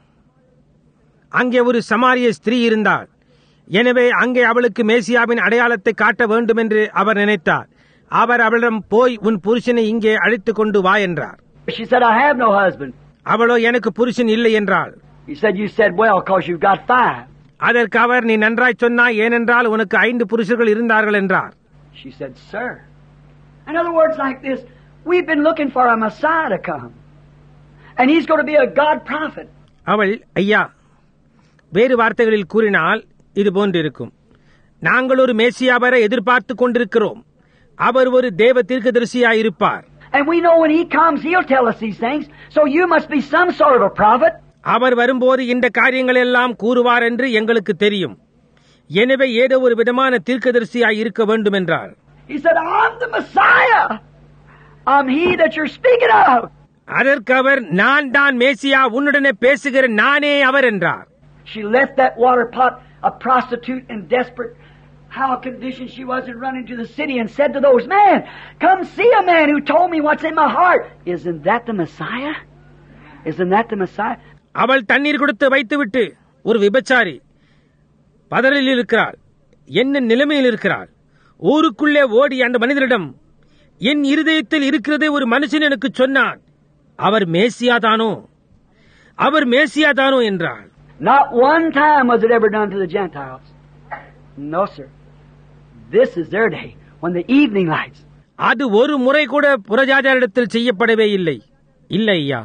அங்கே ஒரு சமாரிய ஸ்திரீ இருந்தாள். எனவே அங்கே அவளுக்கு மேசியாவின் அடையாளத்தை காட்ட வேண்டும் என்று அவர் நினைத்தார். அவர் அவளிடம் போய், உன் புருஷனை இங்கே அழைத்துக் கொண்டு வா என்றார். She said, "I have no husband." அவளோ, எனக்கு புருஷன் இல்லை என்றாள். He said, "You said well, because you've got five." அதற்கு அவர், நீ நன்றாய் சொன்னாய், ஏனென்றால் உனக்கு ஐந்து புருஷர்கள் இருந்தார்கள் என்றார். She said, "Sir." In other words, like this, we've been looking for a Messiah to come. And he's going to be a God prophet. அவள், ஐயா, வேறு வார்த்தைகளில் கூறினால் இது போன்றிருக்கும். நாங்கள் ஒரு மேசியா வர எதிர்பார்த்து கொண்டிருக்கிறோம். அவர் ஒரு தேவ தீர்க்கதரிசியாயிருப்பார். And we know when he comes, he'll tell us these things. So you must be some sort of a prophet. அவர் வரும்போது இந்த காரியங்கள் எல்லாம் கூறுவார் என்று எங்களுக்கு தெரியும். எனவே ஏதோ ஒரு விதமான தீர்க்கதரிசியாய் இருக்க வேண்டும் என்றார். He said, "I'm the Messiah. I'm he that you're speaking of." அதற்கு அவர், நான் தான் மேசியா, உன்னுடனே பேசுகிற நானே அவர் என்றார். She left that water pot, a prostitute and desperate, how conditioned she was, and run into the city and said to those men, "Come see a man who told me what's in my heart." Isn't that the Messiah? Isn't that the Messiah? அவள் தண்ணீர் கொடுத்து வைத்துவிட்டு ஒரு விபச்சாரி பதறில் இருக்கிறாள், என்ன நிலைமையில் இருக்கிறாள். ஊருக்குள்ளே ஓடி அந்த மனிதரிடம், என் இருதயத்தில் இருக்கிறதே ஒரு மனுஷன் எனக்கு சொன்னான், அவர் மேசியாதானோ, அவர் மேசியாதானோ என்றாள். Not one time was it ever done to the Gentiles. No, sir. This is their day, when the evening lights. அது ஒரு முறை கூட புறஜாதியாரிடத்தில் செய்யப்படவே இல்லை. இல்லை ஐயா,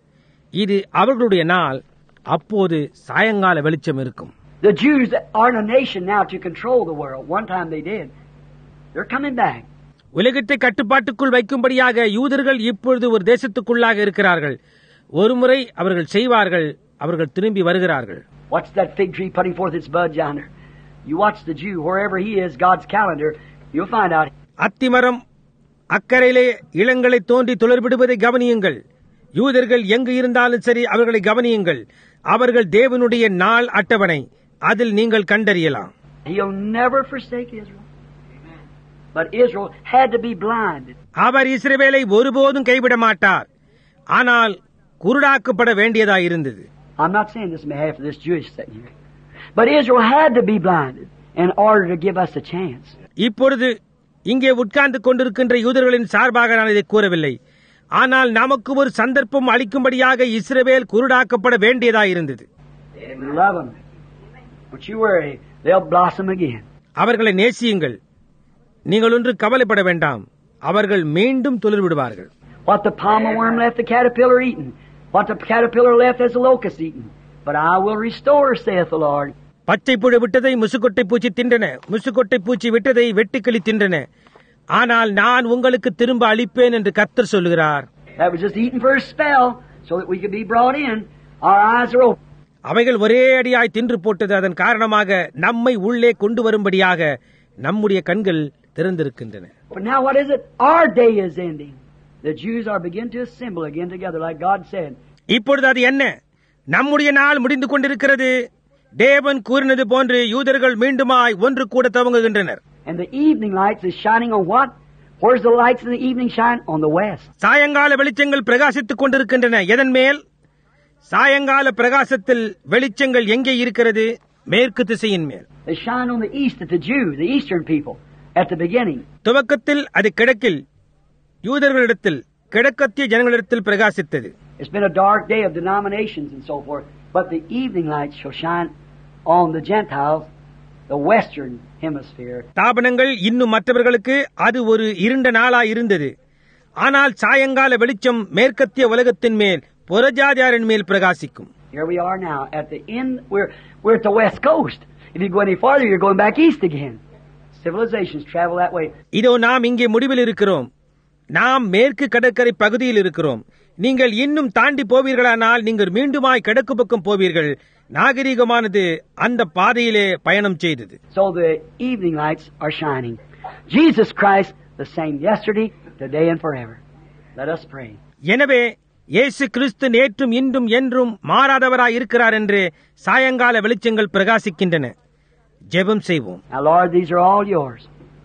இது அவர்களுடைய நாள். அப்போது சாயங்கால வெளிச்சம் இருக்கும். The Jews are in a nation now to control the world. One time they did. They're coming back. உலகத்தை கட்டுப்பாட்டுக்குள் வைக்கும்படியாக யூதர்கள் இப்பொழுது ஒரு தேசத்துக்குள்ளாக இருக்கிறார்கள். ஒருமுறை அவர்கள் செய்வார்கள். அவர்கள் திரும்பி வருகிறார்கள். Watch that fig tree putting forth its buds yonder. You watch the Jew wherever he is, God's calendar, you'll find out. அத்திமரம் அக்கறையிலே இளங்களை தோன்றி துளிர்விடுவதை கவனியுங்கள். யூதர்கள் எங்கு இருந்தாலும் சரி, அவர்களை கவனியுங்கள். அவர்கள் தேவனுடைய நாள் அட்டவணை, அதில் நீங்கள் கண்டறியலாம். He'll never forsake Israel. But Israel had to be blinded. அவர் இஸ்ரவேலை ஒருபோதும் கைவிட மாட்டார். ஆனால் குருடாக்கப்பட வேண்டியதா இருந்தது. I'm not saying this on behalf of this Jewish thing here. But Israel had to be blinded in order to give us a chance. இப்பொழுது இங்கே உட்கார்ந்து கொண்டிருக்கின்ற யூதர்களின் சார்பாக நான் இதை கூறவில்லை. ஆனால் நமக்கு ஒரு சந்தர்ப்பம் அளிக்கும்படியாக இஸ்ரவேல் குருடாக்கப்பட வேண்டியதா இருந்தது. Love them. Don't you worry. They'll blossom again. அவர்களை நேசியுங்கள். நீங்கள் ஒன்று கவலைப்பட வேண்டாம். அவர்கள் மீண்டும் துளிர் விடுவார்கள். What the palmer worm left the caterpillar eaten. What the caterpillar left as the locust eaten. But I will restore, saith the Lord. பச்சை புழு விட்டதை முசுக்கொட்டை பூச்சி தின்றன, முசுக்கொட்டை பூச்சி விட்டதை வெட்டுக்கிளி தின்றன. ஆனால் நான் உங்களுக்கு திரும்ப அளிப்பேன் என்று கர்த்தர் சொல்லுகிறார். That was just eaten for a spell so that we could be brought in. Our eyes are open. அவைகள் ஒரே அடியாய் தின்று போட்டது. அதன் காரணமாக நம்மை உள்ளே கொண்டு வரும்படியாக நம்முடைய கண்கள் திறந்திருக்கின்றன. But now what is it? Our day is ending. The Jews are beginning to assemble again together like God said. இப்பொழுது அது என்ன? நம்முடைய நாள் முடிந்து கொண்டிருக்கிறது. தேவன் கூறினது போன்று யூதர்கள் மீண்டுமாய் ஒன்று கூட துவங்குகின்றனர். And the evening lights is shining on what? Where's the lights in the evening shine? On the west. சாயங்கால வெளிச்சங்கள் பிரகாசித்துக் கொண்டிருக்கின்றன. எதன் மேல்? சாயங்கால பிரகாசத்தில் வெளிச்சங்கள் எங்கே இருக்கிறது? மேற்கு திசையின் மேல். They shine on the east at the Jew, the eastern people, at the beginning. துவக்கத்தில் அது கிழக்கில் யூதர்களிடத்தில், கிழக்கத்திய ஜனங்களிடத்தில் பிரகாசித்தது. It's been a dark day of denominations and so forth, but the evening light shall shine on the Gentiles, the western hemisphere. தாபனங்கள் இன்னும் மற்றவர்களுக்கு அது ஒரு இருண்ட நாளா இருந்தது. ஆனால் சாயங்கால வெளிச்சம் மேற்கத்திய உலகத்தின் மேல், புறஜாதியாரின் மேல் பிரகாசிக்கும். Here we are now at the end. We're we're at the west coast. If you go any farther, you're going back east again. Civilizations travel that way. இதோ நாம் இங்கே முடிவில் இருக்கிறோம். நாம் மேற்கு கடற்கரை பகுதியில் இருக்கிறோம். நீங்கள் இன்னும் தாண்டி போவீர்களானால் நீங்கள் மீண்டுமாய் கிழக்கு பக்கம் போவீர்கள். நாகரிகமானது அந்த பாதையிலே பயணம் செய்தது. So the evening lights are shining. Jesus Christ, the same yesterday, today and forever. Let us pray. எனவே இயேசு கிறிஸ்து நேற்றும் இன்றும் என்றும் மாறாதவராய் இருக்கிறார் என்று சாயங்கால வெளிச்சங்கள் பிரகாசிக்கின்றன. ஜெபம் செய்வோம். Now Lord, these are all yours.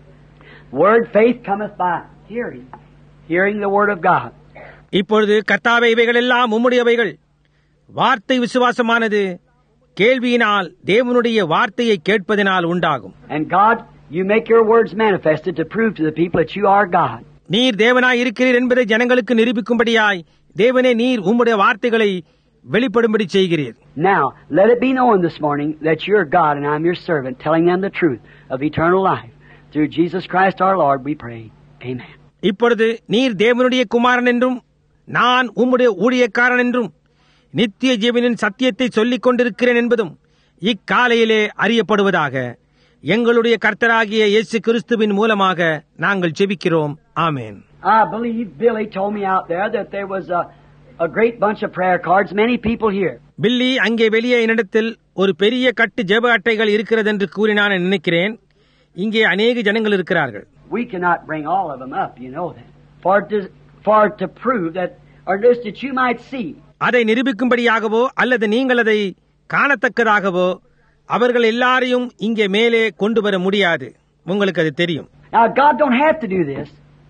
Word faith cometh by hearing, hearing the word of God. இப்பொழுது கர்த்தாவே, இவைகள் எல்லாம் உம்முடையவைகள். வார்த்தை விசுவாசமானது கேள்வியினால், தேவனுடைய வார்த்தையை கேட்பதினால் உண்டாகும். And God, you make your words manifested to prove to the people that you are God. நீர் தேவனாய் இருக்கிறீர் என்பதை ஜனங்களுக்கு நிரூபிக்கும்படியாய், தேவனே நீர் உம்முடைய வார்த்தைகளை வெளிப்படும்படி செய்கிறீர். Now, let it be known this morning that you're God and I'm your servant, telling them the truth of eternal life. Through Jesus Christ our Lord we pray. Amen. இப்பொழுது நீர் தேவனுடைய குமாரன் என்றும் நான் உம்முடைய ஊழியக்காரன் என்றும் நித்திய ஜீவனின் சத்தியத்தை சொல்லிக் கொண்டிருக்கிறேன் என்பதும் இக்காலையிலே அறியப்படுவதாக. எங்களுடைய கர்த்தராகிய இயேசு கிறிஸ்துவின் மூலமாக நாங்கள் ஜெபிக்கிறோம். ஆமென். I believe Billy told me out there that there was a, a great bunch of prayer cards, many people here. பில்லி அங்கே வெளியே என்னிடத்தில் ஒரு பெரிய கட்டு ஜெப அட்டைகள் இருக்கிறது என்று கூறி நான் நினைக்கிறேன். இங்கே அநேக ஜனங்கள் இருக்கிறார்கள். We cannot bring all of them up, you know that. For to, for to prove that, or just that you might see. அதை நிரூபிக்கும்படியாகவோ அல்லது நீங்கள் அதை காணத்தக்கதாகவோ அவர்கள் எல்லாரையும் இங்கே மேலே கொண்டு வர முடியாது. உங்களுக்கு அது தெரியும். Now God don't have to do this.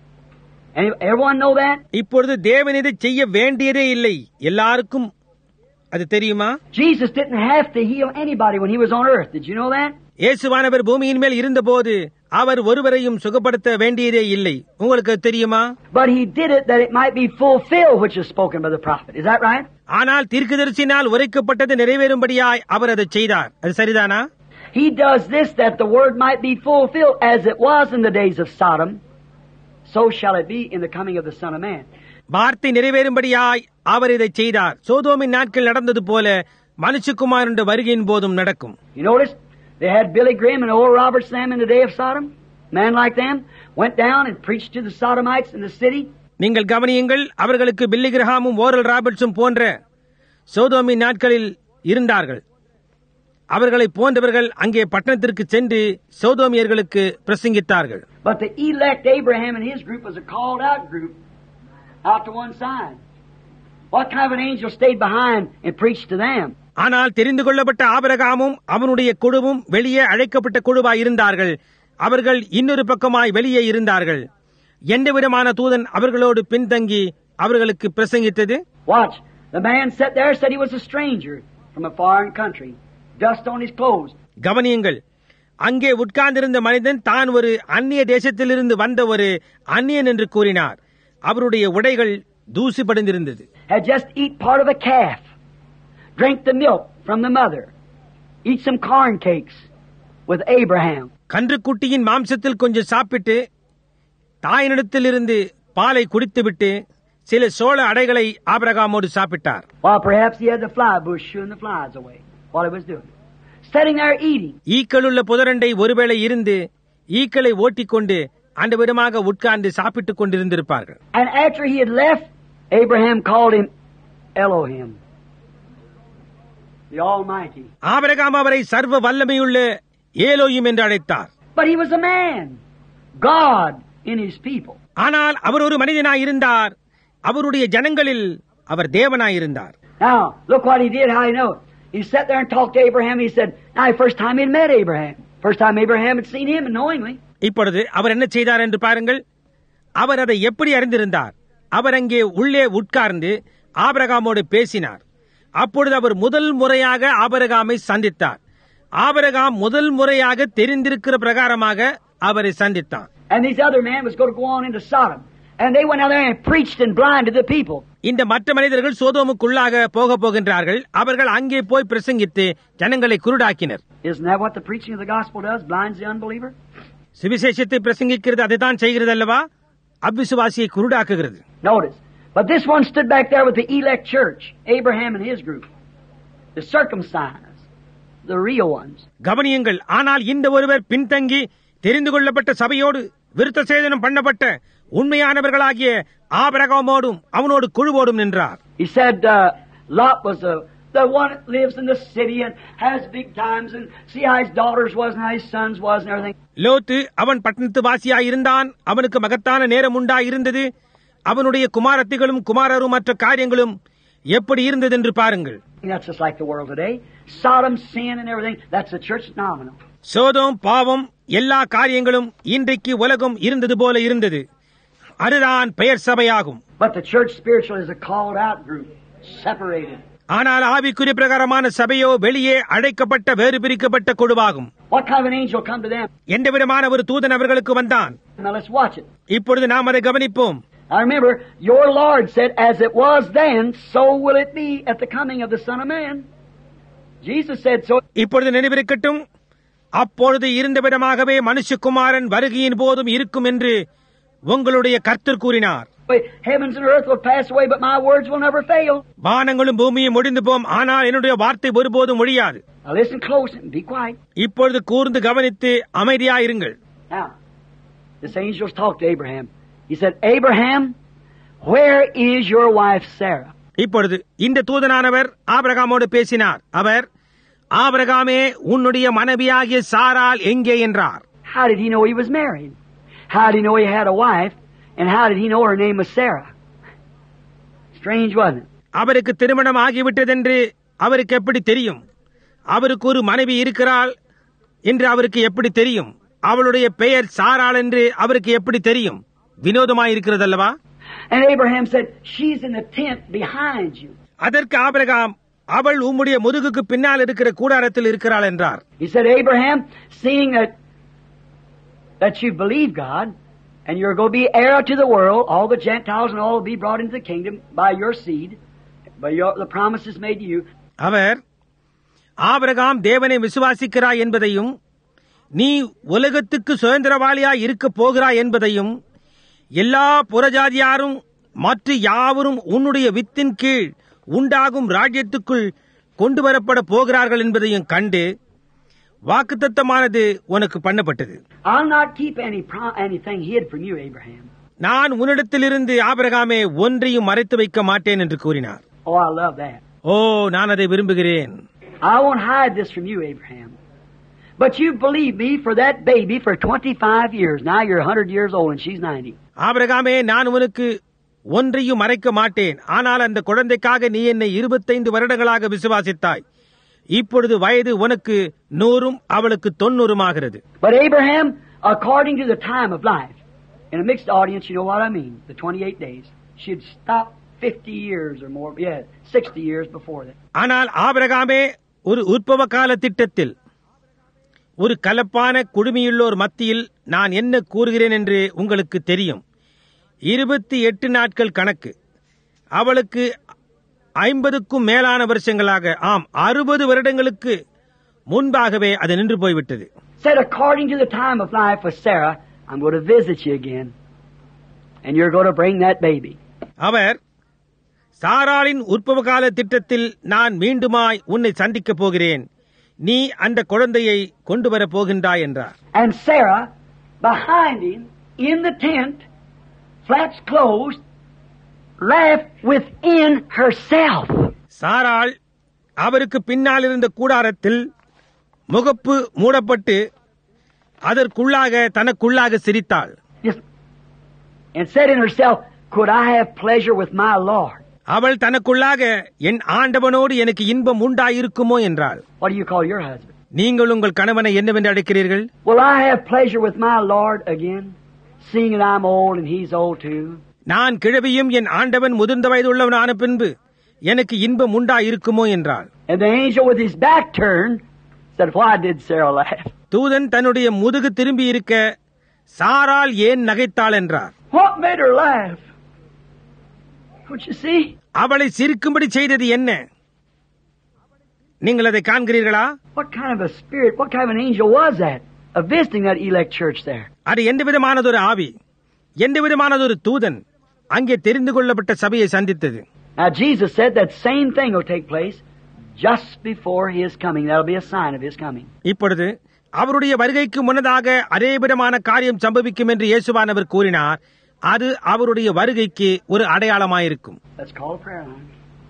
Everyone know that? இப்பொழுது தேவன் இதை செய்ய வேண்டியதே இல்லை. எல்லாருக்கும் அது தெரியுமா? Jesus didn't have to heal anybody when he was on earth. Did you know that? இயேசுவானவர் பூமியின் மேல் இருந்தபோது அவர் ஒருவரையும் சுகப்படுத்த வேண்டியதே இல்லை. உங்களுக்கு தெரியுமா? But he did it that it might be fulfilled which is spoken by the prophet. Is that right? ஆனால் தீர்க்கதரிசியினால் உரைக்கப்பட்டது நிறைவேறும்படியாய் அவர் அதை செய்தார். அது சரிதானா? He does this that the word might be fulfilled as it was in the days of Sodom so shall it be in the coming of the Son of Man. வார்த்தை நிறைவேறும்படியாய் அவர் இதை செய்தார். சோதோமின் நாட்கள் நடந்தது போல மனுஷகுமாரனுடைய வருகையின் போதும் நடக்கும். You notice they had Billy Graham and old Robert Sam in the day of Sodom. Man like them went down and preached to the Sodomites in the city. நீங்கள் கவனியுங்கள், அவர்களுக்கு பில்லி கிரஹாமும் ஓரல் ராபர்ட்ஸும் போன்ற சோதோமின் நாட்களில் இருந்தார்கள். அவர்களை போன்றவர்கள் அங்கே பட்டணத்திற்கு சென்று சோதோமியர்களுக்கு பிரசங்கித்தார்கள். But the elect Abraham and his group was a called out group, out to one side. What kind of an angel stayed behind and preached to them? ஆனால் தெரிந்து கொள்ளப்பட்ட ஆபிரகாமும் அவனுடைய குழுவும் வெளியே அழைக்கப்பட்ட குழுவாய் இருந்தார்கள். அவர்கள் இன்னொரு பக்கமாய் வெளியே இருந்தார்கள். எந்த விதமான தூதன் அவர்களோடு பின்தங்கி அவர்களுக்கு பிரசங்கித்தது? Watch. The man sat there, said he was a stranger from a foreign country. Dust on his clothes. கவனியுங்கள், அங்கே உட்கார்ந்திருந்த மனிதன் தான் ஒரு அந்நிய தேசத்திலிருந்து வந்த ஒரு அந்நியன் என்று கூறினார். அவருடைய உடைகள் தூசி படிந்திருந்தது. Had just eat part of a calf, drank the milk from the mother, eat some corn cakes with Abraham. கன்றுக்குட்டியின் மாம்சத்தில் கொஞ்சம் சாப்பிட்டு தாயினிடத்திலிருந்து பாலை குடித்துவிட்டு சில சோள அடைகளை ஆபிரகாமோடு சாப்பிட்டார். While perhaps he had the fly bush shooing the flies away while he was doing it. Sitting there eating. ஈக்களுள்ள புதரண்டை ஒருவேளை இருந்து ஈக்களை ஓட்டிக்கொண்டு அந்த விதமாக உட்கார்ந்து சாப்பிட்டுக் கொண்டிருந்திருப்பார்கள். And after he had left, Abraham called him Elohim, the Almighty. Abraham அவரை சர்வ வல்லமையுள்ள ஏலோயிம் என்று அழைத்தார். But he was a man, God in his people. ஆனால் அவர் ஒரு மனிதனாய் இருந்தார். அவருடைய ஜனங்களில் அவர் தேவனாய் இருந்தார். Now, look what he did, how you know. He sat there and talked to Abraham. He said, now, first time he met Abraham. First time Abraham had seen him knowingly. இப்பொழுது அவர் என்ன செய்தார் என்று பாருங்கள். அவர் அதை எப்படி அறிந்திருந்தார்? அவர் அங்கே உள்ளே உட்கார்ந்து ஆபிரகாமோடு பேசினார். அப்பொழுது அவர் முதல் முறையாக ஆபிரகாமை சந்தித்தார். ஆபிரகாம் முதல் முறையாக தெரிந்திருக்கிற பிரகாரமாக அவரை சந்தித்தார். And this other man was going to go on into Sodom. And they went out there and preached and blinded the people. இந்த மற்ற மனிதர்கள் சோதோமுக்குள்ளாக போக போகின்றார்கள். அவர்கள் அங்கே போய் பிரசங்கித்து ஜனங்களை குருடாக்கினர். Isn't that what the preaching of the gospel does? Blinds the unbeliever? சுவிசேஷத்தை பிரசங்கிக்கிறது அதுதான் செய்கிறது அல்லவா? அவிசுவாசியை குருடாக்குகிறது. Notice. But this one stood back there with the elect church, Abraham and his group. The circumcised, the real ones. கவனியுங்கள், ஆனால் இந்த ஒருவர் பின்தங்கி தெரிந்து கொள்ளப்பட்ட சபையோடு விருத்த சேதனம் பண்ணப்பட்ட உண்மையானவர்களாகிய ஆபிரகாமோடும் அவனோடு குழுவோடும் நின்றார். He said uh, Lot was the the one that lives in the city and has big times and see how his daughters was and how his sons was and everything. லோத்து அவன் பட்டணத்து வாசியாய் இருந்தான். அவனுக்கு மகத்தான நேரம் உண்டாய் இருந்தது. அவனுடைய குமாரத்திகளும் குமாரரும் மற்ற காரியங்களும் எப்படி இருந்தது என்று பாருங்கள். That's just like the world today. Sodom, sin and everything. That's the church nominal. Sodom பாவம் எல்லா காரியங்களும் இன்றைக்கு உலகம் இருந்தது போல இருந்தது. அதுதான் பெயர் சபையாகும். But the church spiritual is a called out group, separated. ஆனால் ஆவிக்குரிய பிரகாரமான சபையோ வெளியே அழைக்கப்பட்ட வேறு பிரிக்கப்பட்ட குழுவாகும். What kind of an angel come to them? எந்த விதமான ஒரு தூதன் அவர்களுக்கு வந்தான்? Now let's watch it. இப்பொழுது நாம் அதை கவனிப்போம். I remember your Lord said, as it was then, so will it be at the coming of the Son of Man. Jesus said so. இப்பொழுது நினைவிருக்கட்டும், அப்பொழுது இருந்த விதமாகவே மனுஷகுமாரன் வருகையின் போதும் இருக்கும் என்று உங்களுடைய கர்த்தர் கூறினார். Heavens and earth will pass away, but my words will never fail. வானங்களும் பூமியும் முடிந்து போம், ஆனால் என்னுடைய வார்த்தை ஒருபோதும் ஒழியாது. Now listen close and be quiet. இப்பொழுது கூர்ந்து கவனித்து அமைதியாயிருங்கள். Now, this angel talked to Abraham. He said, Abraham, where is your wife Sarah? இப்பொழுது இந்த தூதனானவர் ஆபிரகாமோடு பேசினார். அவர், ஆபிரகாமே, உன்னுடைய மனைவியாகிய சாராள் எங்கே என்றார். How did he know he was married? How did he know he had a wife? And how did he know her name was Sarah? Strange, wasn't it? அவருக்கு திருமணம் ஆகிவிட்டதென்று அவருக்கு எப்படி தெரியும்? அவருக்கு ஒரு மனைவி இருக்கிறாள் என்று அவருக்கு எப்படி தெரியும்? அவளுடைய பெயர் சாராள் என்று அவருக்கு எப்படி தெரியும்? வினோதமாயிருக்கிறது அல்லவா? And Abraham said, she's in the tent behind you. அதற்கு ஆபிரகாம், அவள் உம்முடைய முதுகுக்கு பின்னால் இருக்கிற கூடாரத்தில் இருக்கிறாள் என்றார். He said, Abraham, seeing that that you believe God and you're going to be heir to the world, all the Gentiles and all will be brought into the kingdom by your seed, by your, the promises made to you. அவர், Abraham தேவனை விசுவாசிக்கிறாய் என்பதையும் நீ உலகத்துக்கு சுதந்திரவாளியாய் இருக்க போகிறாய் என்பதையும் எல்லா புறஜாதியாரும் மற்ற யாவரும் உன்னுடைய வித்தின் கீழ் உண்டாகும் ராஜ்யத்துக்குள் கொண்டு வரப்பட போகிறார்கள் என்பதையும் கண்டு வாக்குத்தத்தமானது உனக்கு பண்ணப்பட்டது. I'll not keep any pro- anything hid from you, Abraham. நான் உன்னிடத்திலிருந்து ஆபிரகாமே ஒன்றையும் மறைத்து வைக்க மாட்டேன் என்று கூறினார். Oh, I love that. ஓ, நான் அதை விரும்புகிறேன். I won't hide this from you, Abraham. But you believed me for that baby for twenty-five years. Now you're one hundred years old and she's ninety. ஆபிரகாமே, நான் உனக்கு ஒன்றையும் மறைக்க மாட்டேன். ஆனால் அந்த குழந்தைக்காக நீ என்னை இருபத்தைந்து வருடங்களாக விசுவாசித்தாய். இப்பொழுது வயது உனக்கு நூறும் அவளுக்கு தொண்ணூறுமாகிறது. But Abraham, according to the time of life, in a mixed audience, you know what I mean, the twenty-eight days, she'd stop fifty years or more, yeah, sixty years before that. ஆனால் ஆபிரகாமே, ஒரு உற்பவ கால திட்டத்தில் ஒரு கலப்பான குடுமியுள்ளோர் மத்தியில் நான் என்ன கூறுகிறேன் என்று உங்களுக்கு தெரியும். இருபத்தி எட்டு நாட்கள் கணக்கு. அவளுக்கு ஐம்பதுக்கும் மேலான வருஷங்களாக, ஆம், அறுபது வருடங்களுக்கு முன்பாகவே அது நின்று போய்விட்டது. Said, according to the time of life with Sarah, I'm going to visit you again, and you're going to bring that baby. அவர் சாராளின் உற்பவகால திட்டத்தில் நான் மீண்டுமாய் உன்னை சந்திக்கப் போகிறேன், நீ அந்த குழந்தையை கொண்டு வரப் போகின்றாய் என்றார். And Sarah, behind him, in the tent, flaps closed, laughed within herself. சாராள் அவருக்கு பின்னால் இருந்த கூடாரத்தில் முகப்பு மூடப்பட்டு அதற்குள்ளாக தனக்குள்ளாக சிரித்தாள். Just, and said in herself, could I have pleasure with my Lord? அவள் தனக்குள்ளாக என் ஆண்டவனோடு எனக்கு இன்பம் உண்டாயிருக்குமோ என்றாள். What do you call your husband? நீங்கள் உங்கள் கணவனை என்னவென்று அழைக்கிறீர்கள்? Will I have pleasure with my Lord again, seeing that I'm old and he's old too? நான் கிழவியும் என் ஆண்டவன் முதிர்ந்த வயதுள்ளவனான பின்பு எனக்கு இன்பம் உண்டாயிருக்குமோ என்றாள். And the angel with his back turned said, why did Sarah laugh? தூதன் தன்னுடைய முதுகு திரும்பி இருக்க சாராள் ஏன் நகைத்தாள் என்றார். What made her laugh? Don't you see? அவளை சிரிக்கும்படி செய்தது என்ன? நீங்கள் அதை காண்கிறீர்களா? What kind of a spirit, what kind of an angel was that, of visiting that elect church there? அது எந்த விதமானதொரு ஆவி, எந்த விதமானதொரு தூதன் அங்கே தெரிந்து கொள்ளப்பட்ட சபையை சந்தித்தது. Now Jesus said that same thing will take place just before his coming. That'll be a sign of his coming. இப்பொழுது அவருடைய வருகைக்கு முன்னதாக அதே விதமான காரியம் சம்பவிக்கும் என்று இயேசுவானவர் கூறினார். அது அவருடைய வருகைக்கு ஒரு அடையாளமாயிருக்கும். Let's call a prayer line.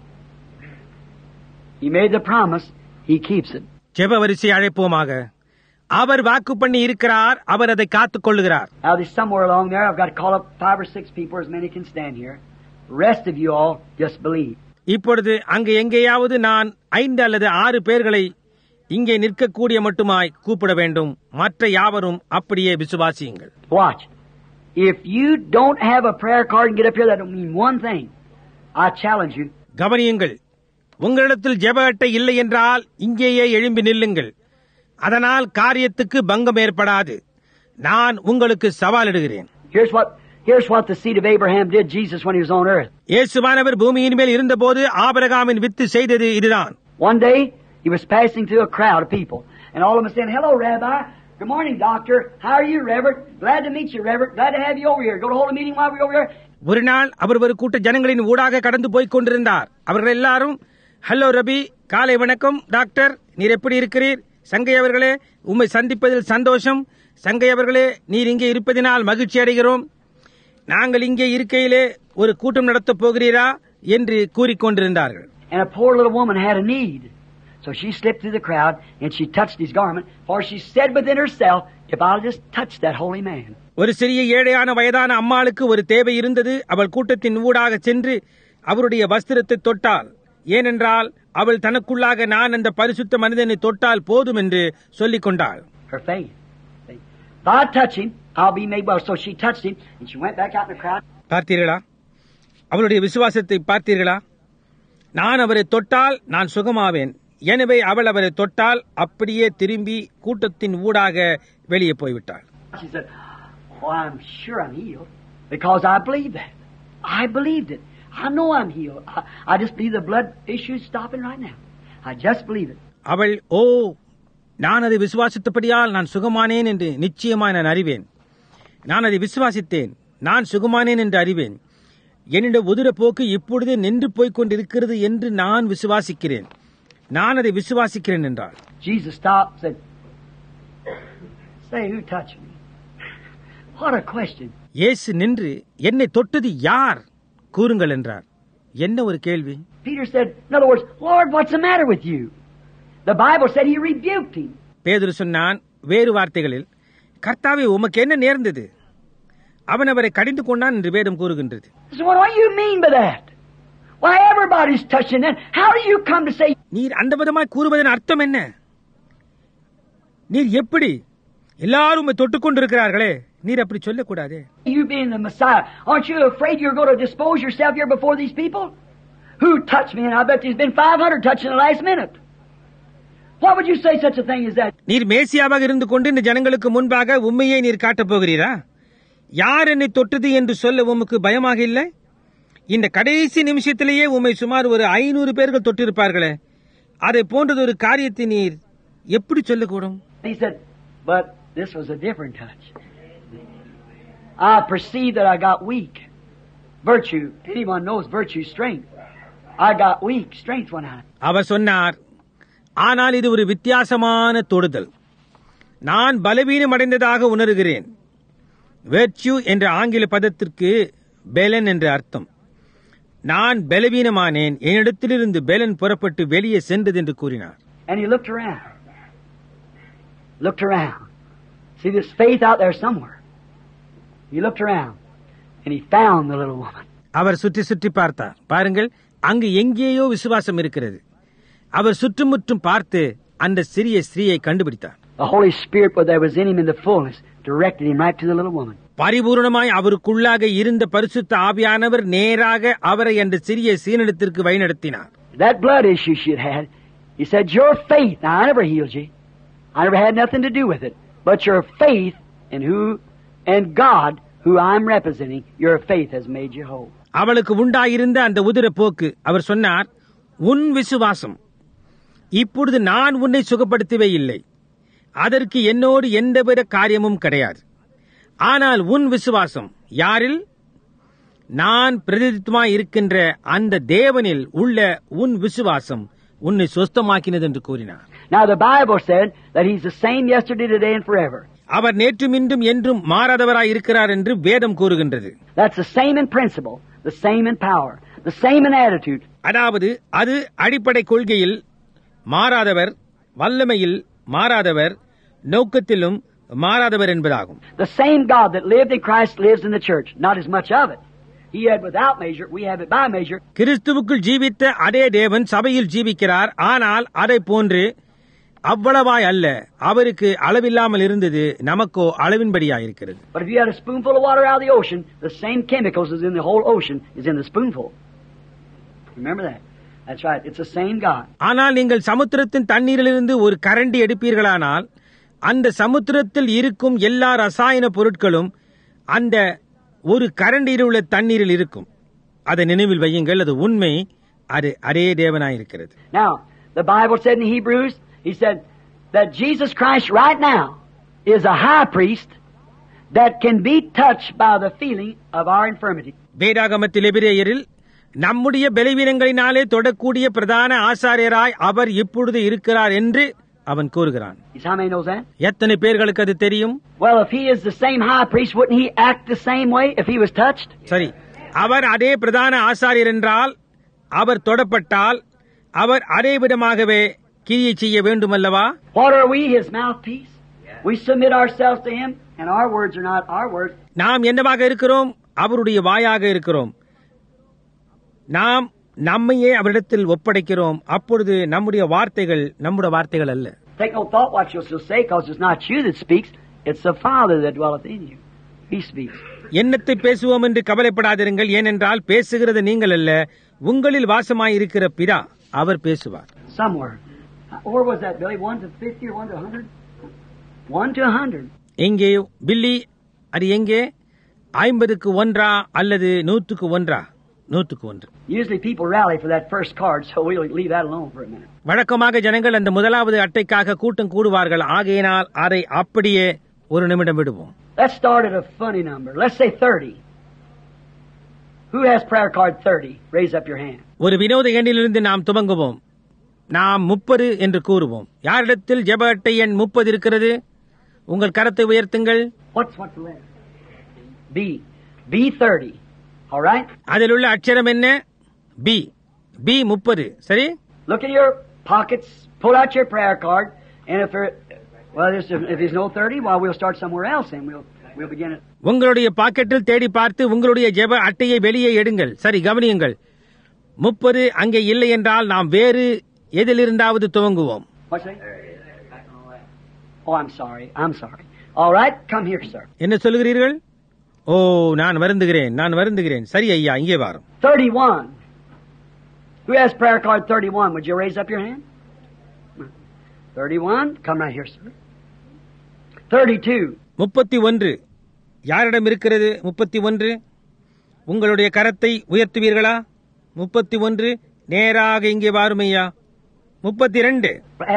He made the promise, he keeps it. ஜெப வரிசை அழைப்போமாக. அவர் வாக்கு பண்ணி இருக்கிறார், அவர் அதை காத்துக் கொள்ளுகிறார். Now there's somewhere along there, I've got to call up five or six people, as many can stand here. The rest of you all just believe. இப்பொழுது அங்கு எங்கேயாவது நான் ஐந்து அல்லது ஆறு பேர்களை இங்கே நிற்கக்கூடிய மட்டுமாய் கூப்பிட வேண்டும். மற்ற யாவரும் அப்படியே விசுவாசியுங்கள். Watch. If you don't have a prayer card and get up here, that don't mean one thing. I challenge you. கவனியுங்கள். உங்களிடத்தில் ஜெப அட்டை இல்லை என்றால் இங்கேயே எழும்பி நில்லுங்கள். அதனால் காரியத்துக்கு பங்கம் ஏற்படாது. நான் உங்களுக்கு சவாலிடுகிறேன். Here's what here's what the seed of Abraham did, Jesus, when he was on earth. இயேசுவானவர் பூமியின் மேல் இருந்தபோது ஆபிரகாமின் வித்து செய்தது இதுதான். One day he was passing through a crowd of people, and all of them saying, "Hello, Rabbi. Good morning, Doctor. How are you, Reverend? Glad to meet you, Reverend. Glad to have you over here. Go to hold a meeting while we're over here." ஒரு நாள் அவர் ஒரு கூட்ட ஜனங்களின் ஊடாக கடந்து போய்க் கொண்டிருந்தார். அவர்கள் எல்லாரும், ஹலோ ரபி, காலை வணக்கம் டாக்டர், நீர் எப்படி இருக்கிறீர்? சங்கை அவர்களே, உம்மை சந்திப்பதில் சந்தோஷம். சங்கை அவர்களே, நீர் இங்கே இருப்பதினால் மகிழ்ச்சி அடைகிறோம். நாங்கள் இங்கே இருக்கையிலே ஒரு கூட்டம் நடத்தப் போகிறீரா என்று கூறிக்கொண்டிருந்தார்கள். And a poor little woman had a need. So she slipped through the crowd and she touched his garment, for she said within herself, if I'll just touch that holy man. ஒரு சிறிய ஏழையான வயதான அம்மாளுக்கு ஒரு தேவை இருந்தது. அவள் கூட்டத்தின் ஊடாக சென்று அவருடைய வஸ்திரத்தை தொட்டாள். ஏனென்றால் அவள் தனக்குள்ளாக நான் அந்த பரிசுத்த மனிதனை தொட்டால் போதும் என்று சொல்லிக் கொண்டாள். Her faith. If I touch him, I'll be made well. So she touched him and she went back out in the crowd. பார்த்தீர்களா? அவளுடைய விசுவாசத்தை பார்த்தீர்களா? நான் அவரை தொட்டால் நான் சுகமாவேன். எனவே அவள் அவரை தொட்டால் அப்படியே திரும்பி கூட்டத்தின் ஊடாக வெளியே போய்விட்டாள். She said, "Oh, I'm sure I'm healed because I believe that. I believed it. I know I'm healed. I, I just believe the blood issue is stopping right now. I just believe it." அவள், ஓ, நான் அதை விசுவாசித்தபடியால் நான் சுகமானேன் என்று நிச்சயமாய் நான் அறிவேன். நான் அதை விசுவாசித்தேன். நான் சுகமானேன் என்று அறிவேன். என்னுடைய உதிர போக்கு இப்பொழுது நின்று போய்க் கொண்டிருக்கிறது என்று நான் விசுவாசிக்கிறேன். நான் அதை விசுவாசிக்கிறேன் என்றார். Jesus stopped and said, "Say, who touched me?" What a question. இயேசு நின்று, என்னை தொட்டது யார் கூறுங்கள் என்றார். என்ன ஒரு கேள்வி. Peter said, in other words, "Lord, what's the matter with you?" The Bible said he rebuked him. பேதுரு சொன்னான், வேறு வார்த்தைகளில், கர்த்தாவே உமக்கு என்ன நேர்ந்தது? அவன் அவரை கடிந்து கொண்டான் என்று வேதம் கூறுகின்றது. So what do you mean by that? Why everybody's touching that? How do you come to say? நீர் அந்த விதமாய் கூறுவதன் அர்த்தம் என்ன? நீர் எப்படி எல்லாரும் உம்மை தொட்டுக் கொண்டிருக்கிறார்களே, நீர் அப்படி சொல்லக்கூடாதே. You being the Messiah, aren't you afraid you're going to dispose yourself here before these people? Who touched me? And I bet there's been five hundred touching the last minute. Why would you say such a thing as that? நீர் மேசியாவாக இருந்து கொண்டு இந்த ஜனங்களுக்கு முன்பாக உண்மையை நீர் காட்டப் போகிறீரா? யார் என்னை தொட்டது என்று சொல்ல உமக்கு பயமாக இல்லை? இந்த கடைசி நிமிஷத்திலேயே உம்மை சுமார் ஒரு ஐநூறு பேர்கள் தொட்டிருப்பார்களே, அதை போன்றது ஒரு காரியத்தை நீர் எப்படி சொல்லக்கூடும்? He said, but this was a different touch. I perceived that I got weak. Virtue, anyone knows virtue, strength. I got weak, strength went out. அவர் சொன்னார், ஆனால் இது ஒரு வித்தியாசமான தொடுதல். நான் பலவீனம் அடைந்ததாக உணர்கிறேன். வெர்ச்சு என்ற ஆங்கில பதத்திற்கு பெலன் என்ற அர்த்தம். நான் பலவீனமானேன், என்னிடத்திலிருந்து பெலன் புறப்பட்டு வெளியே சென்றது என்று கூறினார். And he looked around. Looked around. See this faith out there somewhere. He looked around and he found the little woman. அவர் சுற்றி சுற்றி பார்த்தார். பாருங்கள், அங்கு எங்கேயோ விசுவாசம் இருக்கிறது. அவர் சுற்றுமுற்றும் பார்த்து அந்த சிறிய ஸ்திரீயை கண்டுபிடித்தார். The Holy Spirit, what there was in him in the fullness, directed him right to the little woman. பரிபூரணமாய் அவருக்குள்ளாக இருந்த பரிசுத்த ஆவியானவர் நேராக அவரை அந்த சிறிய சீனிடத்திற்கு வழிநடத்தினார். That blood issue she had had, he said, your faith, now I never healed you. I never had nothing to do with it. But your faith in who, and God, who I'm representing, your faith has made you whole. அவளுக்கு உண்டாயிருந்த அந்த உதிர போக்கு, அவர் சொன்னார், உன் விசுவாசம். இப்பொழுது நான் உன்னை சுகப்படுத்தவே இல்லை. அதற்கு என்னோடு எந்தவித காரியமும் கிடையாது. ஆனால் உன் விசுவாசம் யாரில்? நான் பிரதிநிதித்துவமாய் இருக்கின்ற அந்த தேவனில் உள்ள உன் விசுவாசம் உன்னை சுஸ்தமாக்கினது என்று கூறினார். Now the Bible said that he's the same yesterday, today and forever. அவர் நேற்றும் இன்றும் என்றும் மாறாதவராய் இருக்கிறார் என்று வேதம் கூறுகின்றது. That's the same in principle, the same in power, the same in attitude. அதாவது அது அடிப்படை கொள்கையில் மாறாதவர், வல்லமையில் மாறாதவர், நோக்கத்திலும் மாறாதவர் என்பதாகும். The same God that lived in Christ lives in the church. Not as much of it. He had without measure, we have it by measure. கிறிஸ்துவுக்குள் ஜீவித்த அதே தேவன் சபையில் ஜீவிக்கிறார். ஆனால் அதை போன்று அவ்வளவாய் அல்ல. அவருக்கு அளவில்லாமல் இருந்தது, நமக்கோ அளவின்படியாயிருக்கிறது. But if you had a spoonful of water out of the ocean, the same chemicals as in the whole ocean is in the spoonful. Remember that. That's right. It's the same God. ஆனால் நீங்கள் சமுத்திரத்தின் தண்ணீரிலிருந்து ஒரு கரண்டி எடுப்பீர்களானால் அந்த சமுத்திரத்தில் இருக்கும் எல்லா ரசாயன பொருட்களும் அந்த ஒரு கரண்டியில் உள்ள தண்ணீரில் இருக்கும். அதை நினைவில் வையுங்கள், அது உண்மை. அது அதே தேவனாயிருக்கிறது. Now, the Bible said in Hebrews, he said that Jesus Christ right now is a high priest that can be touched by the feeling of our infirmity. வேதாகமத்தில் எபிரேயரில் நம்முடைய பலவீனங்களினாலே தொடக்கூடிய பிரதான ஆசாரியராய் அவர் இப்பொழுது இருக்கிறார் என்று அவன் கூறுகிறான். How many knows that? எத்தனை பேர்களுக்கு அது தெரியும்? Well, if he is the same high priest, wouldn't he act the same way if he was touched? சரி, அவர் அதே பிரதான ஆசாரியர் என்றால், அவர் தொடப்பட்டால் அவர் அதே விதமாகவே கிரியை செய்ய வேண்டுமல்லவா? What are we, his mouthpiece? We submit ourselves to him, and our words are not our words. நாம் என்னவாக இருக்கிறோம்? அவருடைய வாயாக இருக்கிறோம். நாம் நம்மையே அவரிடத்தில் ஒப்படைக்கிறோம். அப்பொழுது நம்முடைய வார்த்தைகள் நம்முடைய வார்த்தைகள் அல்ல. Take no thought what you shall say, because it's not you that speaks, it's the Father that dwelleth in you. He speaks. என்னத்தை பேசுவோம் என்று கவலைப்படாதிருங்கள். ஏனென்றால் பேசுகிறது நீங்கள் அல்ல, உங்களில் வாசமாயிருக்கிற பிதா அவர் பேசுவார். Somewhere. Where was that, Billy? One to fifty or one to a hundred? One to a hundred. எங்கே பில்லி? அது எங்கே? ஐம்பதுக்கு ஒன்றா அல்லது நூற்றுக்கு ஒன்றா? நூற்றுக்கு ஒன்று. Usually people rally for that first card, so we'll leave that alone for a minute. வழக்கமாக ஜனங்கள் அந்த முதலாவது அட்டைக்காக கூட்டம் கூடுவார்கள். ஆகையினால் அதை அப்படியே ஒரு நிமிடம் விடுவோம். Let's start at a funny number. Let's say thirty. Who has prayer card thirty? Raise up your hand. ஒரு வினோத எண்ணிலிருந்து நாம் துவங்குவோம். நாம் முப்பது என்று கூறுவோம். யாரிடத்தில் ஜெப அட்டை எண் முப்பது இருக்கிறது? உங்கள் கரத்தை உயர்த்துங்கள். What's what's the letter? B. B thirty. All right? அதில் உள்ள அட்சரம் என்ன? B. B முப்பது. சரி? Look in your pockets, pull out your prayer card, and if there, well, if there's no thirty, well, we'll start somewhere else and we'll we'll begin it. உங்களுடைய பாக்கெட்டில் தேடி பார்த்து உங்களுடைய ஜெப அட்டையை வெளியே எடுங்கள். சரி, கவனியுங்கள். முப்பது அங்கே இல்லை என்றால் நாம் வேறு எதிலிருந்தாவது துவங்குவோம். What's that? Oh, I'm sorry. I'm sorry. All right, come here, sir. என்ன சொல்கிறீர்கள்? ஓ, நான் வருந்துகிறேன். நான் வருந்துகிறேன். சரி ஐயா, இங்கே வாரும். thirty-one. Who has prayer card thirty-one? Would you raise up your hand? thirty-one. Come right here, sir. thirty-two. முப்பத்தி ஒன்று. யாரிடம் இருக்கிறது முப்பத்தி ஒன்று? உங்களுடைய கரத்தை உயர்த்துவீர்களா? முப்பத்தி ஒன்று. நேராக இங்கே வாரும் ஐயா. முப்பத்தி இரண்டு.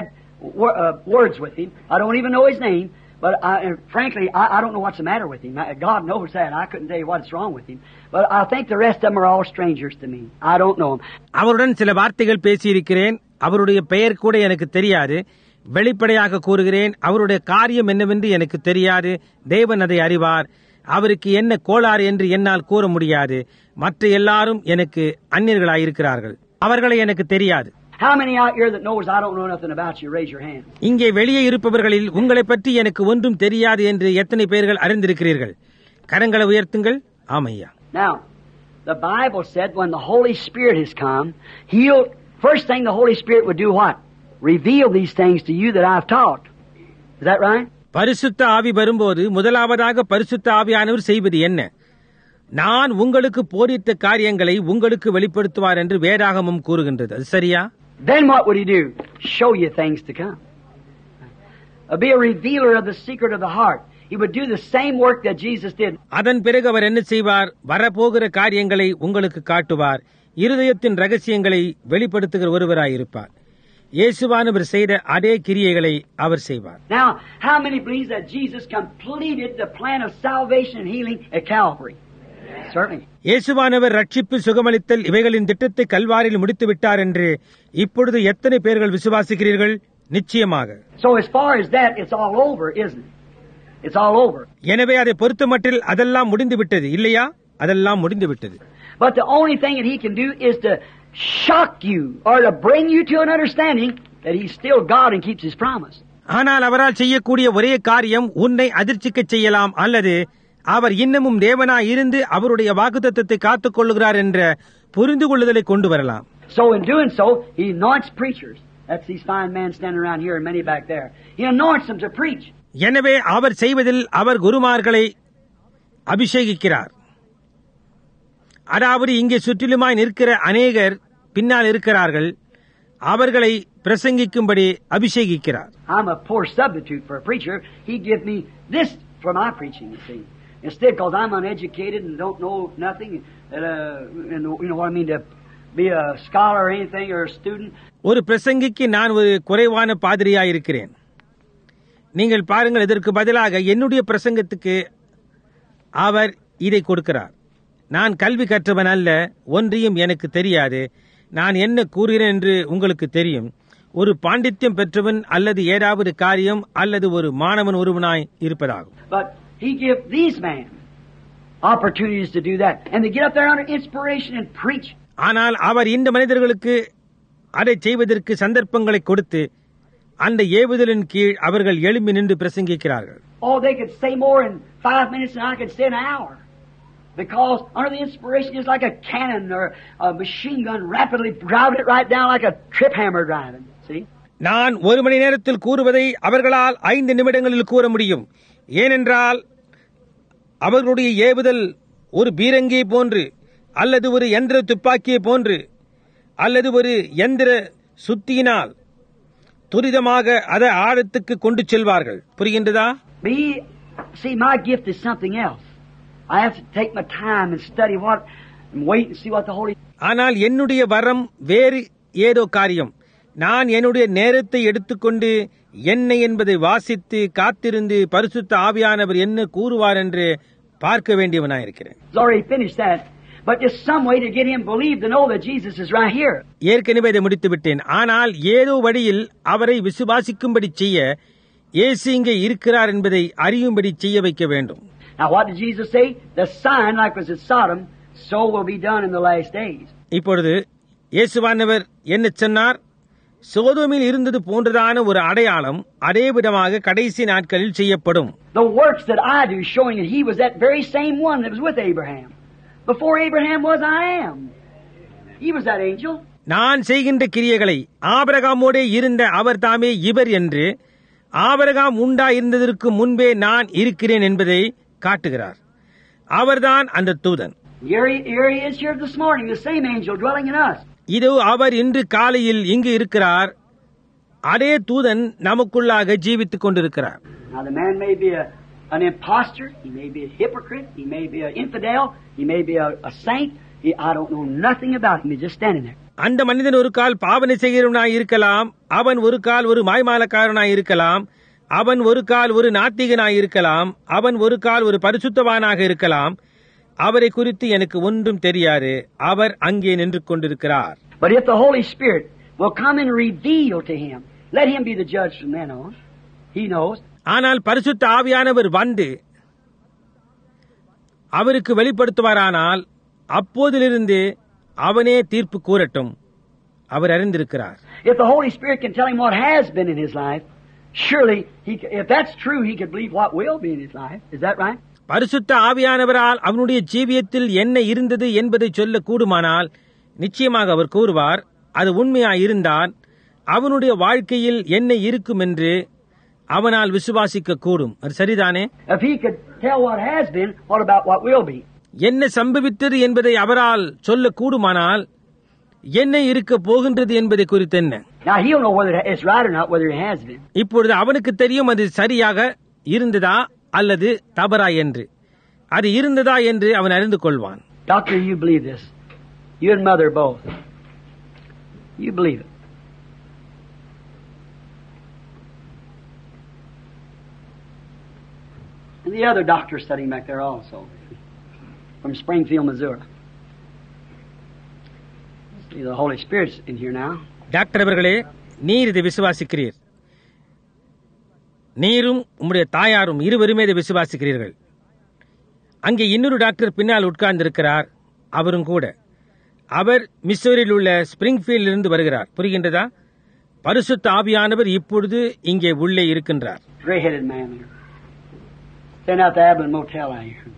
Words with him. I don't even know his name, but I, frankly, I, I don't know what's the matter with him. God knows that. I couldn't tell you what's wrong with him. But I think the rest of them are all strangers to me. I don't know him. அவருடன் சில வார்த்தைகள் பேசியிருக்கிறேன். அவருடைய பெயர் கூட எனக்கு தெரியாது. வெளிப்படையாக கூறுகிறேன், அவருடைய காரியம் என்னவென்று எனக்கு தெரியாது. தேவன் அதை அறிவார். அவருக்கு என்ன கோளாறு என்று என்னால் கூற முடியாது. மற்ற எல்லாரும் எனக்கு அந்நியர்களாயிருக்கிறார்கள். அவர்களை எனக்கு தெரியாது. How many out here that knows I don't know nothing about you? Raise your hand. இங்கே வெளியே இருப்பவர்களில் உங்களை பற்றி எனக்கு ஒன்றும் தெரியாது என்று எத்தனை பேர்கள் அறிந்திருக்கிறீர்கள்? கரங்களை உயர்த்துங்கள். ஆமையா. Now, the Bible said when the Holy Spirit has come, He'll, first thing the Holy Spirit would do what? Reveal these things to you that I've taught. Is that right? பரிசுத்த ஆவி வரும்போது முதலாவதாக பரிசுத்த ஆவியானவர் செய்வது என்ன? நான் உங்களுக்கு போதித்த காரியங்களை உங்களுக்கு வெளிப்படுத்துவார் என்று வேதாகமம் கூறுகின்றது. அது சரியா? Then what would He do? Show you things to come. Uh, be a revealer of the secret of the heart. He would do the same work that Jesus did. அதன் பிறகு அவர் என்ன செய்வார்? வரப்போகிற காரியங்களை உங்களுக்கு காட்டுவார். இருதயத்தின் ரகசியங்களை வெளிப்படுத்துகிற ஒருவராயிருப்பார். இயேசுவானவர் செய்த அதே கிரியைகளை அவர் செய்வார். Now, how many believe that Jesus completed the plan of salvation and healing at Calvary? Certainly. இயேசுவானவர் ரட்சிப்பு, சுகமளித்தல் இவைகளின் திட்டத்தை கல்வாரியில் முடித்து விட்டார் என்று இப்பொழுது எத்தனை பேர்கள் விசுவாசிக்கிறீர்கள்? நிச்சயமாக. So as far as that, it's all over, isn't it? It's all over. எனவே அதை பொறுத்தமட்டில் அதெல்லாம் முடிந்து விட்டது இல்லையா? அதெல்லாம் முடிந்து விட்டது. But the only thing that He can do is to shock you or to bring you to an understanding that He's still God and keeps His promise. ஆனால் அவரால் செய்யக்கூடிய ஒரே காரியம் உன்னை அதிர்ச்சிக்க செய்யலாம், அல்லது அவர் இன்னமும் தேவனாய் இருந்து அவருடைய வாக்குத்தத்தத்தை காத்துக் கொள்ளுகிறார் என்ற புரிந்து கொள்ளுதலை கொண்டு வரலாம். So in doing so, He anoints preachers. That's these fine men standing around here and many back there. He anoints them to preach. எனவே அவர் செய்வதில் அவர் குருமார்களை அபிஷேகிக்கிறார். அதாவது இங்கே சுற்றிலுமாய் நிற்கிற அநேகர் பின்னால் இருக்கிறார்கள். அவர்களை பிரசங்கிக்கும்படி அபிஷேகிக்கிறார். I'm a poor substitute for a preacher. He give me this for my preaching, you see. Instead, because I'm uneducated and don't know nothing, uh, and you know what I mean, to be a scholar or anything or a student. ஒரு பிரசங்கிக்கு நான் ஒரு குறைவான பாதிரியாய் இருக்கிறேன். நீங்கள் பாருங்கள், இதற்கு பதிலாக என்னுடைய பிரசங்கத்துக்கு அவர் இதை கொடுக்கிறார். நான் கல்வி கற்றவன் அல்ல, ஒன்றியும் எனக்கு தெரியாது. நான் என்ன கூறுகிறேன் என்று உங்களுக்கு தெரியும். ஒரு பாண்டித்யம் பெற்றவன் அல்லது ஏதாவது காரியம் அல்லது ஒரு மாணவன் ஒருவனாய் இருப்பதாகும். But He give these men opportunities to do that and to get up there under inspiration and preach. ஆனால் அவர் இந்த மனிதர்களுக்கு அதை செய்வதற்கு சந்தர்ப்பங்களை கொடுத்து அந்த ஏவுதலின் கீழ் அவர்கள் எழும்பி நின்று பிரசங்கிக்கிறார்கள். Oh, they could say more in five minutes than I could say an hour. Because under the inspiration is like a cannon or a machine gun rapidly driving it right down like a trip hammer driving. See? நான் ஒரு மணி நேரத்தில் கூறுவதை அவர்களால் ஐந்து நிமிடங்களில் கூற முடியும். ஏனென்றால் அவர்களுடைய ஏவுதல் ஒரு பீரங்கியை போன்று அல்லது ஒரு எந்திர துப்பாக்கியை போன்று அல்லது ஒரு எந்திர சுத்தியினால் துரிதமாக அதை ஆழத்துக்கு கொண்டு செல்வார்கள். புரிகின்றதா? Me, see, my gift is something else. I have to take my time and study what and wait and see what the Holy. ஆனால் என்னுடைய வரம் வேறு ஏதோ காரியம். நான் என்னுடைய நேரத்தை எடுத்துக்கொண்டு என்ன என்பதை வாசித்து காத்திருந்து பரிசுத்த ஆவியானவர் என்ன கூறுவார் என்று பார்க்க வேண்டியவனாயிருக்கிறேன். He's already finished that. but just some way to get him believe to know that Jesus is right here. ஏற்கனவே இதை முடித்து விட்டேன். ஆனால் ஏதோ வழியில் அவரை விசுவாசிக்கும்படி செய்ய இயேசு இங்கே இருக்கிறார் என்பதை அறியும்படி செய்ய வைக்க வேண்டும். Now what did Jesus say? The sign like was at Sodom, so will be done in the last days. இப்பொழுது இயேசுவானவர் என்ன சொன்னார்? சோதோமில் இருந்தது போன்றதான ஒரு அடையாளம் அதே விதமாக கடைசி நாட்களில் செய்யப்படும். The works that I do showing that he was that very same one that was with Abraham. Before Abraham was, I am. He was that angel. நான் செய்கின்ற கிரியைகளை ஆபிரகாமோடே இருந்த அவர் தாமே இவர் என்று ஆபிரகாம் உண்டாயிருந்ததற்கு முன்பே நான் இருக்கிறேன் என்பதை காட்டுகிறார். அவர்தான் அந்த தூதன். Here he, here he is here this morning, the same angel dwelling in us. இதோ அவர் இன்று காலையில் இங்கு இருக்கிறார். அதே தூதன் நமக்குள்ளாக ஜீவித்துக் கொண்டிருக்கிறார். Now the man may be a, an impostor, he may be a hypocrite, he may be an infidel, he may be a, a saint. He, I don't know nothing about him. He's just standing there. அந்த மனிதன் ஒரு கால் பாவனை செய்கிறவனாய் இருக்கலாம், அவன் ஒரு கால் ஒரு மாய்மாலக்காரனாய் இருக்கலாம், அவன் ஒரு கால் ஒரு நாத்திகனாய் இருக்கலாம், அவன் ஒரு கால் ஒரு பரிசுத்தவானாக இருக்கலாம். அவரை குறித்து எனக்கு ஒன்றும் தெரியாது. அவர் அங்கே நின்று கொண்டிருக்கிறார். But if the Holy Spirit will come and reveal to him, let him be the judge from then on. He knows. ஆனால் பரிசுத்த ஆவியானவர் வந்து அவருக்கு வெளிப்படுத்துவாரானால் அப்போதிலிருந்து அவனே தீர்ப்பு கூறட்டும். அவர் அறிந்திருக்கிறார். If the Holy Spirit can tell him what has been in his life, surely he, if that's true, he could believe what will be in his life. Is that right? பரிசுத்த ஆவியானவரால் அவனுடைய ஜீவியத்தில் என்ன இருந்தது என்பதை சொல்ல கூடுமானால் நிச்சயமாக அவர் கூறுவார். அது உண்மையாயிருந்தால் அவனுடைய வாழ்க்கையில் என்ன இருக்கும் என்று அவனால் விசுவாசிக்க கூடும். அது சரிதானே? If he could tell what has been, what about what will be? என்ன சம்பவித்தது என்பதை அவரால் சொல்ல கூடுமானால் என்ன இருக்க போகின்றது என்பதை குறித்து என்ன? Now he'll know whether it's right or not, whether it has been. இப்பொழுது அவனுக்கு தெரியும் அது சரியாக இருந்ததா அல்லது தவறா என்று. அது இருந்ததா என்று அவன் அறிந்து கொள்வான். Doctor, you believe this? You and mother both. You believe it. And the other doctor sitting back there also, from Springfield, Missouri. See, the Holy Spirit's in here now. Doctor அவர்களே, நீர் இதை விசுவாசிக்கிறீர். நீரும் உம்முடைய தாயாரும் இருவருமே இதை விசுவாசிக்கிறீர்கள். அங்கே இன்னொரு டாக்டர் பின்னால் உட்கார்ந்திருக்கிறார். அவரும் கூட. அவர் மிசோரியில் உள்ள ஸ்பிரிங்ஃபீல்டில் இருந்து வருகிறார். புரிகின்றதா? பரிசுத்த ஆவியானவர் இப்பொழுது இங்கே உள்ளே இருக்கின்றார். Gray-headed man there. Staying out the Abilene Motel out here.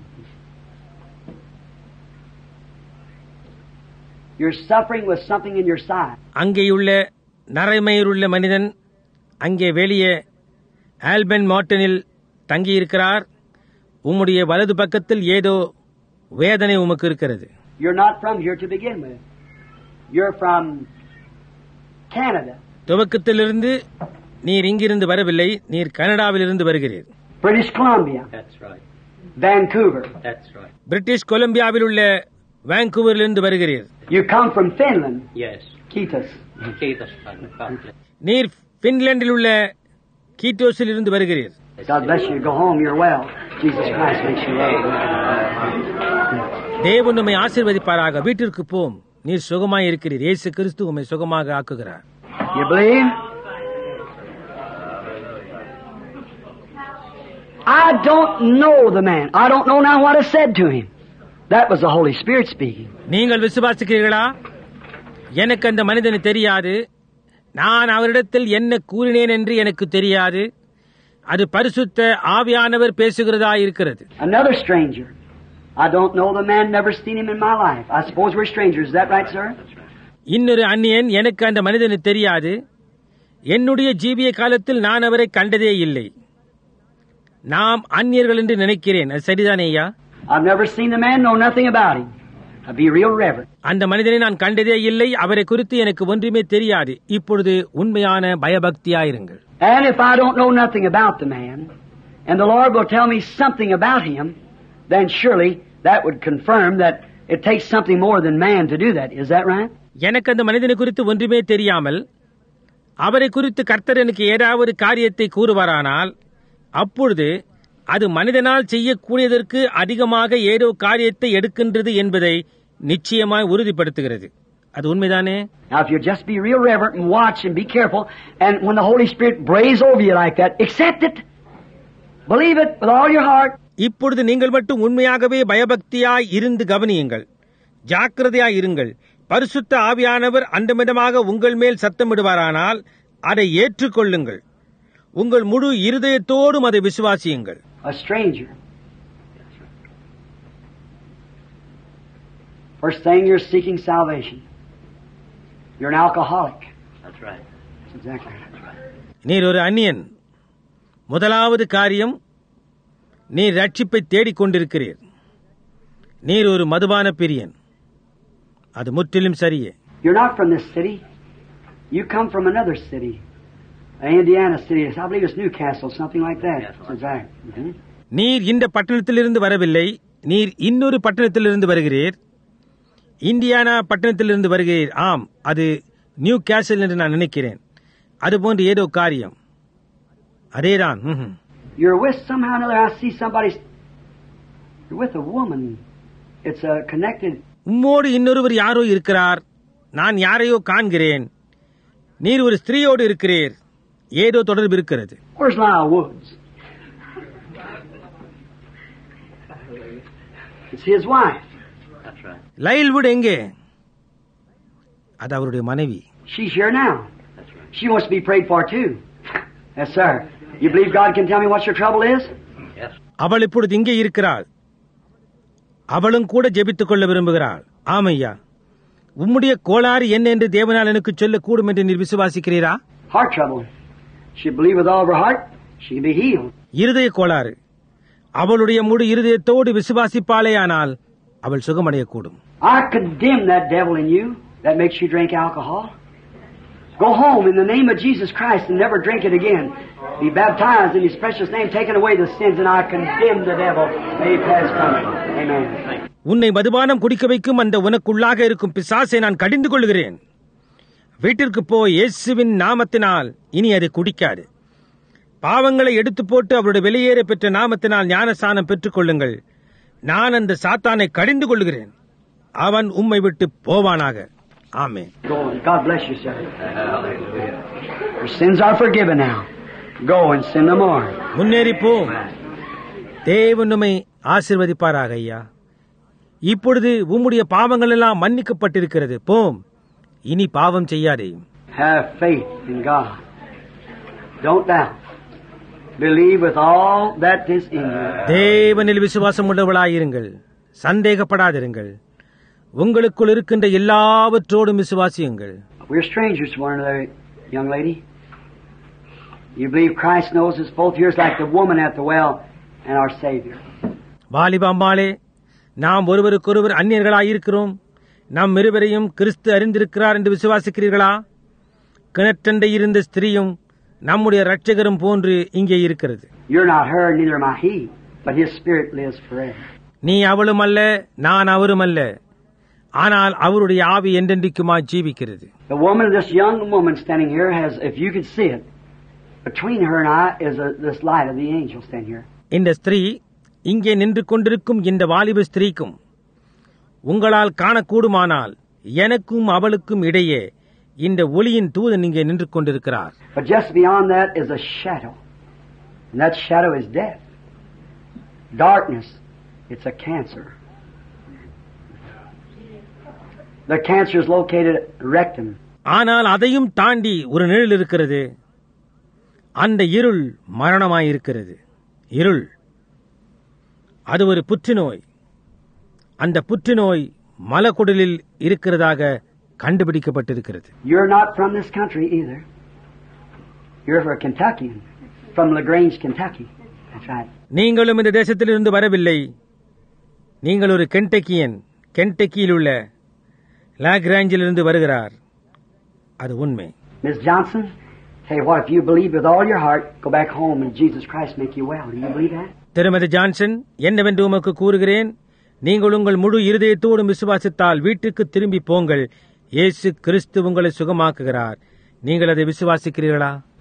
You're suffering with something in your side. அங்கேயுள்ள நரைமயிருள்ள மனிதன் அங்கே வெளியே ஆல்பன் மார்டனில் தங்கியிருக்கிறார். உம்முடைய வலது பக்கத்தில் ஏதோ வேதனை உமக்கு இருக்கிறது. You're not from here to begin with. You're from Canada. துவக்கத்திலிருந்து நீர் இங்கிருந்து வரவில்லை, நீர் கனடாவிலிருந்து வருகிறீர். British Columbia. That's right. Vancouver. That's right. British கொலம்பியாவில் உள்ள வான்கூவரிலிருந்து வருகிறீர். You come from Finland. Yes. Keithus. Jesus. நீர் பின்லாந்தில் உள்ள கீட்டோஸில் இருந்து வருகிறீர். God bless you. Go home. You're well. Jesus Christ makes you well. தேவன் உம்மை ஆசீர்வதிப்பாராக. வீட்டிற்கு போம். நீர் சுகமாய் இருக்கிறீர். இயேசு கிறிஸ்து உம்மை சுகமாக ஆக்குகிறார். You believe? I don't know the man. I don't know now what I said to him. That was the Holy Spirit speaking. நீங்கள் விசுவாசிக்கிறீர்களா? எனக்கு அந்த மனிதனை தெரியாது. நான் அவரிடத்தில் என்ன கூறினேன் என்று எனக்கு தெரியாது. அது பரிசுத்த ஆவியானவர் பேசுகிறதா இருக்கிறது. Another stranger. I don't know the man, never seen him in my life. I suppose we're strangers. Is that right, sir? இன்னொரு அந்நியன், எனக்கு அந்த மனிதனை தெரியாது. என்னுடைய ஜீவிய காலத்தில் நான் அவரை கண்டதே இல்லை. நாம் அந்நியர்கள் என்று நினைக்கிறேன். அது சரிதானே ஐயா? I've never seen the man, know nothing about him. I'd be real reverent. அந்த மனிதனை நான் கண்டதே இல்லை. அவரை குறித்து எனக்கு ஒன்றுமே தெரியாது. இப்பொழுது உண்மையான பயபக்தியாயிருங்கள். And if I don't know nothing about the man, and the Lord will tell me something about him, then surely that would confirm that it takes something more than man to do that. Is that right? எனக்கு அந்த மனிதனை குறித்து ஒன்றுமே தெரியாமல் அவரை குறித்து கர்த்தர் எனக்கு ஏதாவது காரியத்தை கூறுவாரானால் அப்பொழுது அது மனிதனால் செய்யக்கூடியதற்கு அதிகமாக ஏதோ காரியத்தை எடுக்கின்றது என்பதை நிச்சயமாய் உறுதிப்படுத்துகிறது. அது உண்மைதானே? Now, if you just be real reverent and watch and be careful, and when the Holy Spirit brays over you like that, accept it. Believe it with all your heart. இப்பொழுது நீங்கள் மட்டும் உண்மையாகவே பயபக்தியாய் இருந்து கவனியுங்கள், ஜாக்கிரதையாய் இருங்கள். பரிசுத்த ஆவியானவர் அண்டமிடமாக உங்கள் மேல் சத்தமிடுவாரானால் அதை ஏற்றுக்கொள்ளுங்கள். உங்கள் முழு இருதயத்தோடும் அதை விசுவாசியுங்கள். A stranger. First thing, you're seeking salvation. You're an alcoholic. That's right. That's exactly right. நீர் ஒரு அந்நியன். முதலாவது காரியம், நீர் ரட்சிப்பை தேடிக் கொண்டிருக்கிறீர். நீர் ஒரு மதுபான பிரியன். அது முற்றிலும் சரியே. You're not from this city. You come from another city. Indiana city. I believe it's Newcastle, something like that. That's right. Mm-hmm. நீர் இந்த பட்டணத்திலிருந்து வரவில்லை. நீர் இன்னொரு பட்டணத்திலிருந்து வருகிறீர். இந்தியானா பட்டணத்திலிருந்து வருகிறீர். ஆம், அது நியூ கேசல் என்று நான் நினைக்கிறேன். அதுபோன்று ஏதோ காரியம். அதேதான். You're with somehow or another. I see somebody. You're with a woman. It's a connected. உம்மோடு இன்னொருவர் யாரோ இருக்கிறார். நான் யாரையோ காண்கிறேன். நீர் ஒரு ஸ்திரீயோடு இருக்கிறீர். ஏதோ தொடர்பு இருக்கிறது. Where's Lyle Woods? It's his wife. That's right. லைல்வுட் எங்கே? அது அவருடைய மனைவி. She's here now. That's right. She wants to be prayed for too. Yes, sir. You believe God can tell me what your trouble is? Yes. அவள் இப்பொழுது இங்கே இருக்கிறாள். அவளும் கூட ஜெபித்துக் கொள்ள விரும்புகிறாள். ஆமையா, உம்முடைய கோளாறு என்ன என்று தேவனால் எனக்கு சொல்ல கூடும் என்று நீர் விசுவாசிக்கிறீரா? Heart trouble. She believe with all of her heart, she can be healed. இருதய கோளாறு. அவளுடைய முழு இருதயத்தோடு விசுவாசிப்பாளேயானால் அவள் சுகமடையக்கூடும். I condemn that devil in you that makes you drink alcohol. Go home in the name of Jesus Christ and never drink it again. Be baptized in His precious name, taking away the sins, and I condemn the devil. May he pass from you. Amen. உன்னை மதுபானம் குடிக்க வைக்கும் அந்த உனக்குள்ளாக இருக்கும் பிசாசை நான் கடிந்து கொள்கிறேன். வீட்டிற்கு போய் இயேசுவின் நாமத்தினால் இனி அதை குடிக்காது. பாவங்களை எடுத்து போட்டு அவருடைய வெளியேற பெற்ற நாமத்தினால் ஞானஸ்நானம் பெற்றுக் கொள்ளுங்கள். நான் அந்த சாத்தானை கடிந்து கொள்கிறேன். அவன் உம்மை விட்டு போவானாக. ஆமென். God bless you, sir. Your sins are forgiven now. Go and sin no more. முன்னேறி போம். தேவன் உம்மை ஆசீர்வதிப்பாராக ஐயா. இப்பொழுது உம்முடைய பாவங்கள் எல்லாம் மன்னிக்கப்பட்டிருக்கிறது. போம், இனி பாவம் செய்யாதே. Have faith in God. Don't doubt. Believe with all that is in you. தேவனில் விசுவாசம் உள்ளவளாயிருங்கள். சந்தேகப்படாதிருங்கள். உங்களுக்குள் இருக்கின்ற எல்லாவற்றோடும் விசுவாசியுங்கள். We're strangers to one another, young lady. You believe Christ knows us both years like the woman at the well and our Savior. வாலிபாம்பாளே, நாம் ஒருவருக்கொருவர் அந்நியர்களாயிருக்கிறோம். நாம் இருவரையும் கிறிஸ்து அறிந்திருக்கிறார் என்று விசுவாசிக்கிறீர்களா? கிணற்றண்டை இருந்த ஸ்திரீயும் நம்முடைய இரட்சகரும் போன்று இங்கே இருக்கிறது. You're not her, neither am I he, but His Spirit lives forever. நீ அவளும் அல்ல, நான் அவரும் அல்ல, ஆனால் அவருடைய ஆவி என்றென்றைக்குமாய் ஜீவிக்கிறது. The woman, this young woman standing here, has, if you could see it, between her and I is a, this light of the angel standing here. இந்த ஸ்திரீ இங்கே நின்று கொண்டிருக்கும் இந்த வாலிப ஸ்திரீக்கும் உங்களால் காணக்கூடுமானால் எனக்கும் அவளுக்கும் இடையே இந்த ஒளியின் தூதன் இங்கே நின்று கொண்டிருக்கிறார். But just beyond that is a shadow, and that shadow is death, darkness. It's a cancer. The cancer is located at rectum. ஆனால் அதையும் தாண்டி ஒரு நிழல் இருக்கிறது. அந்த இருள் மரணமாயிருக்கிறது. இருள் அது ஒரு புற்றுநோய். அந்த புற்றுநோய் மலக்குடலில் இருக்கிறதாக கண்டுபிடிக்கப்பட்டிருக்கிறது. You're not from this country either. You're a Kentuckian from LaGrange, Kentucky. That's right. நீங்களும் இந்த தேசத்திலிருந்து வரவில்லை. நீங்கள் ஒரு கென்டக்கியன். கென்டக்கியில் உள்ள லாக்ராஞ்சிலிருந்து வருகிறார். அது உண்மை. Miss Johnson, tell you what, if you believe with all your heart, go back home and Jesus Christ make you well. Do you believe that? திருமதி ஜான்சன், என்னவென்று உமக்கு கூறுகிறேன், நீங்கள் உங்கள் முழு இருதயத்தோடும் விசுவாசித்தால் வீட்டுக்கு திரும்பி போங்கள். இயேசு கிறிஸ்து உங்களை சுகமாக்குகிறார். நீங்கள் அதை விசுவாசிக்கிறீர்களா?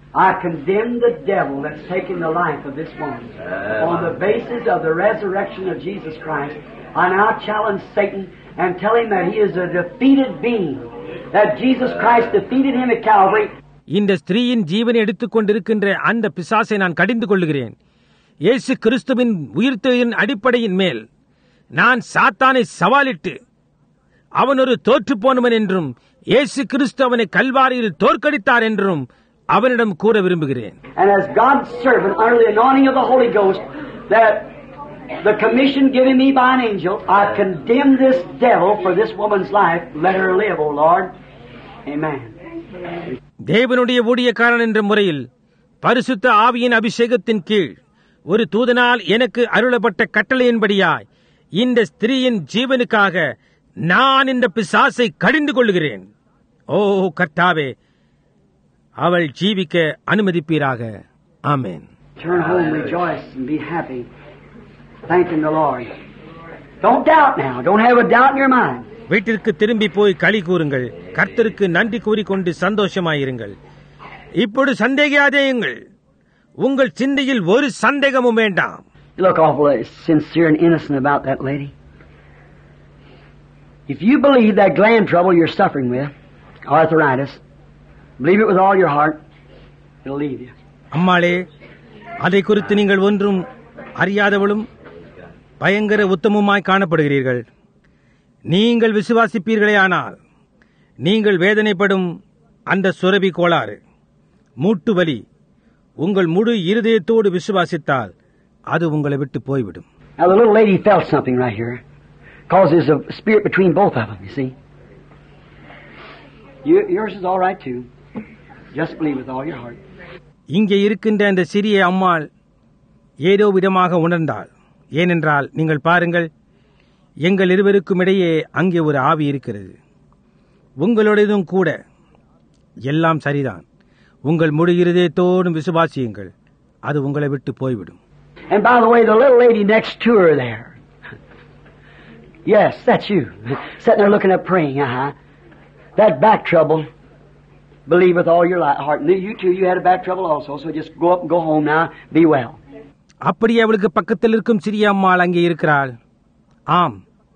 I condemn the devil that's taken the life of this woman. On the basis of the resurrection of Jesus Christ, I now challenge Satan and tell him that he is a defeated being, that Jesus Christ defeated him at Calvary. இந்த ஸ்திரீயின் ஜீவனை எடுத்துக் கொண்டிருக்கின்ற அந்த பிசாசை நான் கடிந்து கொள்ளுகிறேன். இயேசு கிறிஸ்துவின் உயிர்த்தெழுதலின் அடிப்படையின் மேல் நான் சாத்தானை சவாலிட்டு அவன் ஒரு தோற்று போனவன் என்றும் இயேசு கிறிஸ்து அவனை கல்வாரியில் தோற்கடித்தார் என்றும் அவனிடம் கூற விரும்புகிறேன். And as God's servant under the anointing of the Holy Ghost, that the commission given me by an angel, I condemn this devil for this woman's life. Let her live, O Lord. Amen. தேவனுடைய ஊழியக்காரன் என்ற முறையில் பரிசுத்த ஆவியின் அபிஷேகத்தின் கீழ் ஒரு தூதனால் எனக்கு அருளப்பட்ட கட்டளையின்படியாய் இந்த ஸ்திரீயின் ஜீவனுக்காக நான் இந்த பிசாசை கடிந்து கொள்ளுகிறேன். ஓ கர்த்தாவே, அவள் ஜீவிக்க அனுமதிப்பீராக. ஆமென். Turn home, rejoice and be happy, thanking the Lord. Don't doubt now. Don't have a doubt in your mind. வீட்டிற்கு திரும்பி போய் களி கூறுங்கள், கர்த்தருக்கு நன்றி கூறிக்கொண்டு சந்தோஷமாயிருங்கள். இப்பொழுது சந்தேகியாதேயுங்கள், உங்கள் சிந்தையில் ஒரு சந்தேகமும் வேண்டாம். You look awful sincere and innocent about that lady. If you believe that gland trouble you're suffering with, arthritis, believe it with all your heart, it'll leave you. அம்மாளே, அதை குறித்து நீங்கள் ஒன்றும் அறியாதவளும் பயங்கர உத்தமமாய் காணப்படுகிறீர்கள். நீங்கள் விசுவாசிப்பீர்களே ஆனால் நீங்கள் வேதனைப்படும் அந்த சுரபி கோளாறு, மூட்டு வலி, உங்கள் முழு இருதயத்தோடு விசுவாசித்தால் அது உங்களை விட்டு போய்விடும். Now the little lady felt something right here, because there's a spirit between both of them, you see. You, yours is all right too. Just believe with all your heart. இங்கே இருக்கின்ற அந்த சிறிய அம்மாள் ஏதோ விதமாக உணர்ந்தாள். ஏனென்றால் நீங்கள் பாருங்கள், எங்கள் இருவருக்கும் இடையே அங்கே ஒரு ஆவி இருக்கிறது. உங்களுடையதும் கூட. எல்லாம் சரிதான். உங்கள் முழு இருதயத்தோடும் விசுவாசியுங்கள், அது உங்களை விட்டு போய்விடும். And by the way, the little lady next to her there, yes, that's you, sitting there looking up praying, uh-huh. That back trouble, believe with all your heart. You too, you had a back trouble also, so just go up and go home now, be well. அப்படியே அவளுக்கு பக்கத்தில் இருக்கும் சிறிய அம்மாள் அங்கே இருக்கிறாள். ஆம்,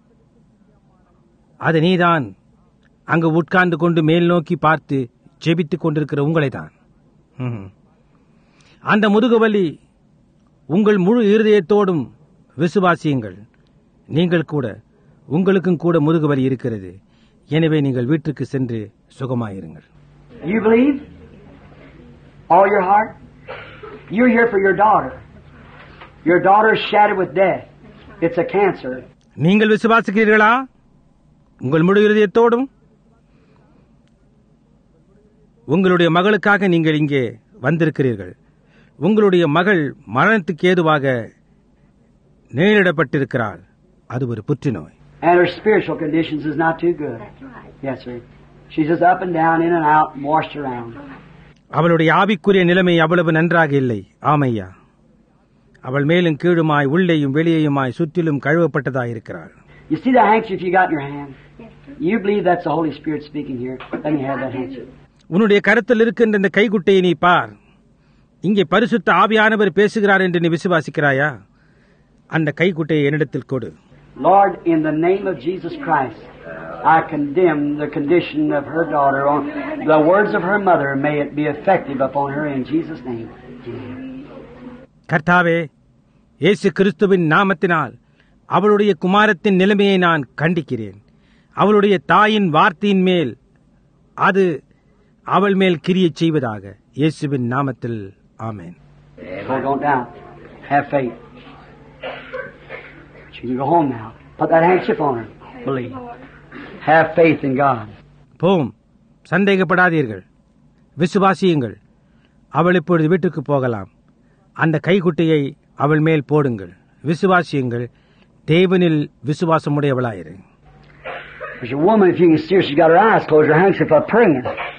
அது நீதான் அங்கு உட்கார்ந்து கொண்டு மேல் நோக்கி பார்த்து ஜெபித்துக் கொண்டிருக்கிற உங்களைதான். அந்த முதுகுவலி, உங்கள் முழு இருதயத்தோடும் விசுவாசியுங்கள். நீங்கள் கூட, உங்களுக்கும் கூட முதுகுவலி இருக்கிறது. எனவே நீங்கள் வீட்டுக்கு சென்று சுகமாயிருங்கள். You believe? All your heart? You're here for your daughter. Your daughter is shattered with death. It's a cancer. நீங்கள் விசுவாசிக்கிறீர்களா? உங்கள் முழு இருதயத்தோடும். உங்களுடைய மகளுக்காக நீங்கள் இங்கே வந்திருக்கிறீர்கள். உங்களுடைய மகள் மரணத்துக்கு ஏதுவாக நேரிடப்பட்டிருக்கிறாள். அது ஒரு புற்றுநோய். And her spiritual conditions is not too good. Yes, sir. She's just up and down, in and out, washed around. அவளுடைய ஆவிக்குரிய நிலைமை அவ்வளவு நன்றாக இல்லை. ஆமையா, அவள் மேலும் கீழுமாய் உள்ளேயும் வெளியேயுமாய் சுற்றிலும் கழுவப்பட்டதாயிருக்கிறாள். You see the handkerchief you got in your hand? You believe that's the Holy Spirit speaking here? Let me have that handkerchief. உன்னுடைய கரத்தில் இருக்கின்ற இந்த கைக்குட்டையை நீ பார். இங்கே பரிசுத்த ஆவியானவர் பேசுகிறார் என்று நீ விசுவாசிக்கிறாயா? அந்த கைக்குட்டையை என்னிடத்தில் கொடு. Lord, in the name of Jesus Christ, I condemn the condition of her daughter. On the words of her mother, may it be effective upon her in Jesus' name. கர்த்தாவே, இயேசு கிறிஸ்துவின் நாமத்தினால் அவளுடைய குமாரத்தின் நிலைமையை நான் கண்டிக்கிறேன். அவளுடைய தாயின் வார்த்தையின் மேல் அது அவள் மேல் கிரியை செய்வதாக, இயேசுவின் நாமத்தில். ஆமென். So don't doubt. Have faith. She can go home now. Put that handkerchief on her. Believe. Have faith in God. போம், சந்தேகப்படாதீர்கள், விசுவாசியுங்கள். அவள் இப்பொழுது வீட்டுக்கு போகலாம். அந்த கைக்குட்டையை அவள் மேல் போடுங்கள். விசுவாசியுங்கள். தேவனில் விசுவாசமுடையவளாயிரு. There's a woman, if you can see her, she's got her eyes closed, her handkerchief up praying.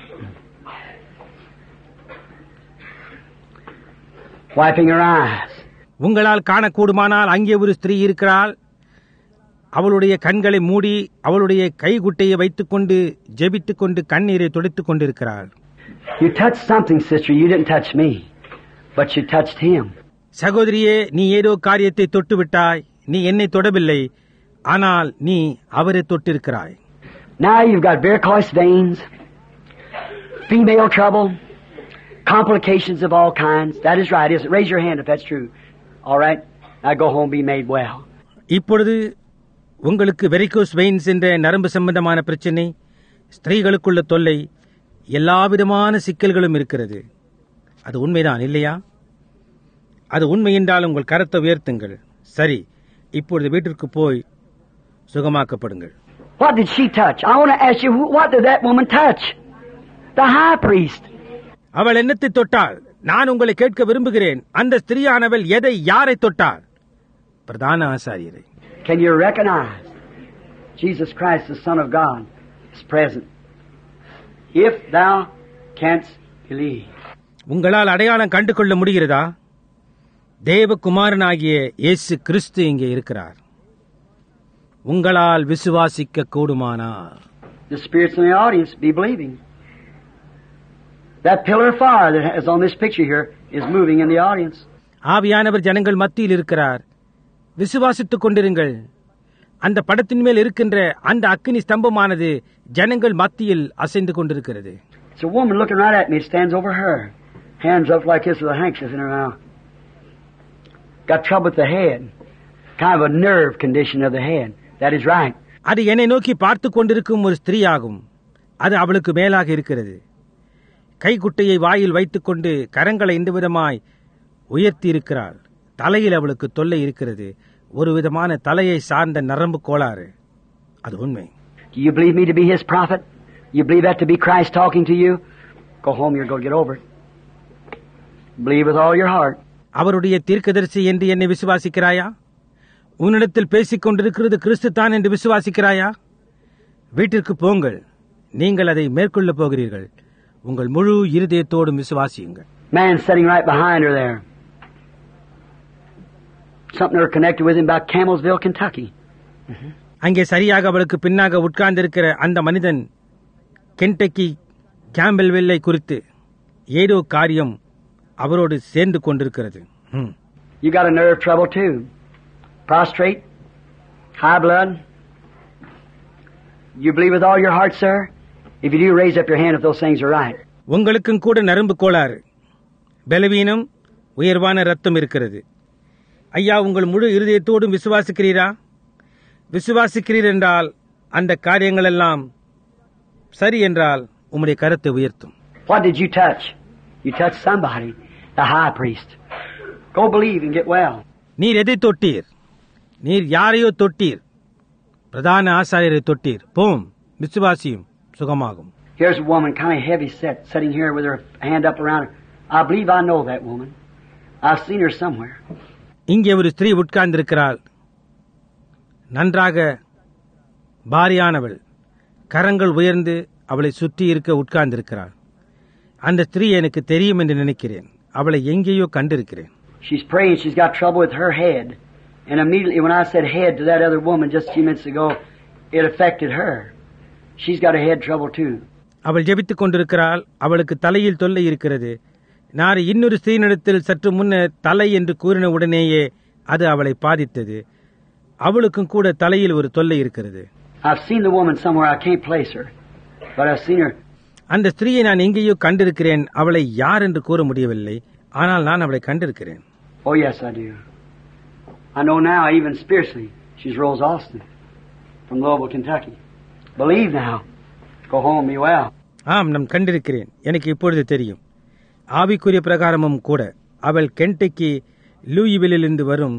Wiping her eyes. உங்களால் காணக்கூடுமானால் அங்கே ஒரு ஸ்திரீ இருக்கிறாள். அவளுடைய கண்களை மூடி அவளுடைய கைகுட்டையை வைத்துக் கொண்டு ஜெபித்துக் கொண்டு கண்ணீரை துடைத்துக் கொண்டிருக்கிறாள். You touched something, sister. You didn't touch me, but you touched him. சகோதரியே, நீ ஏதோ காரியத்தை தொட்டு விட்டாய். நீ என்னை தொடவில்லை, ஆனால் நீ அவரை தொட்டிருக்கிறாய். Now you've got varicose veins, female trouble, complications of all kinds. That is right, isn't it? Raise your hand if that's true. All right? Now go home, be made well. இப்பொழுது உங்களுக்கு வெரிகோஸ் வெயின்ஸ் என்ற நரம்பு சம்பந்தமான பிரச்சனை, ஸ்திரீகளுக்குள்ள தொல்லை, எல்லாவிதமான சிக்கல்களும் இருக்கிறது. அது உண்மைதான் இல்லையா? அது உண்மை என்றால் உங்கள் கரத்தை உயர்த்துங்கள். சரி, இப்பொழுது வீட்டிற்கு போய் சுகமாக்கப்படுங்கள். What did she touch? I want to ask you, what did that woman touch? The high priest. அவள் என்னத்தை தொட்டாள்? நான் உங்களை கேட்க விரும்புகிறேன். அந்த ஸ்திரீயானவள் எதை, யாரை தொட்டாள்? பிரதான ஆசாரியரை. Can you recognize Jesus Christ, the Son of God, is present? If thou canst believe. உங்களால் அடையாளம் கண்டு கொள்ள முடிகிறதா? தேவகுமாரனாகிய இயேசு கிறிஸ்து இங்கே இருக்கிறார். உங்களால் விசுவாசிக்க கூடுமானால். The spirits in the audience be believing. That pillar of fire that is on this picture here is moving in the audience. ஆவியானவர் ஜனங்கள் மத்தியில் இருக்கிறார். விசுவாசித்துக் கொண்டிருங்கள். அந்த படத்தின் மேல் இருக்கின்ற அந்த அக்கினி ஸ்தம்பமானது ஜனங்கள் மத்தியில் அசைந்து கொண்டிருக்கிறது. It's a woman looking right at me. It stands over her. Hands up like this with a handkerchief in her mouth. Got trouble with the head. Kind of a nerve condition of the head. That is right. அது என்னை நோக்கி பார்த்து கொண்டிருக்கும் ஒரு ஸ்திரீயாகும். அது அவளுக்கு மேலாக இருக்கிறது. கைக்குட்டையை வாயில் வைத்துக் கொண்டு கரங்களை இந்த விதமாய் உயர்த்தி இருக்கிறாள். தலையில் அவளுக்கு தொல்லை இருக்கிறது. ஒரு விதமான தலையை சார்ந்த நரம்பு கோளாறு. அது உண்மை. Do you believe me to be his prophet? You believe that to be Christ talking to you? Go home, you're going to get over it. Believe with all your heart. அவருடைய தீர்க்கதரிசி என்று என்னை விசுவாசிக்கிறாயா? உன்னிடத்தில் பேசிக் கொண்டிருக்கிறது கிறிஸ்து தான் என்று விசுவாசிக்கிறாயா? வீட்டிற்கு போங்கள். நீங்கள் அதை மேற்கொள்ள போகிறீர்கள். உங்கள் முழு இருதயத்தோடும் விசுவாசியுங்கள். Man sitting right behind her there. Something they're connected with him about Camelsville, Kentucky. Mm-hmm. அங்கே சரியாக அவளுக்கு பின்னாக உட்கார்ந்திருக்கிற அந்த மனிதன் கென்டக்கி கேம்பல்வில்லை குறித்து ஏதோ காரியம் அவரோடு சேர்ந்து கொண்டிருக்கிறது. You got a nerve trouble too. Prostrate, high blood. You believe with all your heart, sir? If you do, raise up your hand if those things are right. உங்களுக்கும் கூட நரம்பு கோளாறு, பலவீனம், உயர்வான ரத்தம் இருக்கிறது. ஐயா, உங்கள் முழு இருதயத்தோடும் விசுவாசிக்கிறீரா? விசுவாசிக்கிறீர் என்றால் அந்த காரியங்கள் எல்லாம் சரி என்றால் உம்முடைய கரத்தை உயர்த்தும். What did you touch? You touched somebody, the high priest. Go believe and get well. நீர் எதை தொட்டீர்? நீர் யாரையோ தொட்டீர். பிரதான ஆசாரியரை தொட்டீர். போம், விசுவாசியும் சுகமாகும். Here's a woman kind of heavy set sitting here with her hand up around her. I believe I know that woman. I've seen her somewhere. இங்கே ஒரு ஸ்திரீ உட்கார்ந்திருக்கிறாள். நன்றாக பாரியானவள், கரங்கள் உயர்ந்து அவளை சுற்றி இருக்க உட்கார்ந்திருக்கிறாள். அந்த ஸ்திரீ எனக்கு தெரியும் என்று நினைக்கிறேன். அவளை எங்கேயோ கண்டிருக்கிறேன். She's praying. She's got trouble with her head. And immediately when I said head to that other woman just a few minutes ago, it affected her. She's got a head trouble too. அவள் ஜெபித்துக் கொண்டிருக்கிறாள். அவளுக்கு தலையில் தொல்லை இருக்கிறது. நான் இன்னொரு ஸ்திரீனிடத்தில் சற்று முன்னர் தலை என்று கூறின உடனேயே அது அவளை பாதித்தது. அவளுக்கும் கூட தலையில் ஒரு தொல்லை இருக்கிறது. I've seen the woman somewhere. I can't place her, but I've seen her. அந்த ஸ்திரீயை நான் எங்கேயோ கண்டிருக்கிறேன். அவளை யார் என்று கூற முடியவில்லை, ஆனால் நான் அவளை கண்டிருக்கிறேன். Oh yes, I do. I know now, even spiritually, she's Rose Austin from Louisville, Kentucky. Believe now. Go home, be well. ஆம், நான் கண்டிருக்கிறேன். எனக்கு இப்பொழுது தெரியும். ஆவிக்குரிய பிரகாரமும் கூட அவள் கென்டக்கி லூயிவிலிருந்து வரும்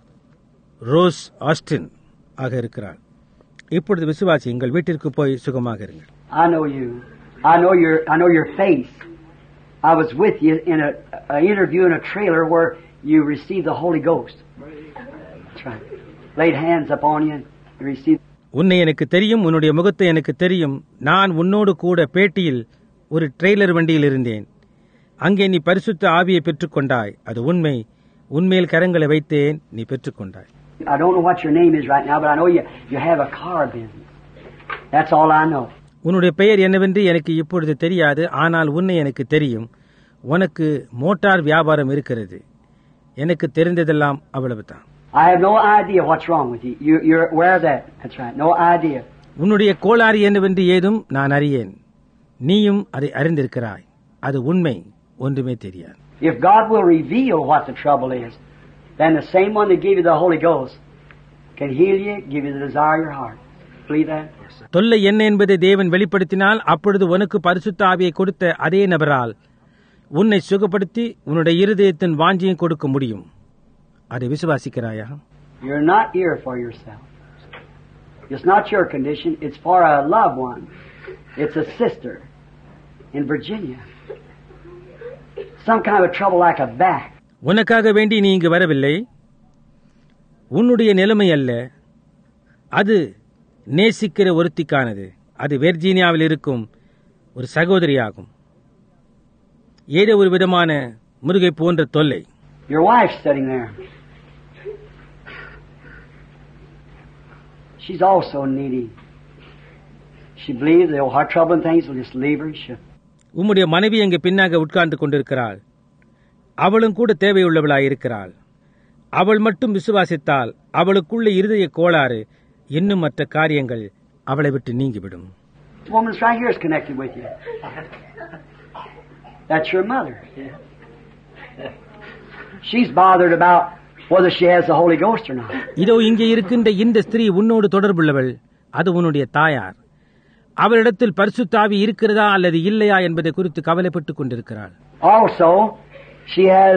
ரோஸ் ஆஸ்டின் ஆக இருக்கிறாள். இப்பொழுது விசுவாசி, எங்கள் வீட்டிற்கு போய் சுகமாக இருங்கள். I know you. I know your. I know your face. I was with you in a, a interview in a trailer where you received the Holy Ghost. That's right. Laid hands upon you and received. உன்னை எனக்கு தெரியும், உன்னுடைய முகத்தை எனக்கு தெரியும். நான் உன்னோடு கூட பேட்டியில் ஒரு ட்ரெய்லர் வண்டியில் இருந்தேன். அங்கே நீ பரிசுத்த ஆவியை பெற்றுக்கொண்டாய். அது உண்மை. உன்மேல் கரங்களை வைத்தேன், நீ பெற்றுக்கொண்டாய். I don't know what your name is right now, but I know you you have a car business. That's all I know. உன்னுடைய பெயர் என்னவென்று எனக்கு இப்பொழுது தெரியாது, ஆனால் உன்னை எனக்கு தெரியும். உனக்கு மோட்டார் வியாபாரம் இருக்கிறது. எனக்கு தெரிந்ததெல்லாம் அவ்வளவுதான். I have no idea what's wrong with you. you. You're aware of that. That's right. No idea. உன்னுடைய கோளாறு என்னவென்று ஏதும் நான் அறியேன். நீயும் அதை அறிந்திருக்கிறாய். அது உண்மை. ஒன்றுமே தெரியாது. If God will reveal what the trouble is, then the same one that gave you the Holy Ghost can heal you, give you the desire of your heart. Believe that? தொல்லை என்ன என்பதை தேவன் வெளிப்படுத்தினால் அப்பொழுது உனக்கு பரிசுத்த ஆவியை கொடுத்த அதே நபரால் உன்னை சுகப்படுத்தி உன்னுடைய இருதயத்தின் வாஞ்சியை கொடுக்க முடியும். அதை விசுவாசிக்கிறாயா? You're not here for yourself. It's not your condition. It's for a loved one. It's a sister in Virginia. Some kind of trouble like a back. உனக்காக வேண்டி நீ இங்கு வரவில்லை. உன்னுடைய நிலைமை அல்ல. அது நேசிக்கிற ஒருத்திக்கானது. அது வெர்ஜீனியாவில் இருக்கும் ஒரு சகோதரியாகும். ஏதோ ஒரு விதமான முருகை போன்ற தொல்லை. Your wife's sitting there. She's also needy. She believes the heart troubling things will just leave her. She... உம்முடைய மனைவி அங்கே பின்னாக உட்கார்ந்து கொண்டிருக்கிறாள். அவளும் கூட தேவையுள்ளவளாய் இருக்கிறாள். அவள் மட்டும் விசுவாசித்தால் அவளுக்குள்ள இருதய கோளாறு இன்னும் மற்ற காரியங்கள் அவளை விட்டு நீங்கிவிடும். The woman's right here is connected with you. That's your mother. She's bothered about whether she has the Holy Ghost or not. இதோ இங்கே இருக்கின்ற இந்த ஸ்திரீ உன்னோடு தொடர்புள்ளவள். அது உன்னுடைய தாயார். அவளிடத்தில் பரிசுத்த ஆவி இருக்கிறதா அல்லது இல்லையா என்பதை குறித்து கவலைப்பட்டுக் கொண்டிருக்கிறாள். Also, she has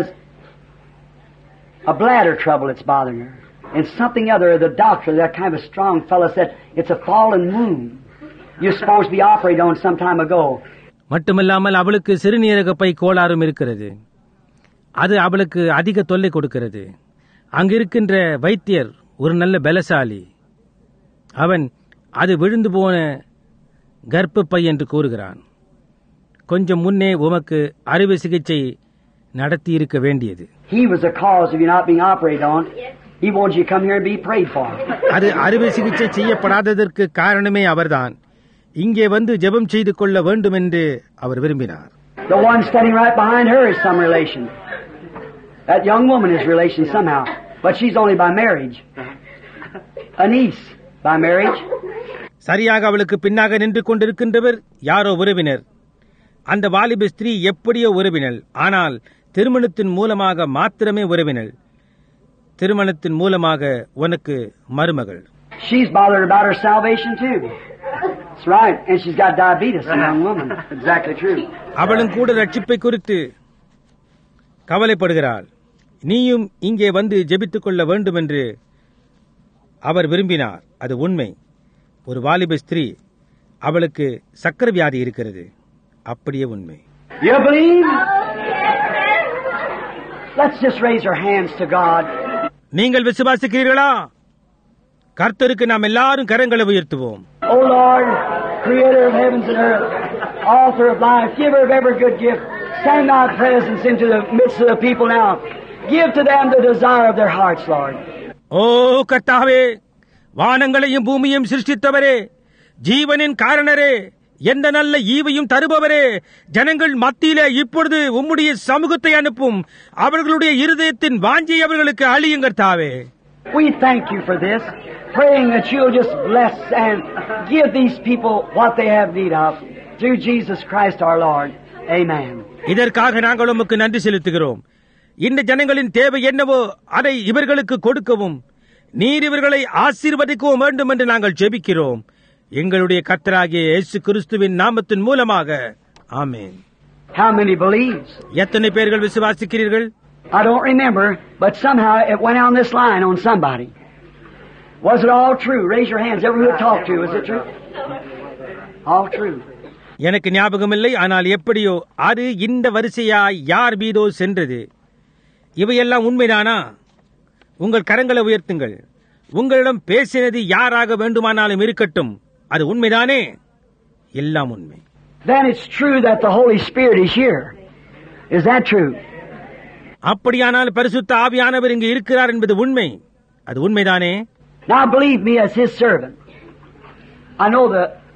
a bladder trouble that's bothering her. And something other, the doctor, that kind of a strong fellow said, it's a fallen wound. You're supposed to be operated on some time ago. மட்டுமல்லாமல் அவளுக்கு சிறுநீரக by கோளாறும் இருக்கிறது. அது அவளுக்கு அதிக தொல்லை கொடுக்கிறது. அங்கிருக்கின்ற வைத்தியர் ஒரு நல்ல பலசாலி. அவன் அது விழுந்து போன கர்ப்பப்பை என்று கூறுகிறான். கொஞ்சம் முன்னே உமக்கு அறுவை சிகிச்சை நடத்தி இருக்க வேண்டியது. He was the cause of you not being operated on. He wants you to come here and be prayed for. அது அறுவை சிகிச்சை செய்யப்படாததற்கு காரணமே அவர்தான். இங்கே வந்து ஜெபம் செய்து கொள்ள வேண்டும் என்று அவர் விரும்பினார். The one standing right behind her is some relation. That young woman is relation somehow, but she's only by marriage. A niece by marriage. சரியாக அவளுக்கு பின்னாக நின்று கொண்டிருக்கின்றவர் யாரோ உறவினர். அந்த வாலிப ஸ்திரீ எப்படியோ உறவினர், ஆனால் திருமணத்தின் மூலமாக மாத்திரமே உறவினர். திருமணத்தின் மூலமாக உனக்கு மருமகள். She's bothered about her salvation too. That's right, and she's got diabetes, a young woman. Exactly true. அவளும் கூட ரட்சிப்பை குறித்து கவலைப்படுகிறாள். நீயும் இங்கே வந்து ஜெபித்துக் கொள்ள வேண்டும் என்று அவர் விரும்பினார். அது உண்மை. ஒரு வாலிப ஸ்திரீ, அவளுக்கு சக்கரை வியாதி இருக்கிறது. அப்படியே உண்மை. You believe? Let's just raise our hands to God. நீங்கள் விசுவாசிக்கிறீர்களா? கர்த்தருக்கு நாம் எல்லாரும் கரங்களை உயர்த்துவோம். O Lord, creator of heavens and earth, author of life, giver of every good gift, send thy presence into the midst of the people now. Give to them the desire of their hearts, Lord. ஓ கர்த்தாவே, வானங்களையும் பூமியையும் சிருஷ்டித்தவரே, ஜீவனின் காரணரே, எந்த நல்ல ஈவையும் தருபவரே, ஜனங்கள் மத்தியிலே இப்பொழுது உம்முடைய சமூகத்தை அனுப்பும். அவர்களுடைய இருதயத்தின் வாஞ்சை அவர்களுக்கு அழியுங்க கர்த்தாவே. We thank you for this, praying that you'll just bless and give these people what they have need of through Jesus Christ our Lord. Amen. இதற்காக நாங்கள் உமக்கு நன்றி செலுத்துகிறோம். இந்த ஜனங்களின் தேவை என்னவோ அதை இவர்களுக்கு கொடுக்கவும் நீர் இவர்களை ஆசீர்வதிக்கவும் வேண்டும் என்று நாங்கள் ஜெபிக்கிறோம். எங்களுடைய கர்த்தராகிய இயேசு கிறிஸ்துவின் நாமத்தின் மூலமாக. ஆமென். How many believes? எத்தனை பேர்கள் விசுவாசிக்கிறீர்கள்? I don't remember, but somehow it went on this line on somebody. Was it all true? Raise your hands. Everyone who talked to, is it true? All true. எனக்கு ஞாபகம் இல்லை, ஆனால் எப்படியோ அது இந்த வரிசையாய் யார் மீதோ சென்றது. இவையெல்லாம் உண்மைதானா? உங்கள் கரங்களை உயர்த்துங்கள். உங்களிடம் பேசினது யாராக வேண்டுமானாலும் இருக்கட்டும், அது உண்மைதானே? எல்லாம் உண்மை. Then it's true that the Holy Spirit is here. Is that true? அப்படியானால் பரிசுத்த ஆவியானவர் இங்கு இருக்கிறார் என்பது உண்மை. அது உண்மைதானே? Now believe me as His servant. I know the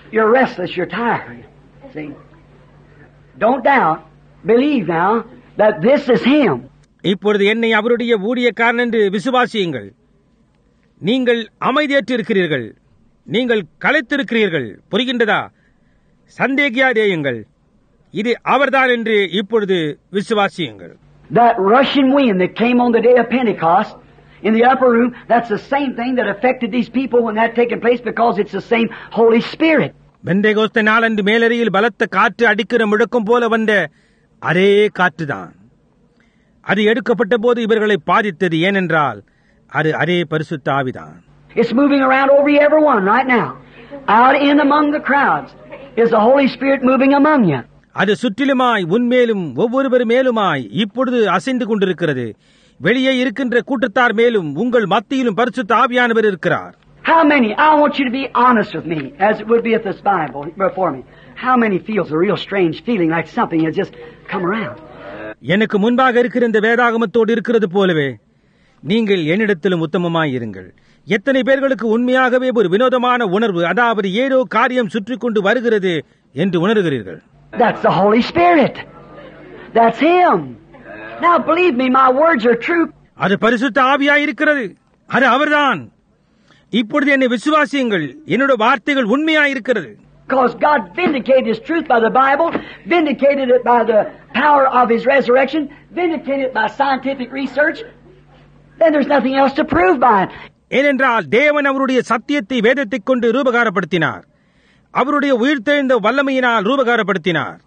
You're restless, you're tired. See? Don't doubt. Believe now that this is Him. இப்பொழுது என்னை அவருடைய ஊழியக்காரன் என்று விசுவாசியுங்கள். நீங்கள் அமைதியற்று இருக்கிறீர்கள், நீங்கள் களைத்திருக்கிறீர்கள், புரிகின்றதா? சந்தேகியாதேயுங்கள், இது அவர்தான் என்று இப்பொழுது விசுவாசியுங்கள். That rushing wind that came on the day of Pentecost in the upper room, that's the same thing that affected these people when that taken place, because it's the same Holy Spirit. Pentecost நாளன்று மேலறையில் பலத்த காற்று அடிக்கிற முழக்கம் போல வந்த அதே காற்றுதான் அது எடுக்கப்பட்ட போது இவர்களை பாதித்தது. ஏனென்றால் அது அதே பரிசுத்த ஆவிதான். It's moving around over everyone right now. Out in among the crowds is the Holy Spirit moving among you. அது சுற்றிலுமாய் உன்மேலும் ஒவ்வொருவர் மேலுமாய் இப்பொழுது அசைந்து கொண்டிருக்கிறது. வெளியே இருக்கின்ற கூட்டத்தார் மேலும் உங்கள் மத்தியிலும் பரிசுத்த ஆவியானவர் இருக்கிறார். How many, I want you to be honest with me, as it would be at this Bible before me. How many feels a real strange feeling like something has just come around? எனக்கு முன்பாக இருக்கிற இந்த வேதாகமத்தோடு இருக்கிறது போலவே நீங்கள் என்னிடத்திலும் உத்தமமாய் இருங்கள். எத்தனை பேர்களுக்கு உண்மையாகவே ஒரு வினோதமான உணர்வு, அதாவது ஏதோ காரியம் சுற்றி கொண்டு வருகிறது என்று உணர்கிறீர்கள்? That's the Holy Spirit. That's Him. Now believe me, my words are true. அது பரிசுத்த ஆவியாய் இருக்கிறது, அது அவர்தான். இப்பொழுது என்னை விசுவாசியுங்கள், என்னுடைய வார்த்தைகள் உண்மையாய் இருக்கிறது. Because God vindicated His truth by the Bible, vindicated it by the power of His resurrection, vindicated it by scientific research, then there's nothing else to prove by it. ஏனென்றால் தேவன் அவருடைய சத்தியத்தை வேதத்தைக் கொண்டு ரூபகாரப்படுத்தினார், அவருடைய உயிர்த்தெழுந்த வல்லமையினால் ரூபகாரப்படுத்தினார்,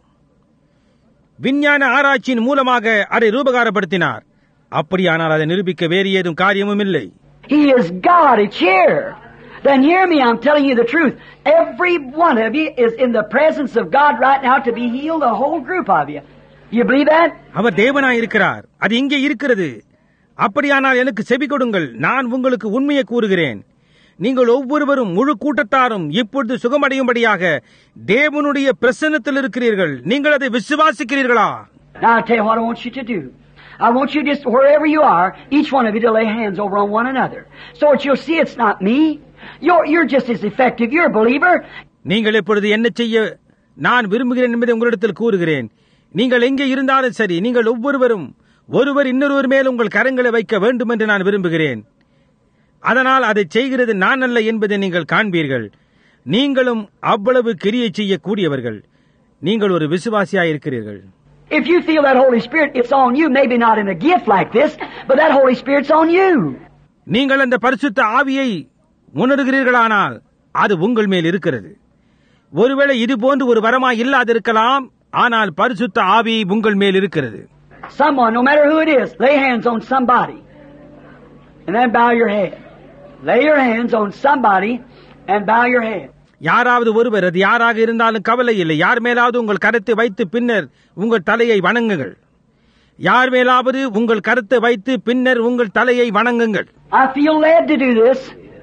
விஞ்ஞான ஆராய்ச்சியின் மூலமாக அதை ரூபகாரப்படுத்தினார். அப்படியானால் அதை நிரூபிக்க வேறு ஏதும் காரியமும் இல்லை. He is God, it's here. Then hear me, I'm telling you the truth. Every one of you is in the presence of God right now to be healed, the whole group of you. You believe that? அவர் தேவனாய் இருக்கிறார், அது இங்கே இருக்கிறது. அப்படியானால் எனக்கு செவி கொடுங்கள், நான் உங்களுக்கு உண்மையை கூறுகிறேன். நீங்கள் ஒவ்வொருவரும் முழு கூட்டத்தாரும் இப்பொழுது சுகமடையும்படியாக தேவனுடைய பிரசன்னத்தில் இருக்கிறீர்கள். நீங்கள் அதை விசுவாசிக்கிறீர்களா? Now I'll tell you what I want you to do. I want you just, wherever you are, each one of you to lay hands over on one another. So that you'll see it's not me. You're, you're just as effective. You're a believer. நீங்கள் இப்பொழுது என்ன செய்ய நான் விரும்புகிறேன் என்பதை உங்களிடத்தில் கூறுகிறேன். நீங்கள் எங்கே இருந்தாலும் சரி, நீங்கள் ஒவ்வொருவரும் ஒருவர் இன்னொருவர் மேல் உங்கள் கரங்களை வைக்க வேண்டும் என்று நான் விரும்புகிறேன். அதனால் அதை செய்கிறது நான் அல்ல என்பதை நீங்கள் காண்பீர்கள். நீங்களும் அவ்வளவு கிரியை செய்யக்கூடியவர்கள். நீங்கள் ஒரு விசுவாசியாயிருக்கிறீர்கள். If you feel that Holy Spirit, it's on you. Maybe not in a gift like this, but that Holy Spirit's on you. நீங்கள் அந்த பரிசுத்த ஆவியை உணர்கிறீர்களானால் அது உங்கள் மேல் இருக்கிறது. ஒருவேளை இது போன்று ஒரு வரமாய் இல்லாதிருக்கலாம், ஆனால் பரிசுத்த ஆவி உங்கள் மேல் இருக்கிறது. Someone, no matter who it is, lay hands on somebody and then bow your head. Lay your hands on somebody and bow your head. யாராவது ஒருவர், அது யாராக இருந்தாலும் கவலை இல்லை, யார் மேலாவது உங்கள் கரத்தை வைத்து பின்னர் உங்கள் தலையை வணங்குங்கள். யார் மேலாவது உங்கள் கரத்தை வைத்து பின்னர் உங்கள் தலையை வணங்குங்கள். I feel led to do this.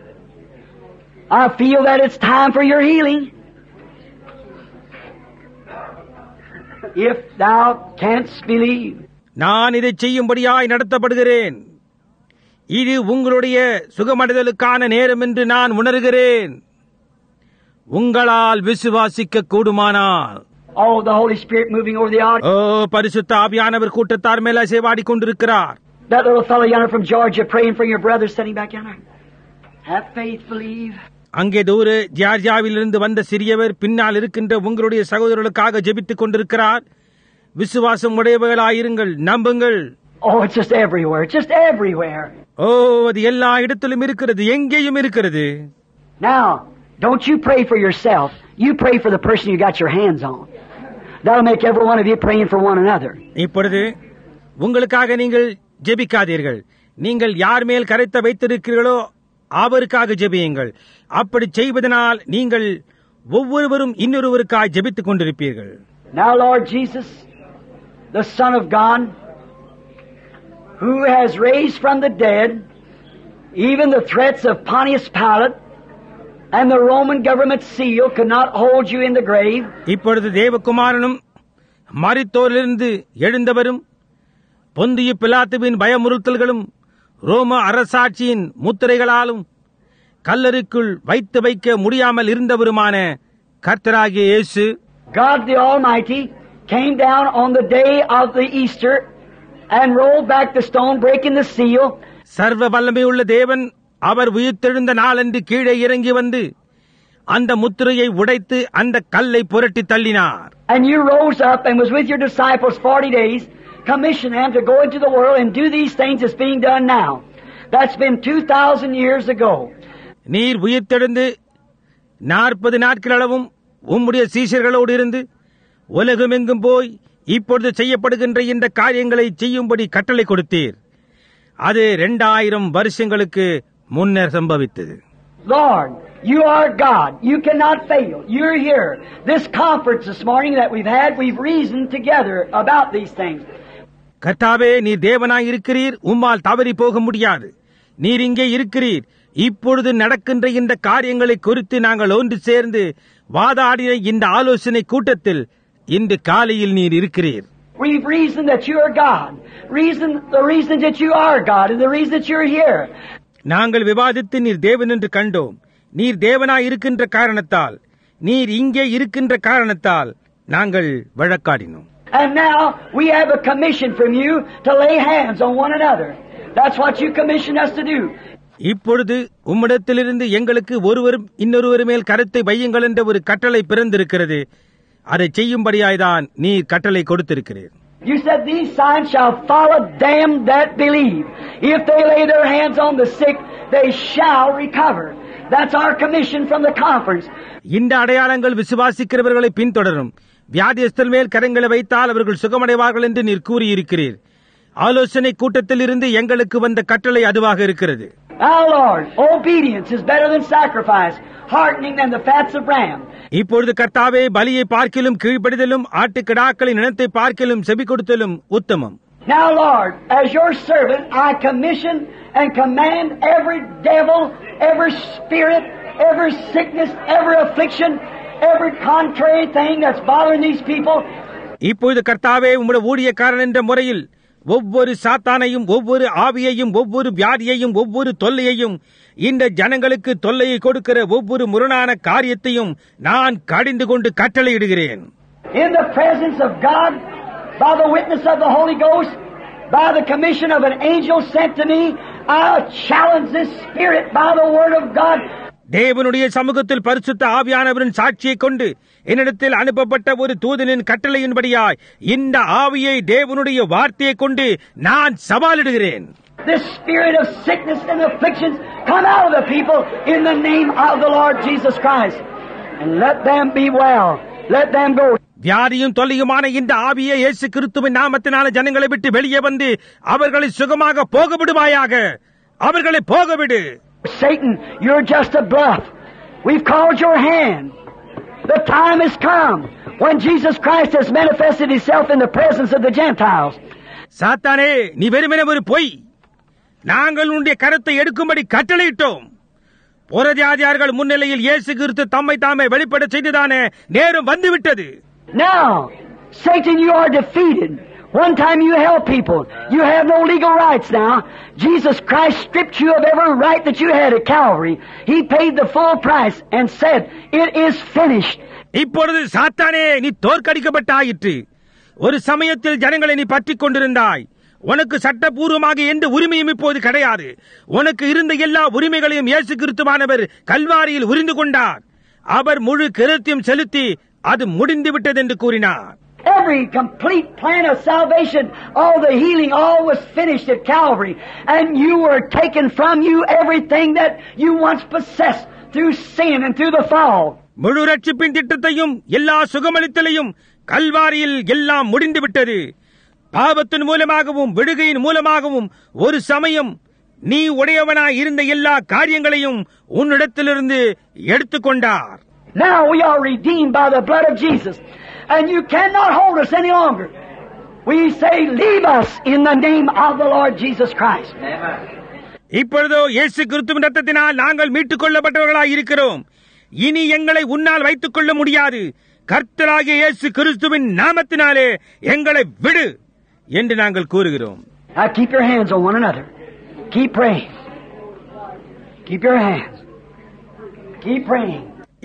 I feel that it's time for your healing. If thou canst believe. நான் இதை செய்யும்படியாய் நடத்தப்படுகிறேன். இது உங்களுடைய சுகமடைதலுக்கான நேரம் என்று நான் உணர்கிறேன். உங்களால் விசுவாசிக்க கூடுமானால். Oh, the Holy Spirit moving over the audience. ஓ, பரிசுத்த ஆவியானவர் கூட்டத்தார் மேல் அசைவாடி கொண்டிருக்கிறார். That little fellow yonder from Georgia praying for your brother sitting back yonder. Have faith, believe. அங்கே தூர ஜார்ஜியாவிலிருந்து வந்த சிறியவர் பின்னால் இருக்கின்ற உங்களுடைய சகோதரர்களுக்காக ஜெபித்துக் கொண்டிருக்கிறார். விசுவாசம் உடையவர்களாயிருங்கள், நம்புங்கள். Oh, it's just everywhere. It's just everywhere. ஓ, அது எல்லா இடத்திலும் இருக்கிறது, எங்கேயும் இருக்கிறது. Now, don't you pray for yourself. You pray for the person you got your hands on. That'll make every one of you praying for one another. இப்பொழுது உங்களுக்காக நீங்கள் ஜெபிக்காதீர்கள். நீங்கள் யார் மேல் கரத்தை வைத்திருக்கிறீர்களோ அவருக்காக ஜெபியுங்கள். அப்படி செய்வதனால் நீங்கள் ஒவ்வொருவரும் இன்னொருவருக்காக ஜெபித்துக் கொண்டிருப்பீர்கள். Now, Lord Jesus, the Son of God, who has raised from the dead even the threats of Pontius Pilate and the Roman government seal could not hold you in the grave. இப்பொழுது தேவகுமாரனும் மரித்தோரிலிருந்து எழுந்தவரும் பொந்திய பிலாத்துவின் பயமுறுத்தல்களும் ரோம அரசாட்சியின் முத்திரைகளாலும் கல்லறைக்குள் வைத்து வைக்க முடியாமல் இருந்தவருமான கர்த்தராகிய இயேசு God the Almighty came down on the day of the Easter and rolled back the stone, breaking the seal. சர்வ வல்லமையுள்ள தேவன் அவர் உயிர்த்தெழுந்த நாளன்று கீழே இறங்கி வந்து அந்த முத்திரையை உடைத்து அந்த கல்லை புரட்டி தள்ளினார். And you rose up and was with your disciples forty days, commissioned them to go into the world and do these things that's being done now. That's been two thousand years ago. நீர் உயிர்த்தெழுந்து நாற்பது நாட்கள் அளவும் உம்முடைய சீஷர்களோடு இருந்து உலகமெங்கும் போய் இப்பொழுது செய்யப்படுகின்ற இந்த காரியங்களை செய்யும்படி கட்டளை கொடுத்தீர். அது இரண்டாயிரம் வருஷங்களுக்கு முன்னர் சம்பவித்தது. Lord, you are God. You cannot fail. You're here. This conference this morning that we've had, we've reasoned together about these things. கர்த்தாவே, நீர் தேவனாய் இருக்கிறீர், உம்மால் தவறி போக முடியாது. நீர் இங்கே இருக்கிறீர். இப்பொழுது நடக்கின்ற இந்த காரியங்களை குறித்து நாங்கள் ஒன்று சேர்ந்து வாதாடின இந்த ஆலோசனை கூட்டத்தில் இன்று காலையில் நீர் இருக்கிறீர். We've reasoned that you are God. Reason the reason that you are God and the reason that you're here. நாங்கள் விவாதித்து நீர் தேவன் என்று கண்டோம். நீர் தேவனாய் இருக்கின்ற காரணத்தால், நீர் இங்கே இருக்கின்ற காரணத்தால் நாங்கள் வழக்காடினோம். And now we have a commission from you to lay hands on one another. That's what you commissioned us to do. இப்பொழுது உம்மிடத்திலிருந்து எங்களுக்கு ஒருவரும் இன்னொருவர் மேல் கரத்தை வையுங்கள் என்ற ஒரு கட்டளை பிறந்திருக்கிறது. அதை செய்யும்படியாய்தான் நீர் கட்டளை கொடுத்திருக்கிறீர். You said these signs shall follow them that believe. If they lay their hands on the sick, they shall recover. That's our commission from the conference. இந்த அடையாளங்கள் விசுவாசிக்கிறவர்களை பின்தொடரும். வியாதியஸ்தர் மேல் கரங்களை வைத்தால் அவர்கள் சுகமடைவார்கள் என்று நீர் கூறியிருக்கிறீர். ஆலோசனை கூட்டத்தில் இருந்து எங்களுக்கு வந்த கட்டளை அதுவாக இருக்கிறது. Our Lord, obedience is better than sacrifice, heartening than the fats of ram. இப்பொழுது கர்த்தாவே, பலியை பார்க்கிலும் கீழ்ப்படிதலும் ஆட்டுக்கிடாக்களின் இனத்தை பார்க்கிலும் செவி கொடுத்தலும் உத்தமம். Now Lord, as your servant, I commission and command every devil, every spirit, every sickness, every affliction, every contrary thing that's bothering these people. இப்பொழுது கர்த்தாவே, உம்முடைய ஊழியக்காரன் என்ற முறையில் ஒவ்வொரு சாத்தானையும், ஒவ்வொரு ஆவியையும், ஒவ்வொரு வியாதியையும், ஒவ்வொரு தொல்லையையும், இந்த ஜனங்களுக்கு தொல்லையை கொடுக்கிற ஒவ்வொரு முரணான காரியத்தையும் நான் கடிந்து கொண்டு கட்டளையிடுகிறேன். In the presence of God, by the witness of the Holy Ghost, by the commission of an angel sent to me, I challenge this spirit by the word of God. தேவனுடைய சமூகத்தில் பரிசுத்த ஆவியானவரின் சாட்சியை கொண்டு என்னிடத்தில் அனுப்பப்பட்ட ஒரு தூதனின் கட்டளையின்படியாய் இந்த ஆவியை தேவனுடைய வார்த்தையை கொண்டு நான் சவாலிடுகிறேன். This spirit of sickness and afflictions come out of the people in the name of the Lord Jesus Christ, and let them be well. Let them go. வியாதியும் தொல்லையுமான இந்த ஆவியை இயேசு கிறிஸ்துவின் நாமத்தினால ஜனங்களை விட்டு வெளியே வந்து அவர்களை சுகமாக போகவிடுவாயாக. அவர்களை போகவிடு. Satan, you're just a bluff. We've called your hand. The time has come when Jesus Christ has manifested himself in the presence of the Gentiles. சாத்தானே, நீ வெறுமனே ஒரு பொய். நாங்கள் உன்னுடைய கரத்தை எடுக்கும்படி கட்டளையிட்டோம். புறஜாதியார்கள் முன்னிலையில் இயேசு கிறிஸ்து தம்மை தாமே வெளிப்பட செய்ததானே நேரம் வந்துவிட்டது. Now, Satan, you are defeated. One time you held people. You have no legal rights now. Jesus Christ stripped you of every right that you had at Calvary. He paid the full price and said, "It is finished." இப்பொழுது சாத்தானே, நீ தோற்கடிக்கப்பட்டாயிற்று. ஒரு சமயத்தில் ஜனங்களை நீ பற்றிக் கொண்டிருந்தாய். உனக்கு சட்டபூர்வமாக எந்த உரிமையும் இப்போது கிடையாது. உனக்கு இருந்த எல்லா உரிமைகளையும் இயேசு கிறிஸ்துவானவர் கல்வாரியில் உரிந்து கொண்டார். அவர் முழு கிருத்தியம் செலுத்தி அது முடிந்து விட்டது என்று கூறினார். Every complete plan of salvation, all the healing, all was finished at Calvary. And you were taken from you everything that you once possessed through sin and through the fall. முழு ரட்சிப்பின் திட்டத்தையும் எல்லா சுகமளித்தலையும் கல்வாரியில் எல்லாம் முடிந்து விட்டது. பாவத்தின் மூலமாகவும் விடுகையின் மூலமாகவும் ஒரு சமயம் நீ உடையவனாய் இருந்த எல்லா காரியங்களையும் உன்னிடத்திலிருந்து எடுத்துக்கொண்டார். Now we are redeemed by the blood of Jesus. And you cannot hold us any longer. We say, leave us in the name of the Lord Jesus Christ. இப்பொழுதோ இயேசு கிறிஸ்துவின் ரத்தத்தினால் நாங்கள் மீட்டுக் கொள்ளப்பட்டவர்களாய் இருக்கிறோம். இனி எங்களை உன்னால் வைத்துக் கொள்ள முடியாது. கர்த்தராகிய இயேசு கிறிஸ்துவின் நாமத்தினாலே எங்களை விடு என்று நாங்கள் கூறுகிறோம். Now keep your hands on one another. Keep praying. Keep your hands. Keep praying.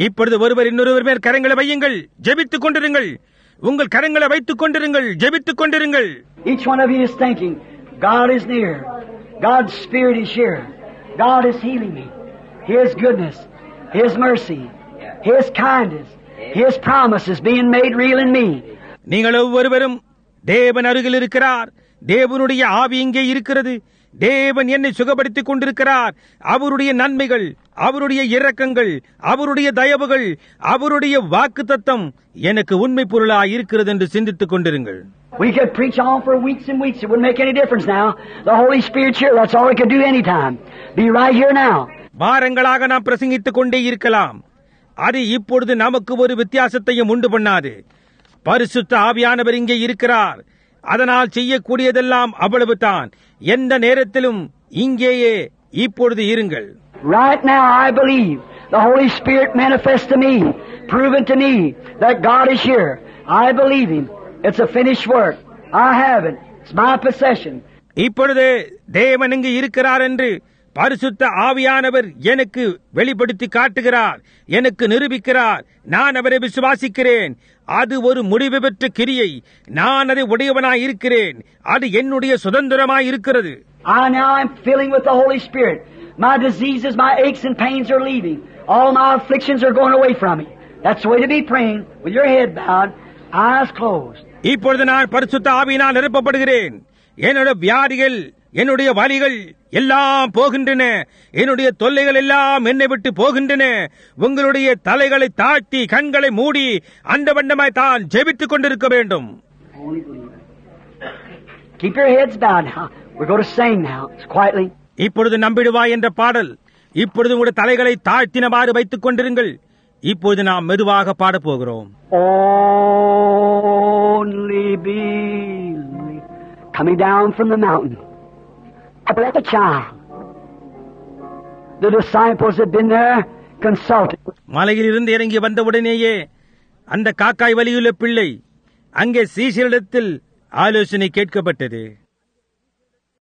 இப்பொழுது ஒருவர் இன்னொருவர் மேல் கரங்களை வையுங்கள், ஜெபித்துக் கொண்டிருங்கள். உங்கள் கரங்களை வைத்துக் கொண்டிருங்கள், ஜெபித்துக் கொண்டிருங்கள். Each one of you is thinking, God is near. God's Spirit is here. God is healing me. His goodness, His mercy, His kindness, His promises being made real in me. நீங்கள் ஒவ்வொருவரும் தேவன் அருகில் இருக்கிறார், தேவனுடைய ஆவி இங்கே இருக்கிறது, தேவன் என்னை சுகப்படுத்திக் கொண்டிருக்கிறார், அவருடைய நன்மைகள், அவருடைய இரக்கங்கள், அவருடைய தயவுகள், அவருடைய வாக்குத்தத்தம் எனக்கு உண்மை பொருளாய் இருக்கிறது என்று சிந்தித்துக் கொண்டிருங்கள். We could preach on for weeks and weeks. It wouldn't make any difference now. The Holy Spirit's here. That's all we could do anytime. Be right here now. வாரங்களாக நாம் பிரசங்கித்துக் கொண்டே இருக்கலாம். அது இப்பொழுது நமக்கு ஒரு வித்தியாசத்தையும் உண்டு பண்ணாது. பரிசுத்த ஆவியானவர் இங்கே இருக்கிறார். அதனால் செய்யக்கூடியதெல்லாம் அவ்வளவுதான். எந்த நேரத்திலும் இங்கேயே இப்பொழுது இருங்கள். Right now I believe the Holy Spirit manifests to me, proven to me that God is here. I believe Him. It's a finished work. I have it. It's my possession. இப்பொழுது தேவன் இங்கு இருக்கிறார் என்று பரிசுத்த ஆவியானவர் எனக்கு வெளிப்படுத்தி காட்டுகிறார், எனக்கு நிரூபிக்கிறார். நான் அவரை விசுவாசிக்கிறேன். அது ஒரு முடிவு பெற்ற கிரியை. நான் அதை உடையவனாய் இருக்கிறேன். அது என்னுடைய சுதந்திரமாய் இருக்கிறது. I now am filling with the Holy Spirit. My diseases, my aches and pains are leaving. All my afflictions are going away from me. That's the way to be praying, with your head bowed, eyes closed. இப்பொழுது நான் பரிசுத்த ஆவியினால் நிரப்பப்படுகிறேன். என்னுடைய வியாதிகள், என்னுடைய வலிகள் எல்லாம் போகின்றன. என்னுடைய தொல்லைகள் எல்லாம் என்னை விட்டு போகின்றன. உங்களுடைய தலைகளை தாழ்த்தி கண்களை மூடி அந்த வண்ணமாய் தான் ஜெபித்துக் கொண்டிருக்க வேண்டும். Keep your heads bowed now. We're going to sing now, quietly. இப்பொழுது நம்பிடுவாய் என்ற பாடல். இப்பொழுது உங்களுடைய தலைகளை தாழ்த்தினவாறு வைத்துக் கொண்டிருங்கள். இப்பொழுது நாம் மெதுவாக பாடப் போகிறோம். Only believe. Coming down from the mountain, up like a child. The disciples had been there consulting. மலையில் இருந்து இறங்கி வந்தவுடனேயே அந்த காக்காய் வலியுள்ள பிள்ளை அங்கே சீஷரிடத்தில் ஆலோசனை கேட்கப்பட்டது.